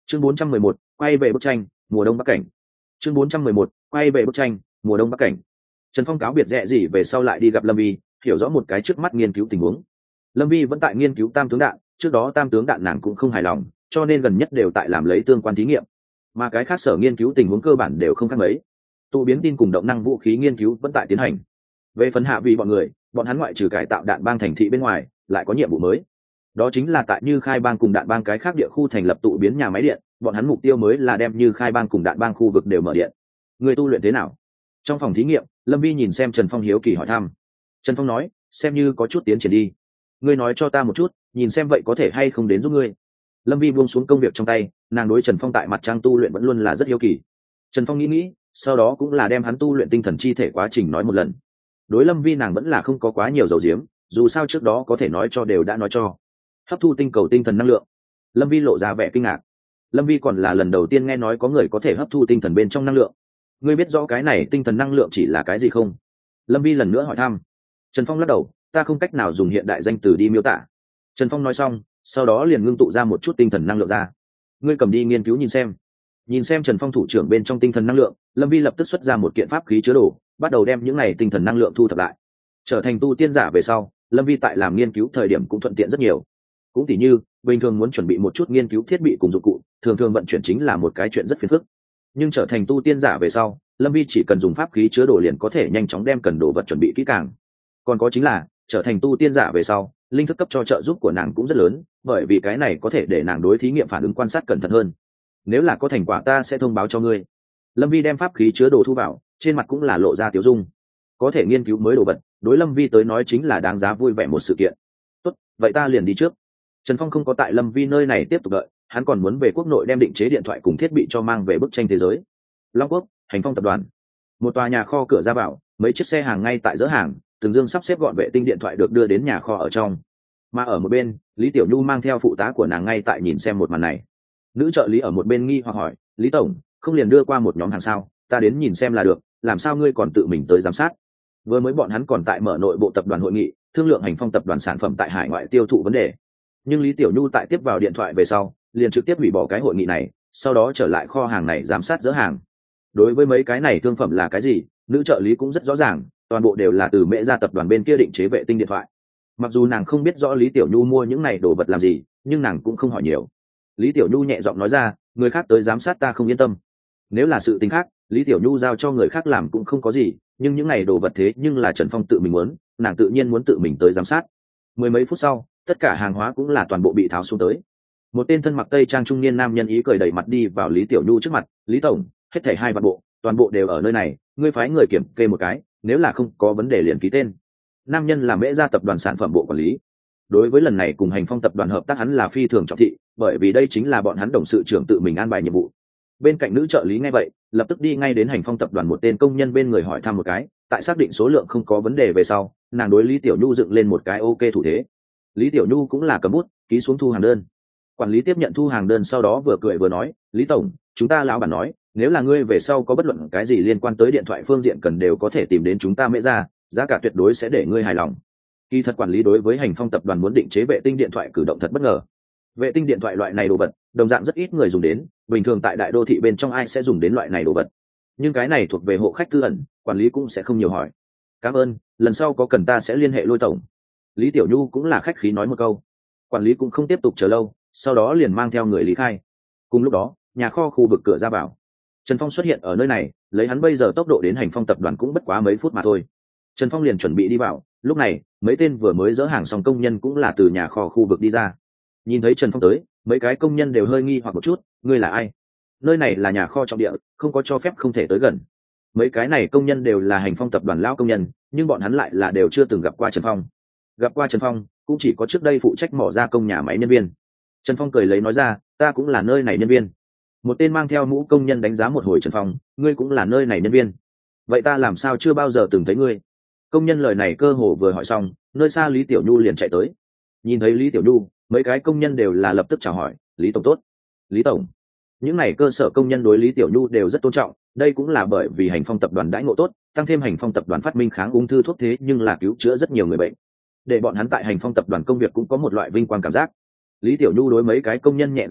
Chương 411, quay về bức tranh mùa đông bắc cảnh. Chương 411, quay về bức tranh mùa đông bắc cảnh. Trần Phong cáo biệt rẻ gì về sau lại đi gặp Lâm Vi, hiểu rõ một cái trước mắt nghiên cứu tình huống. Lâm Vi vẫn tại nghiên cứu tam tướng đạn, trước đó tam tướng đạn nàng cũng không hài lòng, cho nên gần nhất đều tại làm lấy tương quan thí nghiệm. Mà cái khác sở nghiên cứu tình huống cơ bản đều không khác mấy. Tụ biến tin cùng động năng vũ khí nghiên cứu vẫn tại tiến hành. Về phần hạ vị bọn người, bọn hắn ngoại trừ cải tạo đạn bang thành thị bên ngoài, lại có nhiệm vụ mới. Đó chính là tại Như Khai bang cùng đạn bang cái khác địa khu thành lập tụ biến nhà máy điện, bọn hắn mục tiêu mới là đem Như Khai bang cùng đạn bang khu vực đều mở điện. Người tu luyện thế nào? Trong phòng thí nghiệm, Lâm Vi nhìn xem Trần Phong hiếu kỳ hỏi thăm. Trần Phong nói, xem như có chút tiến triển đi. Ngươi nói cho ta một chút, nhìn xem vậy có thể hay không đến giúp ngươi. Lâm Vi buông xuống công việc trong tay, nàng đối Trần Phong tại mặt trang tu luyện vẫn luôn là rất hiếu kỳ. Trần Phong nghĩ, sau đó cũng là đem hắn tu luyện tinh thần chi thể quá trình nói một lần. Đối Lâm Vi nàng vẫn là không có quá nhiều dầu diếm, dù sao trước đó có thể nói cho đều đã nói cho. Hấp thu tinh cầu tinh thần năng lượng. Lâm Vi lộ ra vẻ kinh ngạc. Lâm Vi còn là lần đầu tiên nghe nói có người có thể hấp thu tinh thần bên trong năng lượng. Ngươi biết rõ cái này tinh thần năng lượng chỉ là cái gì không? Lâm Vi lần nữa hỏi thăm. Trần Phong lắc đầu, ta không cách nào dùng hiện đại danh từ đi miêu tả. Trần Phong nói xong, sau đó liền ngưng tụ ra một chút tinh thần năng lượng ra. Ngươi cầm đi nghiên cứu nhìn xem. Nhìn xem Trần Phong thủ trưởng bên trong tinh thần năng lượng, Lâm Vi lập tức xuất ra một kiện pháp khí chứa đồ, bắt đầu đem những này tinh thần năng lượng thu thập lại. Trở thành tu tiên giả về sau, Lâm Vi tại làm nghiên cứu thời điểm cũng thuận tiện rất nhiều. Cũng tỉ như bình thường muốn chuẩn bị một chút nghiên cứu thiết bị cùng dụng cụ, thường thường vận chuyển chính là một cái chuyện rất phiền phức. Nhưng trở thành tu tiên giả về sau, Lâm Vi chỉ cần dùng pháp khí chứa đồ liền có thể nhanh chóng đem cần đồ vật chuẩn bị kỹ càng. Còn có chính là trở thành tu tiên giả về sau, linh thức cấp cho trợ giúp của nàng cũng rất lớn, bởi vì cái này có thể để nàng đối thí nghiệm phản ứng quan sát cẩn thận hơn. Nếu là có thành quả ta sẽ thông báo cho ngươi. Lâm Vi đem pháp khí chứa đồ thu vào, trên mặt cũng là lộ ra tiếu dung. Có thể nghiên cứu mới đồ vật, đối Lâm Vi tới nói chính là đáng giá vui vẻ một sự kiện. Tốt, vậy ta liền đi trước. Trần Phong không có tại Lâm Vi nơi này tiếp tục đợi, hắn còn muốn về quốc nội đem định chế điện thoại cùng thiết bị cho mang về bức tranh thế giới. Long Quốc, Hành Phong tập đoàn. Một tòa nhà kho cửa ra vào, mấy chiếc xe hàng ngay tại dỡ hàng, từng dương sắp xếp gọn vệ tinh điện thoại được đưa đến nhà kho ở trong. Mà ở một bên, Lý Tiểu Nhu mang theo phụ tá của nàng ngay tại nhìn xem một màn này. Nữ trợ lý ở một bên nghi hoặc hỏi, Lý tổng, không liền đưa qua một nhóm hàng sao, ta đến nhìn xem là được, làm sao ngươi còn tự mình tới giám sát? Vừa mới bọn hắn còn tại mở nội bộ tập đoàn hội nghị, thương lượng Hành Phong tập đoàn sản phẩm tại hải ngoại tiêu thụ vấn đề. Nhưng Lý Tiểu Nhu tại tiếp vào điện thoại về sau, liền trực tiếp hủy bỏ cái hội nghị này, sau đó trở lại kho hàng này giám sát dỡ hàng. Đối với mấy cái này thương phẩm là cái gì, nữ trợ lý cũng rất rõ ràng, toàn bộ đều là từ Mễ Gia tập đoàn bên kia định chế vệ tinh điện thoại. Mặc dù nàng không biết rõ Lý Tiểu Nhu mua những này đồ vật làm gì, nhưng nàng cũng không hỏi nhiều. Lý Tiểu Nhu nhẹ giọng nói ra, người khác tới giám sát ta không yên tâm. Nếu là sự tình khác, Lý Tiểu Nhu giao cho người khác làm cũng không có gì, nhưng những này đồ vật thế nhưng là Trần Phong tự mình muốn, nàng tự nhiên muốn tự mình tới giám sát. Mười mấy phút sau, tất cả hàng hóa cũng là toàn bộ bị tháo xuống tới. Một tên thân mặc tây trang trung niên nam nhân ý cười đẩy mặt đi vào Lý Tiểu Nhu trước mặt, Lý tổng, hết thảy 2 vạn bộ, toàn bộ đều ở nơi này, ngươi phái người kiểm kê một cái, nếu là không có vấn đề liền ký tên. Nam nhân là Mễ Gia tập đoàn sản phẩm bộ quản lý. Đối với lần này cùng Hành Phong tập đoàn hợp tác hắn là phi thường trọng thị, bởi vì đây chính là bọn hắn董sự trưởng tự mình an bài nhiệm vụ. Bên cạnh nữ trợ lý nghe vậy, lập tức đi ngay đến Hành Phong tập đoàn một tên công nhân bên người hỏi thăm một cái, tại xác định số lượng không có vấn đề về sau, nàng đối Lý Tiểu Nhu dựng lên một cái ok thủ thế. Lý Tiểu Nhu cũng là cầm bút ký xuống thu hàng đơn. Quản lý tiếp nhận thu hàng đơn sau đó vừa cười vừa nói, Lý tổng, chúng ta lão bản nói, nếu là ngươi về sau có bất luận cái gì liên quan tới điện thoại phương diện cần đều có thể tìm đến chúng ta Mễ Gia, giá cả tuyệt đối sẽ để ngươi hài lòng. Kỳ thật quản lý đối với Hành Phong tập đoàn muốn định chế vệ tinh điện thoại cử động thật bất ngờ. Vệ tinh điện thoại loại này đồ vật, đồng dạng rất ít người dùng đến, bình thường tại đại đô thị bên trong ai sẽ dùng đến loại này đồ vật. Nhưng cái này thuộc về hộ khách tư ẩn, quản lý cũng sẽ không nhiều hỏi. Cảm ơn, lần sau có cần ta sẽ liên hệ Lôi tổng. Lý Tiểu Nhu cũng là khách khí nói một câu. Quản lý cũng không tiếp tục chờ lâu, sau đó liền mang theo người lý khai. Cùng lúc đó, nhà kho khu vực cửa ra vào, Trần Phong xuất hiện ở nơi này, lấy hắn bây giờ tốc độ đến Hành Phong tập đoàn cũng bất quá mấy phút mà thôi. Trần Phong liền chuẩn bị đi vào, lúc này mấy tên vừa mới dỡ hàng xong công nhân cũng là từ nhà kho khu vực đi ra. Nhìn thấy Trần Phong tới, mấy cái công nhân đều hơi nghi hoặc một chút, ngươi là ai? Nơi này là nhà kho trọng địa, không có cho phép không thể tới gần. Mấy cái này công nhân đều là Hành Phong tập đoàn lão công nhân, nhưng bọn hắn lại là đều chưa từng gặp qua Trần Phong. Gặp qua Trần Phong cũng chỉ có trước đây phụ trách mỏ gia công nhà máy nhân viên. Trần Phong cười lấy nói ra, ta cũng là nơi này nhân viên. Một tên mang theo mũ công nhân đánh giá một hồi Trần Phong, ngươi cũng là nơi này nhân viên. Vậy ta làm sao chưa bao giờ từng thấy ngươi? Công nhân lời này cơ hồ vừa hỏi xong, nơi xa Lý Tiểu Nhu liền chạy tới. Nhìn thấy Lý Tiểu Nhu, mấy cái công nhân đều là lập tức chào hỏi, Lý tổng tốt. Lý tổng. Những này cơ sở công nhân đối Lý Tiểu Nhu đều rất tôn trọng, đây cũng là bởi vì Hành Phong tập đoàn đãi ngộ tốt, tăng thêm Hành Phong tập đoàn phát minh kháng ung thư thuốc thế nhưng là cứu chữa rất nhiều người bệnh. Để bọn hắn tại Hành Phong tập đoàn công việc cũng có một loại vinh quang cảm giác. Lý Tiểu Nhu đối mấy cái công nhân nhẹ gật đầu,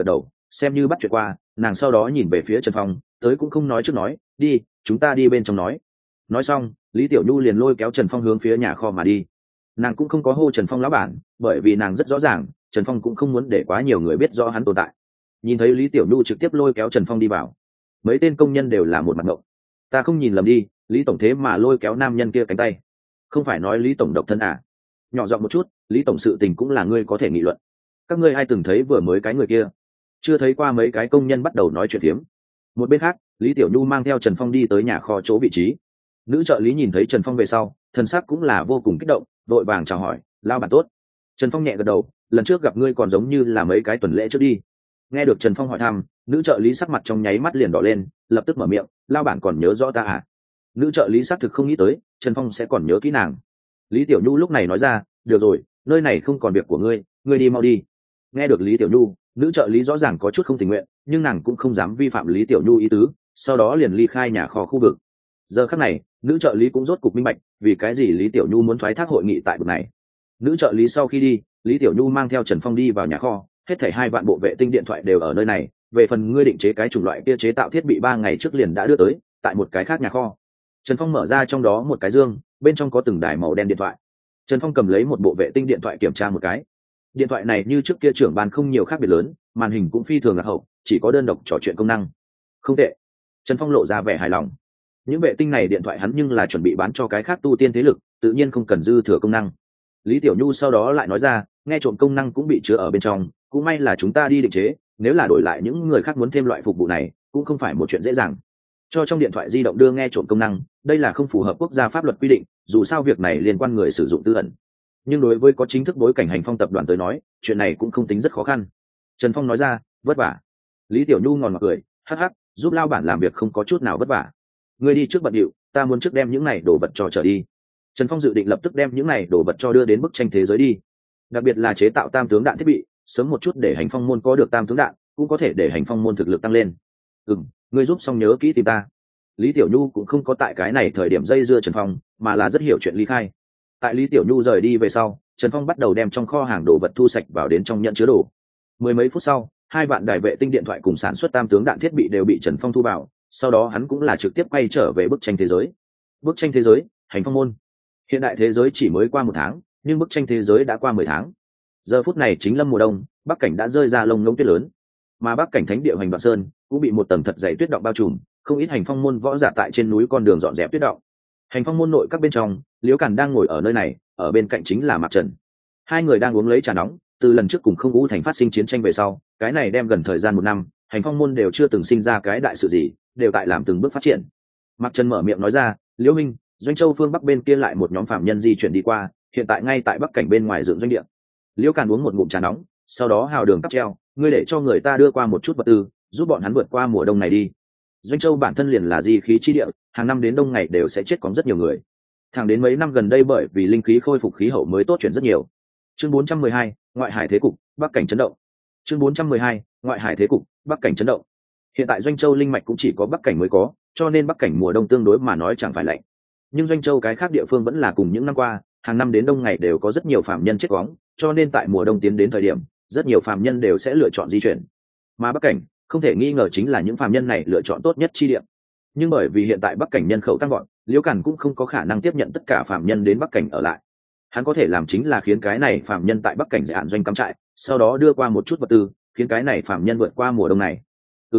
xem như bắt chuyện qua, nàng sau đó nhìn về phía Trần Phong, tới cũng không nói trước nói, đi, chúng ta đi bên trong nói. Nói xong, Lý Tiểu Nhu liền lôi kéo Trần Phong hướng phía nhà kho mà đi. Nàng cũng không có hô Trần Phong lão bản, bởi vì nàng rất rõ ràng Trần Phong cũng không muốn để quá nhiều người biết rõ hắn tồn tại. Nhìn thấy Lý Tiểu Nhu trực tiếp lôi kéo Trần Phong đi vào, mấy tên công nhân đều là một mặt ngộng. Ta không nhìn lầm đi, Lý tổng thế mà lôi kéo nam nhân kia cánh tay, không phải nói Lý tổng độc thân à? Nhỏ giọng một chút, Lý tổng sự tình cũng là ngươi có thể nghị luận. Các ngươi ai từng thấy vừa mới cái người kia? Chưa thấy qua. Mấy cái công nhân bắt đầu nói chuyện phiếm. Một bên khác, Lý Tiểu Nhu mang theo Trần Phong đi tới nhà kho chỗ vị trí. Nữ trợ lý nhìn thấy Trần Phong về sau, thân sắc cũng là vô cùng kích động, vội vàng chào hỏi, lao bản tốt. Trần Phong nhẹ gật đầu, lần trước gặp ngươi còn giống như là mấy cái tuần lễ trước đi. Nghe được Trần Phong hỏi thăm, nữ trợ lý sắc mặt trong nháy mắt liền đỏ lên, lập tức mở miệng, lao bản còn nhớ rõ ta à? Nữ trợ lý xác thực không nghĩ tới Trần Phong sẽ còn nhớ kỹ nàng. Lý Tiểu Nhu lúc này nói ra, được rồi, nơi này không còn việc của ngươi, ngươi đi mau đi. Nghe được Lý Tiểu Nhu, nữ trợ lý rõ ràng có chút không tình nguyện, nhưng nàng cũng không dám vi phạm Lý Tiểu Nhu ý tứ, sau đó liền ly khai nhà kho khu vực. Giờ khắc này, nữ trợ lý cũng rốt cục minh bạch vì cái gì Lý Tiểu Nhu muốn thoái thác hội nghị tại bực này. Nữ trợ lý sau khi đi, Lý Tiểu Nhu mang theo Trần Phong đi vào nhà kho, hết thảy 2 vạn bộ vệ tinh điện thoại đều ở nơi này, về phần ngươi định chế cái chủng loại kia chế tạo thiết bị 3 ngày trước liền đã đưa tới, tại một cái khác nhà kho. Trần Phong mở ra trong đó một cái dương, bên trong có từng đài màu đen điện thoại. Trần Phong cầm lấy một bộ vệ tinh điện thoại kiểm tra một cái. Điện thoại này như trước kia trưởng ban không nhiều khác biệt lớn, màn hình cũng phi thường lạc hậu, chỉ có đơn độc trò chuyện công năng. Không tệ. Trần Phong lộ ra vẻ hài lòng. Những vệ tinh này điện thoại hắn nhưng là chuẩn bị bán cho cái khác tu tiên thế lực, tự nhiên không cần dư thừa công năng. Lý Tiểu Nhu sau đó lại nói ra, nghe trộm công năng cũng bị chứa ở bên trong, cũng may là chúng ta đi định chế, nếu là đổi lại những người khác muốn thêm loại phục vụ này, cũng không phải một chuyện dễ dàng. Cho trong điện thoại di động đưa nghe trộm công năng, đây là không phù hợp quốc gia pháp luật quy định, dù sao việc này liên quan người sử dụng tư ẩn. Nhưng đối với có chính thức bối cảnh Hành Phong tập đoàn tới nói, chuyện này cũng không tính rất khó khăn. Trần Phong nói ra, vất vả. Lý Tiểu Nhu ngòn ngọt cười, hắc hắc, giúp lao bản làm việc không có chút nào vất vả. Ngươi đi trước bận điệu, ta muốn trước đem những này đồ vật cho trở đi. Trần Phong dự định lập tức đem những này đồ vật cho đưa đến bức tranh thế giới đi, đặc biệt là chế tạo tam tướng đạn thiết bị, sớm một chút để Hành Phong môn có được tam tướng đạn, cũng có thể để Hành Phong môn thực lực tăng lên. Ngươi giúp xong nhớ kỹ tìm ta. Lý Tiểu Nhu cũng không có tại cái này thời điểm dây dưa Trần Phong, mà là rất hiểu chuyện ly khai. Tại Lý Tiểu Nhu rời đi về sau, Trần Phong bắt đầu đem trong kho hàng đồ vật thu sạch vào đến trong nhận chứa đồ. Mười mấy phút sau, 2 vạn đài vệ tinh điện thoại cùng sản xuất tam tướng đạn thiết bị đều bị Trần Phong thu vào, sau đó hắn cũng là trực tiếp quay trở về bức tranh thế giới. Bức tranh thế giới, Hành Phong môn. Hiện đại thế giới chỉ mới qua 1 tháng, nhưng bức tranh thế giới đã qua 10 tháng. Giờ phút này chính lâm mùa đông, bắc cảnh đã rơi ra lông ngỗng tuyết lớn, mà bắc cảnh thánh địa Hoành Đoạn Sơn cũng bị một tầng thật dày tuyết động bao trùm, không ít Hành Phong môn võ giả tại trên núi con đường dọn dẹp tuyết động. Hành Phong môn nội các bên trong, Liễu Càn đang ngồi ở nơi này, ở bên cạnh chính là Mạc Trần. Hai người đang uống lấy trà nóng, từ lần trước cùng Không Vũ Thành phát sinh chiến tranh về sau, cái này đem gần thời gian 1 năm, Hành Phong môn đều chưa từng sinh ra cái đại sự gì, đều tại làm từng bước phát triển. Mạc Trần mở miệng nói ra, Liễu minh, Doanh Châu phương bắc bên kia lại một nhóm phạm nhân di chuyển đi qua, hiện tại ngay tại bắc cảnh bên ngoài dựng doanh địa. Liễu Càn uống một ngụm trà nóng, sau đó hào đường cắp treo, ngươi để cho người ta đưa qua một chút vật tư, giúp bọn hắn vượt qua mùa đông này đi. Doanh Châu bản thân liền là di khí chi địa, hàng năm đến đông ngày đều sẽ chết có rất nhiều người. Thẳng đến mấy năm gần đây bởi vì linh khí khôi phục khí hậu mới tốt chuyển rất nhiều. Chương 412, ngoại hải thế cục, bắc cảnh chấn động. Chương 412, ngoại hải thế cục, bắc cảnh chấn động. Hiện tại Doanh Châu linh mạch cũng chỉ có bắc cảnh mới có, cho nên bắc cảnh mùa đông tương đối mà nói chẳng phải lạnh. Nhưng Doanh Châu cái khác địa phương vẫn là cùng những năm qua, hàng năm đến đông ngày đều có rất nhiều phạm nhân chết quóng, cho nên tại mùa đông tiến đến thời điểm, rất nhiều phạm nhân đều sẽ lựa chọn di chuyển. Mà bắc cảnh, không thể nghi ngờ chính là những phạm nhân này lựa chọn tốt nhất chi địa. Nhưng bởi vì hiện tại bắc cảnh nhân khẩu tăng vọt, Liễu Càn cũng không có khả năng tiếp nhận tất cả phạm nhân đến bắc cảnh ở lại. Hắn có thể làm chính là khiến cái này phạm nhân tại bắc cảnh giải hạn doanh cắm trại, sau đó đưa qua một chút vật tư, khiến cái này phạm nhân vượt qua mùa đông này.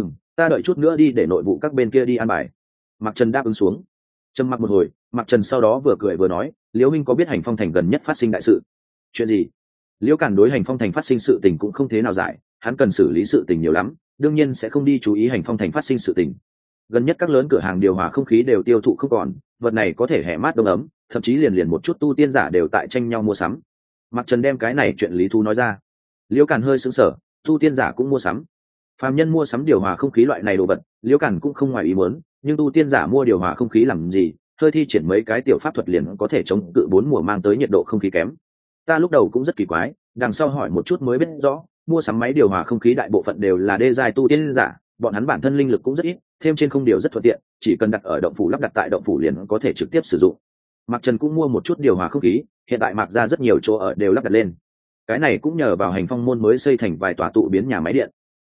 Ta đợi chút nữa đi để nội vụ các bên kia đi an bài. Mạc Trần đáp ứng xuống. Trầm mặc một hồi, Mạc Trần sau đó vừa cười vừa nói, Liễu minh có biết Hành Phong thành gần nhất phát sinh đại sự? Chuyện gì? Liễu Càn đối Hành Phong thành phát sinh sự tình cũng không thế nào giải, hắn cần xử lý sự tình nhiều lắm, đương nhiên sẽ không đi chú ý Hành Phong thành phát sinh sự tình. Gần nhất các lớn cửa hàng điều hòa không khí đều tiêu thụ không còn, vật này có thể hè mát đông ấm, thậm chí liền một chút tu tiên giả đều tại tranh nhau mua sắm. Mạc Trần đem cái này chuyện lý thú nói ra. Liễu Càn hơi sững sờ, tu tiên giả cũng mua sắm. Phàm nhân mua sắm điều hòa không khí loại này đồ vật, Liễu Càn cũng không ngoài ý muốn, nhưng tu tiên giả mua điều hòa không khí làm gì, hơi thi triển mấy cái tiểu pháp thuật liền có thể chống cự 4 mùa mang tới nhiệt độ không khí kém. Ta lúc đầu cũng rất kỳ quái, đằng sau hỏi một chút mới biết rõ, mua sắm máy điều hòa không khí đại bộ phận đều là đê giai tu tiên giả, bọn hắn bản thân linh lực cũng rất ít, thêm trên không điều rất thuận tiện, chỉ cần đặt ở động phủ lắp đặt tại động phủ liền có thể trực tiếp sử dụng. Mạc Trần cũng mua một chút điều hòa không khí, hiện tại Mạc ra rất nhiều chỗ ở đều lắp đặt lên. Cái này cũng nhờ vào Hành Phong môn mới xây thành vài tòa tụ biến nhà máy điện.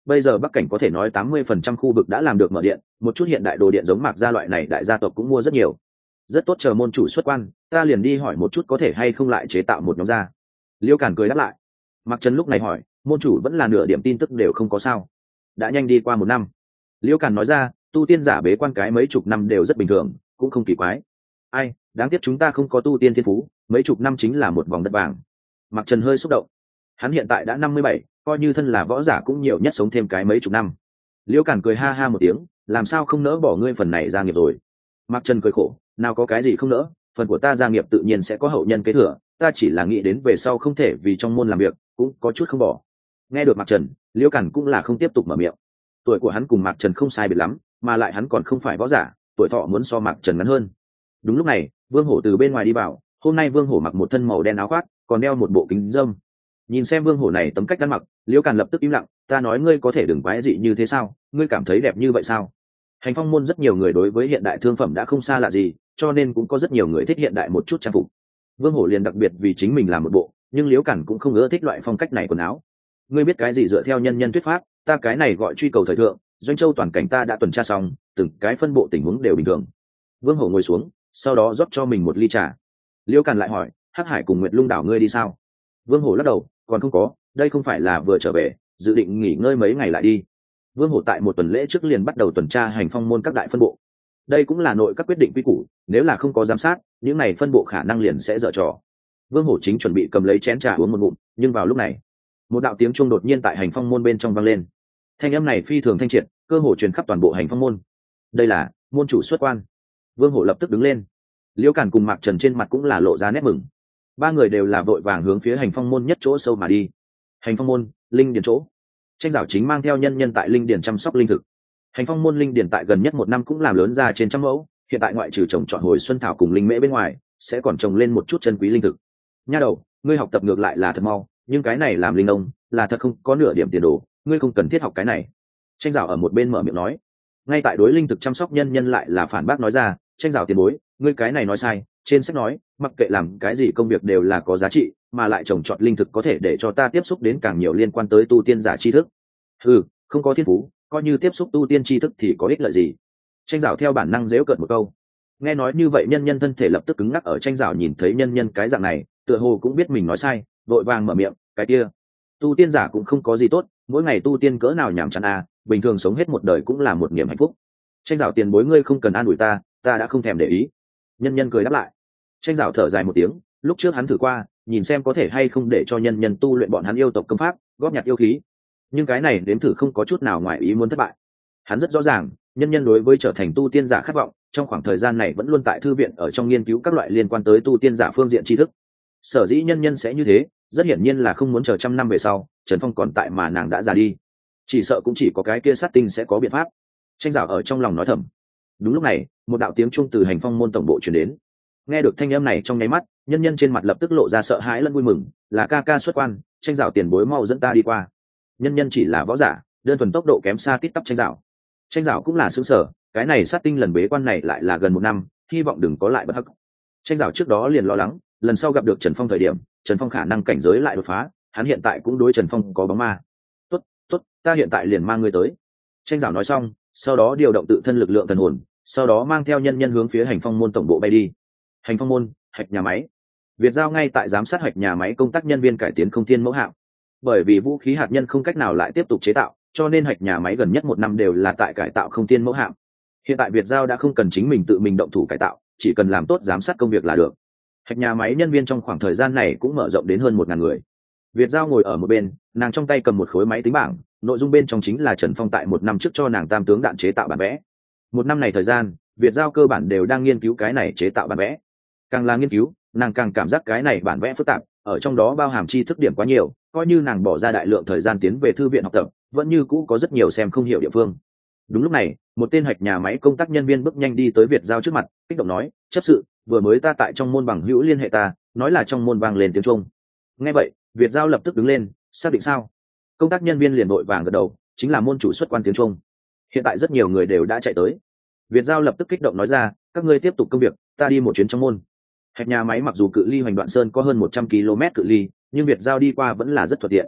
Bây giờ Bắc Cảnh có thể nói 80% khu vực đã làm được mở điện, một chút hiện đại đồ điện giống Mạc gia loại này đại gia tộc cũng mua rất nhiều. Rất tốt, chờ môn chủ xuất quan, ta liền đi hỏi một chút có thể hay không lại chế tạo một nhóm ra. Liêu Càn cười đáp lại. Mạc Trần lúc này hỏi, môn chủ vẫn là nửa điểm tin tức đều không có sao? Đã nhanh đi qua 1 năm. Liêu Càn nói ra, tu tiên giả bế quan cái mấy chục năm đều rất bình thường, cũng không kỳ quái. Ai, đáng tiếc chúng ta không có tu tiên thiên phú, mấy chục năm chính là một vòng đất vàng. Mạc Trần hơi xúc động. Hắn hiện tại đã 57, coi như thân là võ giả cũng nhiều nhất sống thêm cái mấy chục năm. Liêu Càn cười ha ha một tiếng, làm sao không nỡ bỏ ngươi phần này gia nghiệp rồi? Mạc Trần cười khổ, nào có cái gì không nỡ, phần của ta gia nghiệp tự nhiên sẽ có hậu nhân kế thừa, ta chỉ là nghĩ đến về sau không thể vì trong môn làm việc, cũng có chút không bỏ. Nghe được Mạc Trần, Liêu Càn cũng là không tiếp tục mở miệng. Tuổi của hắn cùng Mạc Trần không sai biệt lắm, mà lại hắn còn không phải võ giả, tuổi thọ muốn so Mạc Trần ngắn hơn. Đúng lúc này, Vương Hổ từ bên ngoài đi vào. Hôm nay Vương Hổ mặc một thân màu đen áo khoác, còn đeo một bộ kính râm. Nhìn xem Vương Hổ này tấm cách ăn mặc, Liễu Càn lập tức im lặng. Ta nói ngươi có thể đừng quái dị như thế sao? Ngươi cảm thấy đẹp như vậy sao? Hành Phong môn rất nhiều người đối với hiện đại thương phẩm đã không xa lạ gì, cho nên cũng có rất nhiều người thích hiện đại một chút trang phục. Vương Hổ liền đặc biệt vì chính mình làm một bộ, nhưng Liễu Càn cũng không ưa thích loại phong cách này quần áo. Ngươi biết cái gì dựa theo nhân nhân thuyết pháp, ta cái này gọi truy cầu thời thượng, doanh châu toàn cảnh ta đã tuần tra xong, từng cái phân bộ tình huống đều bình thường. Vương Hổ ngồi xuống, sau đó rót cho mình một ly trà. Liễu Càn lại hỏi, Hắc Hải cùng Nguyệt Lung đảo ngươi đi sao? Vương Hổ lắc đầu, còn không có, đây không phải là vừa trở về, dự định nghỉ ngơi mấy ngày lại đi. Vương Hổ tại một tuần lễ trước liền bắt đầu tuần tra Hành Phong môn các đại phân bộ. Đây cũng là nội các quyết định quy củ, nếu là không có giám sát, những này phân bộ khả năng liền sẽ dở trò. Vương Hổ chính chuẩn bị cầm lấy chén trà uống một ngụm, nhưng vào lúc này, một đạo tiếng chuông đột nhiên tại Hành Phong môn bên trong vang lên. Thanh âm này phi thường thanh triệt, cơ hồ truyền khắp toàn bộ Hành Phong môn. Đây là môn chủ xuất quan. Vương Hổ lập tức đứng lên. Liễu Càn cùng Mạc Trần trên mặt cũng là lộ ra nét mừng. Ba người đều là vội vàng hướng phía Hành Phong môn nhất chỗ sâu mà đi. Hành Phong môn, linh điền chỗ. Tranh Giảo chính mang theo nhân nhân tại linh điền chăm sóc linh thực. Hành Phong môn linh điền tại gần nhất 1 năm cũng làm lớn ra trên 100 mẫu, hiện tại ngoại trừ trồng trọt hồi xuân thảo cùng linh mễ bên ngoài, sẽ còn trồng lên một chút chân quý linh thực. Nha đầu, ngươi học tập ngược lại là thật mau, nhưng cái này làm linh nông là thật không có nửa điểm tiền đồ, ngươi không cần thiết học cái này. Tranh Giảo ở một bên mở miệng nói. Ngay tại đối linh thực chăm sóc nhân nhân lại là phản bác nói ra, Tranh Giảo tiền bối, ngươi cái này nói sai, trên sách nói mặc kệ làm cái gì công việc đều là có giá trị, mà lại trồng trọt linh thực có thể để cho ta tiếp xúc đến càng nhiều liên quan tới tu tiên giả tri thức. Không có thiên phú, coi như tiếp xúc tu tiên tri thức thì có ích lợi gì? Tranh Giảo theo bản năng dễu cợt một câu. Nghe nói như vậy nhân nhân thân thể lập tức cứng ngắc, ở Tranh Giảo nhìn thấy nhân nhân cái dạng này, tựa hồ cũng biết mình nói sai, vội vàng mở miệng, cái kia tu tiên giả cũng không có gì tốt, mỗi ngày tu tiên cỡ nào nhàm chán à, bình thường sống hết một đời cũng là một niềm hạnh phúc. Tranh Giảo tiền bối, ngươi không cần an ủi ta, ta đã không thèm để ý. Nhân nhân cười đáp lại. Tranh Giảo thở dài một tiếng, lúc trước hắn thử qua, nhìn xem có thể hay không để cho nhân nhân tu luyện bọn hắn yêu tộc công pháp, góp nhặt yêu khí, nhưng cái này đếm thử không có chút nào ngoài ý muốn thất bại. Hắn rất rõ ràng, nhân nhân đối với trở thành tu tiên giả khát vọng, trong khoảng thời gian này vẫn luôn tại thư viện ở trong nghiên cứu các loại liên quan tới tu tiên giả phương diện tri thức. Sở dĩ nhân nhân sẽ như thế, rất hiển nhiên là không muốn chờ 100 năm về sau Trần Phong còn tại mà nàng đã già đi, chỉ sợ cũng chỉ có cái kia sát tinh sẽ có biện pháp. Tranh Giảo ở trong lòng nói thầm. Đúng lúc này, một đạo tiếng chuông từ Hành Phong môn tổng bộ truyền đến. Nghe được thanh âm này trong nháy mắt, nhân nhân trên mặt lập tức lộ ra sợ hãi lẫn vui mừng, là ca ca xuất quan, Tranh Giảo tiền bối mau dẫn ta đi qua. Nhân nhân chỉ là võ giả, đơn thuần tốc độ kém xa tít tắp Tranh Giảo. Tranh Giảo cũng là sững sờ, cái này sát tinh lần bế quan này lại là gần 1 năm, hy vọng đừng có lại bất hắc. Tranh Giảo trước đó liền lo lắng, lần sau gặp được Trần Phong thời điểm, Trần Phong khả năng cảnh giới lại đột phá, hắn hiện tại cũng đối Trần Phong có bóng ma. Tốt, ta hiện tại liền mang ngươi tới. Tranh Giảo nói xong, sau đó điều động tự thân lực lượng thần hồn, sau đó mang theo nhân nhân hướng phía Hành Phong môn tổng bộ bay đi. Hành Phong môn, hạch nhà máy. Việt Giao ngay tại giám sát hạch nhà máy công tác nhân viên cải tiến không thiên mẫu hạng. Bởi vì vũ khí hạt nhân không cách nào lại tiếp tục chế tạo, cho nên hạch nhà máy gần nhất 1 năm đều là tại cải tạo không thiên mẫu hạng. Hiện tại Việt Giao đã không cần chính mình tự mình động thủ cải tạo, chỉ cần làm tốt giám sát công việc là được. Hạch nhà máy nhân viên trong khoảng thời gian này cũng mở rộng đến hơn 1000 người. Việt Giao ngồi ở một bên, nàng trong tay cầm một khối máy tính bảng, nội dung bên trong chính là Trần Phong tại 1 năm trước cho nàng tam tướng đạn chế tạo bản vẽ. 1 năm này thời gian, Việt Giao cơ bản đều đang nghiên cứu cái này chế tạo bản vẽ. Càng là nghiên cứu, nàng càng cảm giác cái này bản vẽ phức tạp, ở trong đó bao hàm tri thức điểm quá nhiều, coi như nàng bỏ ra đại lượng thời gian tiến về thư viện học tập, vẫn như cũ có rất nhiều xem không hiểu địa phương. Đúng lúc này, một tên hạch nhà máy công tác nhân viên bước nhanh đi tới Việt Giao trước mặt, kích động nói, chấp sự, vừa mới ta tại trong môn bằng hữu liên hệ ta, nói là trong môn vang lên tiếng chuông. Nghe vậy, Việt Giao lập tức đứng lên, xác định sao? Công tác nhân viên liền vội vàng gật đầu, chính là môn chủ xuất quan tiếng chuông. Hiện tại rất nhiều người đều đã chạy tới. Việt Giao lập tức kích động nói ra, các ngươi tiếp tục công việc, ta đi một chuyến trong môn. Hạch nhà máy mặc dù cự ly Hoành Đoạn Sơn có hơn 100 km cự ly, nhưng Việt Giao đi qua vẫn là rất thuận tiện.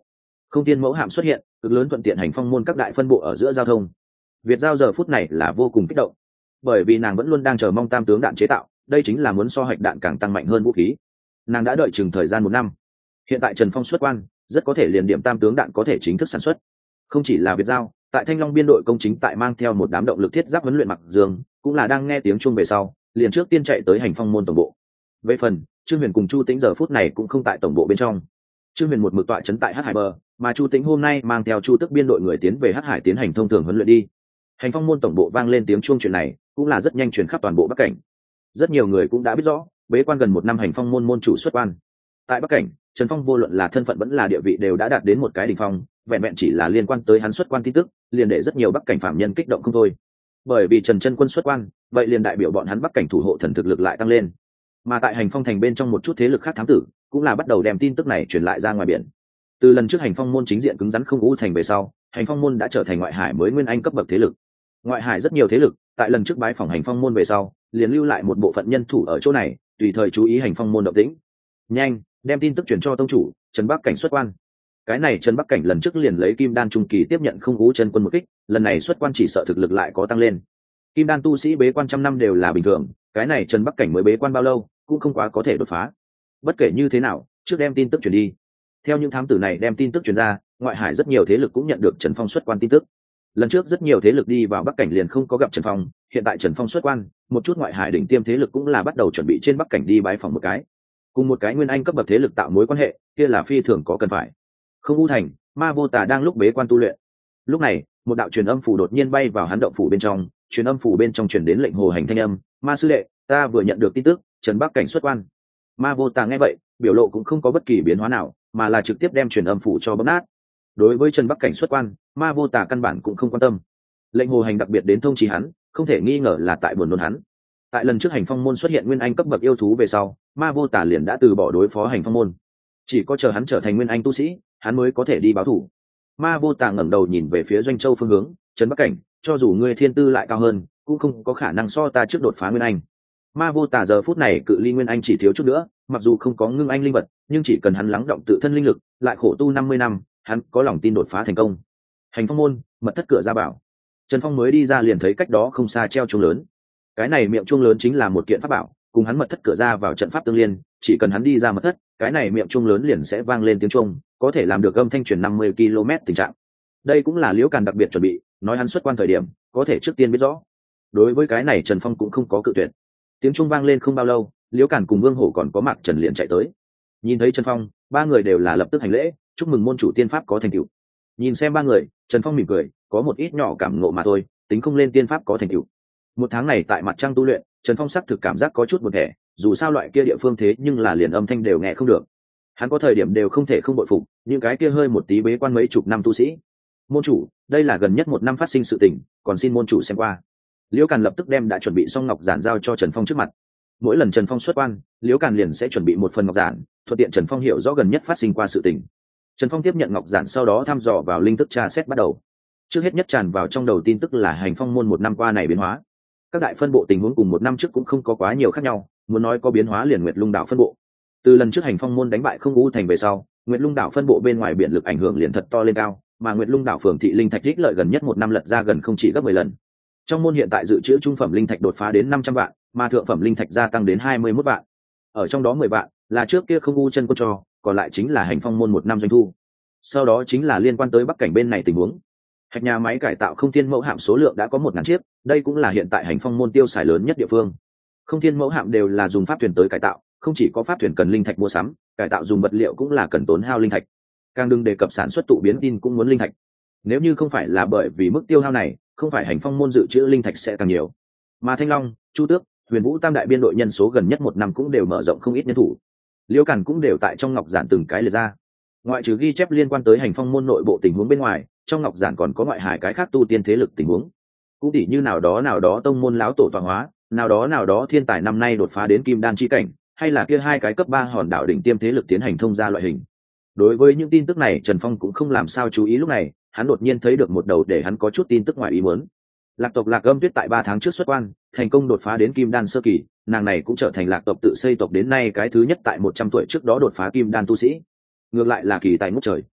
Không Thiên Mẫu hạm xuất hiện, cực lớn thuận tiện hành phong môn các đại phân bộ ở giữa giao thông. Việt giao giờ phút này là vô cùng kích động, bởi vì nàng vẫn luôn đang chờ mong tam tướng đạn chế tạo, đây chính là muốn so hạch đạn càng tăng mạnh hơn vũ khí. Nàng đã đợi chừng thời gian 1 năm, hiện tại Trần Phong xuất quan, rất có thể liền điểm tam tướng đạn có thể chính thức sản xuất. Không chỉ là Việt giao, tại Thanh Long biên đội công chính tại mang theo một đám động lực thiết giáp huấn luyện mặc dương, cũng là đang nghe tiếng chuông về sau, liền trước tiên chạy tới hành phong môn tổng bộ. Về phần Trương Huyền cùng Chu Tĩnh giờ phút này cũng không tại tổng bộ bên trong. Trương Huyền một mực tọa trấn tại Hắc Hải bờ, mà Chu Tĩnh hôm nay mang theo Chu Tức biên đội người tiến về Hắc Hải tiến hành thông thường huấn luyện đi. Hành phong môn tổng bộ vang lên tiếng chuông chuyện này, cũng là rất nhanh truyền khắp toàn bộ Bắc Cảnh. Rất nhiều người cũng đã biết rõ, bế quan gần 1 năm hành phong môn môn chủ xuất quan. Tại Bắc Cảnh, Trần Phong vô luận là thân phận vẫn là địa vị đều đã đạt đến một cái đỉnh phong, vẹn vẹn chỉ là liên quan tới hắn xuất quan tin tức, liền để rất nhiều Bắc Cảnh phạm nhân kích động không thôi. Bởi vì Trần Chân Quân xuất quan, vậy liền đại biểu bọn hắn Bắc Cảnh thủ hộ thần thực lực lại tăng lên. Mà tại hành phong thành bên trong một chút thế lực khác thám tử, cũng là bắt đầu đem tin tức này truyền lại ra ngoài biển. Từ lần trước hành phong môn chính diện cứng rắn không u thành về sau, hành phong môn đã trở thành ngoại hải mới nguyên anh cấp bậc thế lực. Ngoại hải rất nhiều thế lực, tại lần trước bái phỏng hành phong môn về sau, liền lưu lại một bộ phận nhân thủ ở chỗ này, tùy thời chú ý hành phong môn động tĩnh. Nhanh, đem tin tức truyền cho tông chủ Trần Bắc Cảnh xuất quan. Cái này Trần Bắc Cảnh lần trước liền lấy kim đan trung kỳ tiếp nhận không u chân quân một kích, lần này xuất quan chỉ sợ thực lực lại có tăng lên. Kim đan tu sĩ bế quan trăm năm đều là bình thường, cái này Trần Bắc Cảnh mới bế quan bao lâu, cũng không quá có thể đột phá. Bất kể như thế nào, trước đem tin tức truyền đi. Theo những thám tử này đem tin tức truyền ra, ngoại hải rất nhiều thế lực cũng nhận được Trần Phong xuất quan tin tức. Lần trước rất nhiều thế lực đi vào Bắc Cảnh liền không có gặp Trần Phong, hiện tại Trần Phong xuất quan, một chút ngoại hải đỉnh tiêm thế lực cũng là bắt đầu chuẩn bị trên Bắc Cảnh đi bái phỏng một cái. Cùng một cái nguyên anh cấp bậc thế lực tạo mối quan hệ, kia là phi thường có cần phải. Không U Thành, Ma Vô Tà đang lúc bế quan tu luyện. Lúc này, một đạo truyền âm phủ đột nhiên bay vào hắn động phủ bên trong, truyền âm phủ bên trong truyền đến lệnh hồ hành thanh âm, "Ma sư đệ, ta vừa nhận được tin tức, Trần Bắc Cảnh xuất quan." Ma Vô Tà nghe vậy, biểu lộ cũng không có bất kỳ biến hóa nào, mà là trực tiếp đem truyền âm phủ cho bóp nát. Đối với Trần Bắc Cảnh xuất quan, Ma Vô Tà căn bản cũng không quan tâm. Lệnh hồ hành đặc biệt đến thông trì hắn, không thể nghi ngờ là tại buồn nôn hắn. Tại lần trước hành phong môn xuất hiện nguyên anh cấp bậc yêu thú về sau, Ma Vô Tà liền đã từ bỏ đối phó hành phong môn. Chỉ có chờ hắn trở thành nguyên anh tu sĩ, hắn mới có thể đi báo thù. Ma Vô Tà ngẩng đầu nhìn về phía Doanh Châu phương hướng, "Trần Bắc Cảnh, cho dù ngươi thiên tư lại cao hơn, cũng không có khả năng so ta trước đột phá nguyên anh." Ma Vô Tà giờ phút này cự ly nguyên anh chỉ thiếu chút nữa, mặc dù không có ngưng anh linh vật, nhưng chỉ cần hắn lắng động tự thân linh lực, lại khổ tu 50 năm, hắn có lòng tin đột phá thành công. Hành phong môn, mật thất cửa ra bảo. Trần Phong mới đi ra liền thấy cách đó không xa treo chuông lớn. Cái này miệng chuông lớn chính là một kiện pháp bảo, cùng hắn mật thất cửa ra vào trận pháp tương liên, chỉ cần hắn đi ra mật thất, cái này miệng chuông lớn liền sẽ vang lên tiếng chuông, có thể làm được âm thanh truyền 50 km tình trạng. Đây cũng là Liễu Càn đặc biệt chuẩn bị, nói hắn xuất quan thời điểm, có thể trước tiên biết rõ. Đối với cái này Trần Phong cũng không có cự tuyệt. Tiếng chuông vang lên không bao lâu, Liễu Càn cùng Vương Hổ còn có Mạc Trần liền chạy tới. Nhìn thấy Trần Phong, ba người đều là lập tức hành lễ, chúc mừng môn chủ tiên pháp có thành tựu. Nhìn xem ba người, Trần Phong mỉm cười, có một ít nhỏ cảm ngộ mà thôi, tính không lên tiên pháp có thành tựu. Một tháng này tại mặt trăng tu luyện, Trần Phong xác thực cảm giác có chút buồn bã, dù sao loại kia địa phương thế nhưng là liền âm thanh đều nghe không được. Hắn có thời điểm đều không thể không bội phục, những cái kia hơi một tí bế quan mấy chục năm tu sĩ. Môn chủ, đây là gần nhất 1 năm phát sinh sự tình, còn xin môn chủ xem qua. Liễu Càn lập tức đem đã chuẩn bị xong ngọc giản giao cho Trần Phong trước mặt. Mỗi lần Trần Phong xuất quan, Liễu Càn liền sẽ chuẩn bị một phần ngọc giản, thuận tiện Trần Phong hiểu rõ gần nhất phát sinh qua sự tình. Trần Phong tiếp nhận ngọc giản sau đó thăm dò vào linh thức tra xét bắt đầu. Trước hết nhất tràn vào trong đầu tin tức là hành phong môn 1 năm qua này biến hóa. Các đại phân bộ tình huống cùng 1 năm trước cũng không có quá nhiều khác nhau, muốn nói có biến hóa liền Nguyệt Lung đảo phân bộ. Từ lần trước hành phong môn đánh bại không u thành về sau, Nguyệt Lung đảo phân bộ bên ngoài biển lực ảnh hưởng liền thật to lên cao, mà Nguyệt Lung đảo phường thị linh thạch rích lợi gần nhất 1 năm lật ra gần không chỉ gấp 10 lần. Trong môn hiện tại dự trữ trung phẩm linh thạch đột phá đến 500 vạn, mà thượng phẩm linh thạch gia tăng đến 21 vạn. Ở trong đó 10 vạn là trước kia không u chân quân cho, còn lại chính là hành phong môn 1 năm doanh thu. Sau đó chính là liên quan tới Bắc Cảnh bên này tình huống. Hạch nhà máy cải tạo Không Thiên Mẫu hạm số lượng đã có 1000 chiếc, đây cũng là hiện tại hành phong môn tiêu xài lớn nhất địa phương. Không Thiên Mẫu hạm đều là dùng pháp thuyền tới cải tạo, không chỉ có pháp thuyền cần linh thạch mua sắm, cải tạo dùng vật liệu cũng là cần tốn hao linh thạch. Càng đừng đề cập sản xuất tụ biến tin cũng muốn linh thạch. Nếu như không phải là bởi vì mức tiêu hao này, không phải hành phong môn dự trữ linh thạch sẽ càng nhiều. Mà Thanh Long, Chu Tước, Huyền Vũ tam đại biên đội nhân số gần nhất 1 năm cũng đều mở rộng không ít nhân thủ. Liễu Càn cũng đều tại trong ngọc giản từng cái liệt ra. Ngoại trừ ghi chép liên quan tới hành phong môn nội bộ tình huống bên ngoài, trong ngọc giản còn có ngoại hải cái khác tu tiên thế lực tình huống. Cũng tỉ như nào đó tông môn láo tổ tọa hóa, nào đó thiên tài năm nay đột phá đến kim đan chi cảnh, hay là kia 2 cái cấp 3 hòn đảo đỉnh tiêm thế lực tiến hành thông gia loại hình. Đối với những tin tức này Trần Phong cũng không làm sao chú ý, lúc này hắn đột nhiên thấy được một đầu để hắn có chút tin tức ngoài ý muốn. Lạc tộc Lạc Âm Tuyết tại 3 tháng trước xuất quan, thành công đột phá đến kim đan sơ kỳ, nàng này cũng trở thành Lạc tộc tự xây tộc đến nay cái thứ nhất tại 100 tuổi trước đó đột phá kim đan tu sĩ. Ngược lại là kỳ tài ngút trời.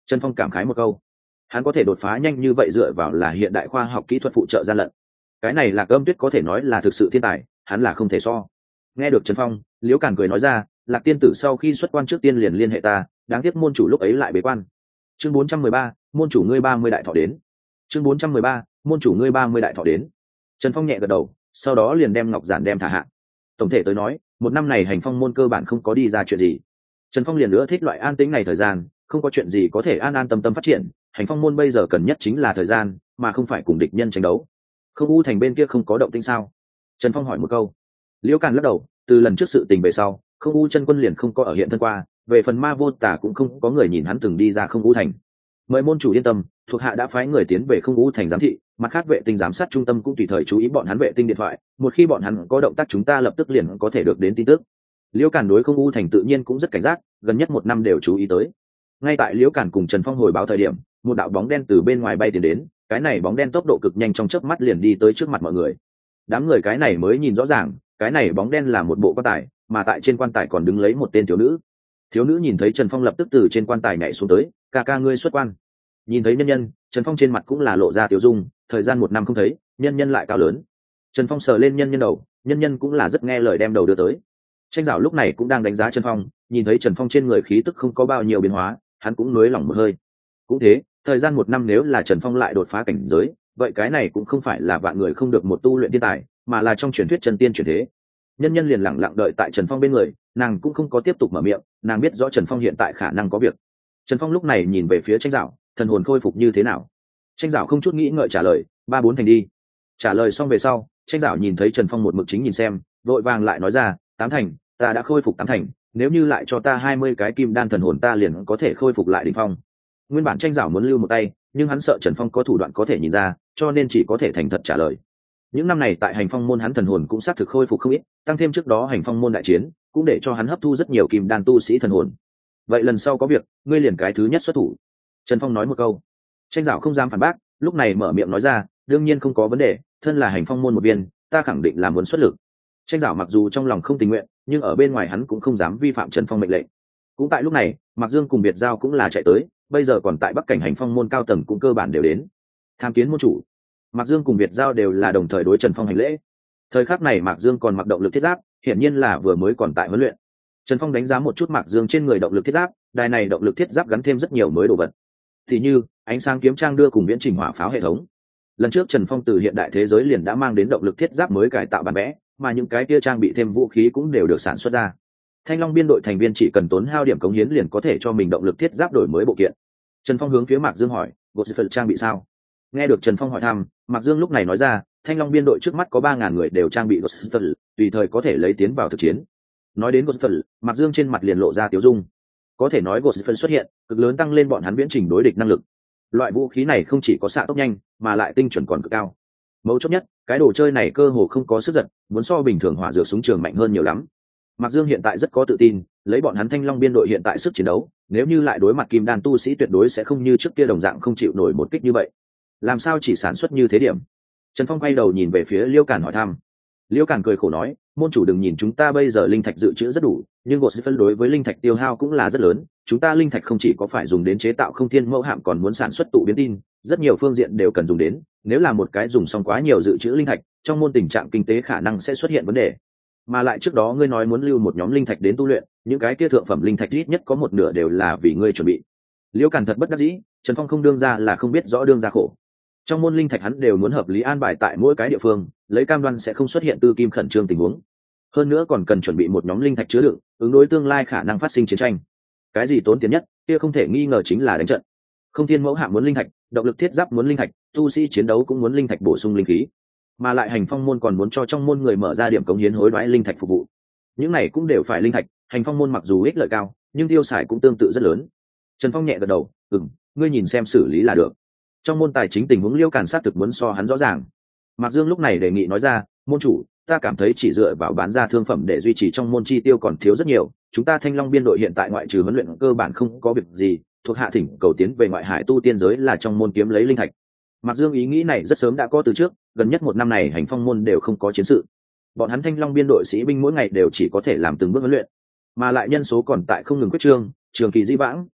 Trần Phong cảm khái một câu, hắn có thể đột phá nhanh như vậy dựa vào là hiện đại khoa học kỹ thuật phụ trợ gian lận. Cái này Lạc Âm Tuyết có thể nói là thực sự thiên tài, hắn là không thể so. Nghe được Trần Phong, Liễu Càn cười nói ra, Lạc tiên tử sau khi xuất quan trước tiên liền liên hệ ta, đáng tiếc môn chủ lúc ấy lại bế quan. Chương 413, môn chủ ngươi 30 đại thọ đến. Chương 413, môn chủ ngươi 30 đại thọ đến. Trần Phong nhẹ gật đầu, sau đó liền đem ngọc giản đem thả hạ. Tổng thể tới nói, một năm này hành phong môn cơ bản không có đi ra chuyện gì. Trần Phong liền nữa thích loại an tĩnh này thời gian, không có chuyện gì có thể an an tâm tâm phát triển, hành phong môn bây giờ cần nhất chính là thời gian, mà không phải cùng địch nhân tranh đấu. Không U thành bên kia không có động tĩnh sao? Trần Phong hỏi một câu. Liễu Càn lắc đầu, từ lần trước sự tình về sau, Không U chân quân liền không có ở hiện thân qua, về phần Ma Vô Tả cũng không có người nhìn hắn từng đi ra Không U thành. Mời môn chủ yên tâm, thuộc hạ đã phái người tiến về Không U thành giám thị, mặt khác vệ tinh giám sát trung tâm cũng tùy thời chú ý bọn hắn vệ tinh điện thoại, một khi bọn hắn có động tác chúng ta lập tức liền có thể được đến tin tức. Liễu Càn đối Không U thành tự nhiên cũng rất cảnh giác, gần nhất một năm đều chú ý tới. Ngay tại Liễu Càn cùng Trần Phong hồi báo thời điểm, một đạo bóng đen từ bên ngoài bay tiến đến, cái này bóng đen tốc độ cực nhanh, trong chớp mắt liền đi tới trước mặt mọi người. Đám người cái này mới nhìn rõ ràng, cái này bóng đen là một bộ quan tài, mà tại trên quan tài còn đứng lấy một tên thiếu nữ. Thiếu nữ nhìn thấy Trần Phong lập tức từ trên quan tài nhảy xuống tới, ca ca ngươi xuất quan. Nhìn thấy nhân nhân, Trần Phong trên mặt cũng là lộ ra tiểu dung, thời gian một năm không thấy, nhân nhân lại cao lớn. Trần Phong sờ lên nhân nhân đầu, nhân nhân cũng là rất nghe lời đem đầu đưa tới. Tranh Giảo lúc này cũng đang đánh giá Trần Phong, nhìn thấy Trần Phong trên người khí tức không có bao nhiêu biến hóa, hắn cũng nới lỏng một hơi. Cũng thế, thời gian một năm nếu là Trần Phong lại đột phá cảnh giới, vậy cái này cũng không phải là vạn người không được một tu luyện thiên tài, mà là trong truyền thuyết chân tiên chuyển thế. Nhân nhân liền lặng lặng đợi tại Trần Phong bên người, nàng cũng không có tiếp tục mở miệng, nàng biết rõ Trần Phong hiện tại khả năng có việc. Trần Phong lúc này nhìn về phía Tranh Giảo, thần hồn khôi phục như thế nào? Tranh Giảo không chút nghĩ ngợi trả lời, 3-4 thành đi. Trả lời xong về sau, Tranh Giảo nhìn thấy Trần Phong một mực chính nhìn xem, vội vàng lại nói ra, 8 thành, ta đã khôi phục 8 thành, nếu như lại cho ta 20 cái kim đan thần hồn ta liền có thể khôi phục lại đỉnh phong. Nguyên bản Tranh Giảo muốn lưu một tay, nhưng hắn sợ Trần Phong có thủ đoạn có thể nhìn ra, cho nên chỉ có thể thành thật trả lời. Những năm này tại hành phong môn hắn thần hồn cũng xác thực khôi phục không ít, tăng thêm trước đó hành phong môn đại chiến cũng để cho hắn hấp thu rất nhiều kim đan tu sĩ thần hồn. Vậy lần sau có việc ngươi liền cái thứ nhất xuất thủ. Trần Phong nói một câu. Tranh Giảo không dám phản bác, lúc này mở miệng nói ra, đương nhiên không có vấn đề, thân là hành phong môn một viên, ta khẳng định là muốn xuất lực. Tranh Giảo mặc dù trong lòng không tình nguyện, nhưng ở bên ngoài hắn cũng không dám vi phạm Trần Phong mệnh lệnh. Cũng tại lúc này, Mạc Dương cùng Biệt Giao cũng là chạy tới, bây giờ còn tại Bắc cảnh hành phong môn cao tầng cũng cơ bản đều đến. Tham kiến môn chủ. Mạc Dương cùng Biệt Giao đều là đồng thời đối Trần Phong hành lễ. Thời khắc này Mạc Dương còn mặc động lực thiết giáp, hiển nhiên là vừa mới còn tại huấn luyện. Trần Phong đánh giá một chút Mạc Dương trên người động lực thiết giáp, đài này động lực thiết giáp gắn thêm rất nhiều mới đồ vật. Thì như ánh sáng kiếm trang đưa cùng viễn trình hỏa pháo hệ thống. Lần trước Trần Phong từ hiện đại thế giới liền đã mang đến động lực thiết giáp mới cải tạo bản vẽ, mà những cái kia trang bị thêm vũ khí cũng đều được sản xuất ra. Thanh Long biên đội thành viên chỉ cần tốn hao điểm cống hiến liền có thể cho mình động lực thiết giáp đổi mới bộ kiện. Trần Phong hướng phía Mạc Dương hỏi, "Gột phần trang bị sao?" Nghe được Trần Phong hỏi thăm, Mạc Dương lúc này nói ra, Thanh Long biên đội trước mắt có 3.000 người đều trang bị Gột phần, tùy thời có thể lấy tiến vào thực chiến. Nói đến Gột phần, Mạc Dương trên mặt liền lộ ra tiểu dung. Có thể nói Gột phần xuất hiện, cực lớn tăng lên bọn hắn viễn trình đối địch năng lực. Loại vũ khí này không chỉ có xạ tốc nhanh, mà lại tinh chuẩn còn cực cao. Mấu chốt nhất, cái đồ chơi này cơ hồ không có sức giật, muốn so bình thường hỏa dược súng trường mạnh hơn nhiều lắm. Mạc Dương hiện tại rất có tự tin, lấy bọn hắn Thanh Long biên đội hiện tại sức chiến đấu, nếu như lại đối mặt kim đan tu sĩ tuyệt đối sẽ không như trước kia đồng dạng không chịu nổi một kích như vậy. Làm sao chỉ sản xuất như thế điểm? Trần Phong quay đầu nhìn về phía Liễu Càn hỏi thăm. Liễu Càn cười khổ nói, môn chủ đừng nhìn chúng ta bây giờ linh thạch dự trữ rất đủ, nhưng gột phân đối với linh thạch tiêu hao cũng là rất lớn. Chúng ta linh thạch không chỉ có phải dùng đến chế tạo không thiên mẫu hạm còn muốn sản xuất tụ biến tin, rất nhiều phương diện đều cần dùng đến. Nếu là một cái dùng xong quá nhiều dự trữ linh thạch, trong môn tình trạng kinh tế khả năng sẽ xuất hiện vấn đề. Mà lại trước đó ngươi nói muốn lưu một nhóm linh thạch đến tu luyện, những cái kia thượng phẩm linh thạch ít nhất có một nửa đều là vì ngươi chuẩn bị. Liễu Càn thật bất đắc dĩ, Trần Phong không đương ra là không biết rõ đương ra khổ. Trong môn linh thạch hắn đều muốn hợp lý an bài tại mỗi cái địa phương, lấy cam đoan sẽ không xuất hiện tư kim khẩn trương tình huống. Hơn nữa còn cần chuẩn bị một nhóm linh thạch chứa đựng, ứng đối tương lai khả năng phát sinh chiến tranh. Cái gì tốn tiền nhất, kia không thể nghi ngờ chính là đánh trận. Không thiên mẫu hạm muốn linh thạch, động lực thiết giáp muốn linh thạch, tu sĩ chiến đấu cũng muốn linh thạch bổ sung linh khí. Mà lại hành phong môn còn muốn cho trong môn người mở ra điểm cống hiến hối đoái linh thạch phục vụ. Những này cũng đều phải linh thạch, hành phong môn mặc dù ích lợi cao, nhưng tiêu xài cũng tương tự rất lớn. Trần Phong nhẹ gật đầu, ngươi nhìn xem xử lý là được. Trong môn tài chính tình huống Liễu Càn sát thực muốn so hắn rõ ràng. Mạc Dương lúc này đề nghị nói ra, môn chủ, ta cảm thấy chỉ dựa vào bán ra thương phẩm để duy trì trong môn chi tiêu còn thiếu rất nhiều. Chúng ta Thanh Long biên đội hiện tại ngoại trừ huấn luyện cơ bản không có việc gì, thuộc hạ thỉnh cầu tiến về ngoại hải tu tiên giới là trong môn kiếm lấy linh thạch. Mạc Dương ý nghĩ này rất sớm đã có từ trước, gần nhất một năm này hành phong môn đều không có chiến sự. Bọn hắn Thanh Long biên đội sĩ binh mỗi ngày đều chỉ có thể làm từng bước huấn luyện, mà lại nhân số còn tại không ngừng quyết trương, trường kỳ di vãng,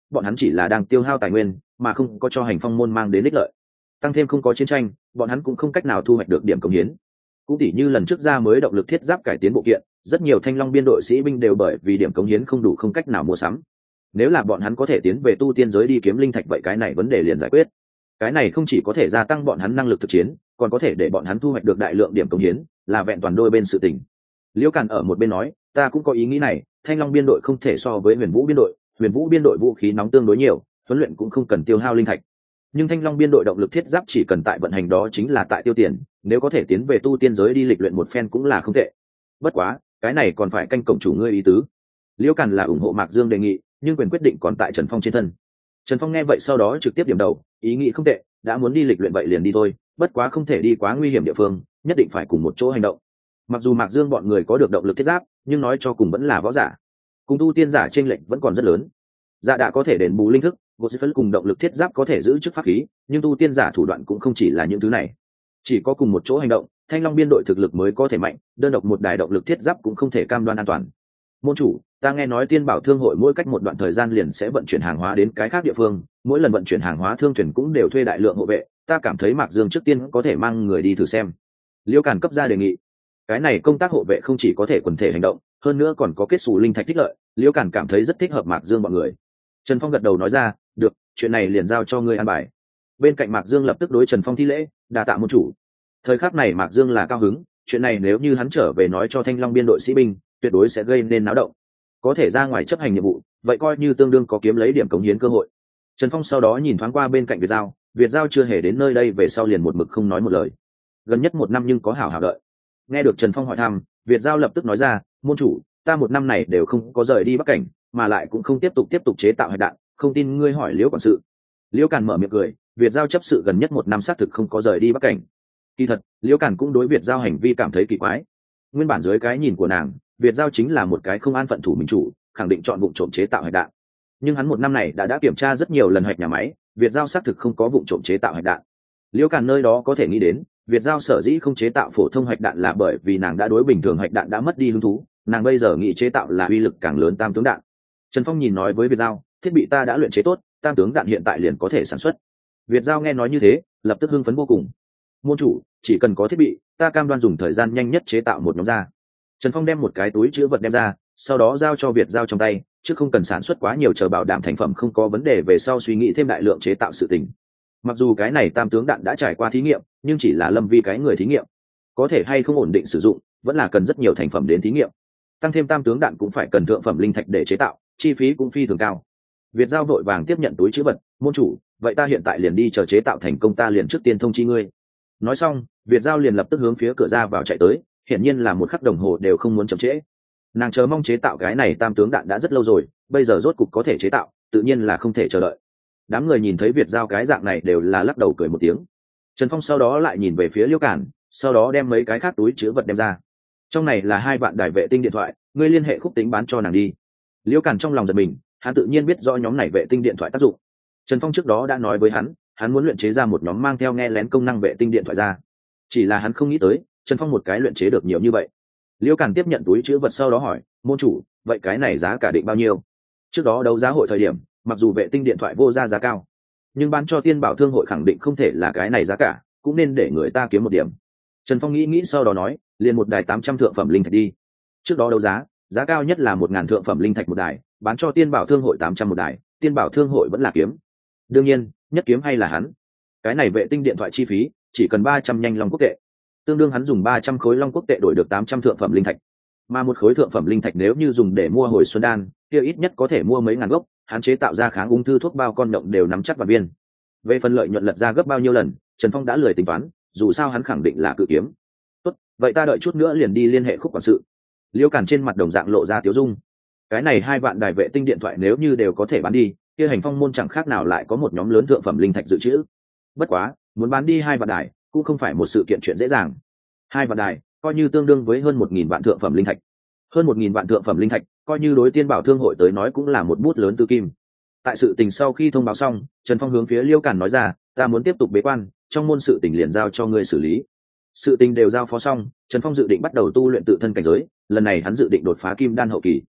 bọn hắn chỉ là đang tiêu hao tài nguyên mà không có cho hành phong môn mang đến ích lợi. Tăng thêm không có chiến tranh, bọn hắn cũng không cách nào thu hoạch được điểm cống hiến. Cũng tỉ như lần trước ra mới động lực thiết giáp cải tiến bộ kiện, rất nhiều Thanh Long biên đội sĩ binh đều bởi vì điểm cống hiến không đủ không cách nào mua sắm. Nếu là bọn hắn có thể tiến về tu tiên giới đi kiếm linh thạch, vậy cái này vấn đề liền giải quyết. Cái này không chỉ có thể gia tăng bọn hắn năng lực thực chiến, còn có thể để bọn hắn thu hoạch được đại lượng điểm cống hiến, là vẹn toàn đôi bên sự tình. Liễu Càn ở một bên nói, ta cũng có ý nghĩ này, Thanh Long biên đội không thể so với Huyền Vũ biên đội, Huyền Vũ biên đội vũ khí nóng tương đối nhiều, huấn luyện cũng không cần tiêu hao linh thạch. Nhưng Thanh Long biên đội động lực thiết giáp chỉ cần tại vận hành đó chính là tại tiêu tiền, nếu có thể tiến về tu tiên giới đi lịch luyện một phen cũng là không tệ. Bất quá, cái này còn phải canh cổng chủ ngươi ý tứ. Liễu Càn là ủng hộ Mạc Dương đề nghị, nhưng quyền quyết định còn tại Trần Phong trên thân. Trần Phong nghe vậy sau đó trực tiếp điểm đầu, ý nghĩ không tệ, đã muốn đi lịch luyện vậy liền đi thôi, bất quá không thể đi quá nguy hiểm địa phương, nhất định phải cùng một chỗ hành động. Mặc dù Mạc Dương bọn người có được động lực thiết giáp, nhưng nói cho cùng vẫn là võ giả, cùng tu tiên giả chênh lệch vẫn còn rất lớn. Dạ đã có thể đền bù linh thức, vô sĩ phấn cùng động lực thiết giáp có thể giữ chức pháp khí, nhưng tu tiên giả thủ đoạn cũng không chỉ là những thứ này. Chỉ có cùng một chỗ hành động, Thanh Long biên đội thực lực mới có thể mạnh, đơn độc một đài động lực thiết giáp cũng không thể cam đoan an toàn. Môn chủ, ta nghe nói Tiên Bảo Thương hội mỗi cách một đoạn thời gian liền sẽ vận chuyển hàng hóa đến cái khác địa phương, mỗi lần vận chuyển hàng hóa thương thuyền cũng đều thuê đại lượng hộ vệ, ta cảm thấy Mạc Dương trước tiên có thể mang người đi thử xem. Liễu Càn cấp ra đề nghị. Cái này công tác hộ vệ không chỉ có thể quần thể hành động, hơn nữa còn có kết xù linh thạch tích lợi, Liễu Càn cảm thấy rất thích hợp Mạc Dương bọn người. Trần Phong gật đầu nói ra, được, chuyện này liền giao cho ngươi an bài. Bên cạnh Mạc Dương lập tức đối Trần Phong thi lễ, đa tạ môn chủ. Thời khắc này Mạc Dương là cao hứng, chuyện này nếu như hắn trở về nói cho Thanh Long biên đội sĩ binh, tuyệt đối sẽ gây nên náo động. Có thể ra ngoài chấp hành nhiệm vụ, vậy coi như tương đương có kiếm lấy điểm cống hiến cơ hội. Trần Phong sau đó nhìn thoáng qua bên cạnh Việt Giao chưa hề đến nơi đây về sau liền một mực không nói một lời. Gần nhất một năm nhưng có hảo hảo đợi. Nghe được Trần Phong hỏi thăm, Việt Giao lập tức nói ra, môn chủ, ta một năm này đều không có rời đi Bắc Cảnh, mà lại cũng không tiếp tục chế tạo hạt đạn, không tin ngươi hỏi Liễu quản sự. Liễu Càn mở miệng cười, Việt Giao chấp sự gần nhất một năm xác thực không có rời đi Bắc Cảnh. Kỳ thật, Liễu Càn cũng đối Việt Giao hành vi cảm thấy kỳ quái. Nguyên bản dưới cái nhìn của nàng, Việt Giao chính là một cái không an phận thủ mình chủ, khẳng định chọn vụ trộm chế tạo hạt đạn. Nhưng hắn một năm này đã kiểm tra rất nhiều lần hạch nhà máy, Việt Giao xác thực không có vụ trộm chế tạo hạch đạn. Liễu Càn nơi đó có thể nghĩ đến, Việt Giao sở dĩ không chế tạo phổ thông hạch đạn là bởi vì nàng đã đối bình thường hạch đạn đã mất đi hứng thú, nàng bây giờ nghĩ chế tạo là uy lực càng lớn tam tướng đạn. Trần Phong nhìn nói với Việt Giao, thiết bị ta đã luyện chế tốt, tam tướng đạn hiện tại liền có thể sản xuất. Việt Giao nghe nói như thế, lập tức hưng phấn vô cùng. Môn chủ, chỉ cần có thiết bị, ta cam đoan dùng thời gian nhanh nhất chế tạo một nhóm ra. Trần Phong đem một cái túi chứa vật đem ra, sau đó giao cho Việt Giao trong tay, chứ không cần sản xuất quá nhiều, chờ bảo đảm thành phẩm không có vấn đề về sau suy nghĩ thêm đại lượng chế tạo sự tình. Mặc dù cái này tam tướng đạn đã trải qua thí nghiệm, nhưng chỉ là Lâm Vi cái người thí nghiệm, có thể hay không ổn định sử dụng, vẫn là cần rất nhiều thành phẩm đến thí nghiệm. Tăng thêm tam tướng đạn cũng phải cần thượng phẩm linh thạch để chế tạo, chi phí cũng phi thường cao. Việt Giao vội vàng tiếp nhận túi chứa vật, môn chủ, vậy ta hiện tại liền đi chờ chế tạo thành công, ta liền trước tiên thông chi ngươi. Nói xong, Việt Giao liền lập tức hướng phía cửa ra vào chạy tới, hiển nhiên là một khắc đồng hồ đều không muốn chậm trễ. Nàng chờ mong chế tạo cái này tam tướng đạn đã rất lâu rồi, bây giờ rốt cục có thể chế tạo, tự nhiên là không thể chờ đợi. Đám người nhìn thấy Việt Giao cái dạng này đều là lắc đầu cười một tiếng. Trần Phong sau đó lại nhìn về phía Liễu Càn, sau đó đem mấy cái khác túi chứa vật đem ra. Trong này là 2 vạn đài vệ tinh điện thoại, ngươi liên hệ Khúc Tính bán cho nàng đi. Liễu Càn trong lòng giật mình, hắn tự nhiên biết rõ nhóm này vệ tinh điện thoại tác dụng. Trần Phong trước đó đã nói với hắn muốn luyện chế ra một nhóm mang theo nghe lén công năng vệ tinh điện thoại ra. Chỉ là hắn không nghĩ tới, Trần Phong một cái luyện chế được nhiều như vậy. Liễu Càn tiếp nhận túi chứa vật sau đó hỏi, môn chủ, vậy cái này giá cả định bao nhiêu? Trước đó đấu giá hội thời điểm, mặc dù vệ tinh điện thoại vô ra giá cao, nhưng bán cho Tiên Bảo Thương hội khẳng định không thể là cái này giá cả, cũng nên để người ta kiếm một điểm. Trần Phong nghĩ sau đó nói, liền một đài 800 thượng phẩm linh thạch đi. Trước đó đấu giá cao nhất là 1000 thượng phẩm linh thạch một đài, bán cho Tiên Bảo Thương hội 800 một đài, Tiên Bảo Thương hội vẫn là kiếm. Đương nhiên, nhất kiếm hay là hắn. Cái này vệ tinh điện thoại chi phí chỉ cần 300 nhanh long quốc tệ, tương đương hắn dùng 300 khối long quốc tệ đổi được 800 thượng phẩm linh thạch. Mà một khối thượng phẩm linh thạch nếu như dùng để mua hồi xuân đan, kia ít nhất có thể mua mấy ngàn gốc, hắn chế tạo ra kháng ung thư thuốc bao con động đều nắm chắc vào viên. Về phần lợi nhuận lật ra gấp bao nhiêu lần, Trần Phong đã lười tính toán, dù sao hắn khẳng định là cự kiếm. Tốt, vậy ta đợi chút nữa liền đi liên hệ Khúc quản sự. Liễu Càn trên mặt đồng dạng lộ ra tiếu dung. Cái này 2 vạn đài vệ tinh điện thoại nếu như đều có thể bán đi, kia Hành Phong môn chẳng khác nào lại có một nhóm lớn thượng phẩm linh thạch dự trữ. Bất quá, muốn bán đi 2 vạn đài cũng không phải một sự kiện chuyện dễ dàng. 2 vạn đài coi như tương đương với hơn 1000 vạn thượng phẩm linh thạch. Hơn 1000 vạn thượng phẩm linh thạch, coi như đối Tiên Bảo Thương hội tới nói cũng là một bút lớn tư kim. Tại sự tình sau khi thông báo xong, Trần Phong hướng phía Liễu Càn nói ra, ta muốn tiếp tục bế quan, trong môn sự tình liền giao cho ngươi xử lý. Sự tình đều giao phó xong, Trần Phong dự định bắt đầu tu luyện tự thân cảnh giới, lần này hắn dự định đột phá kim đan hậu kỳ.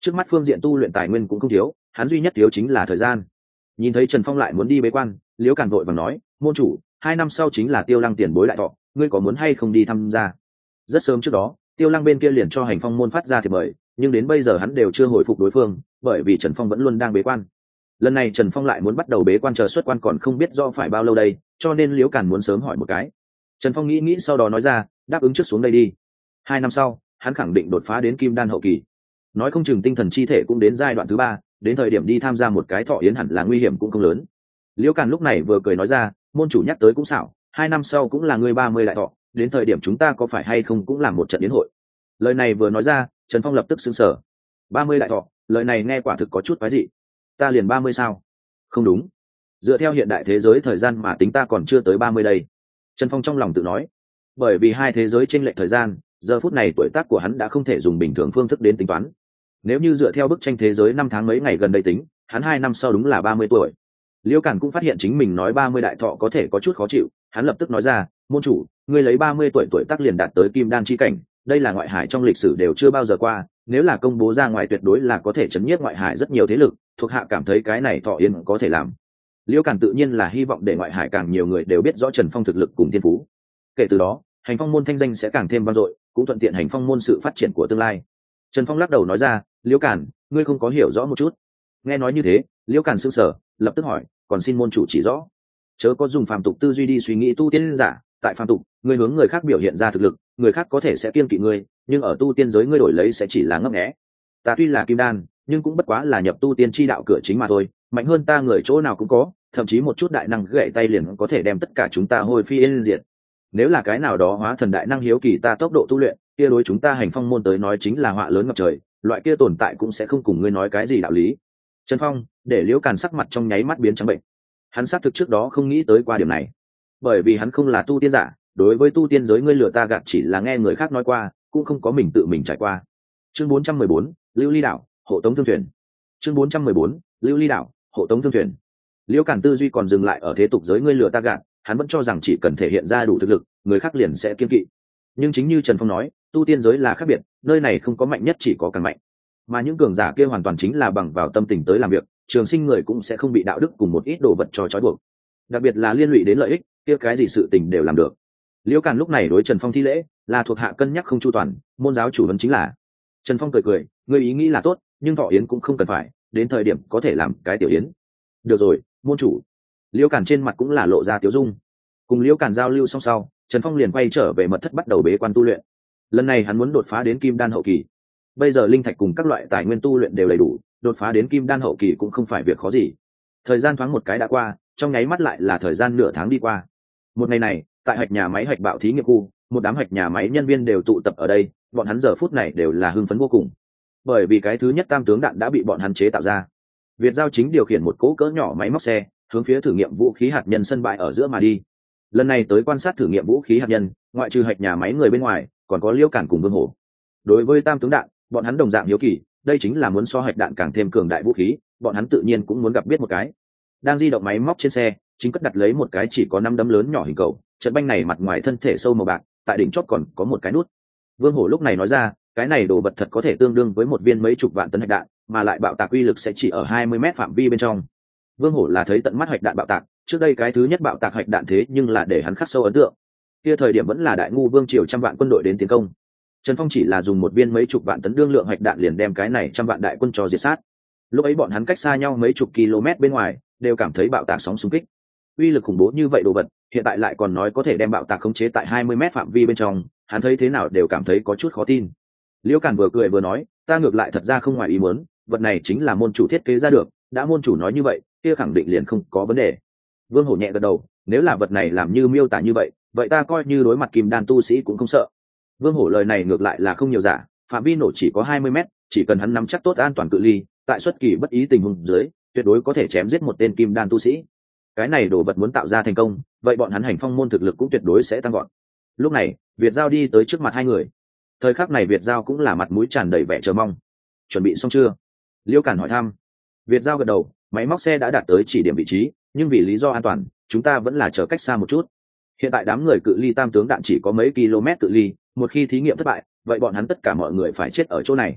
trước mắt phương diện tu luyện tài nguyên cũng không thiếu, hắn duy nhất thiếu chính là thời gian. Nhìn thấy Trần Phong lại muốn đi bế quan, Liễu Càn vội vàng nói, môn chủ, 2 năm sau chính là Tiêu Lăng tiền bối đại thọ, ngươi có muốn hay không đi tham gia? Rất sớm trước đó, Tiêu Lăng bên kia liền cho Hành Phong môn phát ra thiệp mời, nhưng đến bây giờ hắn đều chưa hồi phục đối phương, bởi vì Trần Phong vẫn luôn đang bế quan. Lần này Trần Phong lại muốn bắt đầu bế quan chờ xuất quan còn không biết do phải bao lâu đây, cho nên Liễu Càn muốn sớm hỏi một cái. Trần Phong nghĩ nghĩ sau đó nói ra, đáp ứng trước xuống đây đi. 2 năm sau, hắn khẳng định đột phá đến kim đan hậu kỳ, nói không chừng tinh thần chi thể cũng đến giai đoạn thứ 3, đến thời điểm đi tham gia một cái thọ yến hẳn là nguy hiểm cũng không lớn. Liễu Càn lúc này vừa cười nói ra, môn chủ nhắc tới cũng xảo, 2 năm sau cũng là ngươi 30 đại thọ, đến thời điểm chúng ta có phải hay không cũng làm một trận yến hội. Lời này vừa nói ra, Trần Phong lập tức sững sờ. 30 đại thọ, lời này nghe quả thực có chút quái dị. Ta liền 30 sao? Không đúng, dựa theo hiện đại thế giới thời gian mà tính ta còn chưa tới 30 đây. Trần Phong trong lòng tự nói, bởi vì hai thế giới chênh lệch thời gian, giờ phút này tuổi tác của hắn đã không thể dùng bình thường phương thức đến tính toán. Nếu như dựa theo bức tranh thế giới 5 tháng mấy ngày gần đây tính, hắn 2 năm sau đúng là 30 tuổi. Liễu Càn cũng phát hiện chính mình nói 30 đại thọ có thể có chút khó chịu, hắn lập tức nói ra, môn chủ, ngươi lấy 30 tuổi tác liền đạt tới kim đan chi cảnh, đây là ngoại hải trong lịch sử đều chưa bao giờ qua, nếu là công bố ra ngoài tuyệt đối là có thể chấn nhiếp ngoại hải rất nhiều thế lực, thuộc hạ cảm thấy cái này thọ yến có thể làm. Liễu Càn tự nhiên là hy vọng để ngoại hải càng nhiều người đều biết rõ Trần Phong thực lực cùng thiên phú. Kể từ đó, Hành Phong môn thanh danh sẽ càng thêm vang dội, cũng thuận tiện Hành Phong môn sự phát triển của tương lai. Trần Phong lắc đầu nói ra, Liễu Càn, ngươi không có hiểu rõ một chút. Nghe nói như thế, Liễu Càn sững sờ, lập tức hỏi, còn xin môn chủ chỉ rõ. Chớ có dùng phàm tục tư duy đi suy nghĩ tu tiên giả, tại phàm tục, ngươi hướng người khác biểu hiện ra thực lực, người khác có thể sẽ kiêng kỵ ngươi, nhưng ở tu tiên giới ngươi đổi lấy sẽ chỉ là ngấp nghé. Ta tuy là kim đan, nhưng cũng bất quá là nhập tu tiên chi đạo cửa chính mà thôi, mạnh hơn ta người chỗ nào cũng có, thậm chí một chút đại năng gậy tay liền có thể đem tất cả chúng ta hôi phi yên diệt. Nếu là cái nào đó hóa thần đại năng hiếu kỳ ta tốc độ tu luyện, kia đối chúng ta Hành Phong môn tới nói chính là họa lớn ngập trời, loại kia tồn tại cũng sẽ không cùng ngươi nói cái gì đạo lý. Trần Phong, để Liễu Càn sắc mặt trong nháy mắt biến trắng bệnh. Hắn xác thực trước đó không nghĩ tới qua điểm này, bởi vì hắn không là tu tiên giả, đối với tu tiên giới ngươi lừa ta gạt chỉ là nghe người khác nói qua, cũng không có mình tự mình trải qua. Chương 414, Lưu Ly đảo, hộ tống thương thuyền. Chương 414, Lưu Ly đảo, hộ tống thương thuyền. Liễu Càn tư duy còn dừng lại ở thế tục giới ngươi lừa ta gạt, hắn vẫn cho rằng chỉ cần thể hiện ra đủ thực lực, người khác liền sẽ kiêng kỵ. Nhưng chính như Trần Phong nói, tu tiên giới là khác biệt, nơi này không có mạnh nhất chỉ có càng mạnh. Mà những cường giả kia hoàn toàn chính là bằng vào tâm tình tới làm việc, trường sinh người cũng sẽ không bị đạo đức cùng một ít đồ vật cho trói buộc. Đặc biệt là liên lụy đến lợi ích, kia cái gì sự tình đều làm được. Liễu Càn lúc này đối Trần Phong thi lễ, là thuộc hạ cân nhắc không chu toàn, môn giáo chủ vấn chính là. Trần Phong cười cười, ngươi ý nghĩ là tốt, nhưng thọ yến cũng không cần phải, đến thời điểm có thể làm cái tiểu yến. Được rồi, môn chủ. Liễu Càn trên mặt cũng là lộ ra tiếu dung. Cùng Liễu Càn giao lưu xong sau, Trần Phong liền quay trở về mật thất bắt đầu bế quan tu luyện. Lần này hắn muốn đột phá đến kim đan hậu kỳ. Bây giờ linh thạch cùng các loại tài nguyên tu luyện đều đầy đủ, đột phá đến kim đan hậu kỳ cũng không phải việc khó gì. Thời gian thoáng một cái đã qua, trong nháy mắt lại là thời gian nửa tháng đi qua. Một ngày này, tại hạch nhà máy hạch bạo thí nghiệm khu, một đám hạch nhà máy nhân viên đều tụ tập ở đây, bọn hắn giờ phút này đều là hưng phấn vô cùng. Bởi vì cái thứ nhất tam tướng đạn đã bị bọn hắn chế tạo ra. Việt Giao chính điều khiển một cỗ cỡ nhỏ máy móc xe, hướng phía thử nghiệm vũ khí hạt nhân sân bãi ở giữa mà đi. Lần này tới quan sát thử nghiệm vũ khí hạt nhân, ngoại trừ hạch nhà máy người bên ngoài, còn có Liễu Càn cùng Vương Hổ. Đối với tam tướng đạn, bọn hắn đồng dạng hiếu kỳ, đây chính là muốn so hạch đạn càng thêm cường đại vũ khí, bọn hắn tự nhiên cũng muốn gặp biết một cái. Đang di động máy móc trên xe, chính cất đặt lấy một cái chỉ có 5 đấm lớn nhỏ hình cầu, trận banh này mặt ngoài thân thể sâu màu bạc, tại đỉnh chót còn có một cái nút. Vương Hổ lúc này nói ra, cái này đồ vật thật có thể tương đương với một viên mấy chục vạn tấn hạch đạn, mà lại bạo tạc uy lực sẽ chỉ ở 20 mét phạm vi bên trong. Vương Hổ là thấy tận mắt hạch đạn bạo tạc, trước đây cái thứ nhất bạo tạc hạch đạn thế nhưng là để hắn khắc sâu ấn tượng. Kia thời điểm vẫn là Đại Ngu Vương triều trăm vạn quân đội đến tiến công. Trần Phong chỉ là dùng một viên mấy chục vạn tấn đương lượng hạch đạn liền đem cái này trăm vạn đại quân cho diệt sát. Lúc ấy bọn hắn cách xa nhau mấy chục km bên ngoài, đều cảm thấy bạo tạc sóng xung kích. Uy lực khủng bố như vậy đồ vật, hiện tại lại còn nói có thể đem bạo tạc khống chế tại 20 mét phạm vi bên trong, hắn thấy thế nào đều cảm thấy có chút khó tin. Liễu Càn vừa cười vừa nói, ta ngược lại thật ra không ngoài ý muốn, vật này chính là môn chủ thiết kế ra được, đã môn chủ nói như vậy, kia khẳng định liền không có vấn đề. Vương Hổ nhẹ gật đầu, nếu là vật này làm như miêu tả như vậy, vậy ta coi như đối mặt kim đan tu sĩ cũng không sợ. Vương Hổ lời này ngược lại là không nhiều giả, phạm vi nổ chỉ có 20 mét, chỉ cần hắn nắm chắc tốt an toàn cự ly, tại xuất kỳ bất ý tình huống dưới, tuyệt đối có thể chém giết một tên kim đan tu sĩ. Cái này đồ vật muốn tạo ra thành công, vậy bọn hắn Hành Phong môn thực lực cũng tuyệt đối sẽ tăng gọn. Lúc này, Việt Giao đi tới trước mặt hai người. Thời khắc này Việt Giao cũng là mặt mũi tràn đầy vẻ chờ mong. Chuẩn bị xong chưa? Liễu Càn hỏi thăm. Việt Giao gật đầu, máy móc xe đã đạt tới chỉ điểm vị trí, nhưng vì lý do an toàn, chúng ta vẫn là chờ cách xa một chút. Hiện tại đám người cự ly tam tướng đạn chỉ có mấy km cự ly, một khi thí nghiệm thất bại, vậy bọn hắn tất cả mọi người phải chết ở chỗ này.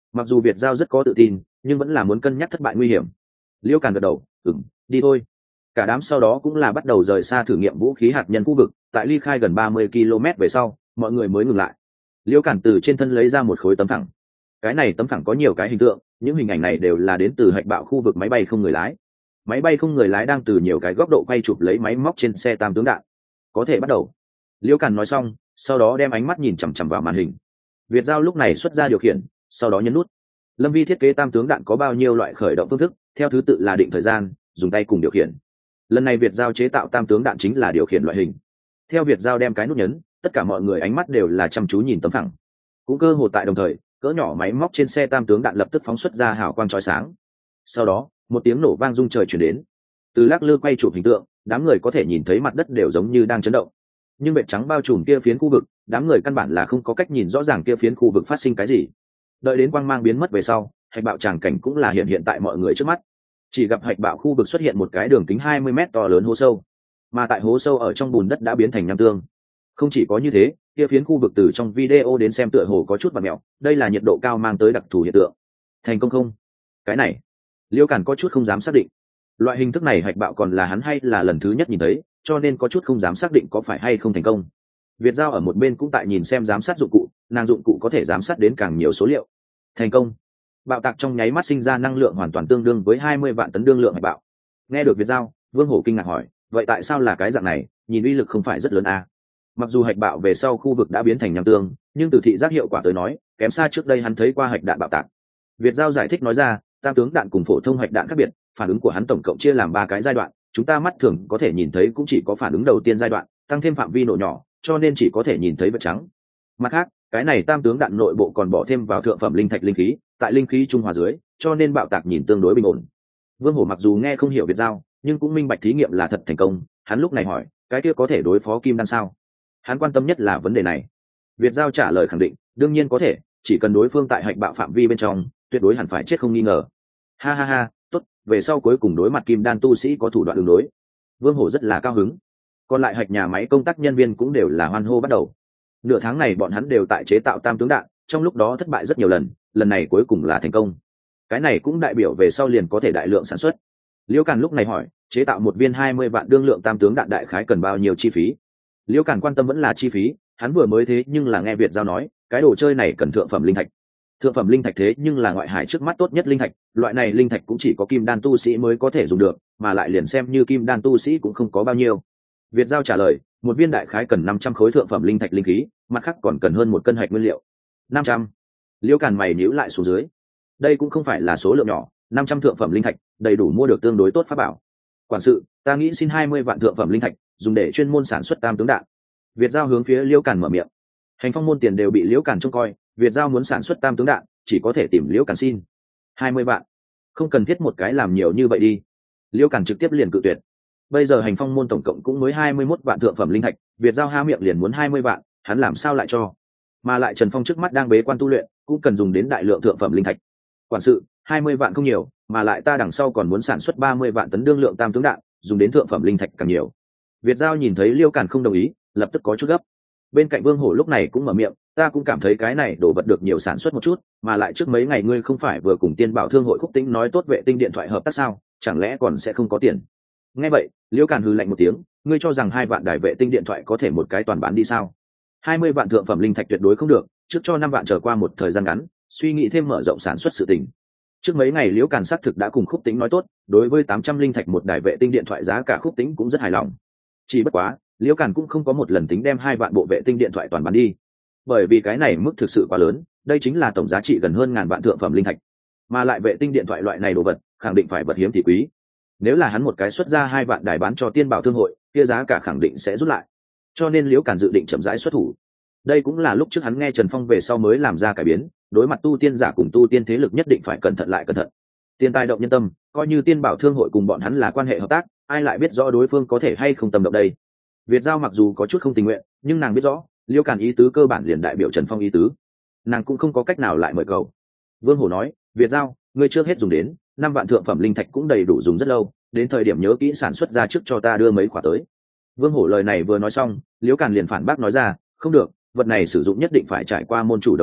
Mặc dù Việt Giao rất có tự tin, nhưng vẫn là muốn cân nhắc thất bại nguy hiểm. Liễu Càn gật đầu, đi thôi. Cả đám sau đó cũng là bắt đầu rời xa thử nghiệm vũ khí hạt nhân khu vực. Tại ly khai gần 30 km về sau, mọi người mới ngừng lại. Liễu Càn từ trên thân lấy ra một khối tấm phẳng. Cái này tấm phẳng có nhiều cái hình tượng, những hình ảnh này đều là đến từ hạch bạo khu vực máy bay không người lái. Máy bay không người lái đang từ nhiều cái góc độ quay chụp lấy máy móc trên xe tam tướng đạn. Có thể bắt đầu. Liễu Càn nói xong, sau đó đem ánh mắt nhìn chằm chằm vào màn hình. Việt Giao lúc này xuất ra điều khiển, sau đó nhấn nút. Lâm Vi thiết kế tam tướng đạn có bao nhiêu loại khởi động phương thức, theo thứ tự là định thời gian, dùng tay cùng điều khiển. Lần này Việt Giao chế tạo tam tướng đạn chính là điều khiển loại hình. Theo Việt Giao đem cái nút nhấn, tất cả mọi người ánh mắt đều là chăm chú nhìn tấm phẳng. Cũng cơ hồ tại đồng thời, cỡ nhỏ máy móc trên xe tam tướng đạn lập tức phóng xuất ra hào quang chói sáng. Sau đó, một tiếng nổ vang rung trời truyền đến. Từ lắc lư quay chụp hình tượng, đám người có thể nhìn thấy mặt đất đều giống như đang chấn động. Nhưng vệt trắng bao trùm kia phiến khu vực, đám người căn bản là không có cách nhìn rõ ràng kia phiến khu vực phát sinh cái gì. Đợi đến quang mang biến mất về sau, hạch bạo tràng cảnh cũng là hiện tại mọi người trước mắt. Chỉ gặp hạch bạo khu vực xuất hiện một cái đường kính 20 mét to lớn hố sâu, mà tại hố sâu ở trong bùn đất đã biến thành nham tương. Không chỉ có như thế, kia phiến khu vực từ trong video đến xem tựa hồ có chút vặn mèo, đây là nhiệt độ cao mang tới đặc thù hiện tượng. Thành công không? Cái này, Liễu Càn có chút không dám xác định. Loại hình thức này hạch bạo còn là hắn hay là lần thứ nhất nhìn thấy, cho nên có chút không dám xác định có phải hay không thành công. Việt Giao ở một bên cũng tại nhìn xem giám sát dụng cụ, nàng dụng cụ có thể giám sát đến càng nhiều số liệu. Thành công. Bạo tạc trong nháy mắt sinh ra năng lượng hoàn toàn tương đương với 20 vạn tấn đương lượng hạch bạo. Nghe được Việt Giao, Vương Hổ kinh ngạc hỏi, vậy tại sao là cái dạng này, nhìn uy lực không phải rất lớn à? Mặc dù hạch bạo về sau khu vực đã biến thành nham tương, nhưng từ thị giác hiệu quả tới nói, kém xa trước đây hắn thấy qua hạch đạn bạo tạc. Việt Giao giải thích nói ra, tam tướng đạn cùng phổ thông hạch đạn khác biệt, phản ứng của hắn tổng cộng chia làm 3 cái giai đoạn, chúng ta mắt thường có thể nhìn thấy cũng chỉ có phản ứng đầu tiên giai đoạn, tăng thêm phạm vi nổ nhỏ, cho nên chỉ có thể nhìn thấy vật trắng. Mặt khác, cái này tam tướng đạn nội bộ còn bỏ thêm vào thượng phẩm linh thạch linh khí, tại linh khí trung hòa dưới, cho nên bạo tạc nhìn tương đối bình ổn. Vương Hổ mặc dù nghe không hiểu Việt Giao, nhưng cũng minh bạch thí nghiệm là thật thành công, hắn lúc này hỏi, cái kia có thể đối phó kim đan sao? Hắn quan tâm nhất là vấn đề này. Việt Giao trả lời khẳng định, đương nhiên có thể, chỉ cần đối phương tại hạch bạo phạm vi bên trong, tuyệt đối hẳn phải chết không nghi ngờ. Ha ha ha, tốt, về sau cuối cùng đối mặt kim đan tu sĩ có thủ đoạn đường đối. Vương Hổ rất là cao hứng. Còn lại hạch nhà máy công tác nhân viên cũng đều là hoan hô bắt đầu. Nửa tháng này bọn hắn đều tại chế tạo tam tướng đạn, trong lúc đó thất bại rất nhiều lần, lần này cuối cùng là thành công. Cái này cũng đại biểu về sau liền có thể đại lượng sản xuất. Liễu Càn lúc này hỏi, chế tạo một viên 20 vạn đương lượng tam tướng đạn đại khái cần bao nhiêu chi phí? Liễu Càn quan tâm vẫn là chi phí, hắn vừa mới thế nhưng là nghe Việt Giao nói, cái đồ chơi này cần thượng phẩm linh thạch. Thượng phẩm linh thạch thế nhưng là ngoại hải trước mắt tốt nhất linh thạch, loại này linh thạch cũng chỉ có kim đan tu sĩ mới có thể dùng được, mà lại liền xem như kim đan tu sĩ cũng không có bao nhiêu. Việt Giao trả lời, một viên đại khái cần 500 khối thượng phẩm linh thạch linh khí, mặt khác còn cần hơn 1 cân hạch nguyên liệu. 500. Liễu Càn mày nhíu lại xuống dưới. Đây cũng không phải là số lượng nhỏ, 500 thượng phẩm linh thạch, đầy đủ mua được tương đối tốt pháp bảo. Quản sự, ta nghĩ xin 20 vạn thượng phẩm linh thạch, dùng để chuyên môn sản xuất tam tướng đạn. Việt Giao hướng phía Liễu Càn mở miệng. Hành phong môn tiền đều bị Liễu Càn trông coi, Việt Giao muốn sản xuất tam tướng đạn, chỉ có thể tìm Liễu Càn xin. 20 vạn, không cần thiết một cái làm nhiều như vậy đi. Liễu Càn trực tiếp liền cự tuyệt. Bây giờ hành phong môn tổng cộng cũng mới 21 vạn thượng phẩm linh thạch, Việt Giao há miệng liền muốn 20 vạn, hắn làm sao lại cho? Mà lại Trần Phong trước mắt đang bế quan tu luyện, cũng cần dùng đến đại lượng thượng phẩm linh thạch. Quản sự, 20 vạn không nhiều, mà lại ta đằng sau còn muốn sản xuất 30 vạn tấn đương lượng tam tướng đạn, dùng đến thượng phẩm linh thạch càng nhiều. Việt Giao nhìn thấy Liễu Càn không đồng ý, lập tức có chút gấp. Bên cạnh Vương Hổ lúc này cũng mở miệng, ta cũng cảm thấy cái này đổ vật được nhiều sản xuất một chút, mà lại trước mấy ngày ngươi không phải vừa cùng Tiên Bảo Thương hội Khúc Tĩnh nói tốt vệ tinh điện thoại hợp tác sao, chẳng lẽ còn sẽ không có tiền? Nghe vậy, Liễu Càn hừ lạnh một tiếng, ngươi cho rằng 2 vạn đài vệ tinh điện thoại có thể một cái toàn bán đi sao? 20 vạn thượng phẩm linh thạch tuyệt đối không được, trước cho 5 vạn trở qua một thời gian ngắn, suy nghĩ thêm mở rộng sản xuất sự tình. Trước mấy ngày Liễu Càn xác thực đã cùng Khúc Tĩnh nói tốt, đối với 800 linh thạch một đài vệ tinh điện thoại giá cả Khúc Tĩnh cũng rất hài lòng. Chỉ bất quá, Liễu Càn cũng không có một lần tính đem 2 vạn bộ vệ tinh điện thoại toàn bán đi, bởi vì cái này mức thực sự quá lớn, đây chính là tổng giá trị gần hơn ngàn vạn thượng phẩm linh thạch, mà lại vệ tinh điện thoại loại này đồ vật, khẳng định phải vật hiếm thì quý. Nếu là hắn một cái xuất ra 2 vạn đài bán cho Tiên Bảo Thương hội, kia giá cả khẳng định sẽ rút lại. Cho nên Liễu Càn dự định chậm rãi xuất thủ. Đây cũng là lúc trước hắn nghe Trần Phong về sau mới làm ra cải biến, đối mặt tu tiên giả cùng tu tiên thế lực nhất định phải cẩn thận lại cẩn thận. Tiền tài động nhân tâm, coi như Tiên Bảo Thương hội cùng bọn hắn là quan hệ hợp tác, ai lại biết rõ đối phương có thể hay không tâm động đây. Việt Giao mặc dù có chút không tình nguyện, nhưng nàng biết rõ, Liễu Càn ý tứ cơ bản liền đại biểu Trần Phong ý tứ. Nàng cũng không có cách nào lại mời cầu. Vương Hổ nói, Việt Giao, ngươi trước hết dùng đến 5 vạn thượng phẩm linh thạch cũng đầy đủ dùng rất lâu, đến thời điểm nhớ kỹ sản xuất ra trước cho ta đưa mấy quả tới. Vương Hổ lời này vừa nói xong, Liễu Càn liền phản bác nói ra, không được, vật này sử dụng nhất định phải trải qua môn chủ đồng ý,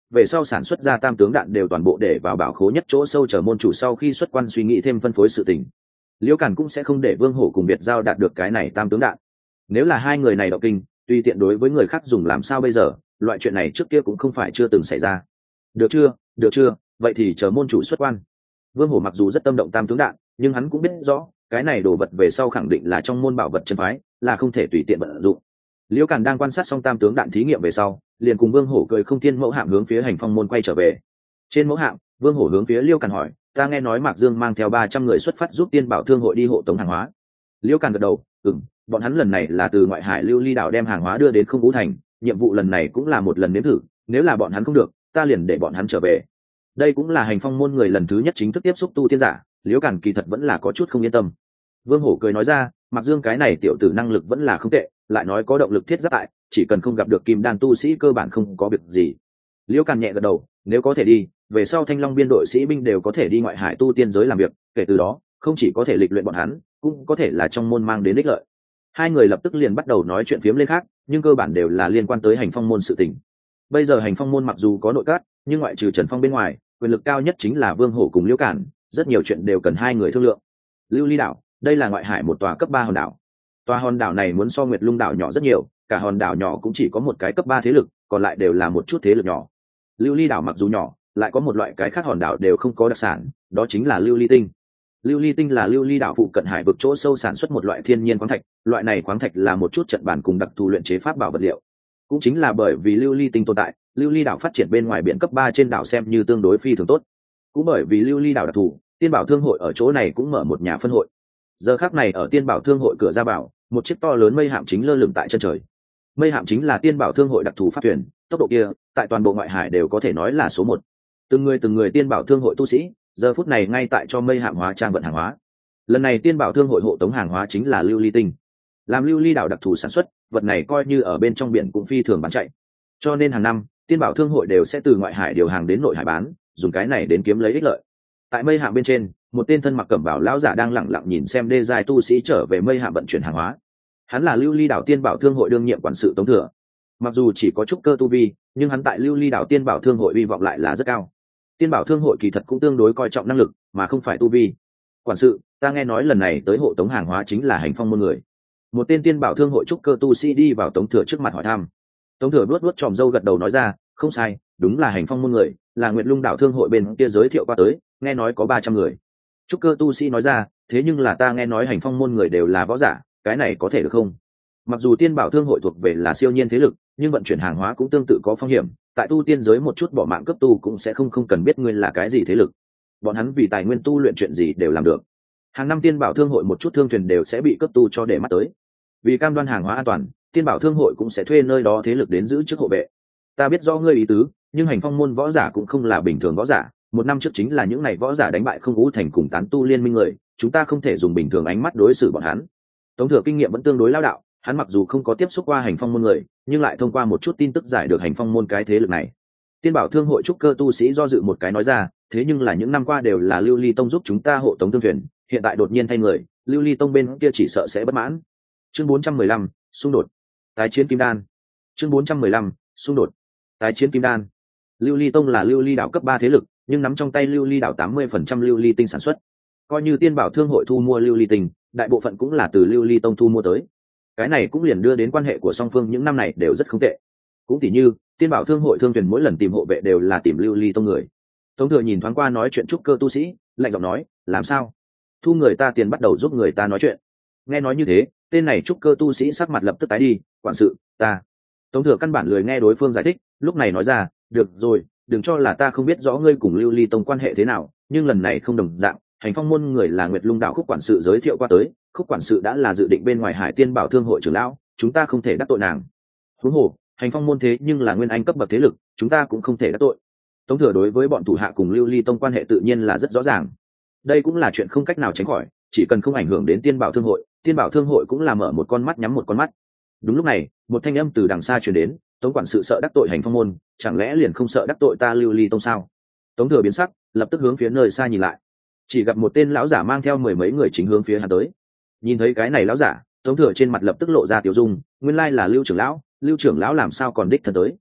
về sau sản xuất ra tam tướng đạn đều toàn bộ để vào bảo khố nhất chỗ sâu chờ môn chủ sau khi xuất quan suy nghĩ thêm phân phối sự tình. Liễu Càn cũng sẽ không để Vương Hổ cùng Việt Giao đạt được cái này tam tướng đạn. Nếu là hai người này động kinh, tùy tiện đối với người khác dùng làm sao bây giờ, loại chuyện này trước kia cũng không phải chưa từng xảy ra. Được chưa, vậy thì chờ môn chủ xuất quan. Vương Hổ mặc dù rất tâm động tam tướng đạn, nhưng hắn cũng biết rõ cái này đồ vật về sau khẳng định là trong môn bảo vật chân phái, là không thể tùy tiện vận dụng. Liễu Càn đang quan sát xong tam tướng đạn thí nghiệm về sau, liền cùng Vương Hổ cười không thiên mẫu hạm hướng phía hành phong môn quay trở về. Trên mẫu hạm, Vương Hổ hướng phía Liễu Càn hỏi, ta nghe nói Mạc Dương mang theo 300 người xuất phát giúp Tiên Bảo Thương hội đi hộ tống hàng hóa. Liễu Càn gật đầu, bọn hắn lần này là từ ngoại hải Lưu Ly đảo đem hàng hóa đưa đến Không Vũ thành, nhiệm vụ lần này cũng là một lần nếm thử, nếu là bọn hắn không được, ta liền để bọn hắn trở về. Đây cũng là hành phong môn người lần thứ nhất chính thức tiếp xúc tu tiên giả, Liễu Càn kỳ thật vẫn là có chút không yên tâm. Vương Hổ cười nói ra, Mạc Dương cái này tiểu tử năng lực vẫn là không tệ, lại nói có động lực thiết giáp tại, chỉ cần không gặp được kim đan tu sĩ cơ bản không có việc gì. Liễu Càn nhẹ gật đầu, nếu có thể đi, về sau Thanh Long biên đội sĩ binh đều có thể đi ngoại hải tu tiên giới làm việc, kể từ đó không chỉ có thể lịch luyện bọn hắn, cũng có thể là trong môn mang đến ích lợi. Hai người lập tức liền bắt đầu nói chuyện phiếm lên khác, nhưng cơ bản đều là liên quan tới hành phong môn sự tình. Bây giờ hành phong môn mặc dù có nội các, nhưng ngoại trừ Trần Phong bên ngoài, quyền lực cao nhất chính là Vương Hổ cùng Liễu Càn, rất nhiều chuyện đều cần hai người thương lượng. Lưu Ly đảo, đây là ngoại hải một tòa cấp 3 hòn đảo. Tòa hòn đảo này muốn so Nguyệt Lung đảo nhỏ rất nhiều, cả hòn đảo nhỏ cũng chỉ có một cái cấp 3 thế lực, còn lại đều là một chút thế lực nhỏ. Lưu Ly đảo mặc dù nhỏ, lại có một loại cái khác hòn đảo đều không có đặc sản, đó chính là lưu ly tinh. Lưu ly tinh là Lưu Ly đảo phụ cận hải vực chỗ sâu sản xuất một loại thiên nhiên khoáng thạch, loại này khoáng thạch là một chút trận bản cùng đặc thù luyện chế pháp bảo vật liệu. Cũng chính là bởi vì lưu ly tinh tồn tại, Lưu Ly đảo phát triển bên ngoài biển cấp 3 trên đảo xem như tương đối phi thường tốt. Cũng bởi vì Lưu Ly đảo đặc thù, Tiên Bảo Thương hội ở chỗ này cũng mở một nhà phân hội. Giờ khắc này ở Tiên Bảo Thương hội cửa ra vào, một chiếc to lớn mây hạm chính lơ lửng tại chân trời. Mây hạm chính là Tiên Bảo Thương hội đặc thù pháp thuyền, tốc độ kia tại toàn bộ ngoại hải đều có thể nói là số 1. Từng người Tiên Bảo Thương hội tu sĩ, giờ phút này ngay tại cho mây hạm hóa trang vận hàng hóa. Lần này Tiên Bảo Thương hội hộ tống hàng hóa chính là lưu ly tinh. Làm Lưu Ly đảo đặc thù sản xuất, vật này coi như ở bên trong biển cũng phi thường bán chạy. Cho nên hàng năm, Tiên Bảo Thương hội đều sẽ từ ngoại hải điều hàng đến nội hải bán, dùng cái này đến kiếm lấy ích lợi. Tại mây hạm bên trên, một tên thân mặc cẩm bào lão giả đang lẳng lặng nhìn xem đê giai tu sĩ trở về mây hạm vận chuyển hàng hóa. Hắn là Lưu Ly đảo Tiên Bảo Thương hội đương nhiệm quản sự Tống Thừa. Mặc dù chỉ có chút cơ tu vi, nhưng hắn tại Lưu Ly đảo Tiên Bảo Thương hội uy vọng lại là rất cao. Tiên Bảo Thương hội kỳ thật cũng tương đối coi trọng năng lực, mà không phải tu vi. Quản sự, ta nghe nói lần này tới hộ tống hàng hóa chính là hành phong môn người. Một tên Tiên Bảo Thương hội trúc cơ tu sĩ đi vào Tống Thừa trước mặt hỏi thăm. Tống Thừa luốt tròm râu gật đầu nói ra, không sai, đúng là hành phong môn người, là Nguyệt Lung đảo thương hội bên kia giới thiệu qua tới, nghe nói có 300 người. Trúc cơ tu sĩ nói ra, thế nhưng là ta nghe nói hành phong môn người đều là võ giả, cái này có thể được không? Mặc dù Tiên Bảo Thương hội thuộc về là siêu nhiên thế lực, nhưng vận chuyển hàng hóa cũng tương tự có phong hiểm, tại tu tiên giới một chút bỏ mạng cấp tu cũng sẽ không cần biết ngươi là cái gì thế lực. Bọn hắn vì tài nguyên tu luyện chuyện gì đều làm được. Hàng năm Tiên Bảo Thương hội một chút thương thuyền đều sẽ bị cấp tu cho để mắt tới. Vì cam đoan hàng hóa an toàn, Tiên Bảo Thương hội cũng sẽ thuê nơi đó thế lực đến giữ chức hộ vệ. Ta biết rõ ngươi ý tứ, nhưng hành phong môn võ giả cũng không là bình thường võ giả. Một năm trước chính là những ngày võ giả đánh bại Không Vũ thành cùng tán tu liên minh người, chúng ta không thể dùng bình thường ánh mắt đối xử bọn hắn. Tống Thừa kinh nghiệm vẫn tương đối lao đạo, hắn mặc dù không có tiếp xúc qua hành phong môn người, nhưng lại thông qua một chút tin tức giải được hành phong môn cái thế lực này. Tiên Bảo Thương hội trúc cơ tu sĩ do dự một cái nói ra, thế nhưng là những năm qua đều là Lưu Ly tông giúp chúng ta hộ tống thương thuyền, hiện tại đột nhiên thay người, Lưu Ly tông bên kia chỉ sợ sẽ bất mãn. Chương 415, xung đột. Tái chiến Kim Đan. Chương 415, xung đột. Tái chiến Kim Đan. Lưu Ly tông là Lưu Ly đảo cấp 3 thế lực, nhưng nắm trong tay Lưu Ly đảo 80% lưu ly tinh sản xuất. Coi như Tiên Bảo Thương hội thu mua lưu ly tinh, đại bộ phận cũng là từ Lưu Ly tông thu mua tới. Cái này cũng liền đưa đến quan hệ của song phương những năm này đều rất không tệ. Cũng tỉ như, Tiên Bảo Thương hội thương thuyền mỗi lần tìm hộ vệ đều là tìm Lưu Ly tông người. Tống Thừa nhìn thoáng qua nói chuyện trúc cơ tu sĩ, lạnh giọng nói, làm sao? Thu người ta tiền bắt đầu giúp người ta nói chuyện. Nghe nói như thế, tên này trúc cơ tu sĩ sắc mặt lập tức tái đi, quản sự, ta. Tống Thừa căn bản lười nghe đối phương giải thích, lúc này nói ra, được rồi, đừng cho là ta không biết rõ ngươi cùng Lưu Ly tông quan hệ thế nào, nhưng lần này không đồng dạng, hành phong môn người là Nguyệt Lung đảo Khúc quản sự giới thiệu qua tới, Khúc quản sự đã là dự định bên ngoài Hải Tiên Bảo Thương hội trưởng lão, chúng ta không thể đắc tội nàng. Huống hồ, hành phong môn thế nhưng là nguyên anh cấp bậc thế lực, chúng ta cũng không thể đắc tội. Tống Thừa đối với bọn thủ hạ cùng Lưu Ly tông quan hệ tự nhiên là rất rõ ràng. Đây cũng là chuyện không cách nào tránh khỏi, chỉ cần không ảnh hưởng đến Tiên Bảo Thương hội, Tiên Bảo Thương hội cũng là mở một con mắt nhắm một con mắt. Đúng lúc này, một thanh âm từ đằng xa truyền đến, Tống quản sự sợ đắc tội hành phong môn, chẳng lẽ liền không sợ đắc tội ta Lưu Ly tông sao? Tống Thừa biến sắc, lập tức hướng phía nơi xa nhìn lại, chỉ gặp một tên lão giả mang theo mười mấy người chính hướng phía hắn tới. Nhìn thấy cái này lão giả, Tống Thừa trên mặt lập tức lộ ra tiểu dung, nguyên lai là Lưu trưởng lão làm sao còn đích thân tới?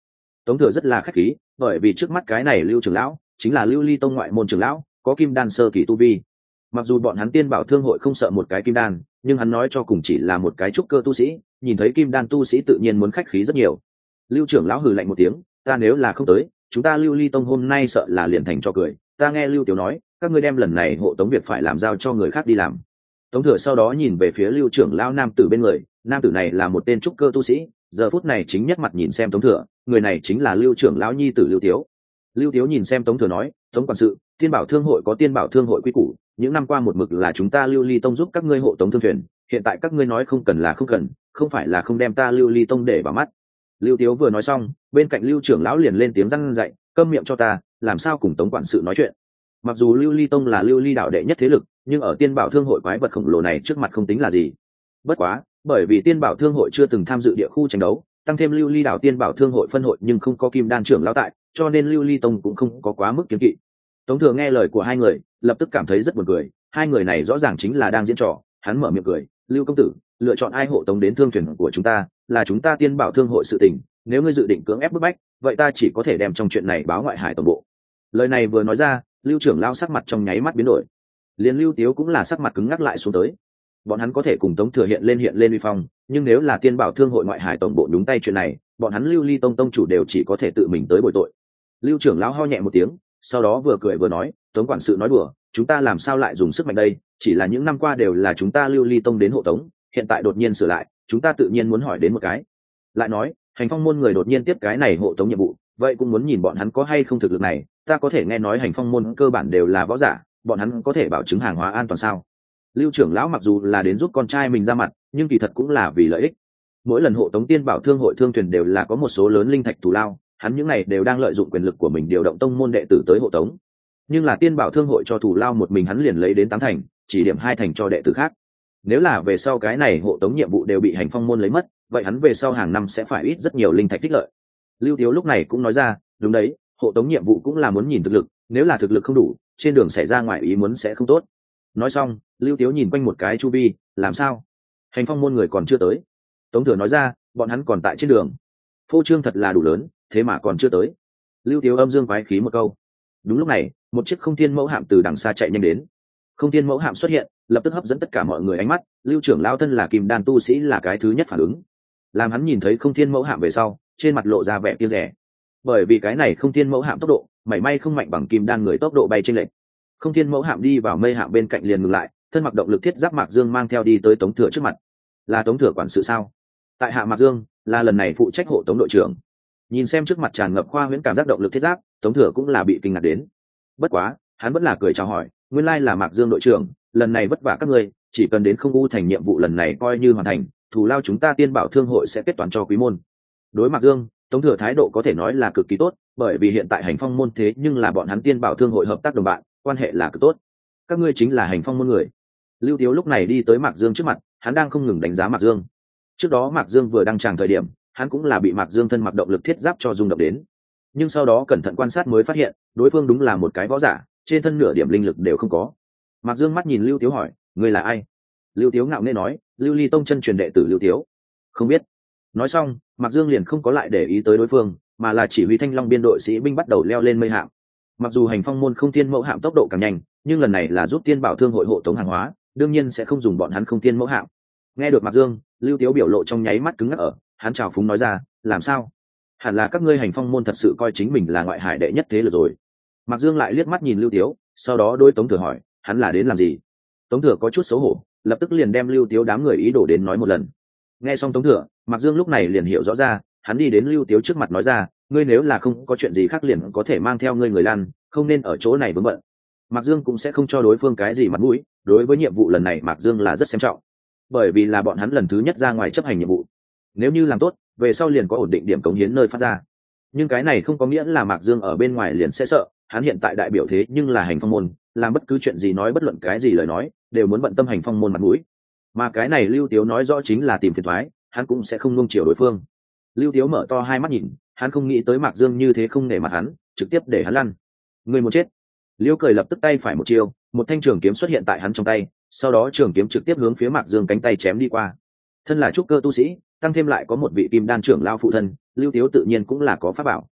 Tống Thừa rất là khách khí, bởi vì trước mắt cái này Lưu trưởng lão chính là Lưu Ly tông ngoại môn trưởng lão, có kim đan sơ kỳ tu vi. Mặc dù bọn hắn Tiên Bảo Thương hội không sợ một cái kim đan, nhưng hắn nói cho cùng chỉ là một cái trúc cơ tu sĩ, nhìn thấy kim đan tu sĩ tự nhiên muốn khách khí rất nhiều. Lưu trưởng lão hừ lạnh một tiếng, ta nếu là không tới, chúng ta Lưu Ly tông hôm nay sợ là liền thành cho cười. Ta nghe Lưu Tiểu nói, các ngươi đem lần này hộ tống việc phải làm giao cho người khác đi làm. Tống Thừa sau đó nhìn về phía Lưu trưởng lão nam tử bên người, nam tử này là một tên trúc cơ tu sĩ, giờ phút này chính nhất mặt nhìn xem Tống Thừa, người này chính là Lưu trưởng lão nhi tử Lưu Tiếu. Lưu Tiếu nhìn xem Tống Thừa nói, Tống quản sự, Tiên Bảo Thương hội có Tiên Bảo Thương hội quy củ, những năm qua một mực là chúng ta Lưu Ly tông giúp các ngươi hộ tống thương thuyền, hiện tại các ngươi nói không cần là không cần, không phải là không đem ta Lưu Ly tông để vào mắt. Lưu Tiếu vừa nói xong, bên cạnh Lưu trưởng lão liền lên tiếng răn dạy, câm miệng cho ta, làm sao cùng Tống quản sự nói chuyện. Mặc dù Lưu Ly tông là Lưu Ly đạo đệ nhất thế lực, nhưng ở Tiên Bảo Thương hội quái vật khổng lồ này trước mặt không tính là gì. Bất quá, bởi vì Tiên Bảo Thương hội chưa từng tham dự địa khu tranh đấu, tăng thêm Lưu Ly đảo Tiên Bảo Thương hội phân hội nhưng không có kim đan trưởng lão tại, cho nên Lưu Ly tông cũng không có quá mức kiêng kỵ. Tống Thừa nghe lời của hai người, lập tức cảm thấy rất buồn cười, hai người này rõ ràng chính là đang diễn trò. Hắn mở miệng cười, Lưu công tử, lựa chọn ai hộ tống đến thương thuyền của chúng ta, là chúng ta Tiên Bảo Thương hội sự tình, nếu ngươi dự định cưỡng ép bức bách, vậy ta chỉ có thể đem trong chuyện này báo ngoại hải tổng bộ. Lời này vừa nói ra, Lưu trưởng lão sắc mặt trong nháy mắt biến đổi, liền Lưu Tiếu cũng là sắc mặt cứng ngắc lại xuống tới. Bọn hắn có thể cùng Tống Thừa hiện lên uy phong, nhưng nếu là Tiên Bảo Thương hội ngoại hải tổng bộ nhúng tay chuyện này, bọn hắn Lưu Ly tông tông chủ đều chỉ có thể tự mình tới bồi tội. Lưu trưởng lão ho nhẹ một tiếng, sau đó vừa cười vừa nói, Tống quản sự nói đùa, chúng ta làm sao lại dùng sức mạnh đây, chỉ là những năm qua đều là chúng ta Lưu Ly tông đến hộ tống, hiện tại đột nhiên sửa lại, chúng ta tự nhiên muốn hỏi đến một cái. Lại nói, Hành Phong môn người đột nhiên tiếp cái này hộ tống nhiệm vụ, vậy cũng muốn nhìn bọn hắn có hay không thực lực này, ta có thể nghe nói Hành Phong môn cơ bản đều là võ giả, bọn hắn có thể bảo chứng hàng hóa an toàn sao? Lưu trưởng lão mặc dù là đến giúp con trai mình ra mặt, nhưng kỳ thật cũng là vì lợi ích. Mỗi lần hộ tống Tiên Bảo Thương hội thương thuyền đều là có một số lớn linh thạch thù lao, hắn những này đều đang lợi dụng quyền lực của mình điều động tông môn đệ tử tới hộ tống. Nhưng là Tiên Bảo Thương hội cho thù lao một mình hắn liền lấy đến 8 thành, chỉ điểm 2 thành cho đệ tử khác. Nếu là về sau cái này hộ tống nhiệm vụ đều bị Hành Phong môn lấy mất, vậy hắn về sau hàng năm sẽ phải ít rất nhiều linh thạch tích lợi. Lưu Tiếu lúc này cũng nói ra, đúng đấy, hộ tống nhiệm vụ cũng là muốn nhìn thực lực, nếu là thực lực không đủ, trên đường xảy ra ngoại ý muốn sẽ không tốt. Nói xong, Lưu Tiếu nhìn quanh một cái chu vi, làm sao? Hành Phong môn người còn chưa tới. Tống Thừa nói ra, bọn hắn còn tại trên đường. Phô trương thật là đủ lớn, thế mà còn chưa tới. Lưu Tiếu âm dương quái khí một câu. Đúng lúc này, một chiếc Không Thiên Mẫu hạm từ đằng xa chạy nhanh đến. Không Thiên Mẫu hạm xuất hiện, lập tức hấp dẫn tất cả mọi người ánh mắt. Lưu trưởng lão thân là kim đan tu sĩ là cái thứ nhất phản ứng. Làm hắn nhìn thấy Không Thiên Mẫu hạm về sau, trên mặt lộ ra vẻ kiêng dè. Bởi vì cái này Không Thiên Mẫu hạm tốc độ, mảy may không mạnh bằng kim đan người tốc độ bay chênh lệch. Không Thiên Mẫu hạm đi vào mây hạm bên cạnh liền ngừng lại, thân mặc động lực thiết giáp Mạc Dương mang theo đi tới Tống Thừa trước mặt. Là Tống Thừa quản sự sao? Tại hạ Mạc Dương, là lần này phụ trách hộ tống đội trưởng. Nhìn xem trước mặt tràn ngập khoa huyễn cảm giác động lực thiết giáp, Tống Thừa cũng là bị kinh ngạc đến. Bất quá, hắn vẫn là cười chào hỏi, nguyên lai là Mạc Dương đội trưởng, lần này vất vả các ngươi, chỉ cần đến Không U thành nhiệm vụ lần này coi như hoàn thành, thù lao chúng ta Tiên Bảo Thương hội sẽ kết toán cho quý môn. Đối Mạc Dương, Tống Thừa thái độ có thể nói là cực kỳ tốt, bởi vì hiện tại Hành Phong môn thế nhưng là bọn hắn Tiên Bảo Thương hội hợp tác đồng bạn, quan hệ là cực tốt. Các ngươi chính là Hành Phong môn người. Lưu Tiếu lúc này đi tới Mạc Dương trước mặt, hắn đang không ngừng đánh giá Mạc Dương. Trước đó Mạc Dương vừa đăng tràng thời điểm, hắn cũng là bị Mạc Dương thân mặc động lực thiết giáp cho rung động đến. Nhưng sau đó cẩn thận quan sát mới phát hiện, đối phương đúng là một cái võ giả, trên thân nửa điểm linh lực đều không có. Mạc Dương mắt nhìn Lưu Tiếu hỏi, ngươi là ai? Lưu Tiếu ngạo nghễ nói, Lưu Ly tông chân truyền đệ tử Lưu Tiếu. Không biết. Nói xong, Mạc Dương liền không có lại để ý tới đối phương, mà là chỉ huy Thanh Long biên đội sĩ binh bắt đầu leo lên mây hạm. Mặc dù Hành Phong môn Không Thiên Mẫu hạm tốc độ càng nhanh, nhưng lần này là giúp Tiên Bảo Thương hội hộ tống hàng hóa, đương nhiên sẽ không dùng bọn hắn Không Thiên Mẫu hạm. Nghe được Mạc Dương, Lưu Tiếu biểu lộ trong nháy mắt cứng ngắc ở, hắn chào phúng nói ra, làm sao? Hẳn là các ngươi Hành Phong môn thật sự coi chính mình là ngoại hải đệ nhất thế lực rồi. Mạc Dương lại liếc mắt nhìn Lưu Tiếu, sau đó đối Tống Thừa hỏi, hắn là đến làm gì? Tống Thừa có chút xấu hổ, lập tức liền đem Lưu Tiếu đám người ý đồ đến nói một lần. Nghe xong Tống Thừa, Mạc Dương lúc này liền hiểu rõ ra, hắn đi đến Lưu Tiếu trước mặt nói ra, ngươi nếu là không có chuyện gì khác liền có thể mang theo ngươi người lăn, không nên ở chỗ này vướng bận. Mạc Dương cũng sẽ không cho đối phương cái gì mặt mũi, đối với nhiệm vụ lần này Mạc Dương là rất xem trọng, bởi vì là bọn hắn lần thứ nhất ra ngoài chấp hành nhiệm vụ. Nếu như làm tốt, về sau liền có ổn định điểm cống hiến nơi phát ra. Nhưng cái này không có nghĩa là Mạc Dương ở bên ngoài liền sẽ sợ, hắn hiện tại đại biểu thế nhưng là Hành Phong môn, làm bất cứ chuyện gì nói bất luận cái gì lời nói, đều muốn bận tâm Hành Phong môn mặt mũi. Mà cái này Lưu Tiếu nói rõ chính là tìm phiền toái, hắn cũng sẽ không nuông chiều đối phương. Lưu Tiếu mở to hai mắt nhìn, hắn không nghĩ tới Mạc Dương như thế không nể mặt hắn, trực tiếp để hắn lăn. Người muốn chết. Liêu cười lập tức tay phải một chiêu, một thanh trường kiếm xuất hiện tại hắn trong tay, sau đó trường kiếm trực tiếp hướng phía Mạc Dương cánh tay chém đi qua. Thân là trúc cơ tu sĩ, tăng thêm lại có một vị kim đan trưởng lao phụ thân, Lưu Tiếu tự nhiên cũng là có pháp bảo,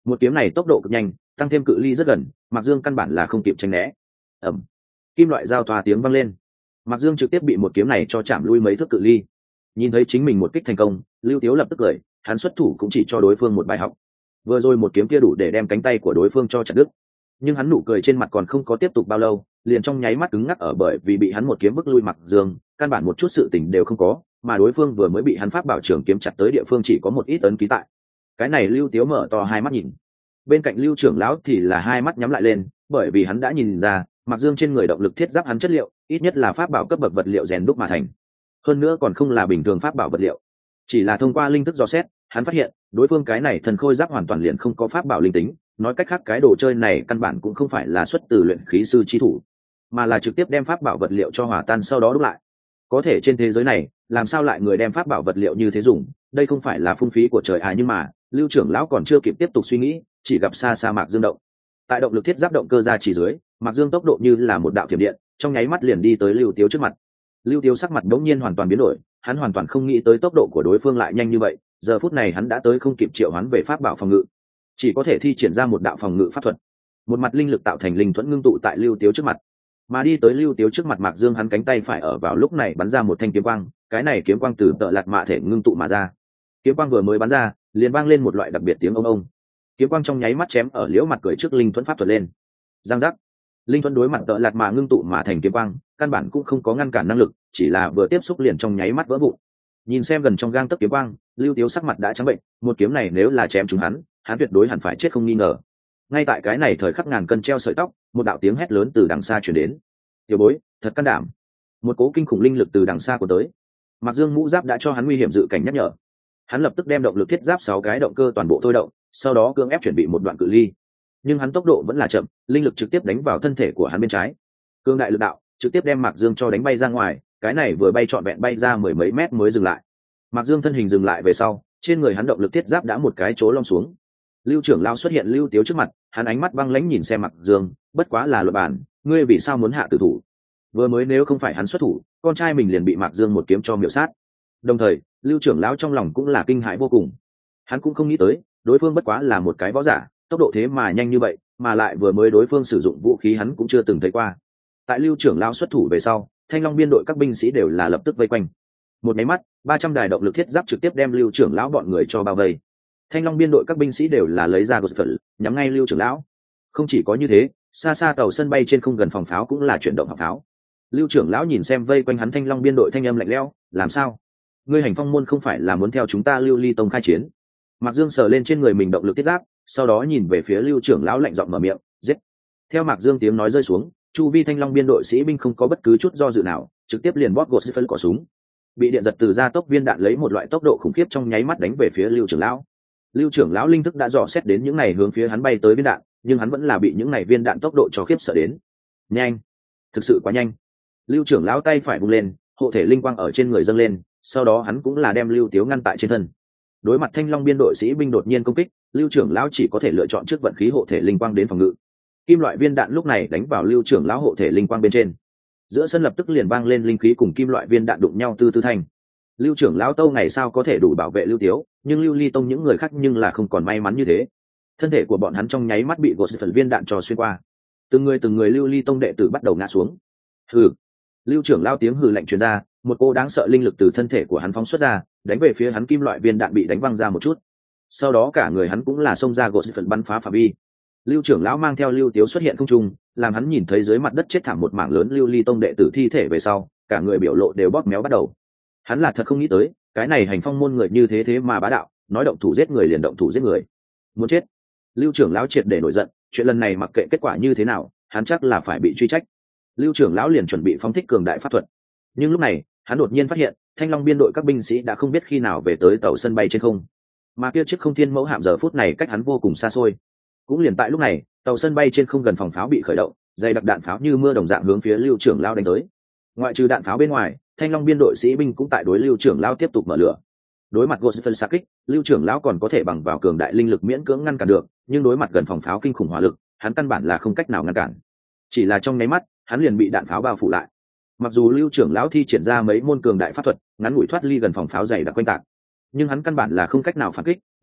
Một kiếm này tốc độ cực nhanh, tăng thêm cự ly rất gần, Mạc Dương căn bản là không kịp tránh né. Ầm, kim loại giao thoa tiếng vang lên, Mạc Dương trực tiếp bị một kiếm này cho chạm lui mấy thước cự ly. Nhìn thấy chính mình một kích thành công, Lưu Tiếu lập tức cười, hắn xuất thủ cũng chỉ cho đối phương một bài học. Vừa rồi một kiếm kia đủ để đem cánh tay của đối phương cho chặt đứt, nhưng hắn nụ cười trên mặt còn không có tiếp tục bao lâu, liền trong nháy mắt cứng ngắc ở bởi vì bị hắn một kiếm bức lui Mạc Dương, căn bản một chút sự tình đều không có, mà đối phương vừa mới bị hắn pháp bảo trường kiếm chặt tới địa phương chỉ có một ít ấn ký tại. Cái này Lưu Tiếu mở to hai mắt nhìn. Bên cạnh Lưu trưởng lão thì là hai mắt nhắm lại lên, bởi vì hắn đã nhìn ra, Mạc Dương trên người động lực thiết giáp hắn chất liệu, ít nhất là pháp bảo cấp bậc vật liệu rèn đúc mà thành. Hơn nữa còn không là bình thường pháp bảo vật liệu. Chỉ là thông qua linh thức dò xét, hắn phát hiện, đối phương cái này thần khôi giáp hoàn toàn liền không có pháp bảo linh tính, nói cách khác cái đồ chơi này căn bản cũng không phải là xuất từ luyện khí sư chi thủ, mà là trực tiếp đem pháp bảo vật liệu cho hòa tan sau đó đúc lại. Có thể trên thế giới này, làm sao lại người đem pháp bảo vật liệu như thế dùng, đây không phải là phung phí của trời à, nhưng mà, Lưu trưởng lão còn chưa kịp tiếp tục suy nghĩ, chỉ gặp xa xa Mạc Dương động. Tại động lực thiết giáp động cơ ra chỉ dưới, Mạc Dương tốc độ như là một đạo thiểm điện, trong nháy mắt liền đi tới Lưu Tiếu trước mặt. Lưu Tiếu sắc mặt đống nhiên hoàn toàn biến đổi, hắn hoàn toàn không nghĩ tới tốc độ của đối phương lại nhanh như vậy, giờ phút này hắn đã tới không kịp triệu hoán về pháp bảo phòng ngự, chỉ có thể thi triển ra một đạo phòng ngự pháp thuật. Một mặt linh lực tạo thành linh thuẫn ngưng tụ tại Lưu Tiếu trước mặt, mà đi tới Lưu Tiếu trước mặt Mạc Dương, hắn cánh tay phải ở vào lúc này bắn ra một thanh kiếm quang, cái này kiếm quang từ tợ lạt mạ thể ngưng tụ mà ra. Kiếm quang vừa mới bắn ra, liền vang lên một loại đặc biệt tiếng ông ông. Kiếm quang trong nháy mắt chém ở liễu mặt cười trước linh thuẫn pháp thuật lên. Giang giác, linh thuẫn đối mặt tợ lạt mạ ngưng tụ mà thành kiếm quang, căn bản cũng không có ngăn cản năng lực, chỉ là vừa tiếp xúc liền trong nháy mắt vỡ vụn. Nhìn xem gần trong gang tấc kiếm quang, Lưu Tiếu sắc mặt đã trắng bệnh, một kiếm này nếu là chém trúng hắn tuyệt đối hẳn phải chết không nghi ngờ. Ngay tại cái này thời khắc ngàn cân treo sợi tóc, một đạo tiếng hét lớn từ đằng xa truyền đến. Tiểu bối, thật can đảm. Một cố kinh khủng linh lực từ đằng xa của tới. Mạc Dương mũ giáp đã cho hắn nguy hiểm dự cảnh nhắc nhở. Hắn lập tức đem động lực thiết giáp 6 cái động cơ toàn bộ thôi động, sau đó cưỡng ép chuẩn bị một đoạn cự ly. Nhưng hắn tốc độ vẫn là chậm, linh lực trực tiếp đánh vào thân thể của hắn bên trái. Cương đại lực đạo trực tiếp đem Mạc Dương cho đánh bay ra ngoài, cái này vừa bay trọn vẹn bay ra mười mấy mét mới dừng lại. Mạc Dương thân hình dừng lại về sau, trên người hắn động lực thiết giáp đã một cái chỗ lom xuống. Lưu trưởng lão xuất hiện Lưu Tiếu trước mặt, hắn ánh mắt băng lãnh nhìn xem Mạc Dương, bất quá là luật bản, ngươi vì sao muốn hạ tử thủ? Vừa mới nếu không phải hắn xuất thủ, con trai mình liền bị Mạc Dương một kiếm cho miểu sát. Đồng thời, Lưu trưởng lão trong lòng cũng là kinh hãi vô cùng. Hắn cũng không nghĩ tới, đối phương bất quá là một cái võ giả, tốc độ thế mà nhanh như vậy, mà lại vừa mới đối phương sử dụng vũ khí hắn cũng chưa từng thấy qua. Tại Lưu trưởng lão xuất thủ về sau, Thanh Long biên đội các binh sĩ đều là lập tức vây quanh. Một máy mắt, 300 đài động lực thiết giáp trực tiếp đem Lưu trưởng lão bọn người cho bao vây. Thanh Long biên đội các binh sĩ đều là lấy ra gột phật nhắm ngay Lưu trưởng lão. Không chỉ có như thế, xa xa tàu sân bay trên không gần phòng pháo cũng là chuyển động hỏa pháo. Lưu trưởng lão nhìn xem vây quanh hắn Thanh Long biên đội thanh âm lạnh lẽo, làm sao? Ngươi Hành Phong môn không phải là muốn theo chúng ta Lưu Ly tông khai chiến? Mạc Dương sờ lên trên người mình động lực thiết giáp, sau đó nhìn về phía Lưu trưởng lão lạnh giọng mở miệng, giết. Theo Mạc Dương tiếng nói rơi xuống, chu vi Thanh Long biên đội sĩ binh không có bất cứ chút do dự nào, trực tiếp liền bóp gột phân cỏ súng. Bị điện giật từ ra tốc viên đạn lấy một loại tốc độ khủng khiếp trong nháy mắt đánh về phía Lưu trưởng lão. Lưu trưởng lão linh thức đã dò xét đến những này hướng phía hắn bay tới viên đạn, nhưng hắn vẫn là bị những này viên đạn tốc độ cho khiếp sợ đến. Nhanh, thực sự quá nhanh. Lưu trưởng lão tay phải vung lên, hộ thể linh quang ở trên người dâng lên, sau đó hắn cũng là đem Lưu Tiếu ngăn tại trên thân. Đối mặt Thanh Long biên đội sĩ binh đột nhiên công kích, Lưu trưởng lão chỉ có thể lựa chọn trước vận khí hộ thể linh quang đến phòng ngự. Kim loại viên đạn lúc này đánh vào Lưu trưởng lão hộ thể linh quang bên trên. Giữa sân lập tức liền vang lên linh khí cùng kim loại viên đạn đụng nhau tư tư thanh. Lưu trưởng lão tâu ngày sao có thể đủ bảo vệ Lưu Tiếu, nhưng Lưu Ly tông những người khác nhưng là không còn may mắn như thế. Thân thể của bọn hắn trong nháy mắt bị gột phần viên đạn trò xuyên qua. Từng người Lưu Ly tông đệ tử bắt đầu ngã xuống. Hừ. Lưu trưởng lão tiếng hừ lạnh truyền ra, một cô đáng sợ linh lực từ thân thể của hắn phóng xuất ra, đánh về phía hắn kim loại viên đạn bị đánh văng ra một chút. Sau đó cả người hắn cũng là xông ra gột phần bắn phá phạm vi. Lưu trưởng lão mang theo Lưu Tiếu xuất hiện không trung, làm hắn nhìn thấy dưới mặt đất chết thảm một mảng lớn Lưu Ly tông đệ tử thi thể về sau, cả người biểu lộ đều bóp méo bắt đầu. Hắn là thật không nghĩ tới, cái này Hành Phong môn người như thế mà bá đạo, nói động thủ giết người liền động thủ giết người. Muốn chết. Lưu trưởng lão triệt để nổi giận, chuyện lần này mặc kệ kết quả như thế nào, hắn chắc là phải bị truy trách. Lưu trưởng lão liền chuẩn bị phóng thích cường đại pháp thuật. Nhưng lúc này, hắn đột nhiên phát hiện, Thanh Long biên đội các binh sĩ đã không biết khi nào về tới tàu sân bay trên không. Mà kia chiếc không thiên mẫu hạm giờ phút này cách hắn vô cùng xa xôi. Cũng liền tại lúc này, tàu sân bay trên không gần phòng pháo bị khởi động, dày đặc đạn pháo như mưa đồng dạng hướng phía Lưu trưởng lão đánh tới. Ngoại trừ đạn pháo bên ngoài, Thanh Long biên đội sĩ binh cũng tại đối Lưu trưởng lão tiếp tục mở lửa. Đối mặt Gospel xạ kích, Lưu trưởng lão còn có thể bằng vào cường đại linh lực miễn cưỡng ngăn cản được, nhưng đối mặt gần phòng pháo kinh khủng hỏa lực, hắn căn bản là không cách nào ngăn cản. Chỉ là trong nháy mắt, hắn liền bị đạn pháo bao phủ lại. Mặc dù Lưu trưởng lão thi triển ra mấy môn cường đại pháp thuật, ngắn ngủi thoát ly gần phòng pháo dày đặc quanh tạc, nhưng hắn căn bản là không cách nào phản kích,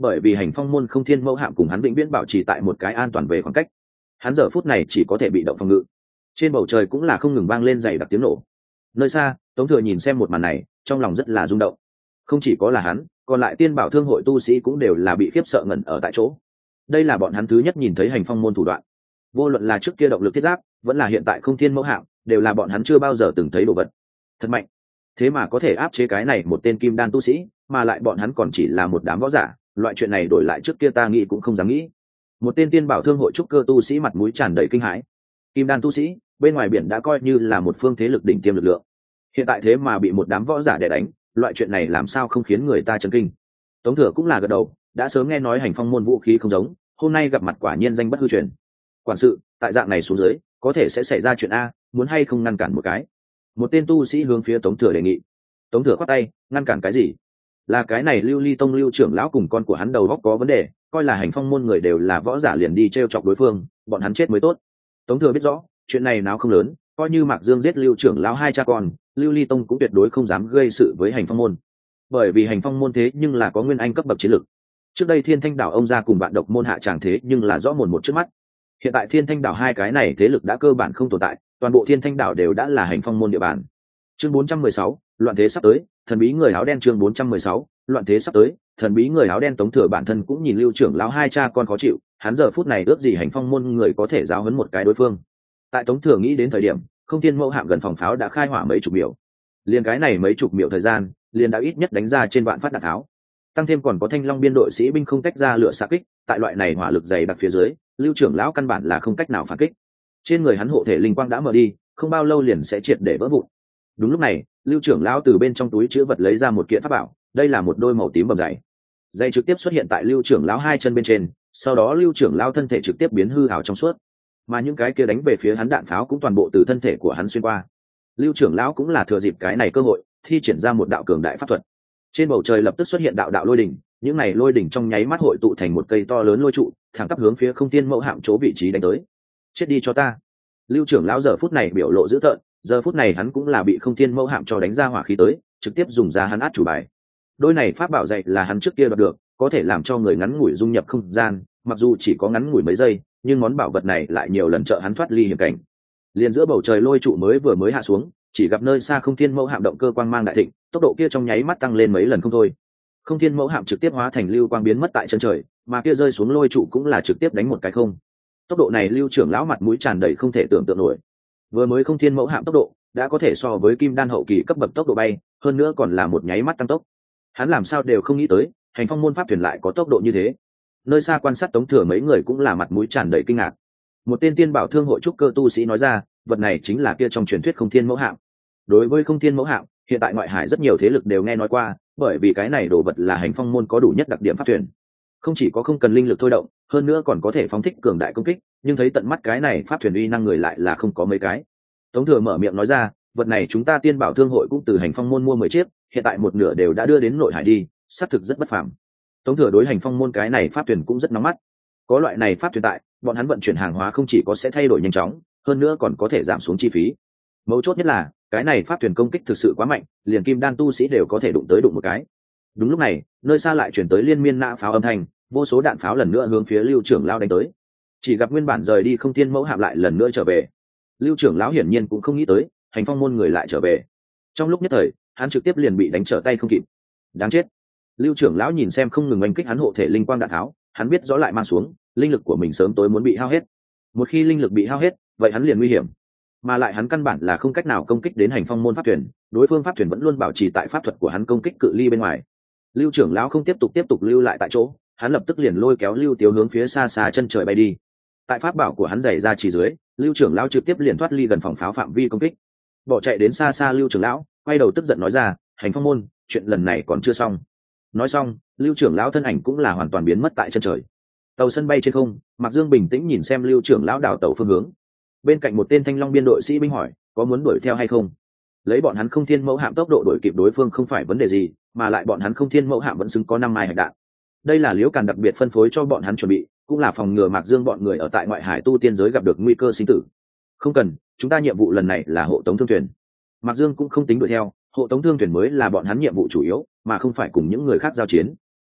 bởi vì hành phong môn không thiên mẫu hạm cùng hắn vĩnh viễn bảo trì tại một cái an toàn về khoảng cách, hắn giờ phút này chỉ có thể bị động phòng ngự. Trên bầu trời cũng là không ngừng vang lên dày đặc tiếng nổ. Nơi xa Tống Thừa nhìn xem một màn này, trong lòng rất là rung động. Không chỉ có là hắn, còn lại tiên bảo thương hội tu sĩ cũng đều là bị khiếp sợ ngẩn ở tại chỗ. Đây là bọn hắn thứ nhất nhìn thấy hành phong môn thủ đoạn. Vô luận là trước kia động lực thiết giáp, vẫn là hiện tại không thiên mẫu hạm, đều là bọn hắn chưa bao giờ từng thấy đồ vật. Thật mạnh. Thế mà có thể áp chế cái này một tên kim đan tu sĩ, mà lại bọn hắn còn chỉ là một đám võ giả, loại chuyện này đổi lại trước kia ta nghĩ cũng không dám nghĩ. Một tên tiên bảo thương hội trúc cơ tu sĩ mặt mũi tràn đầy kinh hãi. Kim đan tu sĩ, bên ngoài biển đã coi như là một phương thế lực đỉnh tiêm lực lượng. Hiện tại thế mà bị một đám võ giả đè đánh, loại chuyện này làm sao không khiến người ta chấn kinh. Tống Thừa cũng là gật đầu, đã sớm nghe nói hành phong môn vũ khí không giống, hôm nay gặp mặt quả nhiên danh bất hư truyền. Quản sự, tại dạng này xuống dưới, có thể sẽ xảy ra chuyện a, muốn hay không ngăn cản một cái. Một tên tu sĩ hướng phía Tống Thừa đề nghị. Tống Thừa khoát tay, ngăn cản cái gì? Là cái này Lưu Ly Tông Lưu trưởng lão cùng con của hắn đầu óc có vấn đề, coi là hành phong môn người đều là võ giả liền đi trêu chọc đối phương, bọn hắn chết mới tốt. Tống Thừa biết rõ, chuyện này nào không lớn, coi như Mạc Dương giết Lưu trưởng lão hai cha con, Lưu Ly Tông cũng tuyệt đối không dám gây sự với hành phong môn. Bởi vì hành phong môn thế nhưng là có nguyên anh cấp bậc chiến lực. Trước đây Thiên Thanh đảo ông gia cùng bạn độc môn hạ tràng thế nhưng là rõ mồn một trước mắt. Hiện tại Thiên Thanh đảo hai cái này thế lực đã cơ bản không tồn tại, toàn bộ Thiên Thanh đảo đều đã là hành phong môn địa bàn. Chương 416, loạn thế sắp tới, thần bí người áo đen. Chương 416, loạn thế sắp tới, thần bí người áo đen. Tống Thừa bản thân cũng nhìn Lưu trưởng lão hai cha con khó chịu, hắn giờ phút này ước gì hành phong môn người có thể giáo huấn một cái đối phương. Tại Tống Thừa nghĩ đến thời điểm, không thiên mẫu hạm gần phòng pháo đã khai hỏa mấy chục miểu. Liền cái này mấy chục miểu thời gian, liền đã ít nhất đánh ra trên vạn phát đạn tháo. Tăng thêm còn có Thanh Long biên đội sĩ binh không tách ra lửa xạ kích, tại loại này hỏa lực dày đặc phía dưới, Lưu trưởng lão căn bản là không cách nào phản kích. Trên người hắn hộ thể linh quang đã mở đi, không bao lâu liền sẽ triệt để vỡ vụn. Đúng lúc này, Lưu trưởng lão từ bên trong túi chứa vật lấy ra một kiện pháp bảo, đây là một đôi màu tím bầm giày. Giày trực tiếp xuất hiện tại Lưu trưởng lão hai chân bên trên, sau đó Lưu trưởng lão thân thể trực tiếp biến hư ảo trong suốt, mà những cái kia đánh về phía hắn đạn pháo cũng toàn bộ từ thân thể của hắn xuyên qua. Lưu trưởng lão cũng là thừa dịp cái này cơ hội, thi triển ra một đạo cường đại pháp thuật. Trên bầu trời lập tức xuất hiện đạo đạo lôi đỉnh, những này lôi đỉnh trong nháy mắt hội tụ thành một cây to lớn lôi trụ, thẳng tắp hướng phía không thiên mẫu hạm chỗ vị trí đánh tới. Chết đi cho ta! Lưu trưởng lão giờ phút này biểu lộ dữ tợn, giờ phút này hắn cũng là bị không thiên mẫu hạm cho đánh ra hỏa khí tới, trực tiếp dùng ra hắn át chủ bài. Đôi này pháp bảo dạy là hắn trước kia đoạt được, có thể làm cho người ngắn ngủi dung nhập không gian, mặc dù chỉ có ngắn ngủi mấy giây, nhưng món bảo vật này lại nhiều lần trợ hắn thoát ly hiểm cảnh. Liền giữa bầu trời lôi trụ vừa mới hạ xuống, chỉ gặp nơi xa không thiên mẫu hạm động cơ quang mang đại thịnh, tốc độ kia trong nháy mắt tăng lên mấy lần không thôi. Không thiên mẫu hạm trực tiếp hóa thành lưu quang biến mất tại chân trời, mà kia rơi xuống lôi trụ cũng là trực tiếp đánh một cái không. Tốc độ này Lưu trưởng lão mặt mũi tràn đầy không thể tưởng tượng nổi. Vừa mới không thiên mẫu hạm tốc độ đã có thể so với kim đan hậu kỳ cấp bậc tốc độ bay, hơn nữa còn là một nháy mắt tăng tốc. Hắn làm sao đều không nghĩ tới, hành phong môn pháp thuyền lại có tốc độ như thế. Nơi xa quan sát Tống Thừa mấy người cũng là mặt mũi tràn đầy kinh ngạc. Một tên tiên bảo thương hội trúc cơ tu sĩ nói ra, vật này chính là kia trong truyền thuyết không thiên mẫu hạm. Đối với không thiên mẫu hạm, hiện tại ngoại hải rất nhiều thế lực đều nghe nói qua, bởi vì cái này đồ vật là hành phong môn có đủ nhất đặc điểm pháp thuyền. Không chỉ có không cần linh lực thôi động, hơn nữa còn có thể phóng thích cường đại công kích, nhưng thấy tận mắt cái này pháp thuyền uy năng người lại là không có mấy cái. Tống Thừa mở miệng nói ra, vật này chúng ta tiên bảo thương hội cũng từ hành phong môn mua 10 chiếc, hiện tại một nửa đều đã đưa đến nội hải đi, xác thực rất bất phàm. Tống Thừa đối hành phong môn cái này pháp thuyền cũng rất nóng mắt. Có loại này pháp thuyền tại, bọn hắn vận chuyển hàng hóa không chỉ có sẽ thay đổi nhanh chóng, hơn nữa còn có thể giảm xuống chi phí. Mấu chốt nhất là, cái này pháp thuyền công kích thực sự quá mạnh, liền kim đan tu sĩ đều có thể đụng một cái. Đúng lúc này, nơi xa lại chuyển tới liên miên nã pháo âm thanh, vô số đạn pháo lần nữa hướng phía Lưu trưởng lão đánh tới. Chỉ gặp nguyên bản rời đi không thiên mẫu hạm lại lần nữa trở về. Lưu trưởng lão hiển nhiên cũng không nghĩ tới, hành phong môn người lại trở về. Trong lúc nhất thời, hắn trực tiếp liền bị đánh trở tay không kịp. Đáng chết! Lưu trưởng lão nhìn xem không ngừng oanh kích hắn hộ thể linh quang đạn tháo, hắn biết rõ lại mang xuống, linh lực của mình sớm tối muốn bị hao hết. Một khi linh lực bị hao hết, vậy hắn liền nguy hiểm. Mà lại hắn căn bản là không cách nào công kích đến hành phong môn pháp thuyền, đối phương pháp thuyền vẫn luôn bảo trì tại pháp thuật của hắn công kích cự ly bên ngoài. Lưu trưởng lão không tiếp tục lưu lại tại chỗ, hắn lập tức liền lôi kéo Lưu Tiếu hướng phía xa xa chân trời bay đi. Tại pháp bảo của hắn giày ra chỉ dưới, Lưu trưởng lão trực tiếp liền thoát ly gần phòng pháo phạm vi công kích. Bỏ chạy đến xa xa Lưu trưởng lão quay đầu tức giận nói ra, hành phong môn, chuyện lần này còn chưa xong. Nói xong, Lưu trưởng lão thân ảnh cũng là hoàn toàn biến mất tại chân trời. Tàu sân bay trên không, Mạc Dương bình tĩnh nhìn xem Lưu trưởng lão đảo tàu phương hướng. Bên cạnh một tên Thanh Long biên đội sĩ binh hỏi, có muốn đuổi theo hay không? Lấy bọn hắn không thiên mẫu hạm tốc độ đuổi kịp đối phương không phải vấn đề gì, mà lại bọn hắn không thiên mẫu hạm vẫn xứng có 5 mai hạch đạn. Đây là Liễu Càn đặc biệt phân phối cho bọn hắn chuẩn bị, cũng là phòng ngừa Mạc Dương bọn người ở tại ngoại hải tu tiên giới gặp được nguy cơ sinh tử. Không cần, chúng ta nhiệm vụ lần này là hộ tống thương thuyền. Mạc Dương cũng không tính đuổi theo, hộ tống thương thuyền mới là bọn hắn nhiệm vụ chủ yếu, mà không phải cùng những người khác giao chiến.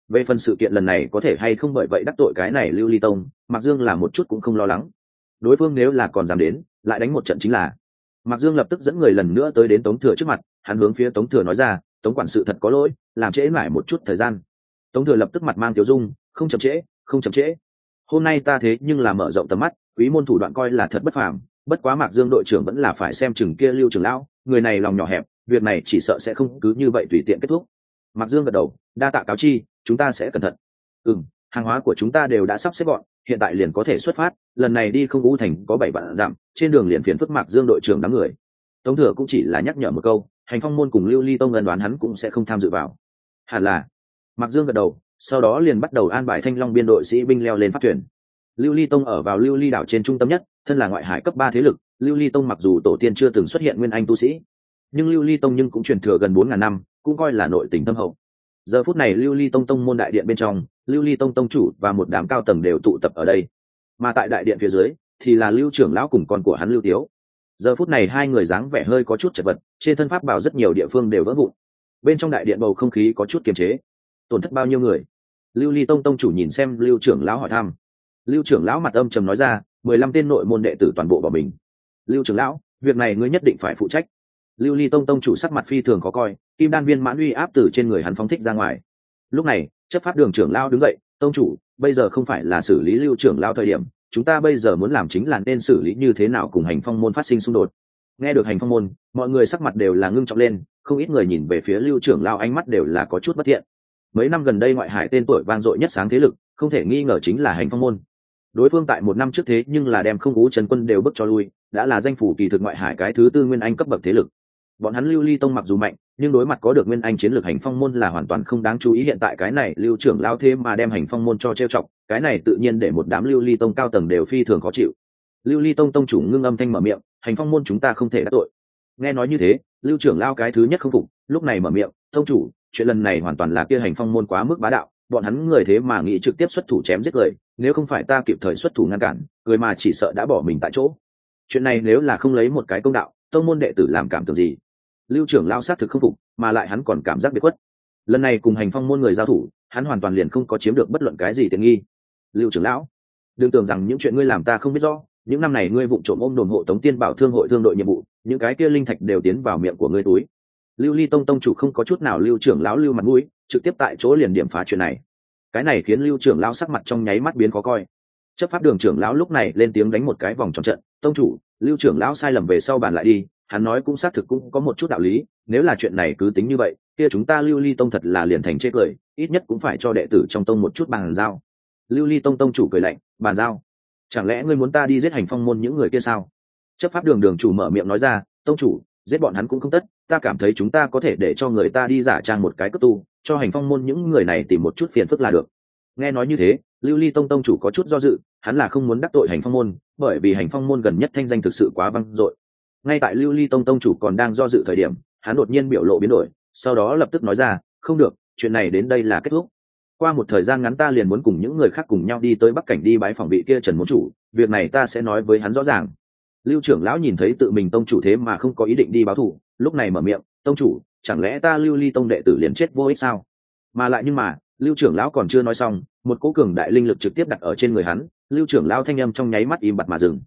Về phần sự kiện lần này có thể hay không bởi vậy đắc tội cái này lưu ly tông, Mạc Dương là một chút cũng không lo lắng. Đối phương nếu là còn dám đến lại đánh một trận chính là. Mạc Dương lập tức dẫn người lần nữa tới đến Tống Thừa trước mặt, hắn hướng phía Tống Thừa nói ra, Tống quản sự thật có lỗi, làm trễ mãi một chút thời gian. Tống Thừa lập tức mặt mang tiểu dung, không chậm trễ, không chậm trễ. Hôm nay ta thế nhưng là mở rộng tầm mắt, quý môn thủ đoạn coi là thật bất phàm, bất quá Mạc Dương đội trưởng vẫn là phải xem chừng kia Lưu trưởng lão, người này lòng nhỏ hẹp, việc này chỉ sợ sẽ không cứ như vậy tùy tiện kết thúc. Mạc Dương gật đầu, đa tạ cáo chi, chúng ta sẽ cẩn thận. Hàng hóa của chúng ta đều đã sắp xếp gọn, hiện tại liền có thể xuất phát, lần này đi không U thành có 7 vạn dặm, trên đường liền phiền phức Mạc Dương đội trưởng đám người. Tống Thừa cũng chỉ là nhắc nhở một câu, Hành Phong môn cùng Lưu Ly tông ân đoán hắn cũng sẽ không tham dự vào. Hẳn là. Mạc Dương gật đầu, sau đó liền bắt đầu an bài Thanh Long biên đội sĩ binh leo lên pháp thuyền. Lưu Ly tông ở vào Lưu Ly đảo trên trung tâm nhất, thân là ngoại hải cấp 3 thế lực, Lưu Ly tông mặc dù tổ tiên chưa từng xuất hiện nguyên anh tu sĩ, nhưng Lưu Ly tông cũng truyền thừa gần 4000 năm, cũng coi là nội tình thâm hậu. Giờ phút này Lưu Ly tông tông môn đại điện bên trong, Lưu Ly tông tông chủ và một đám cao tầng đều tụ tập ở đây, mà tại đại điện phía dưới thì là Lưu trưởng lão cùng con của hắn Lưu Tiếu. Giờ phút này hai người dáng vẻ hơi có chút chật vật, trên thân pháp bảo rất nhiều địa phương đều vỡ vụn. Bên trong đại điện bầu không khí có chút kiềm chế. Tổn thất bao nhiêu người? Lưu Ly tông tông chủ nhìn xem Lưu trưởng lão hỏi thăm. Lưu trưởng lão mặt âm trầm nói ra, 15 tên nội môn đệ tử toàn bộ bỏ mình. Lưu trưởng lão, việc này ngươi nhất định phải phụ trách. Lưu Ly tông tông chủ sắc mặt phi thường khó coi, kim đan viên mãn uy áp từ trên người hắn phóng thích ra ngoài. Lúc này chấp pháp đường trưởng lão đứng dậy, tông chủ, bây giờ không phải là xử lý Lưu trưởng lão thời điểm, chúng ta bây giờ muốn làm chính là nên xử lý như thế nào cùng Hành Phong môn phát sinh xung đột. Nghe được Hành Phong môn, mọi người sắc mặt đều là ngưng trọng lên, không ít người nhìn về phía Lưu trưởng lão ánh mắt đều là có chút bất thiện. Mấy năm gần đây ngoại hải tên tuổi vang dội nhất sáng thế lực, không thể nghi ngờ chính là Hành Phong môn. Đối phương tại một năm trước thế nhưng là đem Không Ú Trần quân đều bức cho lui, đã là danh phủ kỳ thực ngoại hải cái thứ tư nguyên anh cấp bậc thế lực. Bọn hắn Lưu Ly tông mặc dù mạnh, nhưng đối mặt có được nguyên anh chiến lược Hành Phong môn là hoàn toàn không đáng chú ý. Hiện tại cái này Lưu trưởng lão thế mà đem Hành Phong môn cho trêu chọc, cái này tự nhiên để một đám Lưu Ly tông cao tầng đều phi thường khó chịu. Lưu Ly tông tông chủ ngưng âm thanh mở miệng, Hành Phong môn chúng ta không thể đắc tội. Nghe nói như thế, Lưu trưởng lão cái thứ nhất không phục, lúc này mở miệng, tông chủ, chuyện lần này hoàn toàn là kia Hành Phong môn quá mức bá đạo, bọn hắn người thế mà nghĩ trực tiếp xuất thủ chém giết người, nếu không phải ta kịp thời xuất thủ ngăn cản, người mà chỉ sợ đã bỏ mình tại chỗ. Chuyện này nếu là không lấy một cái công đạo, tông môn đệ tử làm cảm tưởng gì? Lưu trưởng lão xác thực không phục, mà lại hắn còn cảm giác biệt khuất. Lần này cùng Hành Phong môn người giao thủ, hắn hoàn toàn liền không có chiếm được bất luận cái gì tiện nghi. Lưu trưởng lão, đừng tưởng rằng những chuyện ngươi làm ta không biết rõ, những năm này ngươi vụng trộm ôm đồn hộ Tống Tiên Bảo thương hội thương đội nhiệm vụ, những cái kia linh thạch đều tiến vào miệng của ngươi túi. Lưu Ly tông tông chủ không có chút nào Lưu trưởng lão lưu mặt mũi, trực tiếp tại chỗ liền điểm phá chuyện này. Cái này khiến Lưu trưởng lão sắc mặt trong nháy mắt biến khó coi. Chấp pháp đường trưởng lão lúc này lên tiếng đánh một cái vòng tròn trận, tông chủ, Lưu trưởng lão sai lầm về sau bàn lại đi, hắn nói cũng xác thực cũng có một chút đạo lý, nếu là chuyện này cứ tính như vậy, kia chúng ta Lưu Ly tông thật là liền thành chê cười, ít nhất cũng phải cho đệ tử trong tông một chút bàn giao. Lưu Ly tông tông chủ cười lạnh, bàn giao? Chẳng lẽ ngươi muốn ta đi giết Hành Phong môn những người kia sao? Chấp pháp đường đường chủ mở miệng nói ra, tông chủ, giết bọn hắn cũng không tất, ta cảm thấy chúng ta có thể để cho người ta đi giả trang một cái cấp tu, cho Hành Phong môn những người này tìm một chút phiền phức là được. Nghe nói như thế, Lưu Ly tông tông chủ có chút do dự, hắn là không muốn đắc tội Hành Phong môn, bởi vì Hành Phong môn gần nhất thanh danh thực sự quá vang dội. Ngay tại Lưu Ly tông tông chủ còn đang do dự thời điểm, hắn đột nhiên biểu lộ biến đổi, sau đó lập tức nói ra, không được, chuyện này đến đây là kết thúc. Qua một thời gian ngắn ta liền muốn cùng những người khác cùng nhau đi tới Bắc Cảnh đi bái phỏng vị kia Trần môn chủ, việc này ta sẽ nói với hắn rõ ràng. Lưu trưởng lão nhìn thấy tự mình tông chủ thế mà không có ý định đi báo thù, lúc này mở miệng, tông chủ, chẳng lẽ ta Lưu Ly tông đệ tử liền chết vô ích sao? Mà lại nhưng mà, Lưu trưởng lão còn chưa nói xong, một cỗ cường đại linh lực trực tiếp đặt ở trên người hắn, Lưu trưởng lão thanh âm trong nháy mắt im bặt mà dừng.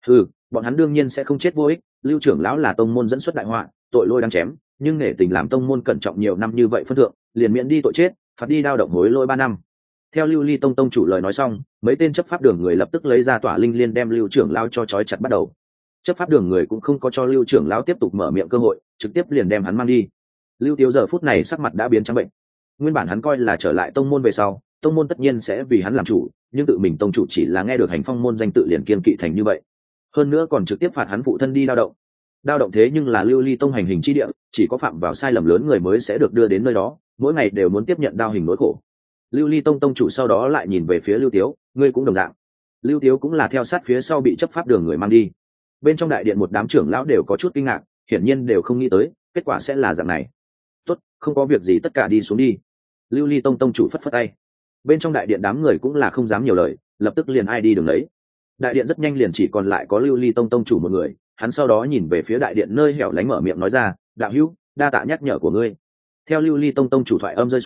Bọn hắn đương nhiên sẽ không chết vô ích, Lưu trưởng lão là tông môn dẫn xuất đại họa, tội lỗi đáng chém, nhưng nể tình làm tông môn cẩn trọng nhiều năm như vậy phân thượng, liền miễn đi tội chết, phạt đi đao động hối lỗi 3 năm. Theo Lưu Ly tông tông chủ lời nói xong, mấy tên chấp pháp đường người lập tức lấy ra tỏa linh liên đem Lưu trưởng lão cho trói chặt bắt đầu. Chấp pháp đường người cũng không có cho Lưu trưởng lão tiếp tục mở miệng cơ hội, trực tiếp liền đem hắn mang đi. Lưu Tiếu giờ phút này sắc mặt đã biến trắng bệnh. Nguyên bản hắn coi là trở lại tông môn về sau, tông môn tất nhiên sẽ vì hắn làm chủ, nhưng tự mình tông chủ chỉ là nghe được Hành Phong môn danh tự liền kiên kỵ thành như vậy. Hơn nữa còn trực tiếp phạt hắn phụ thân đi đao động thế nhưng là Lưu Ly tông hành hình chi địa, chỉ có phạm vào sai lầm lớn người mới sẽ được đưa đến nơi đó, mỗi ngày đều muốn tiếp nhận đao hình nỗi khổ. Lưu Ly tông tông chủ sau đó lại nhìn về phía Lưu Tiếu, ngươi cũng đồng dạng. Lưu Tiếu cũng là theo sát phía sau bị chấp pháp đường người mang đi. Bên trong đại điện một đám trưởng lão đều có chút kinh ngạc, hiển nhiên đều không nghĩ tới kết quả sẽ là dạng này. Tốt, không có việc gì, tất cả đi xuống đi. Lưu Ly tông tông chủ phất phất tay. Bên trong đại điện đám người cũng là không dám nhiều lời, lập tức liền ai đi đường đấy. Đại điện rất nhanh liền chỉ còn lại có Lưu Ly tông tông chủ một người, hắn sau đó nhìn về phía đại điện nơi hẻo lánh mở miệng nói ra, đạo hữu, đa tạ nhắc nhở của ngươi. Theo Lưu Ly tông tông chủ thoại âm rơi xuống,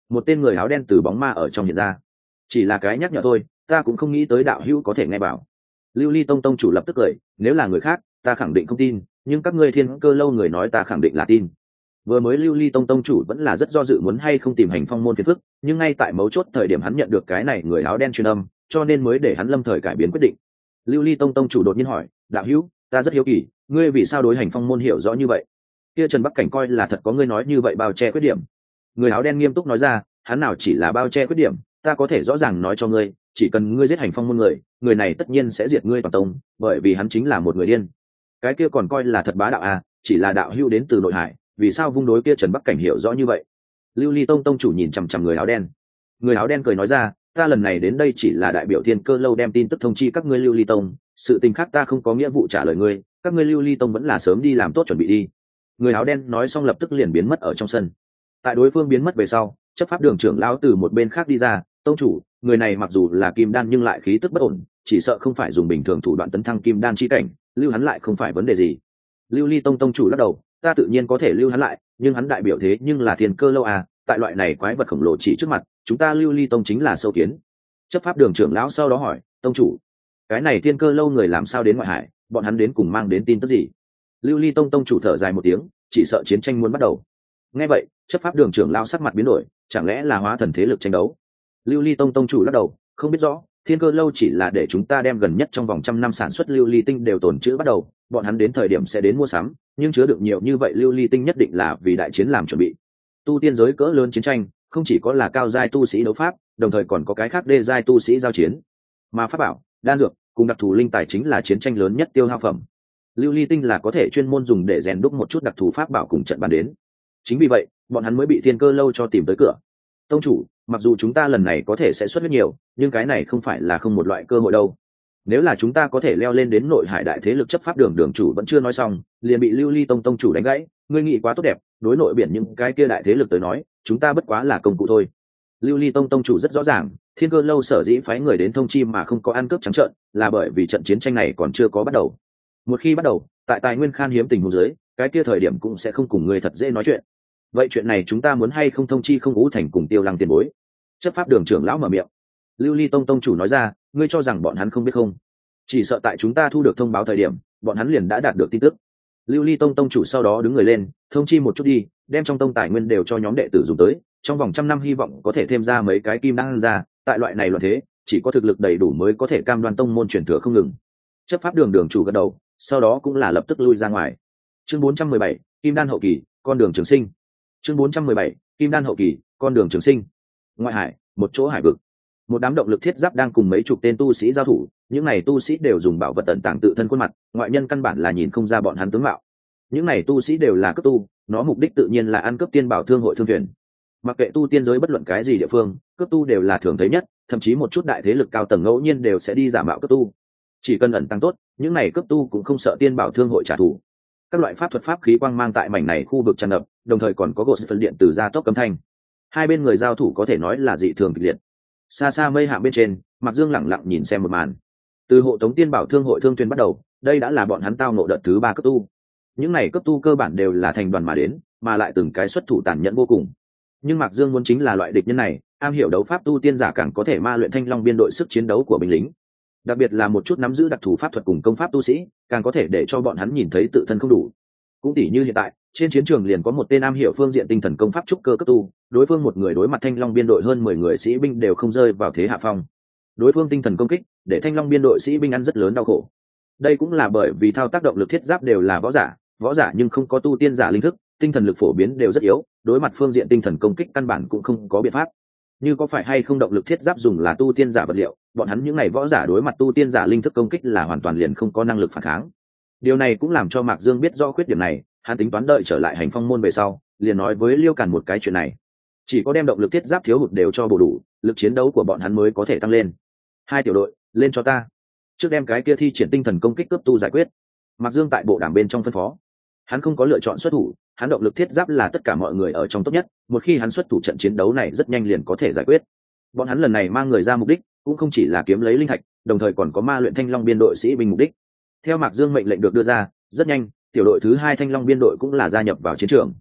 một tên người áo đen từ bóng ma ở trong hiện ra. Chỉ là cái nhắc nhở thôi, ta cũng không nghĩ tới đạo hữu có thể nghe bảo. Lưu Ly Tông tông chủ lập tức cười, nếu là người khác ta khẳng định không tin, nhưng các ngươi Thiên Cơ lâu người nói ta khẳng định là tin. Vừa mới Lưu Ly Tông tông chủ vẫn là rất do dự muốn hay không tìm Hành Phong môn phiền phức, nhưng ngay tại mấu chốt thời điểm hắn nhận được cái này người áo đen truyền âm, cho nên mới để hắn lâm thời cải biến quyết định. Lưu Ly Tông tông chủ đột nhiên hỏi, đạo hữu, ta rất hiếu kỳ, ngươi vì sao đối Hành Phong môn hiểu rõ như vậy? Kia Trần Bắc Cảnh coi là thật có ngươi nói như vậy bao che khuyết điểm. Người áo đen nghiêm túc nói ra, hắn nào chỉ là bao che khuyết điểm, ta có thể rõ ràng nói cho ngươi, chỉ cần ngươi giết Hành Phong môn người, người này tất nhiên sẽ diệt ngươi toàn tông, bởi vì hắn chính là một người điên. Cái kia còn coi là thật bá đạo à, chỉ là đạo hữu đến từ nội hải, vì sao vung đối kia Trần Bắc Cảnh hiểu rõ như vậy? Lưu Ly Tông tông chủ nhìn chằm chằm người áo đen. Người áo đen cười nói ra, ta lần này đến đây chỉ là đại biểu Thiên Cơ lâu đem tin tức thông chi các ngươi Lưu Ly Tông, sự tình khác ta không có nghĩa vụ trả lời ngươi, các ngươi Lưu Ly Tông vẫn là sớm đi làm tốt chuẩn bị đi. Người áo đen nói xong lập tức liền biến mất ở trong sân. Tại đối phương biến mất về sau, chấp pháp đường trưởng lão từ một bên khác đi ra, tông chủ, người này mặc dù là kim đan nhưng lại khí tức bất ổn, chỉ sợ không phải dùng bình thường thủ đoạn tấn thăng kim đan chi cảnh, lưu hắn lại không phải vấn đề gì. Lưu Ly Tông tông chủ lắc đầu, ta tự nhiên có thể lưu hắn lại, nhưng hắn đại biểu thế nhưng là Thiên Cơ lâu à, tại loại này quái vật khổng lồ chỉ trước mặt, chúng ta Lưu Ly Tông chính là sâu kiến. Chấp pháp đường trưởng lão sau đó hỏi, tông chủ, cái này Thiên Cơ lâu người làm sao đến ngoại hải, bọn hắn đến cùng mang đến tin tức gì? Lưu Ly Tông tông chủ thở dài một tiếng, chỉ sợ chiến tranh muốn bắt đầu. Nghe vậy, chấp pháp đường trưởng lão sắc mặt biến đổi, chẳng lẽ là hóa thần thế lực tranh đấu? Lưu Ly Tông tông chủ lắc đầu, không biết rõ, Thiên Cơ lâu chỉ là để chúng ta đem gần nhất trong vòng 100 năm sản xuất lưu ly tinh đều tồn trữ bắt đầu, bọn hắn đến thời điểm sẽ đến mua sắm, nhưng chứa được nhiều như vậy lưu ly tinh nhất định là vì đại chiến làm chuẩn bị. Tu tiên giới cỡ lớn chiến tranh, không chỉ có là cao giai tu sĩ đấu pháp, đồng thời còn có cái khác đê giai tu sĩ giao chiến. Mà pháp bảo, đan dược, cùng đặc thù linh tài chính là chiến tranh lớn nhất tiêu hao phẩm. Lưu ly tinh là có thể chuyên môn dùng để rèn đúc một chút đặc thù pháp bảo cùng trận bàn đến. Chính vì vậy, bọn hắn mới bị Thiên Cơ lâu cho tìm tới cửa. Tông chủ, mặc dù chúng ta lần này có thể sẽ xuất huyết nhiều, nhưng cái này không phải là không một loại cơ hội đâu. Nếu là chúng ta có thể leo lên đến nội hải đại thế lực chấp pháp đường đường chủ vẫn chưa nói xong, liền bị Lưu Ly Tông tông chủ đánh gãy, ngươi nghĩ quá tốt đẹp, đối nội biển những cái kia đại thế lực tới nói, chúng ta bất quá là công cụ thôi. Lưu Ly Tông tông chủ rất rõ ràng, Thiên Cơ lâu sở dĩ phái người đến thông chi mà không có ăn cướp trắng trợn, là bởi vì trận chiến tranh này còn chưa có bắt đầu. Một khi bắt đầu, tại tài nguyên khan hiếm tình huống dưới, cái kia thời điểm cũng sẽ không cùng người thật dễ nói chuyện. Vậy chuyện này chúng ta muốn hay không thông chi không Ngũ Thành cùng Tiêu Lăng tiền bối? Chấp pháp đường trưởng lão mở miệng. Lưu Ly Tông tông chủ nói ra, ngươi cho rằng bọn hắn không biết không? Chỉ sợ tại chúng ta thu được thông báo thời điểm, bọn hắn liền đã đạt được tin tức. Lưu Ly Tông tông chủ sau đó đứng người lên, thông chi một chút đi, đem trong tông tài nguyên đều cho nhóm đệ tử dùng tới, trong vòng 100 năm hy vọng có thể thêm ra mấy cái kim đan ra, tại loại này loạn thế, chỉ có thực lực đầy đủ mới có thể cam đoan tông môn truyền thừa không ngừng. Chấp pháp đường đường chủ gật đầu, sau đó cũng là lập tức lui ra ngoài. Chương 417, Kim đan hậu kỳ, con đường trường sinh. Chương 417, Kim đan hậu kỳ, con đường trường sinh. Ngoại hải, một chỗ hải vực. Một đám động lực thiết giáp đang cùng mấy chục tên tu sĩ giao thủ, những này tu sĩ đều dùng bảo vật tận tàng tự thân khuôn mặt, ngoại nhân căn bản là nhìn không ra bọn hắn tướng mạo. Những này tu sĩ đều là cấp tu, nó mục đích tự nhiên là ăn cướp tiên bảo thương hội thương thuyền. Mặc kệ tu tiên giới bất luận cái gì địa phương, cấp tu đều là thường thấy nhất, thậm chí một chút đại thế lực cao tầng ngẫu nhiên đều sẽ đi giả mạo cấp tu. Chỉ cần ẩn tăng tốt, những này cấp tu cũng không sợ tiên bảo thương hội trả thù. Các loại pháp thuật pháp khí quang mang tại mảnh này khu vực tràn ngập, đồng thời còn có gột phân điện từ gia tốc cấm thanh. Hai bên người giao thủ có thể nói là dị thường kịch liệt. Xa xa mây hạ bên trên, Mạc Dương lẳng lặng nhìn xem một màn. Từ hộ tống tiên bảo thương hội thương thuyền bắt đầu, đây đã là bọn hắn tao ngộ đợt thứ 3 cấp tu. Những này cấp tu cơ bản đều là thành đoàn mà đến, mà lại từng cái xuất thủ tàn nhẫn vô cùng. Nhưng Mạc Dương muốn chính là loại địch nhân này, am hiểu đấu pháp tu tiên giả càng có thể ma luyện Thanh Long biên đội sức chiến đấu của binh lính. Đặc biệt là một chút nắm giữ đặc thù pháp thuật cùng công pháp tu sĩ, càng có thể để cho bọn hắn nhìn thấy tự thân không đủ. Cũng tỉ như hiện tại, trên chiến trường liền có một tên am hiểu phương diện tinh thần công pháp trúc cơ cấp tu, đối phương một người đối mặt Thanh Long biên đội hơn 10 người sĩ binh đều không rơi vào thế hạ phong. Đối phương tinh thần công kích, để Thanh Long biên đội sĩ binh ăn rất lớn đau khổ. Đây cũng là bởi vì thao tác động lực thiết giáp đều là võ giả nhưng không có tu tiên giả linh thức, tinh thần lực phổ biến đều rất yếu, đối mặt phương diện tinh thần công kích căn bản cũng không có biện pháp. Như có phải hay không động lực thiết giáp dùng là tu tiên giả vật liệu, bọn hắn những ngày võ giả đối mặt tu tiên giả linh thức công kích là hoàn toàn liền không có năng lực phản kháng. Điều này cũng làm cho Mạc Dương biết rõ khuyết điểm này, hắn tính toán đợi trở lại Hành Phong môn về sau, liền nói với Liêu Càn một cái chuyện này. Chỉ có đem động lực thiết giáp thiếu hụt đều cho bổ đủ, lực chiến đấu của bọn hắn mới có thể tăng lên. Hai tiểu đội, lên cho ta. Trước đem cái kia thi triển tinh thần công kích cướp tu giải quyết. Mạc Dương tại bộ đảng bên trong phân phó. Hắn không có lựa chọn xuất thủ, hắn động lực thiết giáp là tất cả mọi người ở trong tốt nhất, một khi hắn xuất thủ trận chiến đấu này rất nhanh liền có thể giải quyết. Bọn hắn lần này mang người ra mục đích cũng không chỉ là kiếm lấy linh thạch, đồng thời còn có ma luyện Thanh Long biên đội sĩ binh mục đích. Theo Mạc Dương mệnh lệnh được đưa ra, rất nhanh, tiểu đội thứ 2 Thanh Long biên đội cũng là gia nhập vào chiến trường.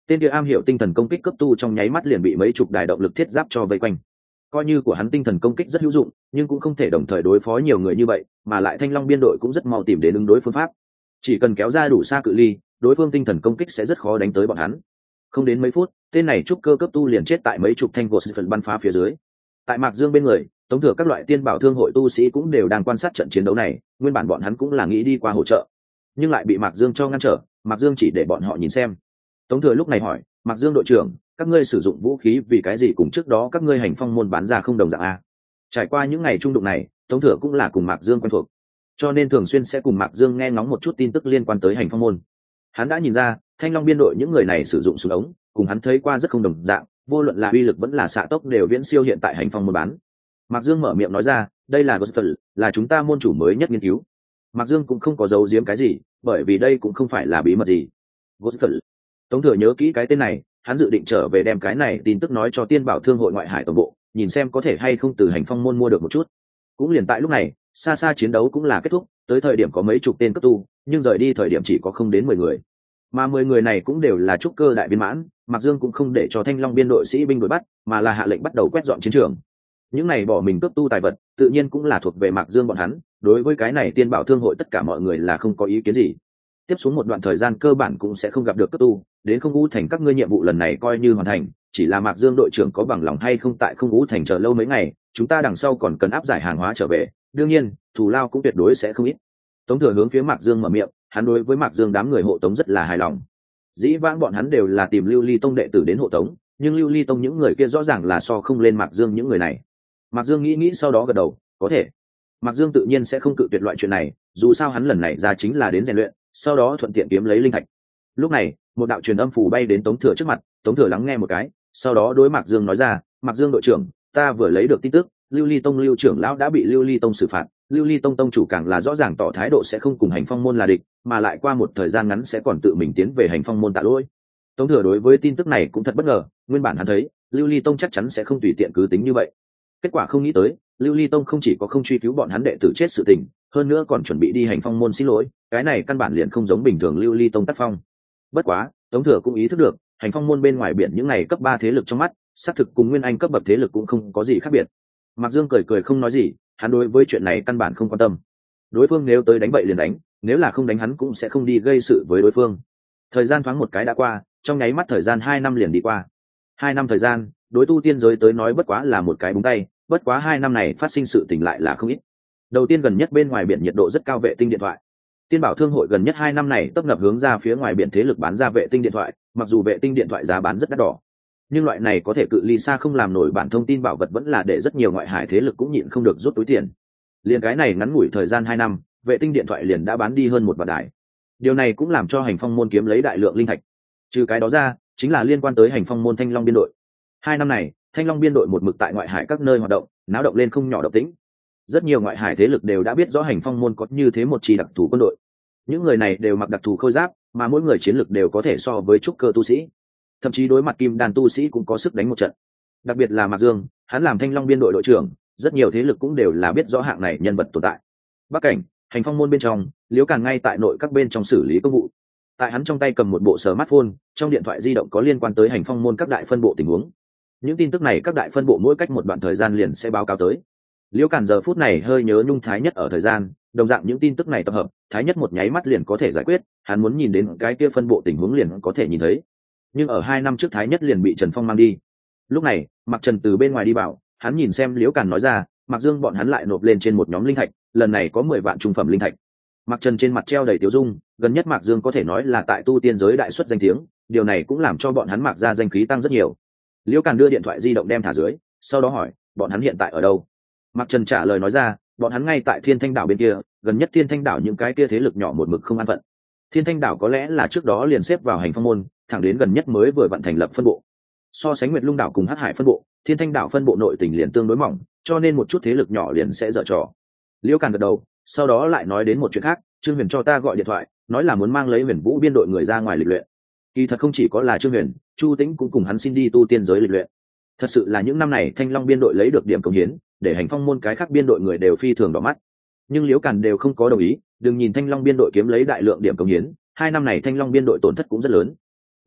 Tên kia am hiểu tinh thần công kích cấp tu trong nháy mắt liền bị mấy chục đài động lực thiết giáp cho vây quanh. Coi như của hắn tinh thần công kích rất hữu dụng, nhưng cũng không thể đồng thời đối phó nhiều người như vậy, mà lại Thanh Long biên đội cũng rất mau tìm đến ứng đối phương pháp. Chỉ cần kéo ra đủ xa cự ly, đối phương tinh thần công kích sẽ rất khó đánh tới bọn hắn. Không đến mấy phút, tên này trúc cơ cấp tu liền chết tại mấy chục thanh gột phần bắn phá phía dưới. Tại Mạc Dương bên người, Tống Thừa các loại tiên bảo thương hội tu sĩ cũng đều đang quan sát trận chiến đấu này, nguyên bản bọn hắn cũng là nghĩ đi qua hỗ trợ, nhưng lại bị Mạc Dương cho ngăn trở. Mạc Dương chỉ để bọn họ nhìn xem. Tống Thừa lúc này hỏi, Mạc Dương đội trưởng, các ngươi sử dụng vũ khí vì cái gì cùng trước đó các ngươi hành phong môn bán ra không đồng dạng a? Trải qua những ngày trung đụng này, Tống Thừa cũng là cùng Mạc Dương quen thuộc, cho nên thường xuyên sẽ cùng Mạc Dương nghe ngóng một chút tin tức liên quan tới hành phong môn. Hắn đã nhìn ra, Thanh Long biên đội những người này sử dụng súng ống, cùng hắn thấy qua rất không đồng dạng, vô luận là uy lực vẫn là xạ tốc đều viễn siêu hiện tại hành phong môn bán. Mạc Dương mở miệng nói ra, đây là Gospel, là chúng ta môn chủ mới nhất nghiên cứu. Mạc Dương cũng không có giấu giếm cái gì, bởi vì đây cũng không phải là bí mật gì. Gospel. Tống Thừa nhớ kỹ cái tên này, hắn dự định trở về đem cái này tin tức nói cho Tiên Bảo Thương hội ngoại hải tổng bộ, nhìn xem có thể hay không từ hành phong môn mua được một chút. Cũng liền tại lúc này, xa xa chiến đấu cũng là kết thúc, tới thời điểm có mấy chục tên cấp tu, nhưng rời đi thời điểm chỉ có không đến 10 người. Mà 10 người này cũng đều là trúc cơ đại viên mãn, Mạc Dương cũng không để cho Thanh Long biên đội sĩ binh đuổi bắt, mà là hạ lệnh bắt đầu quét dọn chiến trường. Những này bỏ mình cấp tu tài vật, tự nhiên cũng là thuộc về Mạc Dương bọn hắn, đối với cái này Tiên Bảo Thương hội tất cả mọi người là không có ý kiến gì. Tiếp xuống một đoạn thời gian cơ bản cũng sẽ không gặp được cấp tu, đến Không Vũ Thành các ngươi nhiệm vụ lần này coi như hoàn thành, chỉ là Mạc Dương đội trưởng có bằng lòng hay không tại Không Vũ Thành chờ lâu mấy ngày, chúng ta đằng sau còn cần áp giải hàng hóa trở về, đương nhiên, thù lao cũng tuyệt đối sẽ không ít. Tống Thừa hướng phía Mạc Dương mở miệng, hắn đối với Mạc Dương đám người hộ tống rất là hài lòng. Dĩ vãng bọn hắn đều là tìm Lưu Ly Tông đệ tử đến hộ tống, nhưng Lưu Ly Tông những người kia rõ ràng là so không lên Mạc Dương những người này. Mạc Dương nghĩ sau đó gật đầu, có thể. Mạc Dương tự nhiên sẽ không cự tuyệt loại chuyện này, dù sao hắn lần này ra chính là đến rèn luyện, sau đó thuận tiện kiếm lấy linh thạch. Lúc này, một đạo truyền âm phù bay đến Tống Thừa trước mặt, Tống Thừa lắng nghe một cái, sau đó đối Mạc Dương nói ra, Mạc Dương đội trưởng, ta vừa lấy được tin tức, Lưu Ly Tông Lưu trưởng lão đã bị Lưu Ly Tông xử phạt, Lưu Ly Tông tông chủ càng là rõ ràng tỏ thái độ sẽ không cùng hành phong môn là địch, mà lại qua một thời gian ngắn sẽ còn tự mình tiến về hành phong môn tạ lỗi. Tống Thừa đối với tin tức này cũng thật bất ngờ, nguyên bản hắn thấy Lưu Ly Tông chắc chắn sẽ không tùy tiện cứ tính như vậy. Kết quả không nghĩ tới, Lưu Ly Tông không chỉ có không truy cứu bọn hắn đệ tử chết sự tình, hơn nữa còn chuẩn bị đi hành phong môn xin lỗi, cái này căn bản liền không giống bình thường Lưu Ly Tông tác phong. Bất quá, Tống Thừa cũng ý thức được, hành phong môn bên ngoài biển những này cấp 3 thế lực trong mắt, xác thực cùng Nguyên Anh cấp bậc thế lực cũng không có gì khác biệt. Mạc Dương cười không nói gì, hắn đối với chuyện này căn bản không quan tâm. Đối phương nếu tới đánh bậy liền đánh, nếu là không đánh hắn cũng sẽ không đi gây sự với đối phương. Thời gian thoáng một cái đã qua, trong nháy mắt thời gian 2 năm liền đi qua. 2 năm thời gian, đối tu tiên giới tới nói bất quá là một cái búng tay, bất quá 2 năm này phát sinh sự tình lại là không ít. Đầu tiên gần nhất bên ngoài biển nhiệt độ rất cao vệ tinh điện thoại. Tiên Bảo Thương hội gần nhất 2 năm này tấp nập hướng ra phía ngoài biển thế lực bán ra vệ tinh điện thoại, mặc dù vệ tinh điện thoại giá bán rất đắt đỏ, nhưng loại này có thể cự ly xa không làm nổi bản thông tin bảo vật vẫn là để rất nhiều ngoại hải thế lực cũng nhịn không được rút túi tiền. Liền cái này ngắn ngủi thời gian 2 năm, vệ tinh điện thoại liền đã bán đi hơn 1 vạn đài. Điều này cũng làm cho hành phong môn kiếm lấy đại lượng linh thạch. Trừ cái đó ra, chính là liên quan tới hành phong môn Thanh Long biên đội. 2 năm này, Thanh Long biên đội một mực tại ngoại hải các nơi hoạt động, náo động lên không nhỏ động tĩnh. Rất nhiều ngoại hải thế lực đều đã biết rõ hành phong môn có như thế một chi đặc thù quân đội. Những người này đều mặc đặc thù khôi giáp, mà mỗi người chiến lực đều có thể so với trúc cơ tu sĩ, thậm chí đối mặt kim đan tu sĩ cũng có sức đánh một trận. Đặc biệt là Mạc Dương, hắn làm Thanh Long biên đội đội trưởng, rất nhiều thế lực cũng đều là biết rõ hạng này nhân vật tồn tại. Bắc cảnh, hành phong môn bên trong, Liễu Càn ngay tại nội các bên trong xử lý công vụ. Tại hắn trong tay cầm một bộ smartphone, trong điện thoại di động có liên quan tới hành phong môn các đại phân bộ tình huống. Những tin tức này các đại phân bộ mỗi cách một đoạn thời gian liền sẽ báo cáo tới. Liễu Càn giờ phút này hơi nhớ nhung Thái Nhất ở thời gian, đồng dạng những tin tức này tập hợp, Thái Nhất một nháy mắt liền có thể giải quyết, hắn muốn nhìn đến cái kia phân bộ tình huống liền có thể nhìn thấy. Nhưng ở 2 năm trước Thái Nhất liền bị Trần Phong mang đi. Lúc này, Mạc Trần từ bên ngoài đi vào, hắn nhìn xem Liễu Càn nói ra, Mạc Dương bọn hắn lại nộp lên trên một nhóm linh thạch, lần này có 10 vạn trung phẩm linh thạch. Mạc Trần trên mặt treo đầy tiêu dung, gần nhất Mạc Dương có thể nói là tại tu tiên giới đại xuất danh tiếng, điều này cũng làm cho bọn hắn Mạc gia danh khí tăng rất nhiều. Liễu Càn đưa điện thoại di động đem thả dưới, sau đó hỏi, bọn hắn hiện tại ở đâu? Mạc Trần trả lời nói ra, bọn hắn ngay tại Thiên Thanh đảo bên kia, gần nhất Thiên Thanh đảo những cái kia thế lực nhỏ một mực không an phận. Thiên Thanh đảo có lẽ là trước đó liền xếp vào hành phong môn, thẳng đến gần nhất mới vừa vận thành lập phân bộ. So sánh Nguyệt Lung đảo cùng Hắc Hải phân bộ, Thiên Thanh đảo phân bộ nội tình liền tương đối mỏng, cho nên một chút thế lực nhỏ liền sẽ dở trò. Liễu Càn gật đầu, sau đó lại nói đến một chuyện khác, Trương Huyền cho ta gọi điện thoại, nói là muốn mang lấy Huyền Vũ biên đội người ra ngoài lịch luyện. Kỳ thật không chỉ có là Trương Huyền, Chu Tĩnh cũng cùng hắn xin đi tu tiên giới lịch luyện. Thật sự là những năm này Thanh Long biên đội lấy được điểm công hiến, để hành phong môn cái khác biên đội người đều phi thường đỏ mắt. Nhưng Liễu Càn đều không có đồng ý, đừng nhìn Thanh Long biên đội kiếm lấy đại lượng điểm công hiến, 2 năm này Thanh Long biên đội tổn thất cũng rất lớn.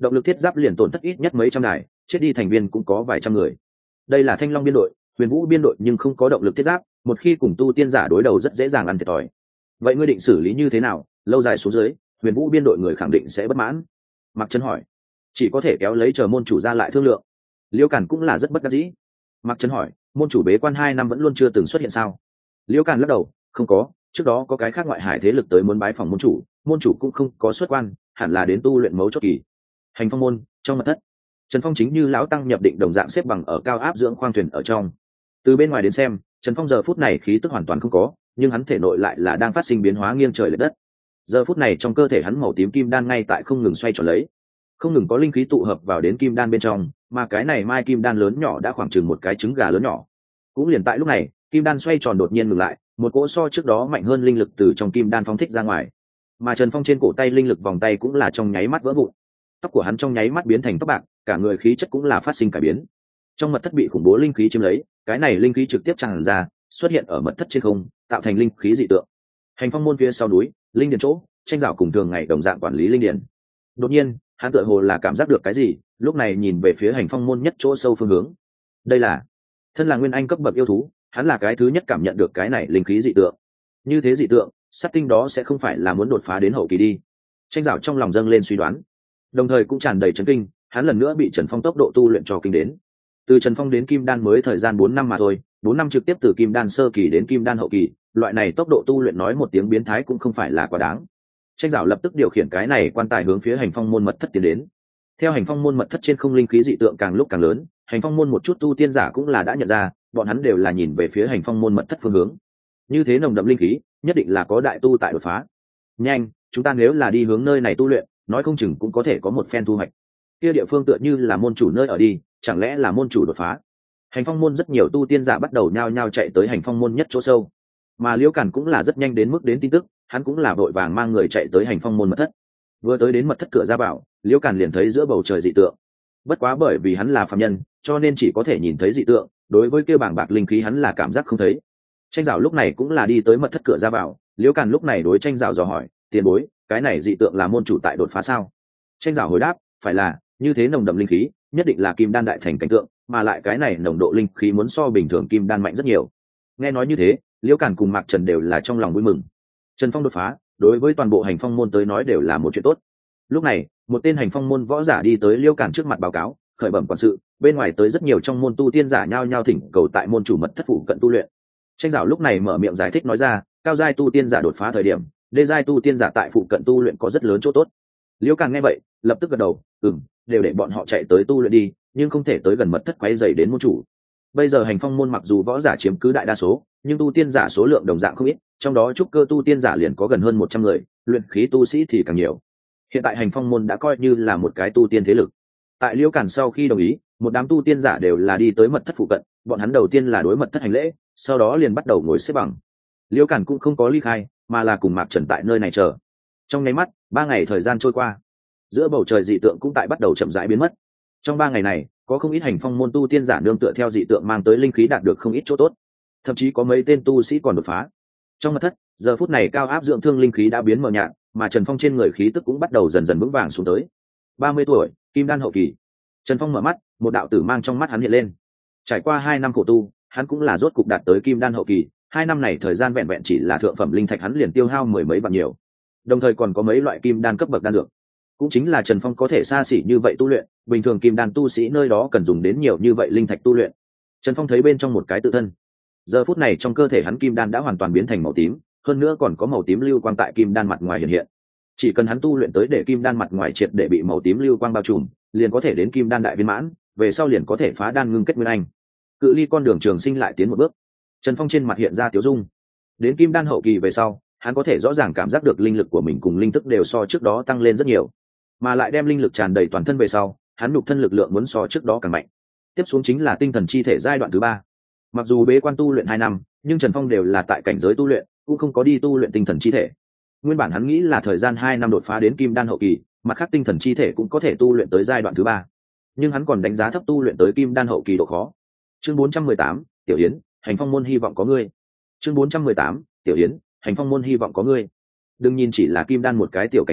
động lực thiết giáp liền tổn thất ít nhất mấy trăm đài, chết đi thành viên cũng có vài trăm người. Đây là Thanh Long biên đội, Huyền Vũ biên đội nhưng không có động lực thiết giáp, một khi cùng tu tiên giả đối đầu rất dễ dàng ăn thiệt thòi. Vậy ngươi định xử lý như thế nào? Lâu dài xuống dưới, Huyền Vũ biên đội người khẳng định sẽ bất mãn. Mạc Trần hỏi. Chỉ có thể kéo lấy chờ môn chủ ra lại thương lượng. Liễu Càn cũng là rất bất đắc dĩ. Mạc Trần hỏi, môn chủ bế quan 2 năm vẫn luôn chưa từng xuất hiện sao? Liễu Càn lắc đầu, không có, trước đó có cái khác ngoại hải thế lực tới muốn bái phòng môn chủ cũng không có xuất quan, hẳn là đến tu luyện mấu chốt kỳ. Hành Phong môn, trong mật thất, Trần Phong chính như lão tăng nhập định đồng dạng xếp bằng ở cao áp dưỡng khoang thuyền ở trong. Từ bên ngoài đến xem, Trần Phong giờ phút này khí tức hoàn toàn không có, nhưng hắn thể nội lại là đang phát sinh biến hóa nghiêng trời lệch đất. Giờ phút này trong cơ thể hắn màu tím kim đan ngay tại không ngừng xoay tròn lấy, không ngừng có linh khí tụ hợp vào đến kim đan bên trong, mà cái này mai kim đan lớn nhỏ đã khoảng chừng một cái trứng gà lớn nhỏ. Cũng liền tại lúc này, kim đan xoay tròn đột nhiên ngừng lại, một cỗ so trước đó mạnh hơn linh lực từ trong kim đan phóng thích ra ngoài, mà Trần Phong trên cổ tay linh lực vòng tay cũng là trong nháy mắt vỡ vụn. Tóc của hắn trong nháy mắt biến thành tóc bạc, cả người khí chất cũng là phát sinh cải biến. Trong mật thất bị khủng bố linh khí chiếm lấy, cái này linh khí trực tiếp tràn ra, xuất hiện ở mật thất trên không, tạo thành linh khí dị tượng. Hành Phong môn phía sau núi, linh điền chỗ, Tranh Giảo cùng thường ngày đồng dạng quản lý linh điền. Đột nhiên, hắn tựa hồ là cảm giác được cái gì, lúc này nhìn về phía Hành Phong môn nhất chỗ sâu phương hướng. Đây là thân là nguyên anh cấp bậc yêu thú, hắn là cái thứ nhất cảm nhận được cái này linh khí dị tượng. Như thế dị tượng, sát tinh đó sẽ không phải là muốn đột phá đến hậu kỳ đi. Tranh Giảo trong lòng dâng lên suy đoán, đồng thời cũng tràn đầy chấn kinh, hắn lần nữa bị Trần Phong tốc độ tu luyện cho kinh đến. Từ Trần Phong đến kim đan mới thời gian 4 năm mà thôi, 4 năm trực tiếp từ kim đan sơ kỳ đến kim đan hậu kỳ, loại này tốc độ tu luyện nói một tiếng biến thái cũng không phải là quá đáng. Tranh Giảo lập tức điều khiển cái này quan tài hướng phía Hành Phong môn mật thất tiến đến. Theo Hành Phong môn mật thất trên không linh khí dị tượng càng lúc càng lớn, Hành Phong môn một chút tu tiên giả cũng là đã nhận ra, bọn hắn đều là nhìn về phía Hành Phong môn mật thất phương hướng. Như thế nồng đậm linh khí, nhất định là có đại tu tại đột phá. Nhanh, chúng ta nếu là đi hướng nơi này tu luyện, nói không chừng cũng có thể có một phen thu hoạch. Kia địa phương tựa như là môn chủ nơi ở đi, chẳng lẽ là môn chủ đột phá? Hành Phong môn rất nhiều tu tiên giả bắt đầu nhao nhao chạy tới Hành Phong môn nhất chỗ sâu, mà Liễu Càn cũng là rất nhanh đến mức đến tin tức, hắn cũng là vội vàng mang người chạy tới Hành Phong môn mật thất. Vừa tới đến mật thất cửa ra vào, Liễu Càn liền thấy giữa bầu trời dị tượng. Bất quá bởi vì hắn là phàm nhân, cho nên chỉ có thể nhìn thấy dị tượng, đối với kia bảng bạc linh khí hắn là cảm giác không thấy. Tranh Giảo lúc này cũng là đi tới mật thất cửa ra vào, Liễu Càn lúc này đối Tranh Giảo dò hỏi, tiền bối, cái này dị tượng là môn chủ tại đột phá sao? Tranh Giảo hồi đáp, phải là, như thế nồng đậm linh khí, nhất định là kim đan đại thành cảnh tượng, mà lại cái này nồng độ linh khí muốn so bình thường kim đan mạnh rất nhiều. Nghe nói như thế, Liễu Càn cùng Mạc Trần đều là trong lòng vui mừng. Trần Phong đột phá, đối với toàn bộ Hành Phong môn tới nói đều là một chuyện tốt. Lúc này, một tên Hành Phong môn võ giả đi tới Liễu Càn trước mặt báo cáo, khởi bẩm quản sự, bên ngoài tới rất nhiều trong môn tu tiên giả nhao nhao thỉnh cầu tại môn chủ mật thất phụ cận tu luyện. Tranh Giảo lúc này mở miệng giải thích nói ra, cao giai tu tiên giả đột phá thời điểm, đê giai tu tiên giả tại phụ cận tu luyện có rất lớn chỗ tốt. Liễu Càn nghe vậy, lập tức gật đầu, đều để bọn họ chạy tới tu luyện đi, nhưng không thể tới gần mật thất quấy rầy đến môn chủ. Bây giờ Hành Phong môn mặc dù võ giả chiếm cứ đại đa số, nhưng tu tiên giả số lượng đồng dạng không ít, trong đó trúc cơ tu tiên giả liền có gần hơn 100 người, luyện khí tu sĩ thì càng nhiều. Hiện tại Hành Phong môn đã coi như là một cái tu tiên thế lực. Tại Liễu Càn sau khi đồng ý, một đám tu tiên giả đều là đi tới mật thất phụ cận, bọn hắn đầu tiên là đối mật thất hành lễ, sau đó liền bắt đầu ngồi xếp bằng. Liễu Càn cũng không có ly khai, mà là cùng Mạc Trần tại nơi này chờ. Trong nháy mắt, 3 ngày thời gian trôi qua, giữa bầu trời dị tượng cũng tại bắt đầu chậm rãi biến mất. Trong 3 ngày này, có không ít Hành Phong môn tu tiên giả nương tựa theo dị tượng mang tới linh khí đạt được không ít chỗ tốt, thậm chí có mấy tên tu sĩ còn đột phá. Trong mật thất, giờ phút này cao áp dưỡng thương linh khí đã biến mờ nhạt, mà Trần Phong trên người khí tức cũng bắt đầu dần dần vững vàng xuống tới. 30 tuổi, kim đan hậu kỳ. Trần Phong mở mắt, một đạo tử mang trong mắt hắn hiện lên. Trải qua 2 năm khổ tu, hắn cũng là rốt cục đạt tới kim đan hậu kỳ. 2 năm này thời gian vẹn vẹn chỉ là thượng phẩm linh thạch hắn liền tiêu hao mười mấy vạn nhiều. Đồng thời còn có mấy loại kim đan cấp bậc đan dược. Cũng chính là Trần Phong có thể xa xỉ như vậy tu luyện, bình thường kim đan tu sĩ nơi đó cần dùng đến nhiều như vậy linh thạch tu luyện. Trần Phong thấy bên trong một cái tự thân. Giờ phút này trong cơ thể hắn kim đan đã hoàn toàn biến thành màu tím, hơn nữa còn có màu tím lưu quang tại kim đan mặt ngoài hiện hiện. Chỉ cần hắn tu luyện tới để kim đan mặt ngoài triệt để bị màu tím lưu quang bao trùm, liền có thể đến kim đan đại viên mãn, về sau liền có thể phá đan ngưng kết nguyên anh. Cự ly con đường trường sinh lại tiến một bước. Trần Phong trên mặt hiện ra tiếu dung. Đến kim đan hậu kỳ về sau, hắn có thể rõ ràng cảm giác được linh lực của mình cùng linh thức đều so trước đó tăng lên rất nhiều, mà lại đem linh lực tràn đầy toàn thân về sau, hắn nhục thân lực lượng muốn so trước đó càng mạnh. Tiếp xuống chính là tinh thần chi thể giai đoạn thứ 3. Mặc dù bế quan tu luyện 2 năm, nhưng Trần Phong đều là tại cảnh giới tu luyện, cũng không có đi tu luyện tinh thần chi thể. Nguyên bản hắn nghĩ là thời gian 2 năm đột phá đến kim đan hậu kỳ, mặt khác tinh thần chi thể cũng có thể tu luyện tới giai đoạn thứ 3. Nhưng hắn còn đánh giá thấp tu luyện tới kim đan hậu kỳ độ khó. Chương 418, Tiểu Yến, Hành Phong môn hy vọng có ngươi. Chương 418, Tiểu Yến, Hành Phong môn hy vọng có ngươi. Đừng nhìn chỉ là kim đan một cái tiểu cảnh giới,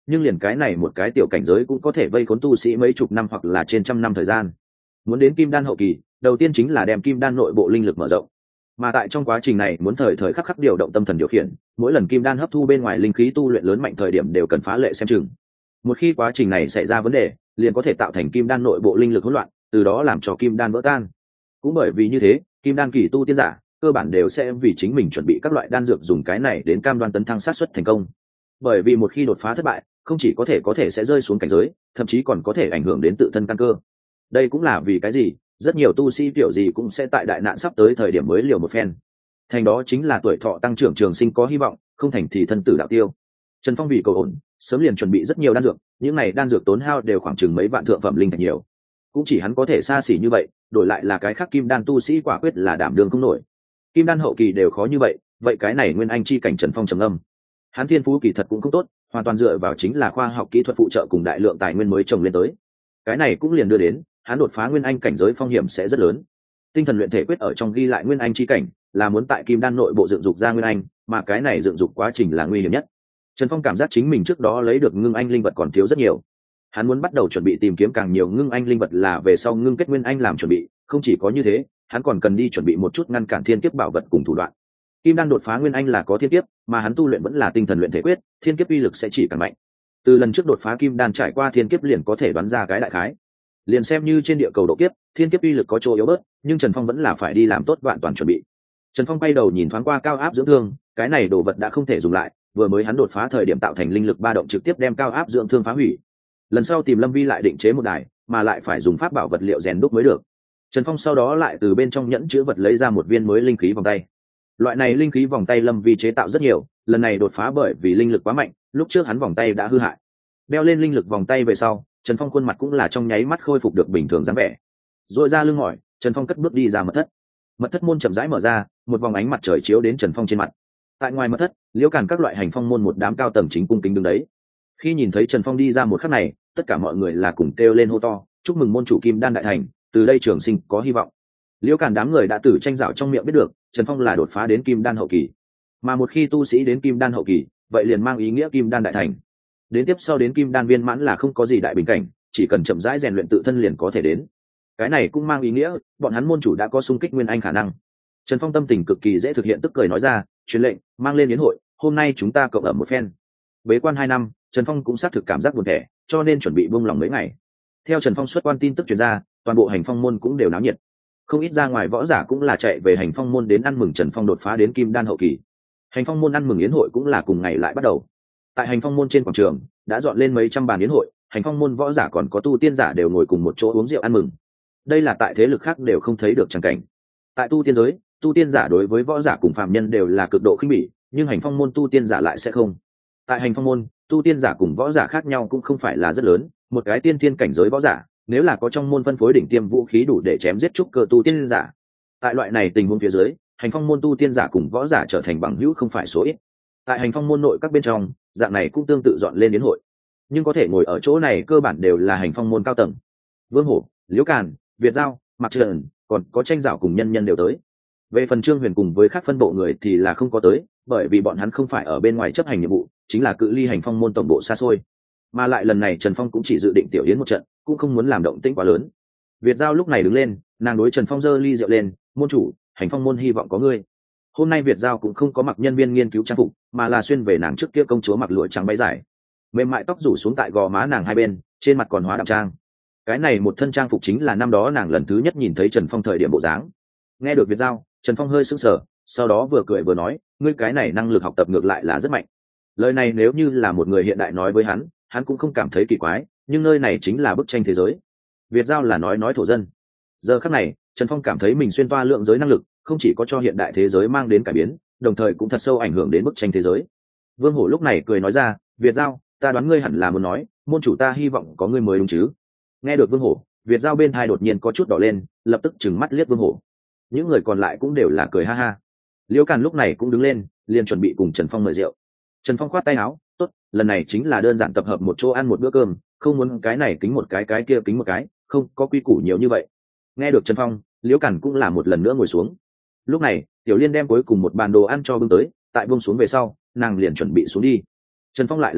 nhưng liền cái này một cái tiểu cảnh giới cũng có thể vây khốn tu sĩ mấy chục năm hoặc là trên trăm năm thời gian. Muốn đến kim đan hậu kỳ, đầu tiên chính là đem kim đan nội bộ linh lực mở rộng, mà tại trong quá trình này muốn thời thời khắc khắc điều động tâm thần điều khiển, mỗi lần kim đan hấp thu bên ngoài linh khí tu luyện lớn mạnh thời điểm đều cần phá lệ xem chừng. Một khi quá trình này xảy ra vấn đề, liền có thể tạo thành kim đan nội bộ linh lực hỗn loạn, từ đó làm cho kim đan vỡ tan. Cũng bởi vì như thế, kim đan kỳ tu tiên giả cơ bản đều sẽ vì chính mình chuẩn bị các loại đan dược, dùng cái này đến cam đoan tấn thăng sát suất thành công. Bởi vì một khi đột phá thất bại, không chỉ có thể sẽ rơi xuống cảnh giới, thậm chí còn có thể ảnh hưởng đến tự thân căn cơ. Đây cũng là vì cái gì rất nhiều tu sĩ kiểu gì cũng sẽ tại đại nạn sắp tới thời điểm mới liều một phen. Thành đó chính là tuổi thọ tăng trưởng, trường sinh có hy vọng, không thành thì thân tử đạo tiêu. Trần Phong vì cầu ổn, sớm liền chuẩn bị rất nhiều đan dược, những này đan dược tốn hao đều khoảng chừng mấy vạn thượng phẩm linh thạch nhiều. Cũng chỉ hắn có thể xa xỉ như vậy, đổi lại là cái khác kim đan tu sĩ quả quyết là đảm đương không nổi. Kim đan hậu kỳ đều khó như vậy, vậy cái này nguyên anh chi cảnh Trần Phong trầm âm. Hắn thiên phú kỳ thật cũng không tốt, hoàn toàn dựa vào chính là khoa học kỹ thuật phụ trợ cùng đại lượng tài nguyên mới trồng lên tới. Cái này cũng liền đưa đến hắn đột phá nguyên anh cảnh giới phong hiểm sẽ rất lớn. Tinh thần luyện thể quyết ở trong ghi lại nguyên anh chi cảnh là muốn tại kim đan nội bộ dựng dục ra nguyên anh, mà cái này dựng dục quá trình là nguy hiểm nhất. Trần Phong cảm giác chính mình trước đó lấy được ngưng anh linh vật còn thiếu rất nhiều. Hắn muốn bắt đầu chuẩn bị tìm kiếm càng nhiều ngưng anh linh vật, là về sau ngưng kết nguyên anh làm chuẩn bị. Không chỉ có như thế, hắn còn cần đi chuẩn bị một chút ngăn cản thiên kiếp bảo vật cùng thủ đoạn. Kim đan đột phá nguyên anh là có thiên kiếp, mà hắn tu luyện vẫn là tinh thần luyện thể quyết, thiên kiếp uy lực sẽ chỉ càng mạnh. Từ lần trước đột phá kim đan trải qua thiên kiếp liền có thể đoán ra cái đại khái. Liền xem như trên địa cầu độ kiếp, thiên kiếp uy lực có chỗ yếu bớt, nhưng Trần Phong vẫn là phải đi làm tốt vạn toàn chuẩn bị. Trần Phong quay đầu nhìn thoáng qua cao áp dưỡng thương, cái này đồ vật đã không thể dùng lại, vừa mới hắn đột phá thời điểm tạo thành linh lực ba động trực tiếp đem cao áp dưỡng thương phá hủy. Lần sau tìm Lâm Vi lại định chế một đài, mà lại phải dùng pháp bảo vật liệu rèn đúc mới được. Trần Phong sau đó lại từ bên trong nhẫn chứa vật lấy ra một viên mới linh khí vòng tay. Loại này linh khí vòng tay Lâm Vi chế tạo rất nhiều, lần này đột phá bởi vì linh lực quá mạnh, lúc trước hắn vòng tay đã hư hại. Đeo lên linh lực vòng tay về sau, Trần Phong khuôn mặt cũng là trong nháy mắt khôi phục được bình thường dáng vẻ. Rồi ra lưng mỏi, Trần Phong cất bước đi ra mật thất. Mật thất môn chậm rãi mở ra, một vòng ánh mặt trời chiếu đến Trần Phong trên mặt. Tại ngoài mật thất, Liễu Càn các loại hành phong môn một đám cao tầng chính cung kính đứng đấy. Khi nhìn thấy Trần Phong đi ra một khắc này, tất cả mọi người là cùng kêu lên hô to, chúc mừng môn chủ Kim Đan đại thành, từ đây trường sinh có hy vọng. Liễu Càn đám người đã từ tranh dạo trong miệng biết được, Trần Phong là đột phá đến Kim Đan hậu kỳ. Mà một khi tu sĩ đến Kim Đan hậu kỳ, vậy liền mang ý nghĩa Kim Đan đại thành. Đến tiếp sau đến Kim Đan viên mãn là không có gì đại bình cảnh, chỉ cần chậm rãi rèn luyện tự thân liền có thể đến. Cái này cũng mang ý nghĩa bọn hắn môn chủ đã có xung kích nguyên anh khả năng. Trần Phong tâm tình cực kỳ dễ thực hiện, tức cười nói ra, truyền lệnh mang lên yến hội, hôm nay chúng ta cộng ở một phen. Bế quan 2 năm, Trần Phong cũng xác thực cảm giác buồn thẻ, cho nên chuẩn bị buông lòng mấy ngày. Theo Trần Phong xuất quan tin tức truyền ra, toàn bộ hành phong môn cũng đều náo nhiệt. Không ít ra ngoài võ giả cũng là chạy về hành phong môn đến ăn mừng Trần Phong đột phá đến Kim Đan hậu kỳ. Hành phong môn ăn mừng yến hội cũng là cùng ngày lại bắt đầu. Tại hành phong môn trên quảng trường đã dọn lên mấy trăm bàn yến hội, hành phong môn võ giả còn có tu tiên giả đều ngồi cùng một chỗ uống rượu ăn mừng. Đây là tại thế lực khác đều không thấy được tràng cảnh. Tại tu tiên giới, tu tiên giả đối với võ giả cùng phàm nhân đều là cực độ khinh bỉ, nhưng hành phong môn tu tiên giả lại sẽ không. Tại hành phong môn, tu tiên giả cùng võ giả khác nhau cũng không phải là rất lớn, một cái tiên thiên cảnh giới võ giả, nếu là có trong môn phân phối đỉnh tiêm vũ khí đủ để chém giết trúc cơ tu tiên giả. Tại loại này tình huống phía dưới, hành phong môn tu tiên giả cùng võ giả trở thành bằng hữu không phải số ít. Tại hành phong môn nội các bên trong, dạng này cũng tương tự dọn lên đến hội, nhưng có thể ngồi ở chỗ này cơ bản đều là hành phong môn cao tầng. Vương Hổ, Liễu Càn, Việt Giao, Mạc Trần, còn có tranh giảo cùng nhân nhân đều tới. Về phần Trương Huyền cùng với các phân bộ người thì là không có tới, bởi vì bọn hắn không phải ở bên ngoài chấp hành nhiệm vụ, chính là cự ly hành phong môn tổng bộ xa xôi. Mà lại lần này Trần Phong cũng chỉ dự định tiểu yến một trận, cũng không muốn làm động tĩnh quá lớn. Việt Giao lúc này đứng lên, nàng đối Trần Phong giơ ly rượu lên, môn chủ, hành phong môn hy vọng có ngươi. Hôm nay Việt Giao cũng không có mặc nhân viên nghiên cứu trang phục, mà là xuyên về nàng trước kia công chúa mặc lụa trắng váy dài, mềm mại tóc rủ xuống tại gò má nàng hai bên, trên mặt còn hóa đậm trang. Cái này một thân trang phục chính là năm đó nàng lần thứ nhất nhìn thấy Trần Phong thời điểm bộ dáng. Nghe được Việt Giao, Trần Phong hơi sững sờ, sau đó vừa cười vừa nói, ngươi cái này năng lực học tập ngược lại là rất mạnh. Lời này nếu như là một người hiện đại nói với hắn cũng không cảm thấy kỳ quái, nhưng nơi này chính là bức tranh thế giới. Việt Giao là nói thổ dân. Giờ khắc này, Trần Phong cảm thấy mình xuyên toa lượng giới năng lực, không chỉ có cho hiện đại thế giới mang đến cải biến, đồng thời cũng thật sâu ảnh hưởng đến bức tranh thế giới. Vương Hổ lúc này cười nói ra, Việt Giao, ta đoán ngươi hẳn là muốn nói, môn chủ ta hy vọng có ngươi mới đúng chứ. Nghe được Vương Hổ, Việt Giao bên thai đột nhiên có chút đỏ lên, lập tức trừng mắt liếc Vương Hổ. Những người còn lại cũng đều là cười ha ha. Liễu Càn lúc này cũng đứng lên, liền chuẩn bị cùng Trần Phong mời rượu. Trần Phong khoát tay áo, tốt, lần này chính là đơn giản tập hợp một chỗ ăn một bữa cơm, không muốn cái này kính một cái kia kính một cái, không có quy củ nhiều như vậy. Nghe được Trần Phong, Liễu Càn cũng là một lần nữa ngồi xuống. Lúc này, Tiểu Liên đem cuối cùng một bàn đồ ăn cho bưng tới, tại bưng xuống về sau, nàng liền chuẩn bị xuống đi. Trần Phong lại là hô,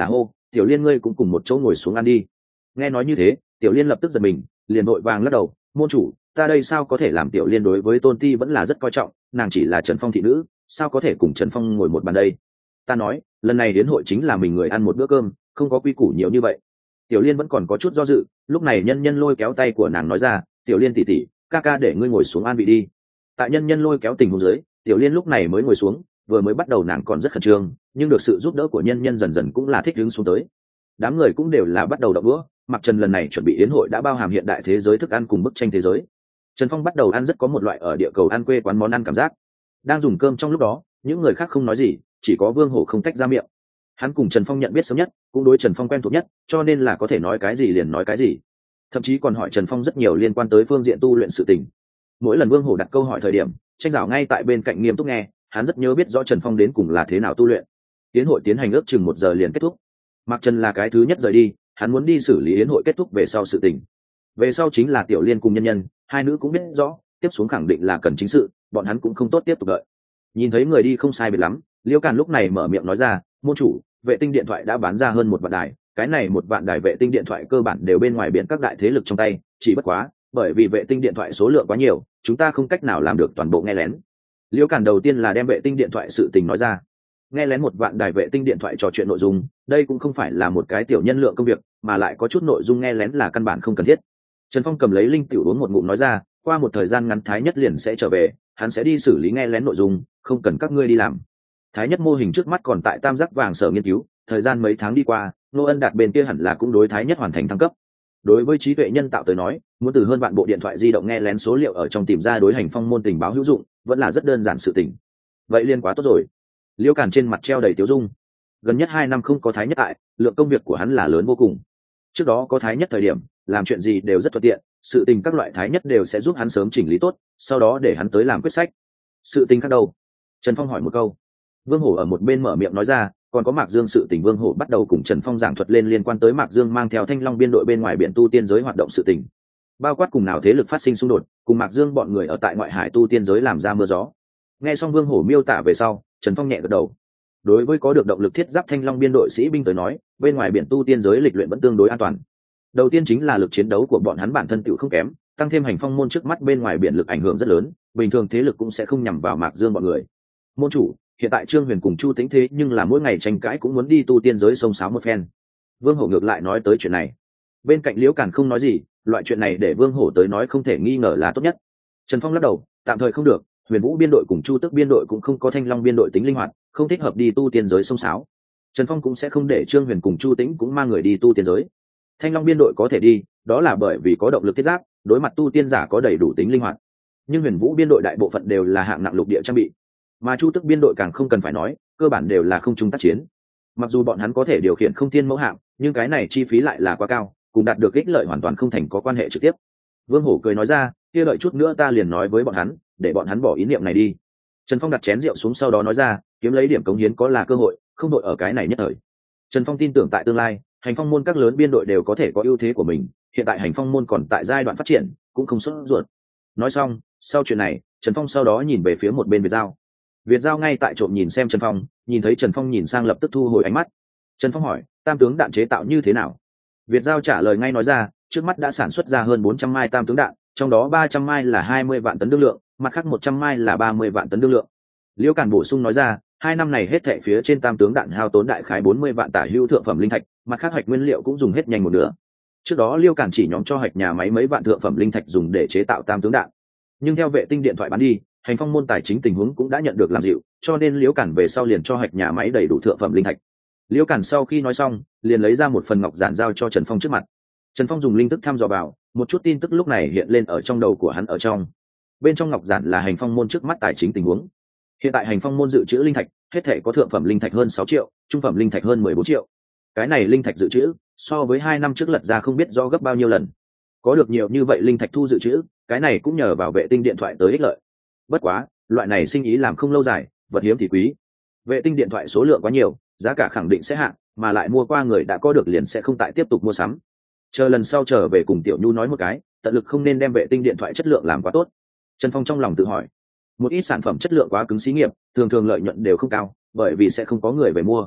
tiểu liên ngươi cũng cùng một chỗ ngồi xuống ăn đi. Nghe nói như thế, tiểu liên lập tức giật mình, liền vội vàng lắc đầu, môn chủ, ta đây sao có thể làm. Tiểu liên đối với Tôn Ti vẫn là rất coi trọng, nàng chỉ là Trần Phong thị nữ, sao có thể cùng Trần Phong ngồi một bàn đây. Ta nói, lần này đến hội chính là mình người ăn một bữa cơm, không có quy củ nhiều như vậy. Tiểu liên vẫn còn có chút do dự, lúc này nhân nhân lôi kéo tay của nàng nói ra, tiểu liên tỷ tỷ, ca ca để ngươi ngồi xuống an vị đi. Tại nhân nhân lôi kéo tình huống dưới, tiểu liên lúc này mới ngồi xuống, vừa mới bắt đầu nàng còn rất khẩn trương, nhưng được sự giúp đỡ của nhân nhân dần dần cũng là thích ứng xuống tới. Đám người cũng đều là bắt đầu đọc đũa. Mặc Trần lần này chuẩn bị yến hội đã bao hàm hiện đại thế giới thức ăn cùng bức tranh thế giới. Trần Phong bắt đầu ăn rất có một loại ở địa cầu ăn quê quán món ăn cảm giác. Đang dùng cơm trong lúc đó, những người khác không nói gì, chỉ có Vương Hổ không tách ra miệng. Hắn cùng Trần Phong nhận biết sớm nhất, cũng đối Trần Phong quen thuộc nhất, cho nên là có thể nói cái gì liền nói cái gì. Thậm chí còn hỏi Trần Phong rất nhiều liên quan tới phương diện tu luyện sự tình. Mỗi lần Vương Hổ đặt câu hỏi thời điểm, Tranh Giảo ngay tại bên cạnh nghiêm túc nghe, hắn rất nhớ biết rõ Trần Phong đến cùng là thế nào tu luyện. Yến hội tiến hành ước chừng 1 giờ liền kết thúc. Mạc Trần là cái thứ nhất rời đi, hắn muốn đi xử lý yến hội kết thúc về sau sự tình. Về sau chính là Tiểu Liên cùng nhân nhân, hai nữ cũng biết rõ, tiếp xuống khẳng định là cần chính sự, bọn hắn cũng không tốt tiếp tục đợi. Nhìn thấy người đi không sai biệt lắm, Liễu Càn lúc này mở miệng nói ra, môn chủ, vệ tinh điện thoại đã bán ra hơn 1 vạn đài, cái này 1 vạn đài vệ tinh điện thoại cơ bản đều bên ngoài biển các đại thế lực trong tay, chỉ bất quá, bởi vì vệ tinh điện thoại số lượng quá nhiều, chúng ta không cách nào làm được toàn bộ nghe lén. Liễu Càn đầu tiên là đem vệ tinh điện thoại sự tình nói ra. Nghe lén 1 vạn đài vệ tinh điện thoại trò chuyện nội dung, đây cũng không phải là một cái tiểu nhân lượng công việc, mà lại có chút nội dung nghe lén là căn bản không cần thiết. Trần Phong cầm lấy linh tiểu uống một ngụm nói ra, qua một thời gian ngắn Thái Nhất liền sẽ trở về, hắn sẽ đi xử lý nghe lén nội dung, không cần các ngươi đi làm. Thái Nhất mô hình trước mắt còn tại Tam Giác Vàng sở nghiên cứu, thời gian mấy tháng đi qua, Nô Ân Đạt bên kia hẳn là cũng đối Thái Nhất hoàn thành thăng cấp. Đối với trí tuệ nhân tạo tới nói, muốn từ hơn vạn bộ điện thoại di động nghe lén số liệu ở trong tìm ra đối hành phong môn tình báo hữu dụng, vẫn là rất đơn giản sự tình. Vậy liên quá tốt rồi. Liễu Càn trên mặt treo đầy tiếu dung. Gần nhất 2 năm không có Thái Nhất tại, lượng công việc của hắn là lớn vô cùng. Trước đó có Thái Nhất thời điểm, làm chuyện gì đều rất thuận tiện, sự tình các loại Thái Nhất đều sẽ giúp hắn sớm chỉnh lý tốt, sau đó để hắn tới làm quyết sách. Sự tình khác đâu? Trần Phong hỏi một câu. Vương Hổ ở một bên mở miệng nói ra, còn có Mạc Dương sự tình. Vương Hổ bắt đầu cùng Trần Phong giảng thuật lên liên quan tới Mạc Dương mang theo Thanh Long biên đội bên ngoài biển tu tiên giới hoạt động sự tình, bao quát cùng nào thế lực phát sinh xung đột, cùng Mạc Dương bọn người ở tại ngoại hải tu tiên giới làm ra mưa gió. Nghe xong Vương Hổ miêu tả về sau, Trần Phong nhẹ gật đầu. Đối với có được động lực thiết giáp Thanh Long biên đội sĩ binh tới nói, bên ngoài biển tu tiên giới lịch luyện vẫn tương đối an toàn. Đầu tiên chính là lực chiến đấu của bọn hắn bản thân tựu không kém, tăng thêm hành phong môn trước mắt bên ngoài biển lực ảnh hưởng rất lớn, bình thường thế lực cũng sẽ không nhằm vào Mạc Dương bọn người. Môn chủ, hiện tại Trương Huyền cùng Chu Tĩnh thế nhưng là mỗi ngày tranh cãi cũng muốn đi tu tiên giới xông xáo một phen. Vương Hổ ngược lại nói tới chuyện này. Bên cạnh Liễu Càn không nói gì, loại chuyện này để Vương Hổ tới nói không thể nghi ngờ là tốt nhất. Trần Phong lắc đầu, tạm thời không được, Huyền Vũ biên đội cùng Chu Tức biên đội cũng không có Thanh Long biên đội tính linh hoạt, không thích hợp đi tu tiên giới xông xáo. Trần Phong cũng sẽ không để Trương Huyền cùng Chu Tĩnh cũng mang người đi tu tiên giới. Thanh Long biên đội có thể đi, đó là bởi vì có động lực thiết giáp, đối mặt tu tiên giả có đầy đủ tính linh hoạt. Nhưng Huyền Vũ biên đội đại bộ phận đều là hạng nặng lục địa trang bị, mà Chu Tức biên đội càng không cần phải nói, cơ bản đều là không trung tác chiến. Mặc dù bọn hắn có thể điều khiển không thiên mẫu hạng, nhưng cái này chi phí lại là quá cao, cùng đạt được ích lợi hoàn toàn không thành có quan hệ trực tiếp. Vương Hổ cười nói ra, kia đợi chút nữa ta liền nói với bọn hắn, để bọn hắn bỏ ý niệm này đi. Trần Phong đặt chén rượu xuống sau đó nói ra, kiếm lấy điểm cống hiến có là cơ hội, không đội ở cái này nhất thời. Trần Phong tin tưởng tại tương lai, hành phong môn các lớn biên đội đều có thể có ưu thế của mình, hiện tại hành phong môn còn tại giai đoạn phát triển, cũng không sốt ruột. Nói xong, sau chuyện này, Trần Phong sau đó nhìn về phía một bên Việt Giao. Việt Giao ngay tại trộm nhìn xem Trần Phong, nhìn thấy Trần Phong nhìn sang lập tức thu hồi ánh mắt. Trần Phong hỏi, tam tướng đạn chế tạo như thế nào? Việt Giao trả lời ngay nói ra, trước mắt đã sản xuất ra hơn 400 mai tam tướng đạn, trong đó 300 mai là 20 vạn tấn đương lượng, mặt khác 100 mai là 30 vạn tấn đương lượng. Liễu Càn bổ sung nói ra, 2 năm này hết thệ phía trên tam tướng đạn hao tốn đại khái 40 vạn tả hữu thượng phẩm linh thạch, mặt khác hạch nguyên liệu cũng dùng hết nhanh một nửa. Trước đó Liễu Càn chỉ nhóm cho hạch nhà máy mấy vạn thượng phẩm linh thạch dùng để chế tạo tam tướng đạn. Nhưng theo vệ tinh điện thoại bán đi, hành phong môn tài chính tình huống cũng đã nhận được làm dịu, cho nên Liễu Càn về sau liền cho hạch nhà máy đầy đủ thượng phẩm linh thạch. Liễu Càn sau khi nói xong, liền lấy ra một phần ngọc giản giao cho Trần Phong trước mặt. Trần Phong dùng linh thức thăm dò vào, một chút tin tức lúc này hiện lên ở trong đầu của hắn ở trong. Bên trong ngọc giản là hành phong môn trước mắt tài chính tình huống. Hiện tại hành phong môn dự trữ linh thạch, hết thể có thượng phẩm linh thạch hơn 6 triệu, trung phẩm linh thạch hơn 14 triệu. Cái này linh thạch dự trữ, so với 2 năm trước lật ra không biết do gấp bao nhiêu lần. Có được nhiều như vậy linh thạch thu dự trữ, cái này cũng nhờ vào vệ tinh điện thoại tới ích lợi. Bất quá, loại này sinh ý làm không lâu dài, vật hiếm thì quý. Vệ tinh điện thoại số lượng quá nhiều, giá cả khẳng định sẽ hạ, mà lại mua qua người đã có được liền sẽ không tại tiếp tục mua sắm. Chờ lần sau trở về cùng Tiểu Nhu nói một cái, tận lực không nên đem vệ tinh điện thoại chất lượng làm quá tốt. Trần Phong trong lòng tự hỏi, một ít sản phẩm chất lượng quá cứng xí nghiệp, thường thường lợi nhuận đều không cao, bởi vì sẽ không có người về mua.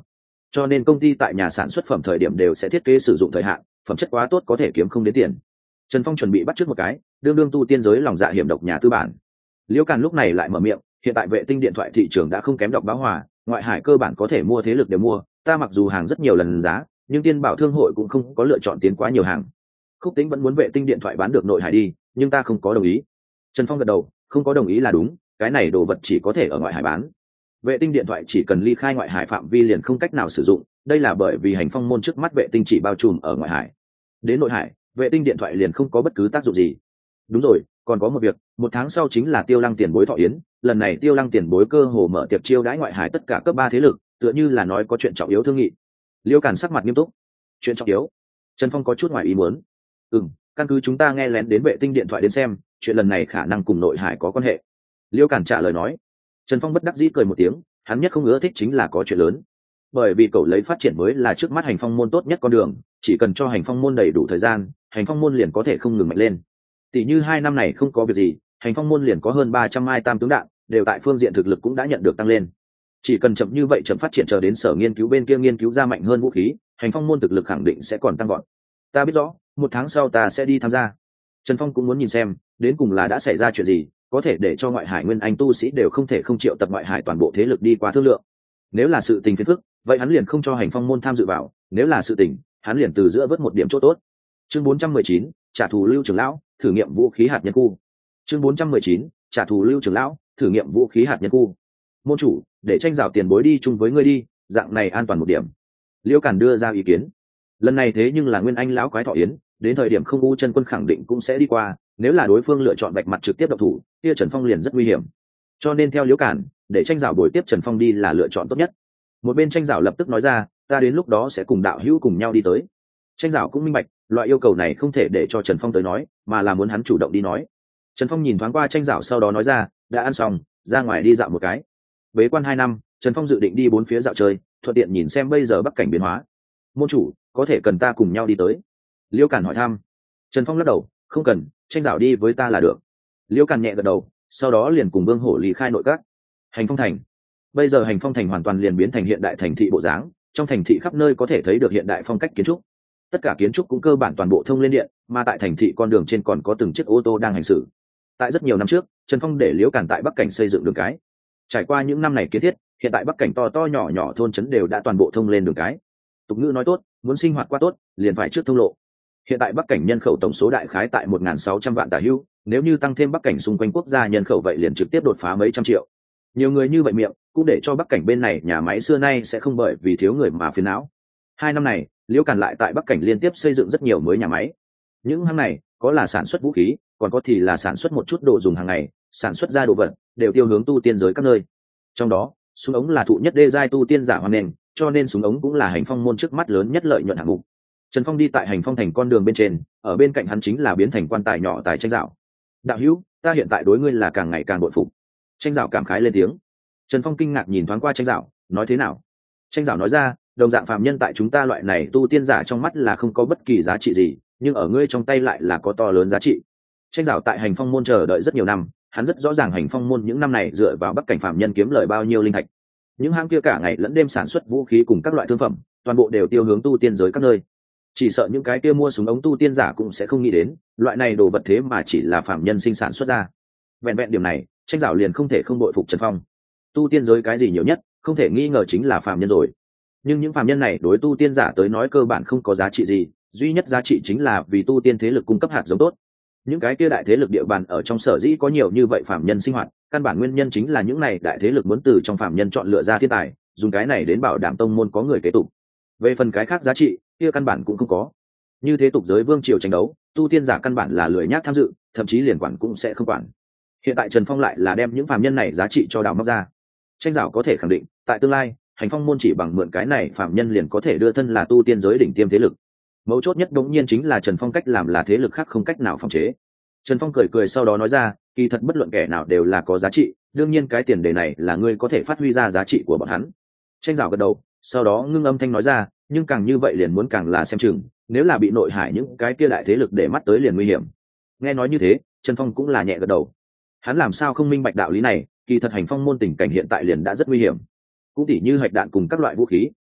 cho nên công ty tại nhà sản xuất phẩm thời điểm đều sẽ thiết kế sử dụng thời hạn, phẩm chất quá tốt có thể kiếm không đến tiền. Trần Phong chuẩn bị bắt trước một cái đương đương tu tiên giới lòng dạ hiểm độc nhà tư bản. Liễu Càn lúc này lại mở miệng, hiện tại vệ tinh điện thoại thị trường đã không kém đọc báo hòa, ngoại hải cơ bản có thể mua thế lực đều mua, ta mặc dù hàng rất nhiều lần giá, nhưng tiên bảo thương hội cũng không có lựa chọn tiến quá nhiều hàng. Khúc Tĩnh vẫn muốn vệ tinh điện thoại bán được nội hải đi, nhưng ta không có đồng ý. Trần Phong gật đầu, không có đồng ý là đúng, cái này đồ vật chỉ có thể ở ngoại hải bán. Vệ tinh điện thoại chỉ cần ly khai ngoại hải phạm vi liền không cách nào sử dụng, đây là bởi vì hành phong môn trước mắt vệ tinh chỉ bao trùm ở ngoại hải. Đến nội hải, vệ tinh điện thoại liền không có bất cứ tác dụng gì. Đúng rồi, còn có một việc, 1 tháng sau chính là Tiêu Lăng tiền bối thọ yến, lần này Tiêu Lăng tiền bối cơ hồ mở tiệc chiêu đãi ngoại hải tất cả cấp 3 thế lực, tựa như là nói có chuyện trọng yếu thương nghị. Liễu Càn sắc mặt nghiêm túc. Chuyện trọng yếu? Trần Phong có chút ngoài ý muốn. Căn cứ chúng ta nghe lén đến vệ tinh điện thoại đến xem, chuyện lần này khả năng cùng nội hải có quan hệ. Liễu Càn trả lời nói. Trần Phong bất đắc dĩ cười một tiếng, hắn nhất không ưa thích chính là có chuyện lớn. Bởi vì cậu lấy phát triển mới là trước mắt hành phong môn tốt nhất con đường, chỉ cần cho hành phong môn đầy đủ thời gian, hành phong môn liền có thể không ngừng mạnh lên. Tỷ như 2 năm này không có việc gì, hành phong môn liền có hơn 300 mai tam tướng đạn, đều tại phương diện thực lực cũng đã nhận được tăng lên. Chỉ cần chậm như vậy chậm phát triển chờ đến sở nghiên cứu bên kia nghiên cứu ra mạnh hơn vũ khí, hành phong môn thực lực khẳng định sẽ còn tăng vọt. Ta biết rõ, 1 tháng sau ta sẽ đi tham gia. Trần Phong cũng muốn nhìn xem, đến cùng là đã xảy ra chuyện gì, có thể để cho ngoại hải nguyên anh tu sĩ đều không thể không triệu tập ngoại hải toàn bộ thế lực đi qua thương lượng. Nếu là sự tình phiền phức, vậy hắn liền không cho hành phong môn tham dự vào, nếu là sự tình, hắn liền từ giữa vớt một điểm chỗ tốt. Chương 419, trả thù Lưu trưởng lão, thử nghiệm vũ khí hạt nhân khu. Chương 419, trả thù Lưu trưởng lão, thử nghiệm vũ khí hạt nhân khu. Môn chủ, để tranh rào tiền bối đi chung với ngươi đi, dạng này an toàn một điểm. Liễu Càn đưa ra ý kiến. Lần này thế nhưng là nguyên anh lão quái thọ yến, đến thời điểm không U chân quân khẳng định cũng sẽ đi qua, nếu là đối phương lựa chọn bạch mặt trực tiếp độc thủ, kia Trần Phong liền rất nguy hiểm. Cho nên theo Liễu Càn, để tranh rào buổi tiếp Trần Phong đi là lựa chọn tốt nhất. Một bên tranh rào lập tức nói ra, ta đến lúc đó sẽ cùng đạo hữu cùng nhau đi tới. Tranh rào cũng minh bạch, loại yêu cầu này không thể để cho Trần Phong tới nói, mà là muốn hắn chủ động đi nói. Trần Phong nhìn thoáng qua tranh rào sau đó nói ra, đã ăn xong, ra ngoài đi dạo một cái. Bế quan 2 năm, Trần Phong dự định đi 4 phía dạo chơi, thuận tiện nhìn xem bây giờ bắc cảnh biến hóa. Môn chủ, có thể cần ta cùng nhau đi tới? Liễu Càn hỏi thăm. Trần Phong lắc đầu, không cần, tranh rào đi với ta là được. Liễu Càn nhẹ gật đầu, sau đó liền cùng Vương Hổ lý khai nội các. Hành Phong thành. Bây giờ Hành Phong thành hoàn toàn liền biến thành hiện đại thành thị bộ dáng, trong thành thị khắp nơi có thể thấy được hiện đại phong cách kiến trúc. Tất cả kiến trúc cũng cơ bản toàn bộ thông lên điện, mà tại thành thị con đường trên còn có từng chiếc ô tô đang hành xử. Tại rất nhiều năm trước, Trần Phong để Liễu Càn tại Bắc cảnh xây dựng đường cái. Trải qua những năm này kiến thiết, hiện tại Bắc cảnh to to nhỏ nhỏ thôn trấn đều đã toàn bộ thông lên đường cái. Tục ngữ nói tốt, muốn sinh hoạt qua tốt, liền phải trước thông lộ. Hiện tại Bắc cảnh nhân khẩu tổng số đại khái tại 1.600 vạn tả hữu, nếu như tăng thêm Bắc cảnh xung quanh quốc gia nhân khẩu vậy liền trực tiếp đột phá mấy trăm triệu. Nhiều người như vậy miệng, cũng để cho Bắc cảnh bên này nhà máy xưa nay sẽ không bởi vì thiếu người mà phiền não. 2 năm này, Liễu Càn lại tại Bắc cảnh liên tiếp xây dựng rất nhiều mới nhà máy. Những hàng này, có là sản xuất vũ khí, còn có thì là sản xuất một chút đồ dùng hàng ngày, sản xuất ra đồ vật, đều tiêu hướng tu tiên giới các nơi. Trong đó, súng ống là thụ nhất đê giai tu tiên giả hoan nghênh, cho nên súng ống cũng là Hành Phong môn trước mắt lớn nhất lợi nhuận hạng mục. Trần Phong đi tại Hành Phong thành con đường bên trên, ở bên cạnh hắn chính là biến thành quan tài nhỏ tài tranh dạo. Đạo hữu, ta hiện tại đối ngươi là càng ngày càng bội phục. Tranh dạo cảm khái lên tiếng. Trần Phong kinh ngạc nhìn thoáng qua tranh dạo, nói thế nào? Tranh dạo nói ra, đồng dạng phàm nhân tại chúng ta loại này tu tiên giả trong mắt là không có bất kỳ giá trị gì, nhưng ở ngươi trong tay lại là có to lớn giá trị. Tranh dạo tại Hành Phong môn chờ đợi rất nhiều năm, hắn rất rõ ràng Hành Phong môn những năm này dựa vào bắc cảnh phàm nhân kiếm lời bao nhiêu linh thạch. Những hãng kia cả ngày lẫn đêm sản xuất vũ khí cùng các loại thương phẩm, toàn bộ đều tiêu hướng tu tiên giới các nơi. Chỉ sợ những cái kia mua súng ống tu tiên giả cũng sẽ không nghĩ đến, loại này đồ vật thế mà chỉ là phàm nhân sinh sản xuất ra. Vẹn vẹn điểm này, tranh dạo liền không thể không bội phục Trần Phong. Tu tiên giới cái gì nhiều nhất, không thể nghi ngờ chính là phàm nhân rồi. Nhưng những phàm nhân này đối tu tiên giả tới nói cơ bản không có giá trị gì, duy nhất giá trị chính là vì tu tiên thế lực cung cấp hạt giống tốt. Những cái kia đại thế lực địa bàn ở trong sở dĩ có nhiều như vậy phàm nhân sinh hoạt, căn bản nguyên nhân chính là những này đại thế lực muốn từ trong phàm nhân chọn lựa ra thiên tài, dùng cái này đến bảo đảm tông môn có người kế tục. Về phần cái khác giá trị, kia căn bản cũng không có. Như thế tục giới vương triều tranh đấu, tu tiên giả căn bản là lười nhác tham dự, thậm chí liền quản cũng sẽ không quản. Hiện tại Trần Phong lại là đem những phàm nhân này giá trị cho đào móc ra. Tranh dạo có thể khẳng định, tại tương lai, Hành Phong môn chỉ bằng mượn cái này phàm nhân liền có thể đưa thân là tu tiên giới đỉnh tiêm thế lực. Mấu chốt nhất đống nhiên chính là Trần Phong cách làm là thế lực khác không cách nào phòng chế. Trần Phong cười cười sau đó nói ra, kỳ thật bất luận kẻ nào đều là có giá trị, đương nhiên cái tiền đề này là ngươi có thể phát huy ra giá trị của bọn hắn. Tranh dạo gật đầu, sau đó ngưng âm thanh nói ra, nhưng càng như vậy liền muốn càng là xem chừng, nếu là bị nội hải những cái kia đại thế lực để mắt tới liền nguy hiểm. Nghe nói như thế, Trần Phong cũng là nhẹ gật đầu. Hắn làm sao không minh bạch đạo lý này, kỳ thật Hành Phong môn tình cảnh hiện tại liền đã rất nguy hiểm. Cũng tỉ như hạch đạn cùng các loại vũ khí,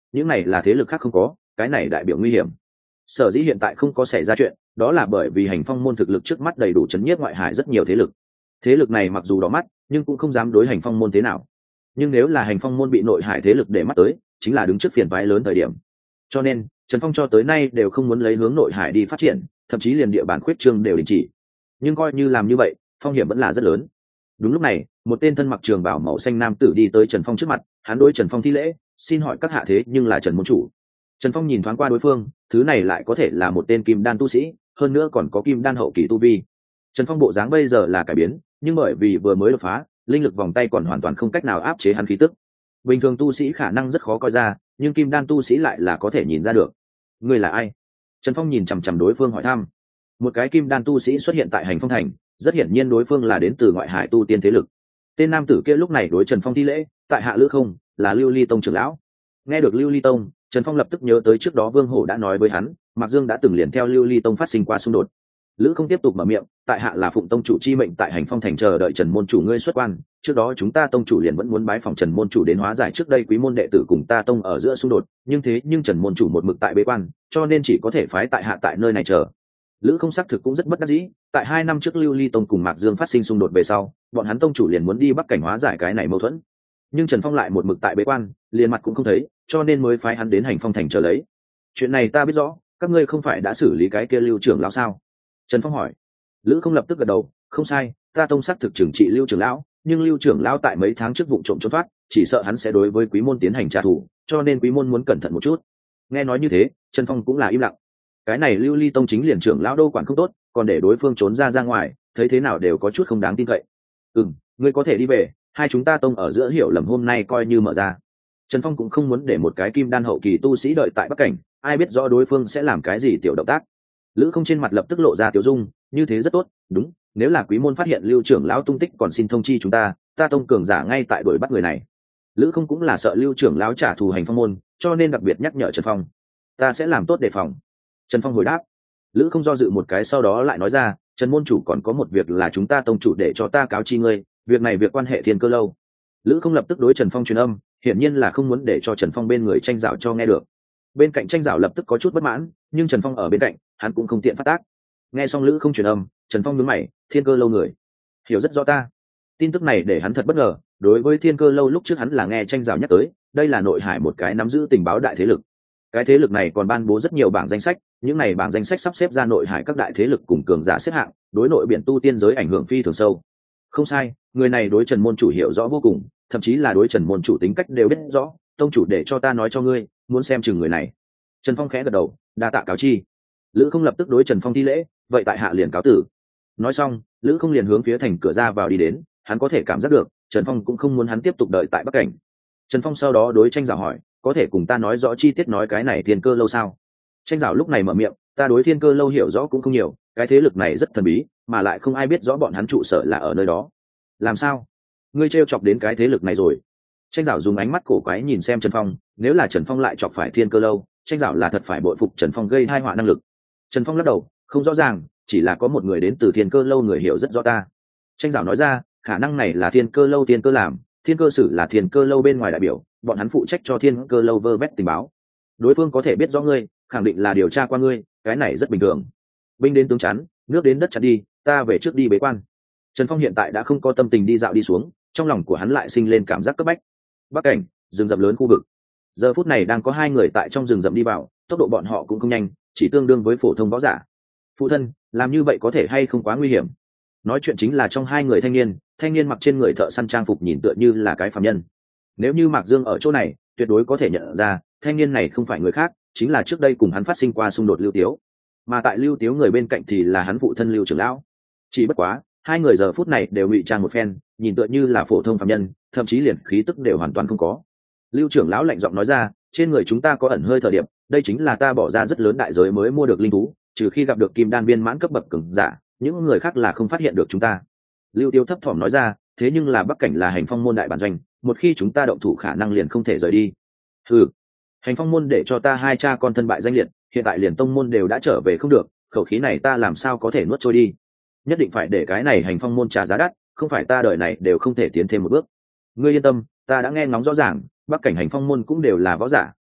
những này là thế lực khác không có, cái này đại biểu nguy hiểm. Sở dĩ hiện tại không có xảy ra chuyện, đó là bởi vì hành phong môn thực lực trước mắt đầy đủ chấn nhiếp ngoại hải rất nhiều thế lực. Thế lực này mặc dù đỏ mắt, nhưng cũng không dám đối hành phong môn thế nào. Nhưng nếu là hành phong môn bị nội hải thế lực để mắt tới, chính là đứng trước phiền toái lớn thời điểm. Cho nên Trần Phong cho tới nay đều không muốn lấy hướng nội hải đi phát triển, thậm chí liền địa bàn khuyết trương đều đình chỉ. Nhưng coi như làm như vậy, phong hiểm vẫn là rất lớn. Đúng lúc này, một tên thân mặc trường bào màu xanh nam tử đi tới Trần Phong trước mặt, hắn đối Trần Phong thi lễ, xin hỏi các hạ thế nhưng là Trần môn chủ. Trần Phong nhìn thoáng qua đối phương, thứ này lại có thể là một tên kim đan tu sĩ, hơn nữa còn có kim đan hậu kỳ tu vi. Trần Phong bộ dáng bây giờ là cải biến, nhưng bởi vì vừa mới đột phá, linh lực vòng tay còn hoàn toàn không cách nào áp chế hắn khí tức. Bình thường tu sĩ khả năng rất khó coi ra, nhưng kim đan tu sĩ lại là có thể nhìn ra được. Ngươi là ai? Trần Phong nhìn chằm chằm đối phương hỏi thăm. Một cái kim đan tu sĩ xuất hiện tại hành phong thành, rất hiển nhiên đối phương là đến từ ngoại hải tu tiên thế lực. Tên nam tử kia lúc này đối Trần Phong thi lễ, tại hạ Lữ Không, là Lưu Ly Tông trưởng lão. Nghe được Lưu Ly Tông, Trần Phong lập tức nhớ tới trước đó Vương Hổ đã nói với hắn, Mạc Dương đã từng liền theo Lưu Ly Tông phát sinh qua xung đột. Lữ Không tiếp tục mở miệng, tại hạ là Phụng Tông chủ chi mệnh tại hành phong thành chờ đợi Trần môn chủ ngươi xuất quan, trước đó chúng ta tông chủ liền vẫn muốn bái phòng Trần môn chủ đến hóa giải trước đây quý môn đệ tử cùng ta tông ở giữa xung đột, nhưng Trần môn chủ một mực tại bế quan, cho nên chỉ có thể phái tại hạ tại nơi này chờ. Lữ Không xác thực cũng rất bất đắc dĩ, tại 2 năm trước Lưu Ly Tông cùng Mạc Dương phát sinh xung đột về sau, bọn hắn tông chủ liền muốn đi Bắc Cảnh hóa giải cái này mâu thuẫn. Nhưng Trần Phong lại một mực tại bế quan, liền mặt cũng không thấy, cho nên mới phái hắn đến hành phong thành chờ lấy. Chuyện này ta biết rõ, các ngươi không phải đã xử lý cái kia Lưu trưởng lão sao? Trần Phong hỏi. Lữ Không lập tức gật đầu, không sai, ta tông xác thực trừng trị Lưu trưởng lão, nhưng Lưu trưởng lão tại mấy tháng trước vụ trộm trốn thoát, chỉ sợ hắn sẽ đối với quý môn tiến hành trả thù, cho nên quý môn muốn cẩn thận một chút. Nghe nói như thế, Trần Phong cũng là im lặng. Cái này Lưu Ly Tông chính liền trưởng lão đâu quản không tốt, còn để đối phương trốn ra ngoài, thấy thế nào đều có chút không đáng tin cậy. Ngươi có thể đi về, hai chúng ta tông ở giữa hiểu lầm hôm nay coi như mở ra. Trần Phong cũng không muốn để một cái kim đan hậu kỳ tu sĩ đợi tại Bắc Cảnh, ai biết rõ đối phương sẽ làm cái gì tiểu động tác. Lữ Không trên mặt lập tức lộ ra tiểu dung, như thế rất tốt, đúng, nếu là quý môn phát hiện Lưu trưởng lão tung tích còn xin thông chi chúng ta tông cường giả ngay tại đuổi bắt người này. Lữ Không cũng là sợ Lưu trưởng lão trả thù hành phong môn, cho nên đặc biệt nhắc nhở Trần Phong. Ta sẽ làm tốt đề phòng. Trần Phong hồi đáp. Lữ Không do dự một cái sau đó lại nói ra, Trần môn chủ còn có một việc là chúng ta tông chủ để cho ta cáo chi ngươi, việc này việc quan hệ Thiên Cơ lâu. Lữ Không lập tức đối Trần Phong truyền âm, hiển nhiên là không muốn để cho Trần Phong bên người tranh dạo cho nghe được. Bên cạnh tranh dạo lập tức có chút bất mãn, nhưng Trần Phong ở bên cạnh, hắn cũng không tiện phát tác. Nghe xong Lữ Không truyền âm, Trần Phong nhướng mày, Thiên Cơ lâu người hiểu rất rõ ta. Tin tức này để hắn thật bất ngờ, đối với Thiên Cơ lâu lúc trước hắn là nghe tranh dạo nhắc tới, đây là nội hải một cái nắm giữ tình báo đại thế lực. Cái thế lực này còn ban bố rất nhiều bảng danh sách, những này bảng danh sách sắp xếp ra nội hải các đại thế lực cùng cường giả xếp hạng, đối nội biển tu tiên giới ảnh hưởng phi thường sâu. Không sai, người này đối Trần môn chủ hiểu rõ vô cùng, thậm chí là đối Trần môn chủ tính cách đều biết rõ, tông chủ để cho ta nói cho ngươi, muốn xem chừng người này. Trần Phong khẽ gật đầu, đa tạ cáo chi. Lữ Không lập tức đối Trần Phong thi lễ, vậy tại hạ liền cáo tử. Nói xong, Lữ Không liền hướng phía thành cửa ra vào đi đến, hắn có thể cảm giác được Trần Phong cũng không muốn hắn tiếp tục đợi tại Bắc Cảnh. Trần Phong sau đó đối tranh dạo hỏi, có thể cùng ta nói rõ chi tiết nói cái này Thiên Cơ lâu sao? Tranh dạo lúc này mở miệng, ta đối Thiên Cơ lâu hiểu rõ cũng không nhiều, cái thế lực này rất thần bí, mà lại không ai biết rõ bọn hắn trụ sở là ở nơi đó. Làm sao? Ngươi trêu chọc đến cái thế lực này rồi? Tranh dạo dùng ánh mắt cổ quái nhìn xem Trần Phong, nếu là Trần Phong lại chọc phải Thiên Cơ lâu, tranh dạo là thật phải bội phục Trần Phong gây tai họa năng lực. Trần Phong lắc đầu, không rõ ràng, chỉ là có một người đến từ Thiên Cơ lâu người hiểu rất rõ ta. Tranh dạo nói ra, khả năng này là Thiên Cơ lâu Thiên Cơ làm, Thiên Cơ sử là Thiên Cơ lâu bên ngoài đại biểu, bọn hắn phụ trách cho Thiên Cơ lâu vơ vét tình báo. Đối phương có thể biết rõ ngươi, khẳng định là điều tra qua ngươi, cái này rất bình thường. Binh đến tướng chắn, nước đến đất chắn đi, ta về trước đi bế quan. Trần Phong hiện tại đã không có tâm tình đi dạo đi xuống, trong lòng của hắn lại sinh lên cảm giác cấp bách. Bắc Cảnh, rừng rậm lớn khu vực. Giờ phút này đang có 2 người tại trong rừng rậm đi vào, tốc độ bọn họ cũng không nhanh, chỉ tương đương với phổ thông võ giả. Phụ thân, làm như vậy có thể hay không quá nguy hiểm? Nói chuyện chính là trong 2 người thanh niên mặc trên người thợ săn trang phục nhìn tựa như là cái phàm nhân. Nếu như Mạc Dương ở chỗ này, tuyệt đối có thể nhận ra, thanh niên này không phải người khác, chính là trước đây cùng hắn phát sinh qua xung đột Lưu Tiếu. Mà tại Lưu Tiếu người bên cạnh thì là hắn phụ thân Lưu trưởng lão. Chỉ bất quá, 2 người giờ phút này đều ngụy trang một phen, nhìn tựa như là phổ thông phàm nhân, thậm chí liền khí tức đều hoàn toàn không có. Lưu trưởng lão lạnh giọng nói ra, trên người chúng ta có ẩn hơi thời điểm, đây chính là ta bỏ ra rất lớn đại giới mới mua được linh thú, trừ khi gặp được kim đan viên mãn cấp bậc cường giả, những người khác là không phát hiện được chúng ta. Lưu Tiêu thấp thỏm nói ra, thế nhưng là Bắc Cảnh là hành phong môn đại bản doanh, một khi chúng ta động thủ khả năng liền không thể rời đi. Hành phong môn để cho ta 2 cha con thân bại danh liệt, hiện tại liền tông môn đều đã trở về không được, khẩu khí này ta làm sao có thể nuốt trôi đi. Nhất định phải để cái này hành phong môn trả giá đắt, không phải ta đời này đều không thể tiến thêm một bước. Ngươi yên tâm, ta đã nghe ngóng rõ ràng, Bắc Cảnh hành phong môn cũng đều là võ giả,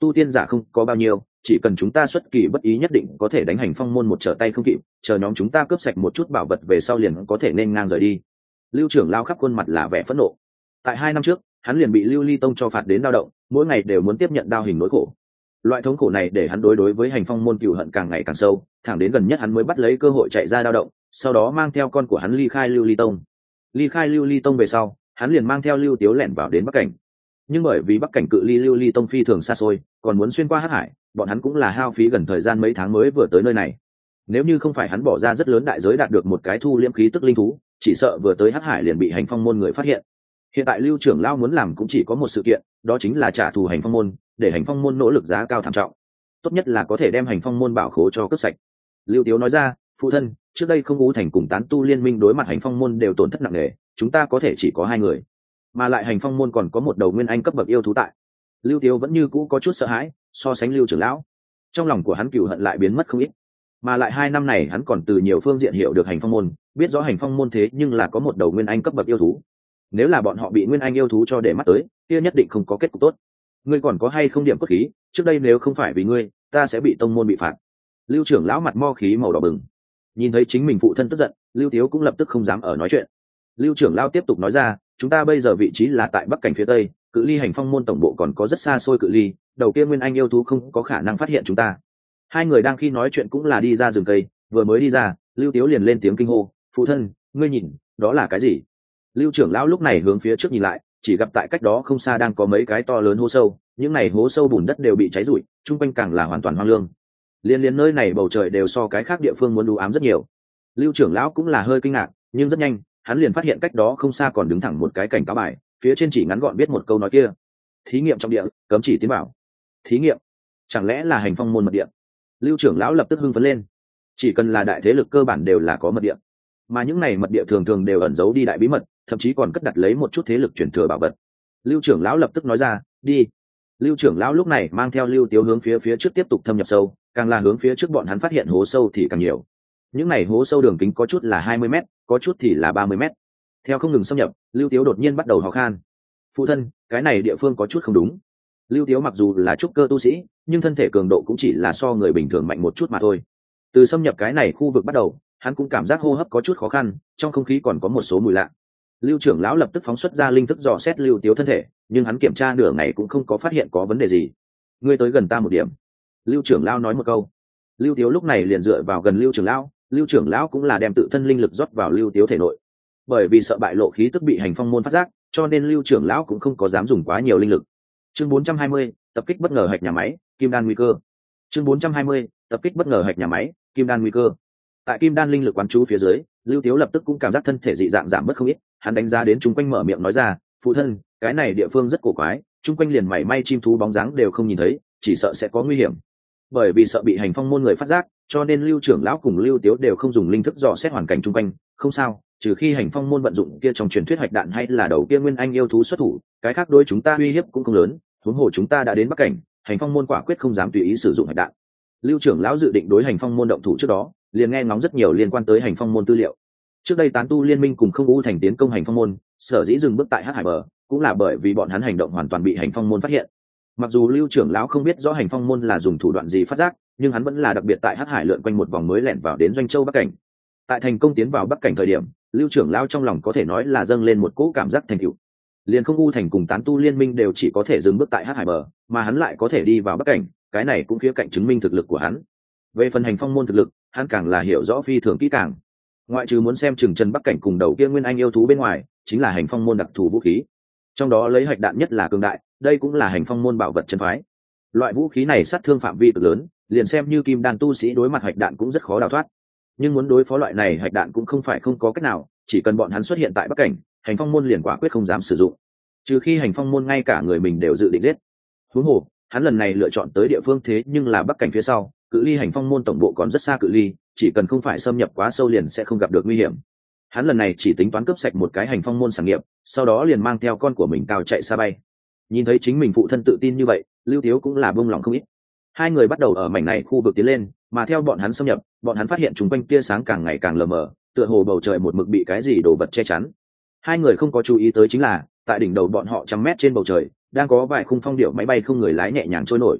tu tiên giả không có bao nhiêu, chỉ cần chúng ta xuất kỳ bất ý nhất định có thể đánh hành phong môn một trở tay không kịp, chờ nhóm chúng ta cướp sạch một chút bảo vật về sau liền có thể nên ngang rời đi. Lưu trưởng lao khắp khuôn mặt là vẻ phẫn nộ. Tại 2 năm trước hắn liền bị Lưu Ly Tông cho phạt đến đao động, mỗi ngày đều muốn tiếp nhận đao hình nỗi khổ. Loại thống khổ này để hắn đối với hành phong môn cừu hận càng ngày càng sâu, thẳng đến gần nhất hắn mới bắt lấy cơ hội chạy ra đao động, sau đó mang theo con của hắn ly khai Lưu Ly Tông. Ly khai Lưu Ly Tông về sau, hắn liền mang theo Lưu Tiếu lẻn vào đến Bắc Cảnh. Nhưng bởi vì Bắc Cảnh cự ly Lưu Ly Tông phi thường xa xôi, còn muốn xuyên qua Hắc Hải, bọn hắn cũng là hao phí gần thời gian mấy tháng mới vừa tới nơi này. Nếu như không phải hắn bỏ ra rất lớn đại giới đạt được một cái thu liễm khí tức linh thú, chỉ sợ vừa tới Hắc Hải liền bị hành phong môn người phát hiện. Hiện tại Lưu trưởng lao muốn làm cũng chỉ có một sự kiện, đó chính là trả thù hành phong môn, để hành phong môn nỗ lực giá cao thảm trọng, tốt nhất là có thể đem hành phong môn bảo khố cho cướp sạch. Lưu Tiếu nói ra, phụ thân, trước đây không Ú Thành cùng Tán Tu liên minh đối mặt hành phong môn đều tổn thất nặng nề, chúng ta có thể chỉ có 2 người, mà lại hành phong môn còn có một đầu nguyên anh cấp bậc yêu thú tại. Lưu Tiếu vẫn như cũ có chút sợ hãi, so sánh Lưu trưởng lão, trong lòng của hắn cừu hận lại biến mất không ít, mà lại 2 năm này hắn còn từ nhiều phương diện hiểu được hành phong môn, biết rõ hành phong môn thế nhưng là có một đầu nguyên anh cấp bậc yêu thú. Nếu là bọn họ bị nguyên anh yêu thú cho để mắt tới, kia nhất định không có kết cục tốt. Ngươi còn có hay không điểm cốt khí, trước đây nếu không phải vì ngươi, ta sẽ bị tông môn bị phạt. Lưu trưởng lão mặt mo khí màu đỏ bừng, nhìn thấy chính mình phụ thân tức giận, Lưu Tiếu cũng lập tức không dám ở nói chuyện. Lưu trưởng lão tiếp tục nói ra, chúng ta bây giờ vị trí là tại Bắc Cảnh phía tây, cự ly hành phong môn tổng bộ còn có rất xa xôi cự ly, đầu kia nguyên anh yêu thú không có khả năng phát hiện chúng ta. 2 người đang khi nói chuyện cũng là đi ra rừng cây, vừa mới đi ra, Lưu Tiếu liền lên tiếng kinh hô, phụ thân, ngươi nhìn, đó là cái gì? Lưu trưởng lão lúc này hướng phía trước nhìn lại, chỉ gặp tại cách đó không xa đang có mấy cái to lớn hố sâu, những này hố sâu bùn đất đều bị cháy rụi, chung quanh càng là hoàn toàn hoang lương. Liên nơi này bầu trời đều so cái khác địa phương muốn u ám rất nhiều. Lưu trưởng lão cũng là hơi kinh ngạc, nhưng rất nhanh hắn liền phát hiện cách đó không xa còn đứng thẳng một cái cảnh cáo bài, phía trên chỉ ngắn gọn viết một câu nói kia: thí nghiệm trong địa, cấm chỉ tiến vào. Thí nghiệm? Chẳng lẽ là hành phong môn mật địa? Lưu trưởng lão lập tức hưng phấn lên. Chỉ cần là đại thế lực cơ bản đều là có mật địa, mà những này mật địa thường thường đều ẩn giấu đi đại bí mật, thậm chí còn cất đặt lấy một chút thế lực truyền thừa bảo vật. Lưu trưởng lão lập tức nói ra, đi. Lưu trưởng lão lúc này mang theo Lưu Tiếu hướng phía trước tiếp tục thâm nhập sâu, càng là hướng phía trước bọn hắn phát hiện hố sâu thì càng nhiều. Những này hố sâu đường kính có chút là 20 m, có chút thì là 30 m. Theo không ngừng xâm nhập, Lưu Tiếu đột nhiên bắt đầu ho khan. Phụ thân, cái này địa phương có chút không đúng. Lưu Tiếu mặc dù là trúc cơ tu sĩ, nhưng thân thể cường độ cũng chỉ là so người bình thường mạnh một chút mà thôi. Từ xâm nhập cái này khu vực bắt đầu, hắn cũng cảm giác hô hấp có chút khó khăn, trong không khí còn có một số mùi lạ. Lưu trưởng lão lập tức phóng xuất ra linh thức dò xét Lưu Tiếu thân thể, nhưng hắn kiểm tra nửa ngày cũng không có phát hiện có vấn đề gì. Ngươi tới gần ta một điểm. Lưu trưởng lão nói một câu. Lưu Tiếu lúc này liền dựa vào gần Lưu trưởng lão, Lưu trưởng lão cũng là đem tự thân linh lực rót vào Lưu Tiếu thể nội. Bởi vì sợ bại lộ khí tức bị hành phong môn phát giác, cho nên Lưu trưởng lão cũng không có dám dùng quá nhiều linh lực. Chương 420, tập kích bất ngờ hạch nhà máy, Kim Đan nguy cơ. Chương 420, tập kích bất ngờ hạch nhà máy, Kim Đan nguy cơ. Tại Kim Đan linh lực quán chú phía dưới, Lưu Tiếu lập tức cũng cảm giác thân thể dị dạng giảm bớt không ít, hắn đánh giá đến chúng quanh mở miệng nói ra, phụ thân, cái này địa phương rất cổ quái, chung quanh liền mảy may chim thú bóng dáng đều không nhìn thấy, chỉ sợ sẽ có nguy hiểm. Bởi vì sợ bị hành phong môn người phát giác, cho nên Lưu trưởng lão cùng Lưu Tiếu đều không dùng linh thức dò xét hoàn cảnh chung quanh, không sao, trừ khi hành phong môn vận dụng kia trong truyền thuyết hạch đạn hay là đầu kia nguyên anh yêu thú xuất thủ, cái khác đối chúng ta uy hiếp cũng không lớn, huống hồ chúng ta đã đến Bắc Cảnh, hành phong môn quả quyết không dám tùy ý sử dụng hạch đạn. Lưu trưởng lão dự định đối hành phong môn động thủ trước đó, liền nghe ngóng rất nhiều liên quan tới hành phong môn tư liệu. Trước đây Tán Tu liên minh cùng không Ú Thành tiến công hành phong môn, sở dĩ dừng bước tại Hắc Hải bờ, cũng là bởi vì bọn hắn hành động hoàn toàn bị hành phong môn phát hiện. Mặc dù Lưu trưởng lão không biết rõ hành phong môn là dùng thủ đoạn gì phát giác, nhưng hắn vẫn là đặc biệt tại Hắc Hải lượn quanh một vòng mới lẻn vào đến Doanh Châu Bắc Cảnh. Tại thành công tiến vào Bắc Cảnh thời điểm, Lưu trưởng lão trong lòng có thể nói là dâng lên một cỗ cảm giác thành tựu. Liền không U Thành cùng Tán Tu liên minh đều chỉ có thể dừng bước tại Hắc Hải bờ, mà hắn lại có thể đi vào Bắc Cảnh, cái này cũng khía cạnh chứng minh thực lực của hắn. Về phần hành phong môn thực lực, hắn càng là hiểu rõ phi thường kỹ càng. Ngoại trừ muốn xem chừng chân Bắc Cảnh cùng đầu kia nguyên anh yêu thú bên ngoài, chính là hành phong môn đặc thù vũ khí. Trong đó lấy hạch đạn nhất là cường đại, đây cũng là hành phong môn bảo vật chân phái. Loại vũ khí này sát thương phạm vi cực lớn, liền xem như kim đan tu sĩ đối mặt hạch đạn cũng rất khó đào thoát. Nhưng muốn đối phó loại này hạch đạn cũng không phải không có cách nào, chỉ cần bọn hắn xuất hiện tại Bắc Cảnh, hành phong môn liền quả quyết không dám sử dụng. Trừ khi hành phong môn ngay cả người mình đều dự định giết. Huống hồ, hắn lần này lựa chọn tới địa phương thế nhưng là Bắc Cảnh phía sau, cự ly hành phong môn tổng bộ còn rất xa cự ly, chỉ cần không phải xâm nhập quá sâu liền sẽ không gặp được nguy hiểm. Hắn lần này chỉ tính toán cướp sạch một cái hành phong môn sản nghiệp, sau đó liền mang theo con của mình cao chạy xa bay. Nhìn thấy chính mình phụ thân tự tin như vậy, Lưu Tiếu cũng là buông lòng không ít. 2 người bắt đầu ở mảnh này khu vực tiến lên, mà theo bọn hắn xâm nhập, bọn hắn phát hiện chúng quanh tia sáng càng ngày càng lờ mờ, tựa hồ bầu trời một mực bị cái gì đồ vật che chắn. 2 người không có chú ý tới chính là, tại đỉnh đầu bọn họ trăm mét trên bầu trời, đang có vài khung phong điệu máy bay không người lái nhẹ nhàng trôi nổi,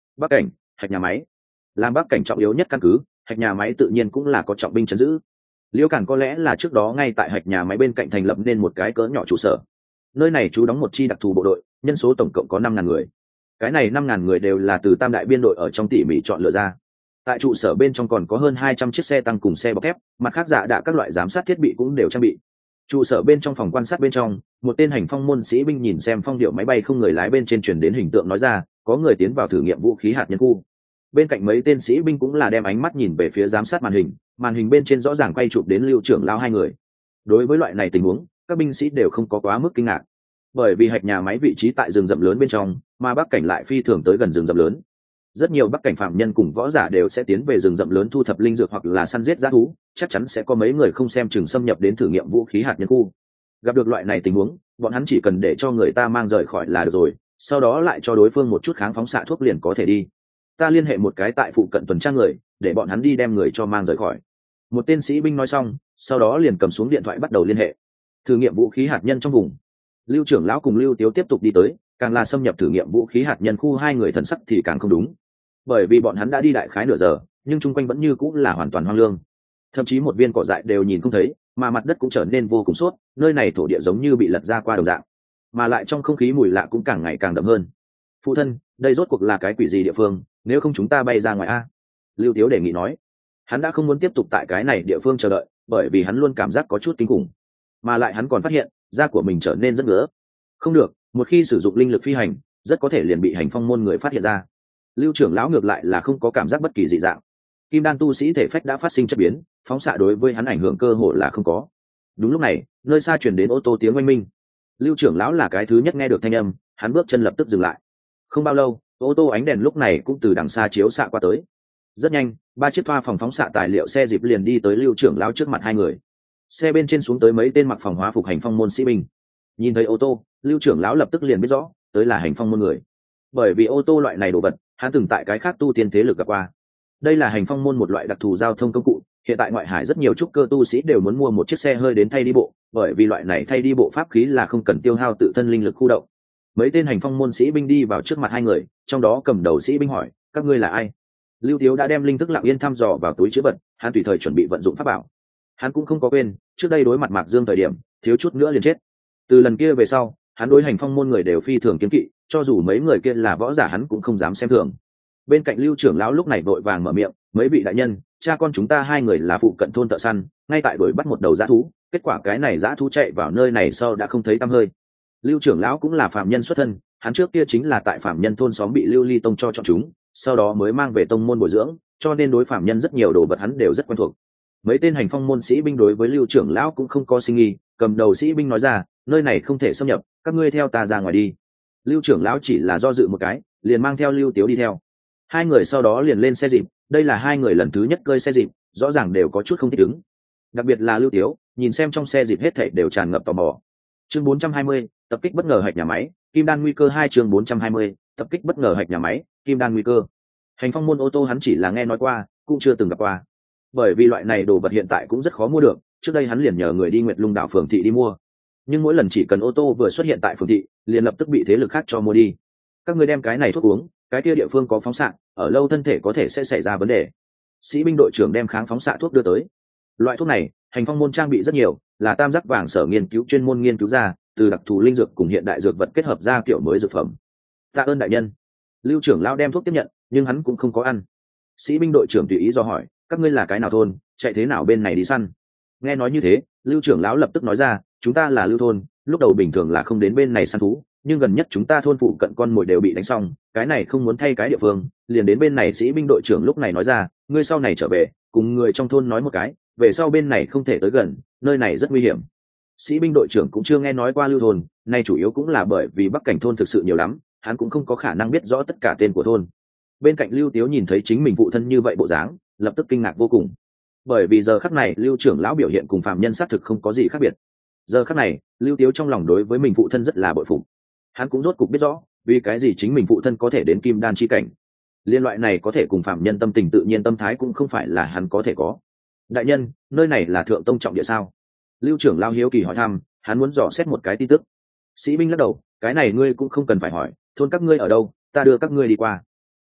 Bắc cảnh, hạch nhà máy. Làm Bắc cảnh trọng yếu nhất căn cứ, hạch nhà máy tự nhiên cũng là có trọng binh trấn giữ. Liễu Cản có lẽ là trước đó ngay tại hạch nhà máy bên cạnh thành lập nên một cái cỡ nhỏ trụ sở. Nơi này trú đóng một chi đặc thù bộ đội, nhân số tổng cộng có 5.000 người. Cái này 5.000 người đều là từ tam đại biên đội ở trong tỉ mỉ chọn lựa ra. Tại trụ sở bên trong còn có hơn 200 chiếc xe tăng cùng xe bọc thép, mặt khác dạ đạ các loại giám sát thiết bị cũng đều trang bị. Trụ sở bên trong phòng quan sát bên trong, một tên hành phong môn sĩ binh nhìn xem phong điệu máy bay không người lái bên trên truyền đến hình tượng nói ra, có người tiến vào thử nghiệm vũ khí hạt nhân khu. Bên cạnh mấy tên sĩ binh cũng là đem ánh mắt nhìn về phía giám sát màn hình bên trên rõ ràng quay chụp đến Lưu trưởng lão hai người. Đối với loại này tình huống, các binh sĩ đều không có quá mức kinh ngạc, bởi vì hạch nhà máy vị trí tại rừng rậm lớn bên trong, mà Bắc cảnh lại phi thường tới gần rừng rậm lớn. Rất nhiều Bắc cảnh phạm nhân cùng võ giả đều sẽ tiến về rừng rậm lớn thu thập linh dược hoặc là săn giết dã thú, chắc chắn sẽ có mấy người không xem chừng xâm nhập đến thử nghiệm vũ khí hạt nhân khu. Gặp được loại này tình huống, bọn hắn chỉ cần để cho người ta mang rời khỏi là được rồi, sau đó lại cho đối phương một chút kháng phóng xạ thuốc liền có thể đi. Ta liên hệ một cái tại phụ cận tuần tra người, để bọn hắn đi đem người cho mang rời khỏi. Một tên sĩ binh nói xong, sau đó liền cầm xuống điện thoại bắt đầu liên hệ. Thử nghiệm vũ khí hạt nhân trong vùng. Lưu trưởng lão cùng Lưu Tiếu tiếp tục đi tới, càng là xâm nhập thử nghiệm vũ khí hạt nhân khu, hai người thần sắc thì càng không đúng, bởi vì bọn hắn đã đi đại khái nửa giờ, nhưng chung quanh vẫn như cũng là hoàn toàn hoang lương, thậm chí một viên cỏ dại đều nhìn không thấy, mà mặt đất cũng trở nên vô cùng suốt, nơi này thổ địa giống như bị lật ra qua đồng dạng, mà lại trong không khí mùi lạ cũng càng ngày càng đậm hơn. Phụ thân, đây rốt cuộc là cái quỷ gì địa phương, nếu không chúng ta bay ra ngoài a? Lưu Tiếu đề nghị nói. Hắn đã không muốn tiếp tục tại cái này địa phương chờ đợi, bởi vì hắn luôn cảm giác có chút kinh khủng, mà lại hắn còn phát hiện da của mình trở nên rất ngứa. Không được, một khi sử dụng linh lực phi hành, rất có thể liền bị hành phong môn người phát hiện ra. Lưu trưởng lão ngược lại là không có cảm giác bất kỳ dị dạng. Kim đan tu sĩ thể phách đã phát sinh chất biến, phóng xạ đối với hắn ảnh hưởng cơ hội là không có. Đúng lúc này, nơi xa truyền đến ô tô tiếng oanh minh. Lưu trưởng lão là cái thứ nhất nghe được thanh âm, hắn bước chân lập tức dừng lại. Không bao lâu, ô tô ánh đèn lúc này cũng từ đằng xa chiếu xạ qua tới. Rất nhanh, ba chiếc toa phòng phóng xạ tài liệu xe dịp liền đi tới Lưu trưởng lão trước mặt hai người. Xe bên trên xuống tới mấy tên mặc phòng hóa phục hành phong môn sĩ binh. Nhìn thấy ô tô, Lưu trưởng lão lập tức liền biết rõ, tới là hành phong môn người. Bởi vì ô tô loại này đồ vật, hắn từng tại cái khác tu tiên thế lực gặp qua. Đây là hành phong môn một loại đặc thù giao thông công cụ, hiện tại ngoại hải rất nhiều trúc cơ tu sĩ đều muốn mua một chiếc xe hơi đến thay đi bộ, bởi vì loại này thay đi bộ pháp khí là không cần tiêu hao tự thân linh lực khu động. Mấy tên hành phong môn sĩ binh đi vào trước mặt hai người, trong đó cầm đầu sĩ binh hỏi, các ngươi là ai? Lưu Tiếu đã đem linh thức lặng yên thăm dò vào túi chữ vật, hắn tùy thời chuẩn bị vận dụng pháp bảo. Hắn cũng không có quên, trước đây đối mặt Mạc Dương thời điểm, thiếu chút nữa liền chết. Từ lần kia về sau, hắn đối hành phong môn người đều phi thường kiêng kỵ, cho dù mấy người kia là võ giả hắn cũng không dám xem thường. Bên cạnh Lưu trưởng lão lúc này vội vàng mở miệng, mấy vị đại nhân, cha con chúng ta hai người là phụ cận thôn thợ săn, ngay tại đuổi bắt một đầu dã thú, kết quả cái này dã thú chạy vào nơi này sau đã không thấy tăm hơi. Lưu trưởng lão cũng là phạm nhân xuất thân, hắn trước kia chính là tại phạm nhân thôn xóm bị Lưu Ly tông cho chọn chúng, sau đó mới mang về tông môn bồi dưỡng, cho nên đối phạm nhân rất nhiều đồ vật hắn đều rất quen thuộc. Mấy tên hành phong môn sĩ binh đối với Lưu trưởng lão cũng không có sinh nghi, cầm đầu sĩ binh nói ra, nơi này không thể xâm nhập, các ngươi theo ta ra ngoài đi. Lưu trưởng lão chỉ là do dự một cái, liền mang theo Lưu Tiếu đi theo. Hai người sau đó liền lên xe dịp, đây là hai người lần thứ nhất cơi xe dịp, rõ ràng đều có chút không thích ứng. Đặc biệt là Lưu Tiếu, nhìn xem trong xe dịp hết thảy đều tràn ngập tò mò. Chương 420, tập kích bất ngờ hạch nhà máy, Kim Đan nguy cơ 2 chương 420, tập kích bất ngờ hạch nhà máy, Kim Đan nguy cơ. Hành phong môn ô tô hắn chỉ là nghe nói qua, cũng chưa từng gặp qua. Bởi vì loại này đồ vật hiện tại cũng rất khó mua được, trước đây hắn liền nhờ người đi Nguyệt Lung đảo phường thị đi mua. Nhưng mỗi lần chỉ cần ô tô vừa xuất hiện tại phường thị, liền lập tức bị thế lực khác cho mua đi. Các người đem cái này thuốc uống, cái kia địa phương có phóng xạ, ở lâu thân thể có thể sẽ xảy ra vấn đề. Sĩ binh đội trưởng đem kháng phóng xạ thuốc đưa tới. Loại thuốc này, hành phong môn trang bị rất nhiều, là tam giác vàng sở nghiên cứu chuyên môn nghiên cứu ra, từ đặc thù linh dược cùng hiện đại dược vật kết hợp ra kiểu mới dược phẩm. Tạ ơn đại nhân. Lưu trưởng lão đem thuốc tiếp nhận, nhưng hắn cũng không có ăn. Sĩ binh đội trưởng tùy ý do hỏi, các ngươi là cái nào thôn, chạy thế nào bên này đi săn? Nghe nói như thế, Lưu trưởng lão lập tức nói ra, chúng ta là Lưu thôn, lúc đầu bình thường là không đến bên này săn thú, nhưng gần nhất chúng ta thôn phụ cận con mồi đều bị đánh xong, cái này không muốn thay cái địa phương, liền đến bên này. Sĩ binh đội trưởng lúc này nói ra, ngươi sau này trở về, cùng người trong thôn nói một cái, về sau bên này không thể tới gần, nơi này rất nguy hiểm. Sĩ binh đội trưởng cũng chưa nghe nói qua Lưu thôn, nay chủ yếu cũng là bởi vì Bắc cảnh thôn thực sự nhiều lắm, hắn cũng không có khả năng biết rõ tất cả tên của thôn. Bên cạnh Lưu Tiếu nhìn thấy chính mình phụ thân như vậy bộ dáng, lập tức kinh ngạc vô cùng, bởi vì giờ khắc này Lưu trưởng lão biểu hiện cùng phàm nhân xác thực không có gì khác biệt. Giờ khắc này Lưu Tiếu trong lòng đối với mình phụ thân rất là bội phục, hắn cũng rốt cục biết rõ vì cái gì chính mình phụ thân có thể đến kim đan chi cảnh. Liên loại này có thể cùng phàm nhân tâm tình tự nhiên tâm thái cũng không phải là hắn có thể có. Đại nhân, nơi này là thượng tông trọng địa sao? Lưu trưởng lão hiếu kỳ hỏi thăm, hắn muốn dò xét một cái tin tức. Sĩ binh lắc đầu, cái này ngươi cũng không cần phải hỏi, thôn các ngươi ở đâu, ta đưa các ngươi đi qua.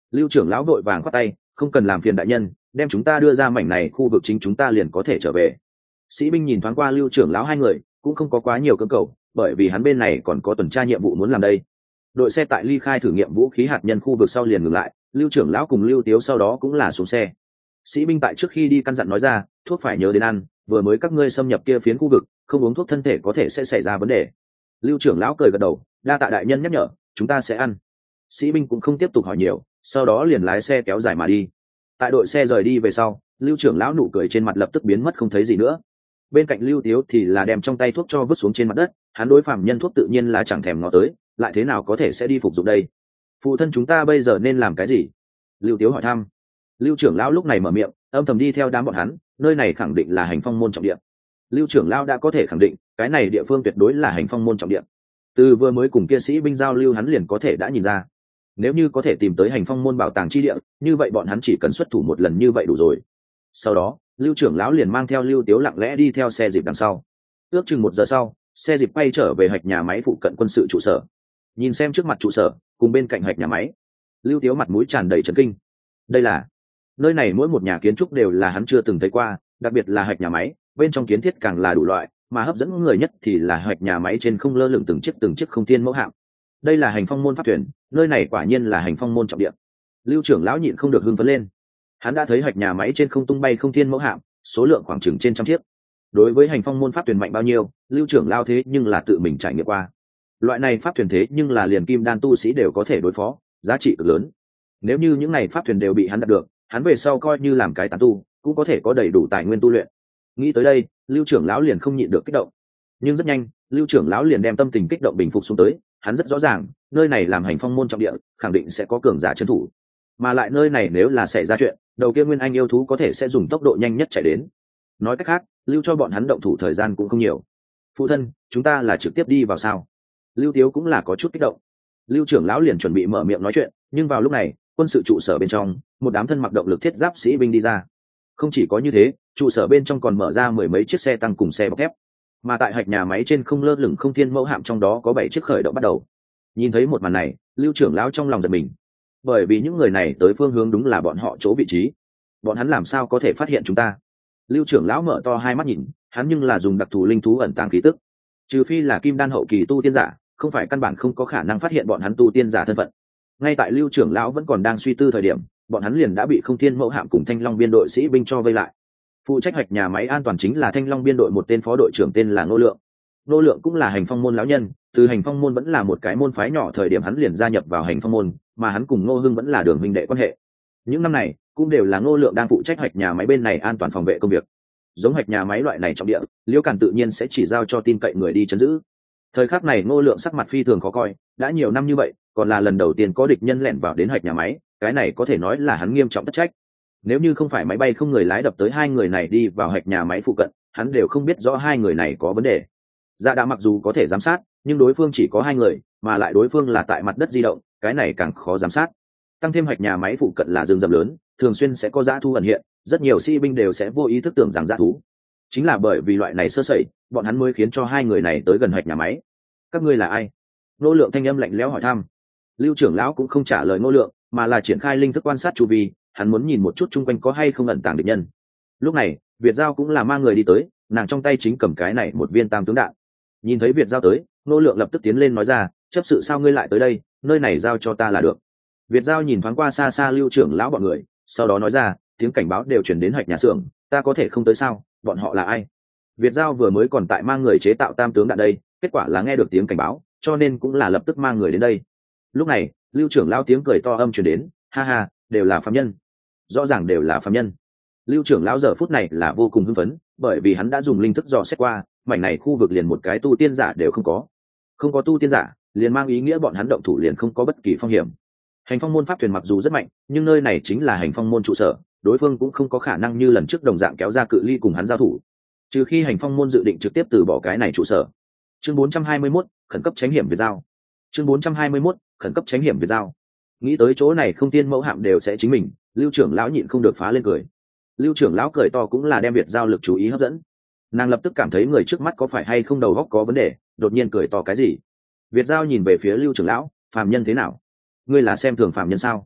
Lưu trưởng lão vội vàng khoát tay, không cần làm phiền đại nhân, đem chúng ta đưa ra mảnh này khu vực chính chúng ta liền có thể trở về. Sĩ binh nhìn thoáng qua Lưu trưởng lão hai người, cũng không có quá nhiều cưỡng cầu, bởi vì hắn bên này còn có tuần tra nhiệm vụ muốn làm đây. Đội xe tại ly khai thử nghiệm vũ khí hạt nhân khu vực sau liền ngừng lại, Lưu trưởng lão cùng Lưu Tiếu sau đó cũng là xuống xe. Sĩ binh tại trước khi đi căn dặn nói ra, thuốc phải nhớ đến ăn, vừa mới các ngươi xâm nhập kia phiến khu vực, không uống thuốc thân thể có thể sẽ xảy ra vấn đề. Lưu trưởng lão cười gật đầu, đa tạ đại nhân nhắc nhở, chúng ta sẽ ăn. Sĩ binh cũng không tiếp tục hỏi nhiều, sau đó liền lái xe kéo dài mà đi. Tại đội xe rời đi về sau, Lưu trưởng lão nụ cười trên mặt lập tức biến mất không thấy gì nữa. Bên cạnh Lưu Tiếu thì là đem trong tay thuốc cho vứt xuống trên mặt đất, hắn đối phạm nhân thuốc tự nhiên là chẳng thèm ngó tới, lại thế nào có thể sẽ đi phục dụng đây. Phụ thân chúng ta bây giờ nên làm cái gì? Lưu Tiếu hỏi thăm. Lưu trưởng lão lúc này mở miệng, âm thầm đi theo đám bọn hắn, nơi này khẳng định là hành phong môn trọng địa. Lưu trưởng lão đã có thể khẳng định, cái này địa phương tuyệt đối là hành phong môn trọng địa. Từ vừa mới cùng kia sĩ binh giao lưu hắn liền có thể đã nhìn ra, nếu như có thể tìm tới hành phong môn bảo tàng chi địa, như vậy bọn hắn chỉ cần xuất thủ một lần như vậy đủ rồi. Sau đó, Lưu trưởng lão liền mang theo Lưu Tiếu lặng lẽ đi theo xe dịp đằng sau. Ước chừng 1 giờ sau, xe dịp quay trở về hạch nhà máy phụ cận quân sự trụ sở. Nhìn xem trước mặt trụ sở, cùng bên cạnh hạch nhà máy, Lưu Tiếu mặt mũi tràn đầy chấn kinh. Đây là nơi này, mỗi một nhà kiến trúc đều là hắn chưa từng thấy qua, đặc biệt là hạch nhà máy, bên trong kiến thiết càng là đủ loại, mà hấp dẫn người nhất thì là hạch nhà máy trên không lơ lửng từng chiếc không thiên mẫu hạm. Đây là hành phong môn pháp thuyền, nơi này quả nhiên là hành phong môn trọng địa. Lưu trưởng lão nhịn không được hưng phấn lên. Hắn đã thấy hạch nhà máy trên không tung bay không thiên mẫu hạm, số lượng khoảng chừng trên 100 chiếc. Đối với hành phong môn pháp thuyền mạnh bao nhiêu, Lưu trưởng lão thế nhưng là tự mình trải nghiệm qua. Loại này pháp thuyền thế nhưng là liền kim đan tu sĩ đều có thể đối phó, giá trị cực lớn. Nếu như những này pháp thuyền đều bị hắn đạt được, hắn về sau coi như làm cái tán tu, cũng có thể có đầy đủ tài nguyên tu luyện. Nghĩ tới đây, Lưu trưởng lão liền không nhịn được kích động. Nhưng rất nhanh, Lưu trưởng lão liền đem tâm tình kích động bình phục xuống tới, hắn rất rõ ràng, nơi này làm hành phong môn trọng địa, khẳng định sẽ có cường giả trấn thủ. Mà lại nơi này nếu là xảy ra chuyện, đầu kia nguyên anh yêu thú có thể sẽ dùng tốc độ nhanh nhất chạy đến. Nói cách khác, lưu cho bọn hắn động thủ thời gian cũng không nhiều. Phụ thân, chúng ta là trực tiếp đi vào sao? Lưu Tiếu cũng là có chút kích động. Lưu trưởng lão liền chuẩn bị mở miệng nói chuyện, nhưng vào lúc này, quân sự trụ sở bên trong, một đám thân mặc động lực thiết giáp sĩ binh đi ra. Không chỉ có như thế, trụ sở bên trong còn mở ra 10 mấy chiếc xe tăng cùng xe bọc thép. Mà tại hạch nhà máy trên không lơ lửng không thiên mẫu hạm trong đó có 7 chiếc khởi động bắt đầu. Nhìn thấy một màn này, Lưu trưởng lão trong lòng giật mình, bởi vì những người này tới phương hướng đúng là bọn họ chỗ vị trí. Bọn hắn làm sao có thể phát hiện chúng ta? Lưu trưởng lão mở to hai mắt nhìn, hắn nhưng là dùng đặc thù linh thú ẩn tàng khí tức, trừ phi là kim đan hậu kỳ tu tiên giả, không phải căn bản không có khả năng phát hiện bọn hắn tu tiên giả thân phận. Ngay tại Lưu trưởng lão vẫn còn đang suy tư thời điểm, bọn hắn liền đã bị không thiên mẫu hạm cùng Thanh Long biên đội sĩ binh cho vây lại. Phụ trách hạch nhà máy an toàn chính là Thanh Long biên đội một tên phó đội trưởng tên là Ngô Lượng. Ngô Lượng cũng là hành phong môn lão nhân, từ hành phong môn vẫn là một cái môn phái nhỏ thời điểm hắn liền gia nhập vào hành phong môn, mà hắn cùng Ngô Hưng vẫn là đường huynh đệ quan hệ. Những năm này cũng đều là Ngô Lượng đang phụ trách hạch nhà máy bên này an toàn phòng vệ công việc. Giống hạch nhà máy loại này trọng địa, Liễu Càn tự nhiên sẽ chỉ giao cho tin cậy người đi trấn giữ. Thời khắc này Ngô Lượng sắc mặt phi thường khó coi, đã nhiều năm như vậy, còn là lần đầu tiên có địch nhân lẻn vào đến hạch nhà máy, cái này có thể nói là hắn nghiêm trọng tất trách. Nếu như không phải máy bay không người lái đập tới hai người này đi vào hạch nhà máy phụ cận, hắn đều không biết rõ hai người này có vấn đề. Dạ đã mặc dù có thể giám sát, nhưng đối phương chỉ có 2 người, mà lại đối phương là tại mặt đất di động, cái này càng khó giám sát. Tăng thêm hạch nhà máy phụ cận là rừng rậm lớn, thường xuyên sẽ có dã thú ẩn hiện, rất nhiều sĩ binh đều sẽ vô ý thức tưởng rằng dã thú. Chính là bởi vì loại này sơ sẩy, bọn hắn mới khiến cho 2 người này tới gần hạch nhà máy. Các ngươi là ai? Ngô Lượng thanh âm lạnh lẽo hỏi thăm. Lưu trưởng lão cũng không trả lời Ngô Lượng, mà là triển khai linh thức quan sát chu vi, hắn muốn nhìn một chút chung quanh có hay không ẩn tàng địch nhân. Lúc này, Việt Giao cũng là mang người đi tới, nàng trong tay chính cầm cái này một viên tam tướng đạn. Nhìn thấy Việt Giao tới, Ngô Lượng lập tức tiến lên nói ra, chấp sự sao ngươi lại tới đây, nơi này giao cho ta là được. Việt Giao nhìn thoáng qua xa xa Lưu trưởng lão bọn người, sau đó nói ra, tiếng cảnh báo đều truyền đến hạch nhà xưởng, ta có thể không tới sao, bọn họ là ai? Việt Giao vừa mới còn tại mang người chế tạo tam tướng đạn đây, kết quả là nghe được tiếng cảnh báo, cho nên cũng là lập tức mang người đến đây. Lúc này, Lưu trưởng lão tiếng cười to âm truyền đến, ha ha, đều là phàm nhân. Rõ ràng đều là phàm nhân. Lưu trưởng lão giờ phút này là vô cùng hưng phấn, bởi vì hắn đã dùng linh thức dò xét qua, mảnh này khu vực liền một cái tu tiên giả đều không có. Không có tu tiên giả, liền mang ý nghĩa bọn hắn động thủ liền không có bất kỳ phong hiểm. Hành phong môn pháp thuyền mặc dù rất mạnh, nhưng nơi này chính là hành phong môn trụ sở, đối phương cũng không có khả năng như lần trước đồng dạng kéo ra cự ly cùng hắn giao thủ. Trừ khi hành phong môn dự định trực tiếp từ bỏ cái này trụ sở. Chương 421, khẩn cấp tránh hiểm Việt Giao. Chương 421, khẩn cấp tránh hiểm Việt Giao. Nghĩ tới chỗ này không tiên mẫu hạm đều sẽ chính mình, Lưu trưởng lão nhịn không được phá lên cười. Lưu trưởng lão cười to cũng là đem Việt Giao lực chú ý hấp dẫn. Nàng lập tức cảm thấy người trước mắt có phải hay không đầu óc có vấn đề, đột nhiên cười to cái gì. Việt Giao nhìn về phía Lưu trưởng lão, phàm nhân thế nào? Ngươi là xem thường phàm nhân sao?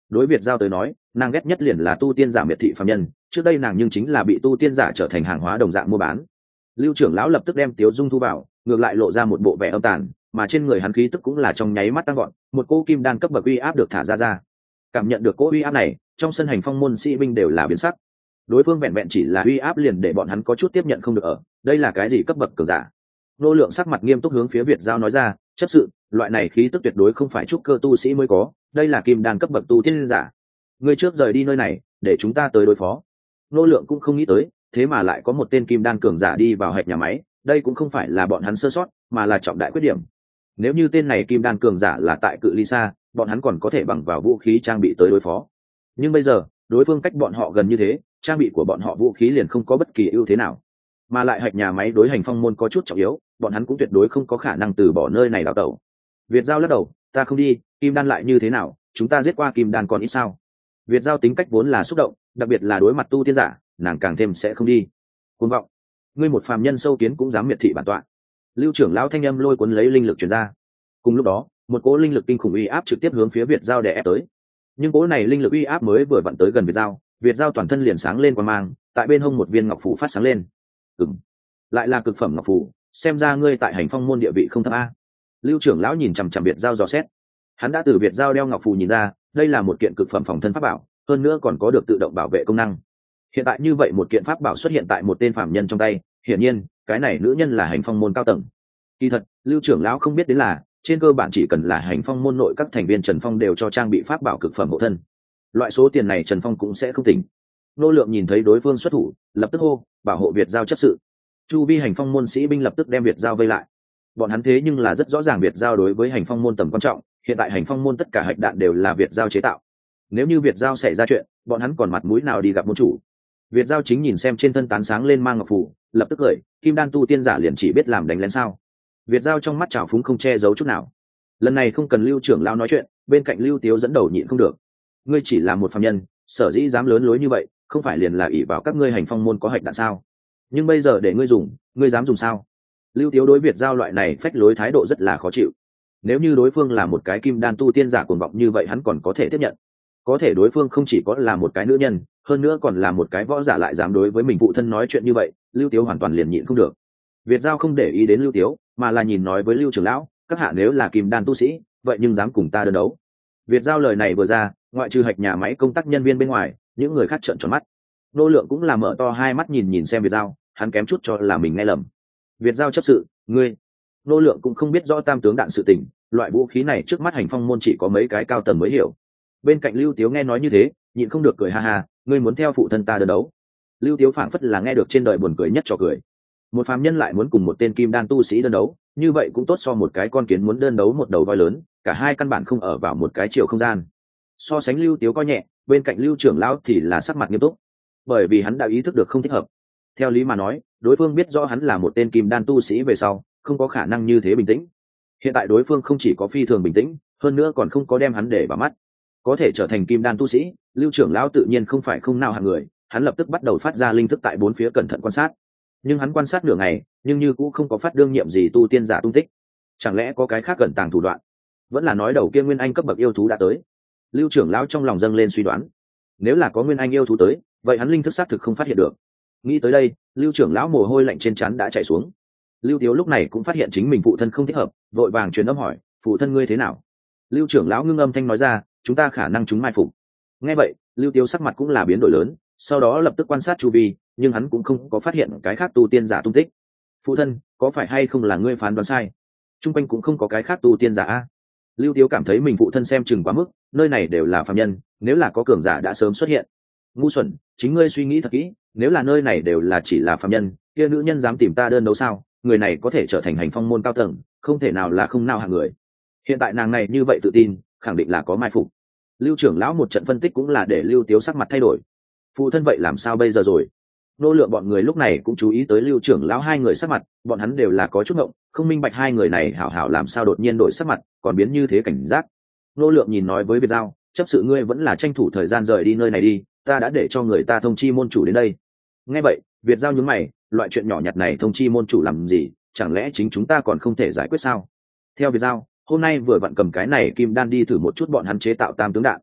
Đối Việt giao tới nói, nàng ghét nhất liền là tu tiên giả miệt thị phàm nhân, trước đây nàng nhưng chính là bị tu tiên giả trở thành hàng hóa đồng dạng mua bán. Lưu trưởng lão lập tức đem Tiếu Dung thu vào, ngược lại lộ ra một bộ vẻ âm tàn, mà trên người hắn khí tức cũng là trong nháy mắt tăng gọn, một cỗ kim đan cấp bậc uy áp được thả ra. Cảm nhận được cỗ uy áp này, trong sân hành phong môn sĩ binh đều là biến sắc. Đối phương vẹn vẹn chỉ là uy áp liền để bọn hắn có chút tiếp nhận không được ở, đây là cái gì cấp bậc cường giả? Nô Lượng sắc mặt nghiêm túc hướng phía Việt giao nói ra, chấp sự, loại này khí tức tuyệt đối không phải trúc cơ tu sĩ mới có, đây là kim đan cấp bậc tu tiên giả. Ngươi trước rời đi nơi này, để chúng ta tới đối phó. Nô Lượng cũng không nghĩ tới, thế mà lại có một tên kim đan cường giả đi vào hạch nhà máy, đây cũng không phải là bọn hắn sơ sót, mà là trọng đại khuyết điểm. Nếu như tên này kim đan cường giả là tại cự ly xa, bọn hắn còn có thể bằng vào vũ khí trang bị tới đối phó. Nhưng bây giờ, đối phương cách bọn họ gần như thế, trang bị của bọn họ vũ khí liền không có bất kỳ ưu thế nào. Mà lại hạch nhà máy đối hành phong môn có chút trọng yếu, bọn hắn cũng tuyệt đối không có khả năng từ bỏ nơi này đào tẩu. Việt giao lắc đầu, ta không đi, kim đan lại như thế nào, chúng ta giết qua kim đan còn ít sao? Việt giao tính cách vốn là xúc động, đặc biệt là đối mặt tu tiên giả, nàng càng thêm sẽ không đi. Cuồng vọng, ngươi một phàm nhân sâu kiến cũng dám miệt thị bản tọa. Lưu trưởng lão thanh âm lôi cuốn lấy linh lực truyền ra. Cùng lúc đó, một cỗ linh lực kinh khủng uy áp trực tiếp hướng phía Việt giao đè ép tới. Nhưng cỗ này linh lực uy áp mới vừa vặn tới gần Việt giao toàn thân liền sáng lên quang mang, tại bên hông một viên ngọc phù phát sáng lên. Lại là cực phẩm ngọc phù, xem ra ngươi tại hành phong môn địa vị không thấp a. Lưu trưởng lão nhìn chằm chằm Việt giao dò xét. Hắn đã từ Việt giao đeo ngọc phù nhìn ra, đây là một kiện cực phẩm phòng thân pháp bảo, hơn nữa còn có được tự động bảo vệ công năng. Hiện tại như vậy một kiện pháp bảo xuất hiện tại một tên phàm nhân trong tay, hiển nhiên, cái này nữ nhân là hành phong môn cao tầng. Kỳ thật, Lưu trưởng lão không biết đến là, trên cơ bản chỉ cần là hành phong môn nội các thành viên Trần Phong đều cho trang bị pháp bảo cực phẩm hộ thân. Loại số tiền này Trần Phong cũng sẽ không tỉnh. Nô Lượng nhìn thấy đối phương xuất thủ, lập tức hô, bảo hộ Việt giao chấp sự. Chu vi hành phong môn sĩ binh lập tức đem Việt giao vây lại. Bọn hắn thế nhưng là rất rõ ràng Việt giao đối với hành phong môn tầm quan trọng, hiện tại hành phong môn tất cả hạch đạn đều là Việt giao chế tạo. Nếu như Việt giao xảy ra chuyện, bọn hắn còn mặt mũi nào đi gặp môn chủ? Việt giao chính nhìn xem trên thân tán sáng lên mang ngọc phù, lập tức cười, kim đan tu tiên giả liền chỉ biết làm đánh lén sao? Việt giao trong mắt trào phúng không che giấu chút nào. Lần này không cần Lưu trưởng lão nói chuyện, bên cạnh Lưu Tiếu dẫn đầu nhịn không được. Ngươi chỉ là một phàm nhân, sở dĩ dám lớn lối như vậy, không phải liền là ỷ vào các ngươi hành phong môn có hạch đạn sao? Nhưng bây giờ để ngươi dùng, ngươi dám dùng sao? Lưu Tiếu đối Việt giao loại này phách lối thái độ rất là khó chịu. Nếu như đối phương là một cái kim đan tu tiên giả cuồng vọng như vậy hắn còn có thể tiếp nhận. Có thể đối phương không chỉ có là một cái nữ nhân, hơn nữa còn là một cái võ giả lại dám đối với mình phụ thân nói chuyện như vậy, Lưu Tiếu hoàn toàn liền nhịn không được. Việt giao không để ý đến Lưu Tiếu, mà là nhìn nói với Lưu trưởng lão, các hạ nếu là kim đan tu sĩ, vậy nhưng dám cùng ta đơn đấu. Việt giao lời này vừa ra, ngoại trừ hạch nhà máy công tác nhân viên bên ngoài, những người khác trợn tròn mắt. Nô Lượng cũng là mở to hai mắt nhìn xem Việt giao, hắn kém chút cho là mình nghe lầm. Việt giao chấp sự, ngươi. Nô Lượng cũng không biết rõ tam tướng đạn sự tình, loại vũ khí này trước mắt hành phong môn chỉ có mấy cái cao tầng mới hiểu. Bên cạnh Lưu Tiếu nghe nói như thế, nhịn không được cười ha ha, ngươi muốn theo phụ thân ta đơn đấu. Lưu Tiếu phảng phất là nghe được trên đời buồn cười nhất cho cười. Một phàm nhân lại muốn cùng một tên kim đan tu sĩ đơn đấu, như vậy cũng tốt so một cái con kiến muốn đơn đấu một đầu voi lớn, cả hai căn bản không ở vào một cái chiều không gian. So sánh Lưu Tiếu coi nhẹ, bên cạnh Lưu trưởng lão thì là sắc mặt nghiêm túc, bởi vì hắn đã ý thức được không thích hợp. Theo lý mà nói, đối phương biết rõ hắn là một tên kim đan tu sĩ về sau, không có khả năng như thế bình tĩnh. Hiện tại đối phương không chỉ có phi thường bình tĩnh, hơn nữa còn không có đem hắn để vào mắt. Có thể trở thành kim đan tu sĩ, Lưu trưởng lão tự nhiên không phải không nào hạng người, hắn lập tức bắt đầu phát ra linh thức tại bốn phía cẩn thận quan sát. Nhưng hắn quan sát nửa ngày, nhưng như cũng không có phát đương nhiệm gì tu tiên giả tung tích. Chẳng lẽ có cái khác cẩn tàng thủ đoạn? Vẫn là nói đầu kia nguyên anh cấp bậc yêu thú đã tới. Lưu trưởng lão trong lòng dâng lên suy đoán, nếu là có nguyên anh yêu thú tới, vậy hắn linh thức xác thực không phát hiện được. Nghĩ tới đây, Lưu trưởng lão mồ hôi lạnh trên trán đã chảy xuống. Lưu Tiếu lúc này cũng phát hiện chính mình phụ thân không thích hợp, vội vàng truyền âm hỏi, phụ thân ngươi thế nào? Lưu trưởng lão ngưng âm thanh nói ra, chúng ta khả năng chúng mai phục. Nghe vậy, Lưu Tiếu sắc mặt cũng là biến đổi lớn, sau đó lập tức quan sát chu vi, nhưng hắn cũng không có phát hiện cái khác tu tiên giả tung tích. Phụ thân, có phải hay không là ngươi phán đoán sai? Trung quanh cũng không có cái khác tu tiên giả a. Lưu Tiếu cảm thấy mình phụ thân xem chừng quá mức, nơi này đều là phàm nhân, nếu là có cường giả đã sớm xuất hiện. Ngu xuẩn, chính ngươi suy nghĩ thật kỹ, nếu là nơi này đều là chỉ là phàm nhân, kia nữ nhân dám tìm ta đơn đấu sao? Người này có thể trở thành hành phong môn cao tầng, không thể nào là không nào hạng người. Hiện tại nàng này như vậy tự tin, khẳng định là có mai phục. Lưu trưởng lão một trận phân tích cũng là để Lưu Tiếu sắc mặt thay đổi. Phụ thân vậy làm sao bây giờ rồi? Nô Lượng bọn người lúc này cũng chú ý tới Lưu trưởng lão hai người sắc mặt, bọn hắn đều là có chút ngộng, không minh bạch hai người này hảo hảo làm sao đột nhiên đổi sắc mặt, còn biến như thế cảnh giác. Nô Lượng nhìn nói với Việt giao, chấp sự ngươi vẫn là tranh thủ thời gian rời đi nơi này đi, ta đã để cho người ta thông chi môn chủ đến đây. Nghe vậy, Việt giao nhướng mày, loại chuyện nhỏ nhặt này thông chi môn chủ làm gì, chẳng lẽ chính chúng ta còn không thể giải quyết sao? Theo Việt giao, hôm nay vừa vặn cầm cái này kim đan đi thử một chút bọn hắn chế tạo tam tướng đạn.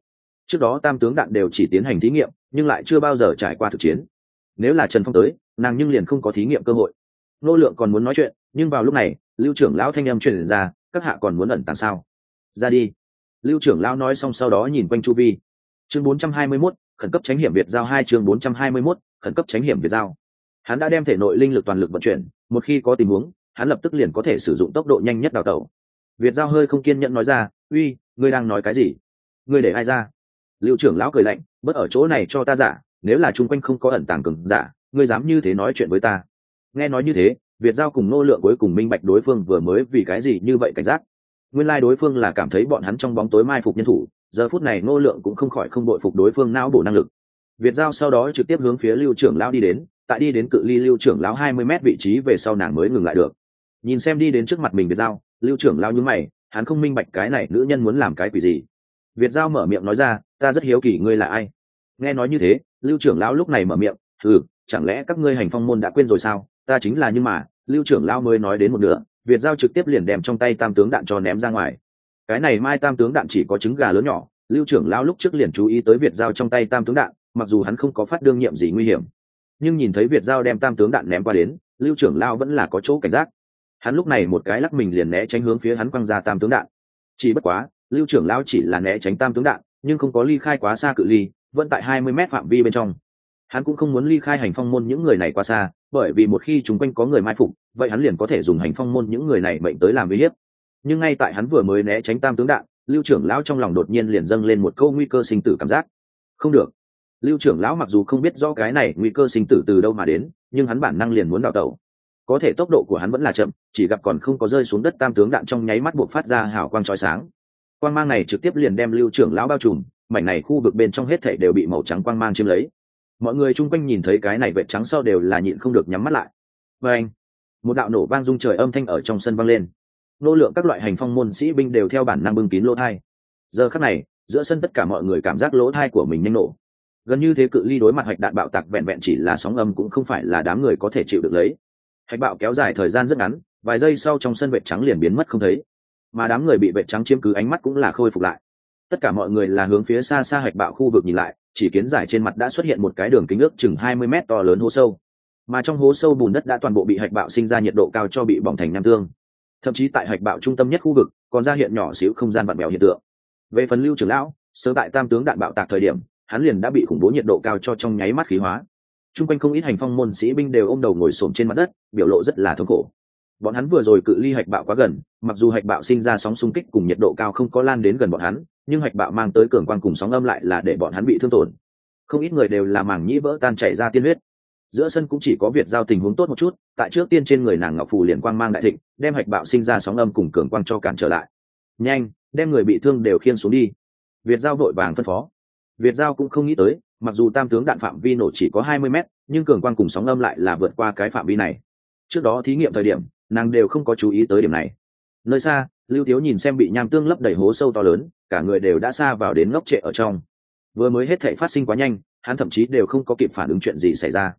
Trước đó tam tướng đạn đều chỉ tiến hành thí nghiệm nhưng lại chưa bao giờ trải qua thực chiến. Nếu là Trần Phong tới, nàng nhưng liền không có thí nghiệm cơ hội. Nô Lượng còn muốn nói chuyện, nhưng vào lúc này Lưu trưởng lão thanh âm truyền ra, các hạ còn muốn ẩn tàng sao? Ra đi. Lưu trưởng lão nói xong sau đó nhìn quanh chu vi. Chương 421, khẩn cấp tránh hiểm Việt giao 2. Chương 421, khẩn cấp tránh hiểm Việt giao. Hắn đã đem thể nội linh lực toàn lực vận chuyển, một khi có tình huống hắn lập tức liền có thể sử dụng tốc độ nhanh nhất đào tẩu. Việt giao hơi không kiên nhẫn nói ra, uy, ngươi đang nói cái gì? Ngươi để ai ra? Lưu trưởng lão cười lạnh, bớt ở chỗ này cho ta giả, nếu là chung quanh không có ẩn tàng cường giả, ngươi dám như thế nói chuyện với ta? Nghe nói như thế, Việt giao cùng Nô Lượng cuối cùng minh bạch đối phương vừa mới vì cái gì như vậy cảnh giác. Nguyên lai đối phương là cảm thấy bọn hắn trong bóng tối mai phục nhân thủ, giờ phút này Nô Lượng cũng không khỏi không bội phục đối phương não bổ năng lực. Việt giao sau đó trực tiếp hướng phía Lưu trưởng lão đi đến, tại đi đến cự ly Lưu trưởng lão 20 mét vị trí về sau nàng mới ngừng lại được. Nhìn xem đi đến trước mặt mình Việt giao, Lưu trưởng lão nhướng mày, hắn không minh bạch cái này nữ nhân muốn làm cái quỷ gì. Việt giao mở miệng nói ra, ta rất hiếu kỳ ngươi là ai. Nghe nói như thế, Lưu trưởng lão lúc này mở miệng, chẳng lẽ các ngươi hành phong môn đã quên rồi sao? Ta chính là, nhưng mà Lưu trưởng lão mới nói đến một nửa, Việt giao trực tiếp liền đem trong tay tam tướng đạn cho ném ra ngoài. Cái này mai tam tướng đạn chỉ có trứng gà lớn nhỏ, Lưu trưởng lão lúc trước liền chú ý tới Việt giao trong tay tam tướng đạn, mặc dù hắn không có phát đương nhiệm gì nguy hiểm, nhưng nhìn thấy Việt giao đem tam tướng đạn ném qua đến, Lưu trưởng lão vẫn là có chỗ cảnh giác. Hắn lúc này một cái lắc mình liền né tránh hướng phía hắn quăng ra tam tướng đạn. Chỉ bất quá, Lưu trưởng lão chỉ là né tránh tam tướng đạn, nhưng không có ly khai quá xa cự ly, vẫn tại 20 mét phạm vi bên trong. Hắn cũng không muốn ly khai hành phong môn những người này quá xa, bởi vì một khi chúng quanh có người mai phục, vậy hắn liền có thể dùng hành phong môn những người này mệnh tới làm uy hiếp. Nhưng ngay tại hắn vừa mới né tránh tam tướng đạn, Lưu trưởng lão trong lòng đột nhiên liền dâng lên một câu nguy cơ sinh tử cảm giác. Không được. Lưu trưởng lão mặc dù không biết rõ cái này nguy cơ sinh tử từ đâu mà đến, nhưng hắn bản năng liền muốn đào tẩu. Có thể tốc độ của hắn vẫn là chậm, chỉ gặp còn không có rơi xuống đất tam tướng đạn trong nháy mắt buộc phát ra hào quang chói sáng. Quang mang này trực tiếp liền đem Lưu trưởng lão bao trùm, mảnh này khu vực bên trong hết thảy đều bị màu trắng quang mang chiếm lấy. Mọi người chung quanh nhìn thấy cái này vệt trắng sau đều là nhịn không được nhắm mắt lại. Và anh, một đạo nổ vang rung trời âm thanh ở trong sân vang lên. Nô Lượng các loại hành phong môn sĩ binh đều theo bản năng bưng kín lỗ tai. Giờ khắc này, giữa sân tất cả mọi người cảm giác lỗ tai của mình nhanh nổ. Gần như thế cự ly đối mặt hạch đạn bạo tạc vẹn vẹn chỉ là sóng âm cũng không phải là đám người có thể chịu được lấy. Hạch bạo kéo dài thời gian rất ngắn, vài giây sau trong sân vệt trắng liền biến mất không thấy, mà đám người bị vệt trắng chiếm cứ ánh mắt cũng là khôi phục lại. Tất cả mọi người là hướng phía xa xa hạch bạo khu vực nhìn lại, chỉ kiến giải trên mặt đã xuất hiện một cái đường kính ước chừng 20 mét to lớn hố sâu, mà trong hố sâu bùn đất đã toàn bộ bị hạch bạo sinh ra nhiệt độ cao cho bị bỏng thành nham tương. Thậm chí tại hạch bạo trung tâm nhất khu vực còn ra hiện nhỏ xíu không gian vặn vẹo hiện tượng. Về phần Lưu trưởng lão, sớm tại tam tướng đạn bạo tạc thời điểm, hắn liền đã bị khủng bố nhiệt độ cao cho trong nháy mắt khí hóa. Trung quanh không ít hành phong môn sĩ binh đều ôm đầu ngồi xổm trên mặt đất, biểu lộ rất là thống khổ. Bọn hắn vừa rồi cự ly hạch bạo quá gần, mặc dù hạch bạo sinh ra sóng xung kích cùng nhiệt độ cao không có lan đến gần bọn hắn, nhưng hạch bạo mang tới cường quang cùng sóng âm lại là để bọn hắn bị thương tổn. Không ít người đều là màng nhĩ vỡ tan chảy ra tiên huyết. Giữa sân cũng chỉ có Việt giao tình huống tốt một chút, tại trước tiên trên người nàng ngọc phù liền quang mang đại thịnh, đem hạch bạo sinh ra sóng âm cùng cường quang cho cản trở lại. Nhanh, đem người bị thương đều khiêng xuống đi. Việt giao vội vàng phân phó. Việt giao cũng không nghĩ tới, mặc dù tam tướng đạn phạm vi nổ chỉ có 20 mét, nhưng cường quang cùng sóng âm lại là vượt qua cái phạm vi này. Trước đó thí nghiệm thời điểm, nàng đều không có chú ý tới điểm này. Nơi xa, Lưu Thiếu nhìn xem bị nham tương lấp đầy hố sâu to lớn, cả người đều đã xa vào đến ngốc trệ ở trong. Vừa mới hết thảy phát sinh quá nhanh, hắn thậm chí đều không có kịp phản ứng chuyện gì xảy ra.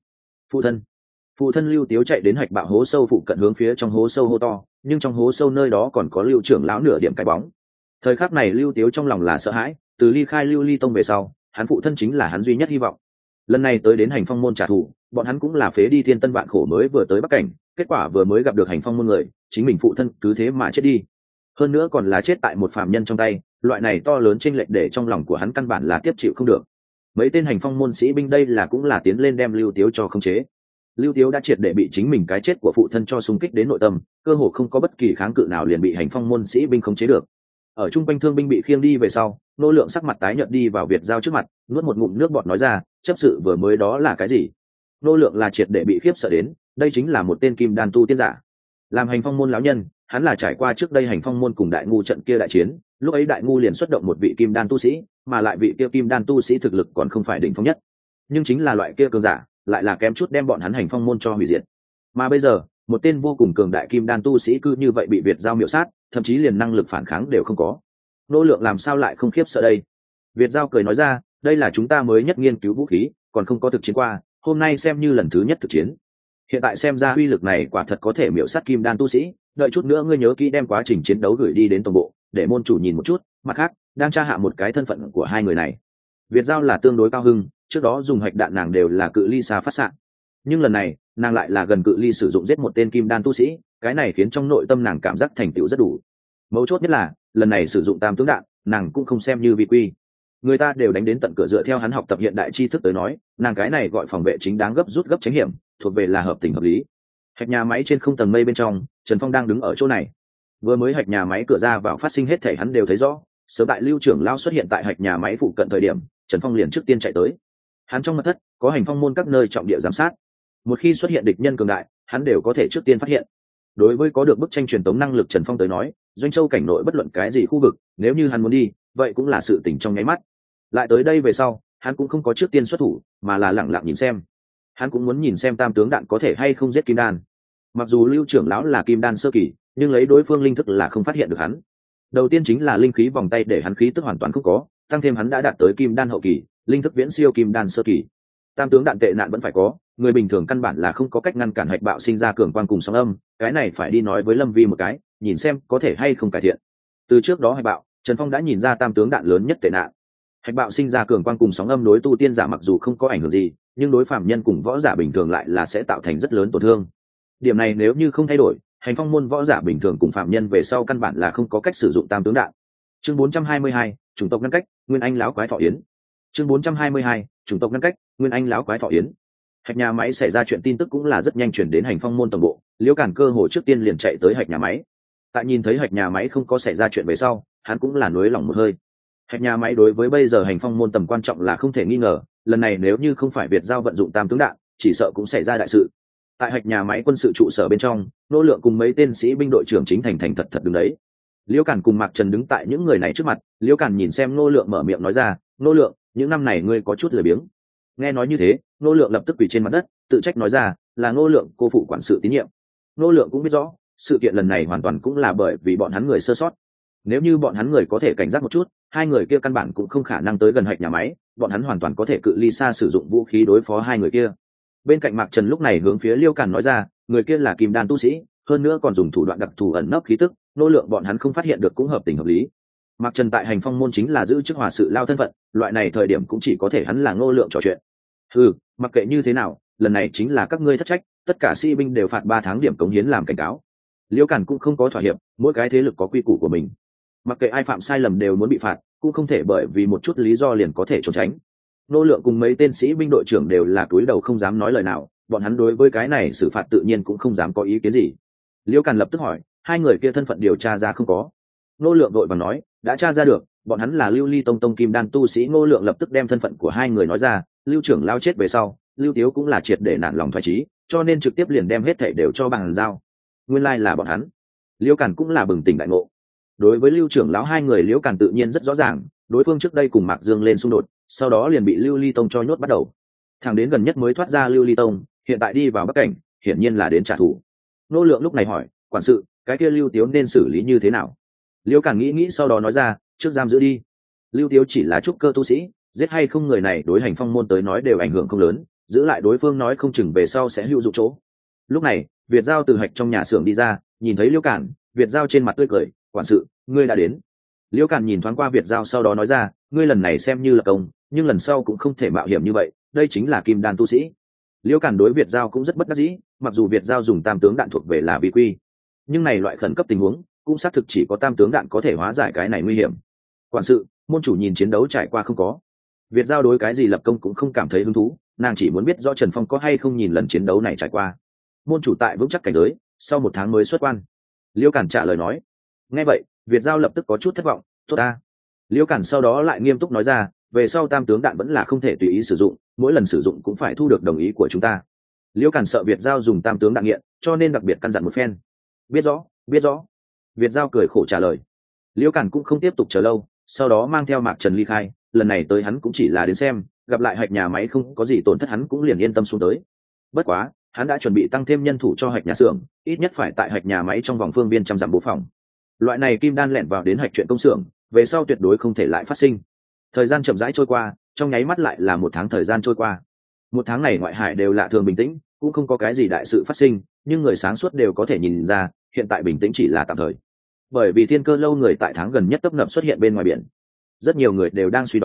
Phụ thân Lưu Tiếu chạy đến hạch bạo hố sâu phụ cận hướng phía trong hố sâu hô to, nhưng trong hố sâu nơi đó còn có Lưu trưởng lão nửa điểm cái bóng. Thời khắc này Lưu Tiếu trong lòng là sợ hãi, từ ly khai Lưu Ly tông về sau, hắn phụ thân chính là hắn duy nhất hy vọng. Lần này tới đến hành phong môn trả thù, bọn hắn cũng là phế đi thiên tân vạn khổ mới vừa tới Bắc Cảnh, kết quả vừa mới gặp được hành phong môn người, chính mình phụ thân cứ thế mà chết đi. Hơn nữa còn là chết tại một phàm nhân trong tay, loại này to lớn chênh lệch để trong lòng của hắn căn bản là tiếp chịu không được. Mấy tên hành phong môn sĩ binh đây là cũng là tiến lên đem Lưu Tiếu cho khống chế. Lưu Tiếu đã triệt để bị chính mình cái chết của phụ thân cho xung kích đến nội tâm, cơ hồ không có bất kỳ kháng cự nào liền bị hành phong môn sĩ binh khống chế được. Ở trung quanh thương binh bị khiêng đi về sau, Nô Lượng sắc mặt tái nhợt đi vào Việt giao trước mặt, nuốt một ngụm nước bọt nói ra, chấp sự vừa mới đó là cái gì? Nô Lượng là triệt để bị khiếp sợ đến, đây chính là một tên kim đan tu tiên giả. Làm hành phong môn lão nhân, hắn là trải qua trước đây hành phong môn cùng đại ngu trận kia đại chiến, lúc ấy đại ngu liền xuất động một vị kim đan tu sĩ, mà lại vị kia kim đan tu sĩ thực lực còn không phải đỉnh phong nhất, nhưng chính là loại kia cường giả, lại là kém chút đem bọn hắn hành phong môn cho hủy diệt. Mà bây giờ, một tên vô cùng cường đại kim đan tu sĩ cứ như vậy bị Việt giao miểu sát, thậm chí liền năng lực phản kháng đều không có. Nô Lượng làm sao lại không khiếp sợ đây? Việt giao cười nói ra, đây là chúng ta mới nhất nghiên cứu vũ khí, còn không có thực chiến qua, hôm nay xem như lần thứ nhất thực chiến. Hiện tại xem ra uy lực này quả thật có thể miểu sát kim đan tu sĩ, đợi chút nữa ngươi nhớ kỹ đem quá trình chiến đấu gửi đi đến tổng bộ, để môn chủ nhìn một chút, mặt khác đang tra hạ một cái thân phận của hai người này. Việt Giao là tương đối cao hưng, trước đó dùng hạch đạn nàng đều là cự ly xa phát xạ, nhưng lần này nàng lại là gần cự ly sử dụng giết một tên kim đan tu sĩ, cái này khiến trong nội tâm nàng cảm giác thành tựu rất đủ. Mấu chốt nhất là lần này sử dụng tam tướng đạn nàng cũng không xem như vi quy, người ta đều đánh đến tận cửa, dựa theo hắn học tập hiện đại tri thức tới nói, nàng cái này gọi phòng vệ chính đáng gấp rút gấp tránh hiểm, thuộc về là hợp tình hợp lý. Hạch nhà máy trên không tầng mây bên trong, Trần Phong đang đứng ở chỗ này. Vừa mới hạch nhà máy cửa ra vào phát sinh hết thể hắn đều thấy rõ, sớm tại Lưu trưởng lão xuất hiện tại hạch nhà máy phụ cận thời điểm, Trần Phong liền trước tiên chạy tới. Hắn trong mật thất có hành phong môn các nơi trọng địa giám sát, một khi xuất hiện địch nhân cường đại, hắn đều có thể trước tiên phát hiện. Đối với có được bức tranh truyền tống năng lực Trần Phong tới nói, doanh châu cảnh nội bất luận cái gì khu vực, nếu như hắn muốn đi, vậy cũng là sự tình trong nháy mắt. Lại tới đây về sau, hắn cũng không có trước tiên xuất thủ, mà là lẳng lặng nhìn xem. Hắn cũng muốn nhìn xem tam tướng đạn có thể hay không giết kim đan. Mặc dù Lưu trưởng lão là kim đan sơ kỳ, nhưng lấy đối phương linh thức là không phát hiện được hắn. Đầu tiên chính là linh khí vòng tay để hắn khí tức hoàn toàn không có, tăng thêm hắn đã đạt tới kim đan hậu kỳ, linh thức viễn siêu kim đan sơ kỳ. Tam tướng đạn tệ nạn vẫn phải có, người bình thường căn bản là không có cách ngăn cản hạch bạo sinh ra cường quang cùng sóng âm, cái này phải đi nói với Lâm Vi một cái, nhìn xem có thể hay không cải thiện. Từ trước đó hạch bạo, Trần Phong đã nhìn ra tam tướng đạn lớn nhất tệ nạn. Hạch bạo sinh ra cường quang cùng sóng âm đối tu tiên giả mặc dù không có ảnh hưởng gì, nhưng đối phạm nhân cùng võ giả bình thường lại là sẽ tạo thành rất lớn tổn thương. Điểm này nếu như không thay đổi, hành phong môn võ giả bình thường cùng phạm nhân về sau căn bản là không có cách sử dụng tam tướng đạn. Chương 422, chủng tộc ngăn cách, Nguyên Anh lão quái thọ yến. Chương 422, chủng tộc ngăn cách, Nguyên Anh lão quái thọ yến. Hạch nhà máy xảy ra chuyện tin tức cũng là rất nhanh chuyển đến hành phong môn tổng bộ, Liễu Cản cơ hồ trước tiên liền chạy tới hạch nhà máy. Tại nhìn thấy hạch nhà máy không có xảy ra chuyện về sau, hắn cũng là nuối lòng một hơi. Hạch nhà máy đối với bây giờ hành phong môn tầm quan trọng là không thể nghi ngờ, lần này nếu như không phải Việt giao vận dụng tam tướng đạn, chỉ sợ cũng xảy ra đại sự. Tại hạch nhà máy quân sự trụ sở bên trong, Nô Lượng cùng mấy tên sĩ binh đội trưởng chính thành thật đứng đấy. Liễu Cản cùng Mạc Trần đứng tại những người này trước mặt, Liễu Cản nhìn xem Nô Lượng mở miệng nói ra, "Nô Lượng, những năm này ngươi có chút lười biếng." Nghe nói như thế, Nô Lượng lập tức quỳ trên mặt đất, tự trách nói ra, là Nô Lượng cô phụ quản sự tín nhiệm. Nô Lượng cũng biết rõ, sự kiện lần này hoàn toàn cũng là bởi vì bọn hắn người sơ sót. Nếu như bọn hắn người có thể cảnh giác một chút, hai người kia căn bản cũng không khả năng tới gần hạch nhà máy, bọn hắn hoàn toàn có thể cự ly xa sử dụng vũ khí đối phó hai người kia. Bên cạnh Mạc Trần lúc này hướng phía Liêu Càn nói ra, người kia là kim đan tu sĩ, hơn nữa còn dùng thủ đoạn đặc thù ẩn nấp khí tức, Nô Lượng bọn hắn không phát hiện được cũng hợp tình hợp lý. Mạc Trần tại hành phong môn chính là giữ chức hòa sự lao thân phận, loại này thời điểm cũng chỉ có thể hắn là Nô Lượng trò chuyện. Mặc kệ như thế nào, lần này chính là các ngươi thất trách, tất cả sĩ binh đều phạt 3 tháng điểm cống hiến làm cảnh cáo. Liêu Càn cũng không có thỏa hiệp, mỗi cái thế lực có quy củ của mình. Mặc kệ ai phạm sai lầm đều muốn bị phạt, cũng không thể bởi vì một chút lý do liền có thể trốn tránh. Nô Lượng cùng mấy tên sĩ binh đội trưởng đều là cúi đầu không dám nói lời nào, bọn hắn đối với cái này xử phạt tự nhiên cũng không dám có ý kiến gì. Liêu Càn lập tức hỏi, hai người kia thân phận điều tra ra không có? Nô Lượng vội vàng nói, đã tra ra được, bọn hắn là Lưu Ly Tông kim đan tu sĩ. Nô Lượng lập tức đem thân phận của hai người nói ra, Lưu trưởng lao chết về sau, Lưu Tiếu cũng là triệt để nản lòng thoái chí, cho nên trực tiếp liền đem hết thảy đều cho bằng giao. Nguyên lai là bọn hắn. Liêu Càn cũng là bừng tỉnh đại ngộ. Đối với Lưu trưởng lão hai người, Liễu Càn tự nhiên rất rõ ràng, đối phương trước đây cùng Mạc Dương lên xung đột, sau đó liền bị Lưu Ly Tông cho nhốt bắt đầu. Thằng đến gần nhất mới thoát ra Lưu Ly Tông, hiện tại đi vào Bắc Cảnh, hiển nhiên là đến trả thù. Nô Lượng lúc này hỏi, quản sự, cái kia Lưu Tiếu nên xử lý như thế nào? Liễu Càn nghĩ sau đó nói ra, trước giam giữ đi. Lưu Tiếu chỉ là trúc cơ tu sĩ, giết hay không người này đối hành phong môn tới nói đều ảnh hưởng không lớn, giữ lại đối phương nói không chừng về sau sẽ hữu dụng chỗ. Lúc này, Việt Giao từ hạch trong nhà xưởng đi ra, nhìn thấy Liễu Càn, Việt Giao trên mặt tươi cười, quản sự, ngươi đã đến. Liễu Càn nhìn thoáng qua Việt Giao sau đó nói ra, ngươi lần này xem như là công, nhưng lần sau cũng không thể mạo hiểm như vậy, đây chính là kim đan tu sĩ. Liễu Càn đối Việt Giao cũng rất bất đắc dĩ, mặc dù Việt Giao dùng tam tướng đạn thuộc về là vi quy, nhưng này loại khẩn cấp tình huống cũng xác thực chỉ có tam tướng đạn có thể hóa giải cái này nguy hiểm. Quản sự, môn chủ nhìn chiến đấu trải qua không có? Việt Giao đối cái gì lập công cũng không cảm thấy hứng thú, nàng chỉ muốn biết rõ Trần Phong có hay không nhìn lần chiến đấu này trải qua. Môn chủ tại vững chắc cảnh giới, sau 1 tháng mới xuất quan. Liễu Càn trả lời nói. Nghe vậy, Việt Giao lập tức có chút thất vọng, tốt ta. Liễu Càn sau đó lại nghiêm túc nói ra, về sau tam tướng đạn vẫn là không thể tùy ý sử dụng, mỗi lần sử dụng cũng phải thu được đồng ý của chúng ta. Liễu Càn sợ Việt Giao dùng tam tướng đạn nghiện, cho nên đặc biệt căn dặn một phen. Biết rõ, biết rõ. Việt Giao cười khổ trả lời. Liễu Càn cũng không tiếp tục chờ lâu, sau đó mang theo Mạc Trần ly khai, lần này tới hắn cũng chỉ là đến xem, gặp lại hạch nhà máy không có gì tổn thất hắn cũng liền yên tâm xuống tới. Bất quá, hắn đã chuẩn bị tăng thêm nhân thủ cho hạch nhà xưởng, ít nhất phải tại hạch nhà máy trong vòng phương viên 100 dặm bố phòng. Loại này kim đan lẻn vào đến hạch chuyện công xưởng, về sau tuyệt đối không thể lại phát sinh. Thời gian chậm rãi trôi qua, trong nháy mắt lại là 1 tháng thời gian trôi qua. 1 tháng này ngoại hải đều lạ thường bình tĩnh, cũng không có cái gì đại sự phát sinh, nhưng người sáng suốt đều có thể nhìn ra, hiện tại bình tĩnh chỉ là tạm thời. Bởi vì Thiên Cơ lâu người tại tháng gần nhất tấp nập xuất hiện bên ngoài biển, rất nhiều người đều đang suy đoán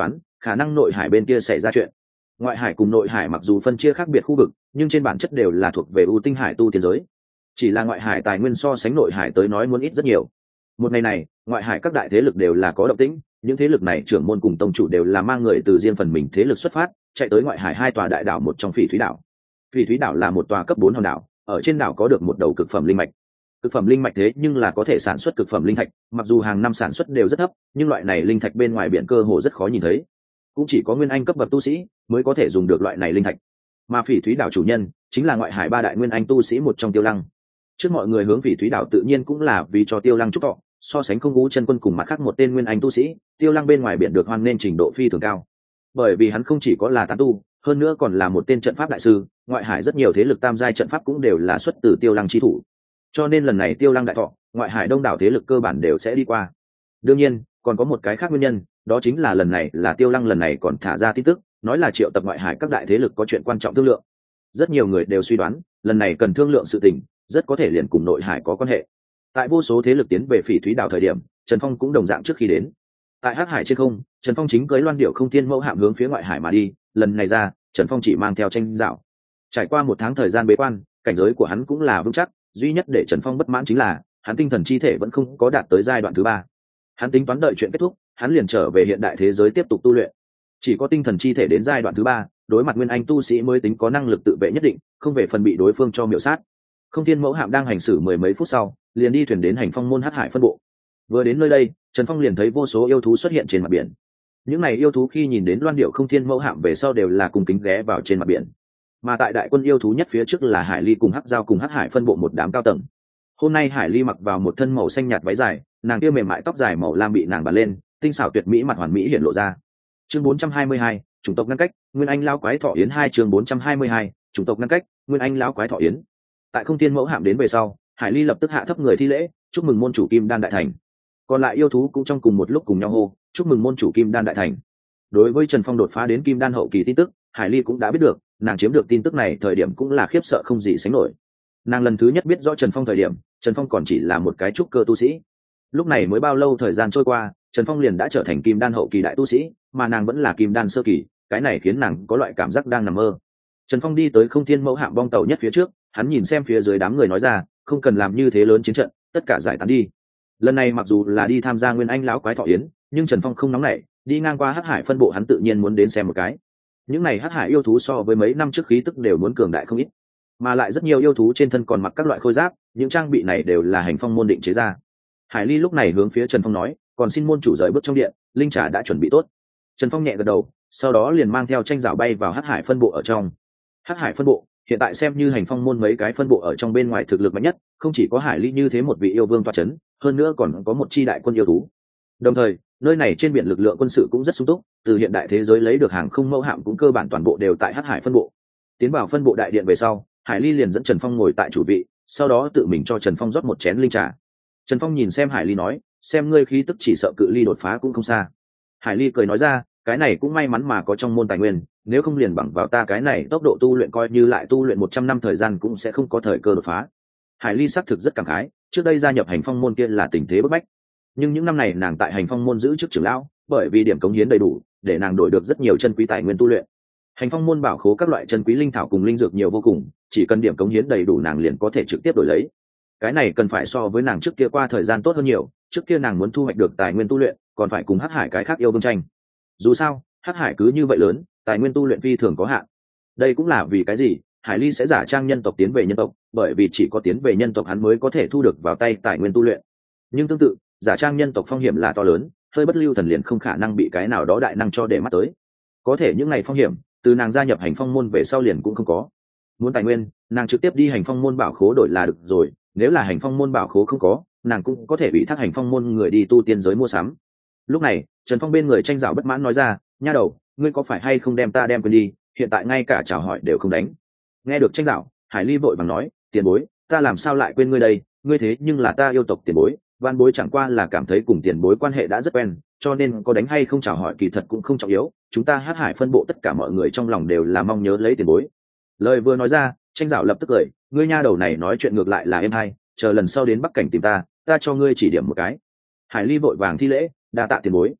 khả năng nội hải bên kia xảy ra chuyện. Ngoại hải cùng nội hải mặc dù phân chia khác biệt khu vực, nhưng trên bản chất đều là thuộc về ưu tinh hải tu tiên giới. Chỉ là ngoại hải tài nguyên so sánh nội hải tới nói muốn ít rất nhiều. Một ngày này, ngoại hải các đại thế lực đều là có động tĩnh, những thế lực này trưởng môn cùng tông chủ đều là mang người từ riêng phần mình thế lực xuất phát, chạy tới ngoại hải hai tòa đại đảo, một trong Phỉ Thúy đảo. Phỉ Thúy đảo là một tòa cấp 4 hòn đảo, ở trên đảo có được một đầu cực phẩm linh mạch. Cực phẩm linh mạch thế nhưng là có thể sản xuất cực phẩm linh thạch, mặc dù hàng năm sản xuất đều rất thấp, nhưng loại này linh thạch bên ngoài biển cơ hồ rất khó nhìn thấy. Cũng chỉ có nguyên anh cấp bậc tu sĩ mới có thể dùng được loại này linh thạch. Mà Phỉ Thúy đảo chủ nhân chính là ngoại hải ba đại nguyên anh tu sĩ một trong Tiêu Lăng. Trước mọi người hướng Phỉ Thúy đảo tự nhiên cũng là vì cho Tiêu Lăng chúc thọ, so sánh Không Vũ Chân Quân cùng mặt khác một tên nguyên anh tu sĩ, Tiêu Lăng bên ngoài biển được hoan nên trình độ phi thường cao. Bởi vì hắn không chỉ có là tán tu, hơn nữa còn là một tên trận pháp đại sư, ngoại hải rất nhiều thế lực tam giai trận pháp cũng đều là xuất từ Tiêu Lăng chi thủ. Cho nên lần này Tiêu Lăng đại thọ, ngoại hải đông đảo thế lực cơ bản đều sẽ đi qua. Đương nhiên, còn có một cái khác nguyên nhân, đó chính là lần này là Tiêu Lăng lần này còn thả ra tin tức, nói là triệu tập ngoại hải các đại thế lực có chuyện quan trọng thương lượng. Rất nhiều người đều suy đoán, lần này cần thương lượng sự tình, rất có thể liền cùng nội hải có quan hệ. Tại vô số thế lực tiến về Phỉ Thúy đảo thời điểm, Trần Phong cũng đồng dạng trước khi đến. Tại Hắc Hải trên không, Trần Phong chính cưỡi Loan Điểu Không Thiên Mẫu hạm hướng phía ngoại hải mà đi, lần này ra, Trần Phong chỉ mang theo tranh dạo. Trải qua 1 tháng thời gian bế quan, cảnh giới của hắn cũng là vững chắc, duy nhất để Trần Phong bất mãn chính là, hắn tinh thần chi thể vẫn không có đạt tới giai đoạn thứ 3. Hắn tính toán đợi chuyện kết thúc, hắn liền trở về hiện đại thế giới tiếp tục tu luyện. Chỉ có tinh thần chi thể đến giai đoạn thứ 3, đối mặt nguyên anh tu sĩ mới tính có năng lực tự vệ nhất định, không về phần bị đối phương cho miểu sát. Không Thiên Mẫu hạm đang hành xử 10 mấy phút sau, liền đi thuyền đến Hành Phong môn Hắc Hải phân bộ. Vừa đến nơi đây, Trần Phong liền thấy vô số yêu thú xuất hiện trên mặt biển. Những này yêu thú khi nhìn đến Loan Điểu Không Thiên Mẫu hạm về sau đều là cùng kính ghé vào trên mặt biển. Mà tại đại quân yêu thú nhất phía trước là Hải Ly cùng Hắc Giao cùng Hắc Hải phân bộ một đám cao tầng. Hôm nay Hải Ly mặc vào một thân màu xanh nhạt váy dài, nàng kia mềm mại tóc dài màu lam bị nàng bạt lên, tinh xảo tuyệt mỹ mặt hoàn mỹ hiện lộ ra. Chương 422, chủng tộc ngăn cách, Nguyên Anh lão quái thọ yến 2 chương 422, chủng tộc ngăn cách, Nguyên Anh lão quái thọ yến. Tại Không Thiên Mẫu hạm đến về sau, Hải Ly lập tức hạ thấp người thi lễ, chúc mừng môn chủ Kim Đan đại thành. Còn lại yêu thú cũng trong cùng một lúc cùng nhau hô, chúc mừng môn chủ Kim Đan đại thành. Đối với Trần Phong đột phá đến Kim Đan hậu kỳ tin tức, Hải Ly cũng đã biết được, nàng chiếm được tin tức này thời điểm cũng là khiếp sợ không gì sánh nổi. Nàng lần thứ nhất biết rõ Trần Phong thời điểm, Trần Phong còn chỉ là một cái trúc cơ tu sĩ. Lúc này mới bao lâu thời gian trôi qua, Trần Phong liền đã trở thành Kim Đan hậu kỳ đại tu sĩ, mà nàng vẫn là Kim Đan sơ kỳ, cái này khiến nàng có loại cảm giác đang nằm mơ. Trần Phong đi tới Không Thiên Mẫu hạm bong tàu nhất phía trước, hắn nhìn xem phía dưới đám người nói ra, không cần làm như thế lớn chiến trận, tất cả giải tán đi. Lần này mặc dù là đi tham gia Nguyên Anh lão quái thọ yến, nhưng Trần Phong không nóng nảy, đi ngang qua Hắc Hải phân bộ hắn tự nhiên muốn đến xem một cái. Những này Hắc Hải yêu thú so với mấy năm trước khí tức đều muốn cường đại không ít, mà lại rất nhiều yêu thú trên thân còn mặc các loại khôi giáp, những trang bị này đều là Hành Phong môn định chế ra. Hải Ly lúc này hướng phía Trần Phong nói, còn xin môn chủ rời bước trong điện, linh trà đã chuẩn bị tốt. Trần Phong nhẹ gật đầu, sau đó liền mang theo tranh rảo bay vào Hắc Hải phân bộ ở trong. Hắc Hải phân bộ hiện tại xem như Hành Phong môn mấy cái phân bộ ở trong bên ngoài thực lực mạnh nhất, không chỉ có Hải Ly như thế một vị yêu vương tọa chấn, hơn nữa còn có một chi đại quân yêu thú. Đồng thời, nơi này trên biển lực lượng quân sự cũng rất sung túc, từ hiện đại thế giới lấy được hàng không mẫu hạm cũng cơ bản toàn bộ đều tại Hắc Hải phân bộ. Tiến vào phân bộ đại điện về sau, Hải Ly liền dẫn Trần Phong ngồi tại chủ vị, sau đó tự mình cho Trần Phong rót một chén linh trà. Trần Phong nhìn xem Hải Ly nói, xem ngươi khí tức chỉ sợ cự ly đột phá cũng không xa. Hải Ly cười nói ra, cái này cũng may mắn mà có trong môn tài nguyên, nếu không liền bằng vào ta cái này tốc độ tu luyện coi như lại tu luyện 100 năm thời gian cũng sẽ không có thời cơ đột phá. Hải Ly xác thực rất cảm khái, trước đây gia nhập Hành Phong môn kia là tình thế bức bách, nhưng những năm này nàng tại Hành Phong môn giữ chức trưởng lão, bởi vì điểm cống hiến đầy đủ, để nàng đổi được rất nhiều chân quý tài nguyên tu luyện. Hành Phong môn bảo khố các loại chân quý linh thảo cùng linh dược nhiều vô cùng, chỉ cần điểm cống hiến đầy đủ nàng liền có thể trực tiếp đổi lấy. Cái này cần phải so với nàng trước kia qua thời gian tốt hơn nhiều, trước kia nàng muốn thu hoạch được tài nguyên tu luyện, còn phải cùng Hắc Hải cái khác yêu vương tranh. Dù sao, Hắc Hải cứ như vậy lớn, tài nguyên tu luyện phi thường có hạn. Đây cũng là vì cái gì Hải Ly sẽ giả trang nhân tộc tiến về nhân tộc, bởi vì chỉ có tiến về nhân tộc hắn mới có thể thu được vào tay tài nguyên tu luyện. Nhưng tương tự, giả trang nhân tộc phong hiểm là to lớn, hơi bất lưu thần liền không khả năng bị cái nào đó đại năng cho để mắt tới. Có thể những ngày phong hiểm, từ nàng gia nhập Hành Phong môn về sau liền cũng không có. Muốn tài nguyên, nàng trực tiếp đi Hành Phong môn bảo khố đổi là được rồi, nếu là Hành Phong môn bảo khố không có, nàng cũng có thể bị thác Hành Phong môn người đi tu tiên giới mua sắm. Lúc này, Trần Phong bên người tranh giảo bất mãn nói ra, nha đầu, ngươi có phải hay không đem ta đem quên đi, hiện tại ngay cả chào hỏi đều không đánh. Nghe được tranh giảo, Hải Ly vội vàng nói, tiền bối, ta làm sao lại quên ngươi đây, ngươi thế nhưng là ta yêu tộc tiền bối, van bối chẳng qua là cảm thấy cùng tiền bối quan hệ đã rất quen, cho nên có đánh hay không chào hỏi kỳ thật cũng không trọng yếu, chúng ta Hắc Hải phân bộ tất cả mọi người trong lòng đều là mong nhớ lấy tiền bối. Lời vừa nói ra, tranh giảo lập tức cười, ngươi nha đầu này nói chuyện ngược lại là êm hay, chờ lần sau đến Bắc Cảnh tìm ta cho ngươi chỉ điểm một cái. Hải Ly vội vàng thi lễ, đa tạ tiền bối.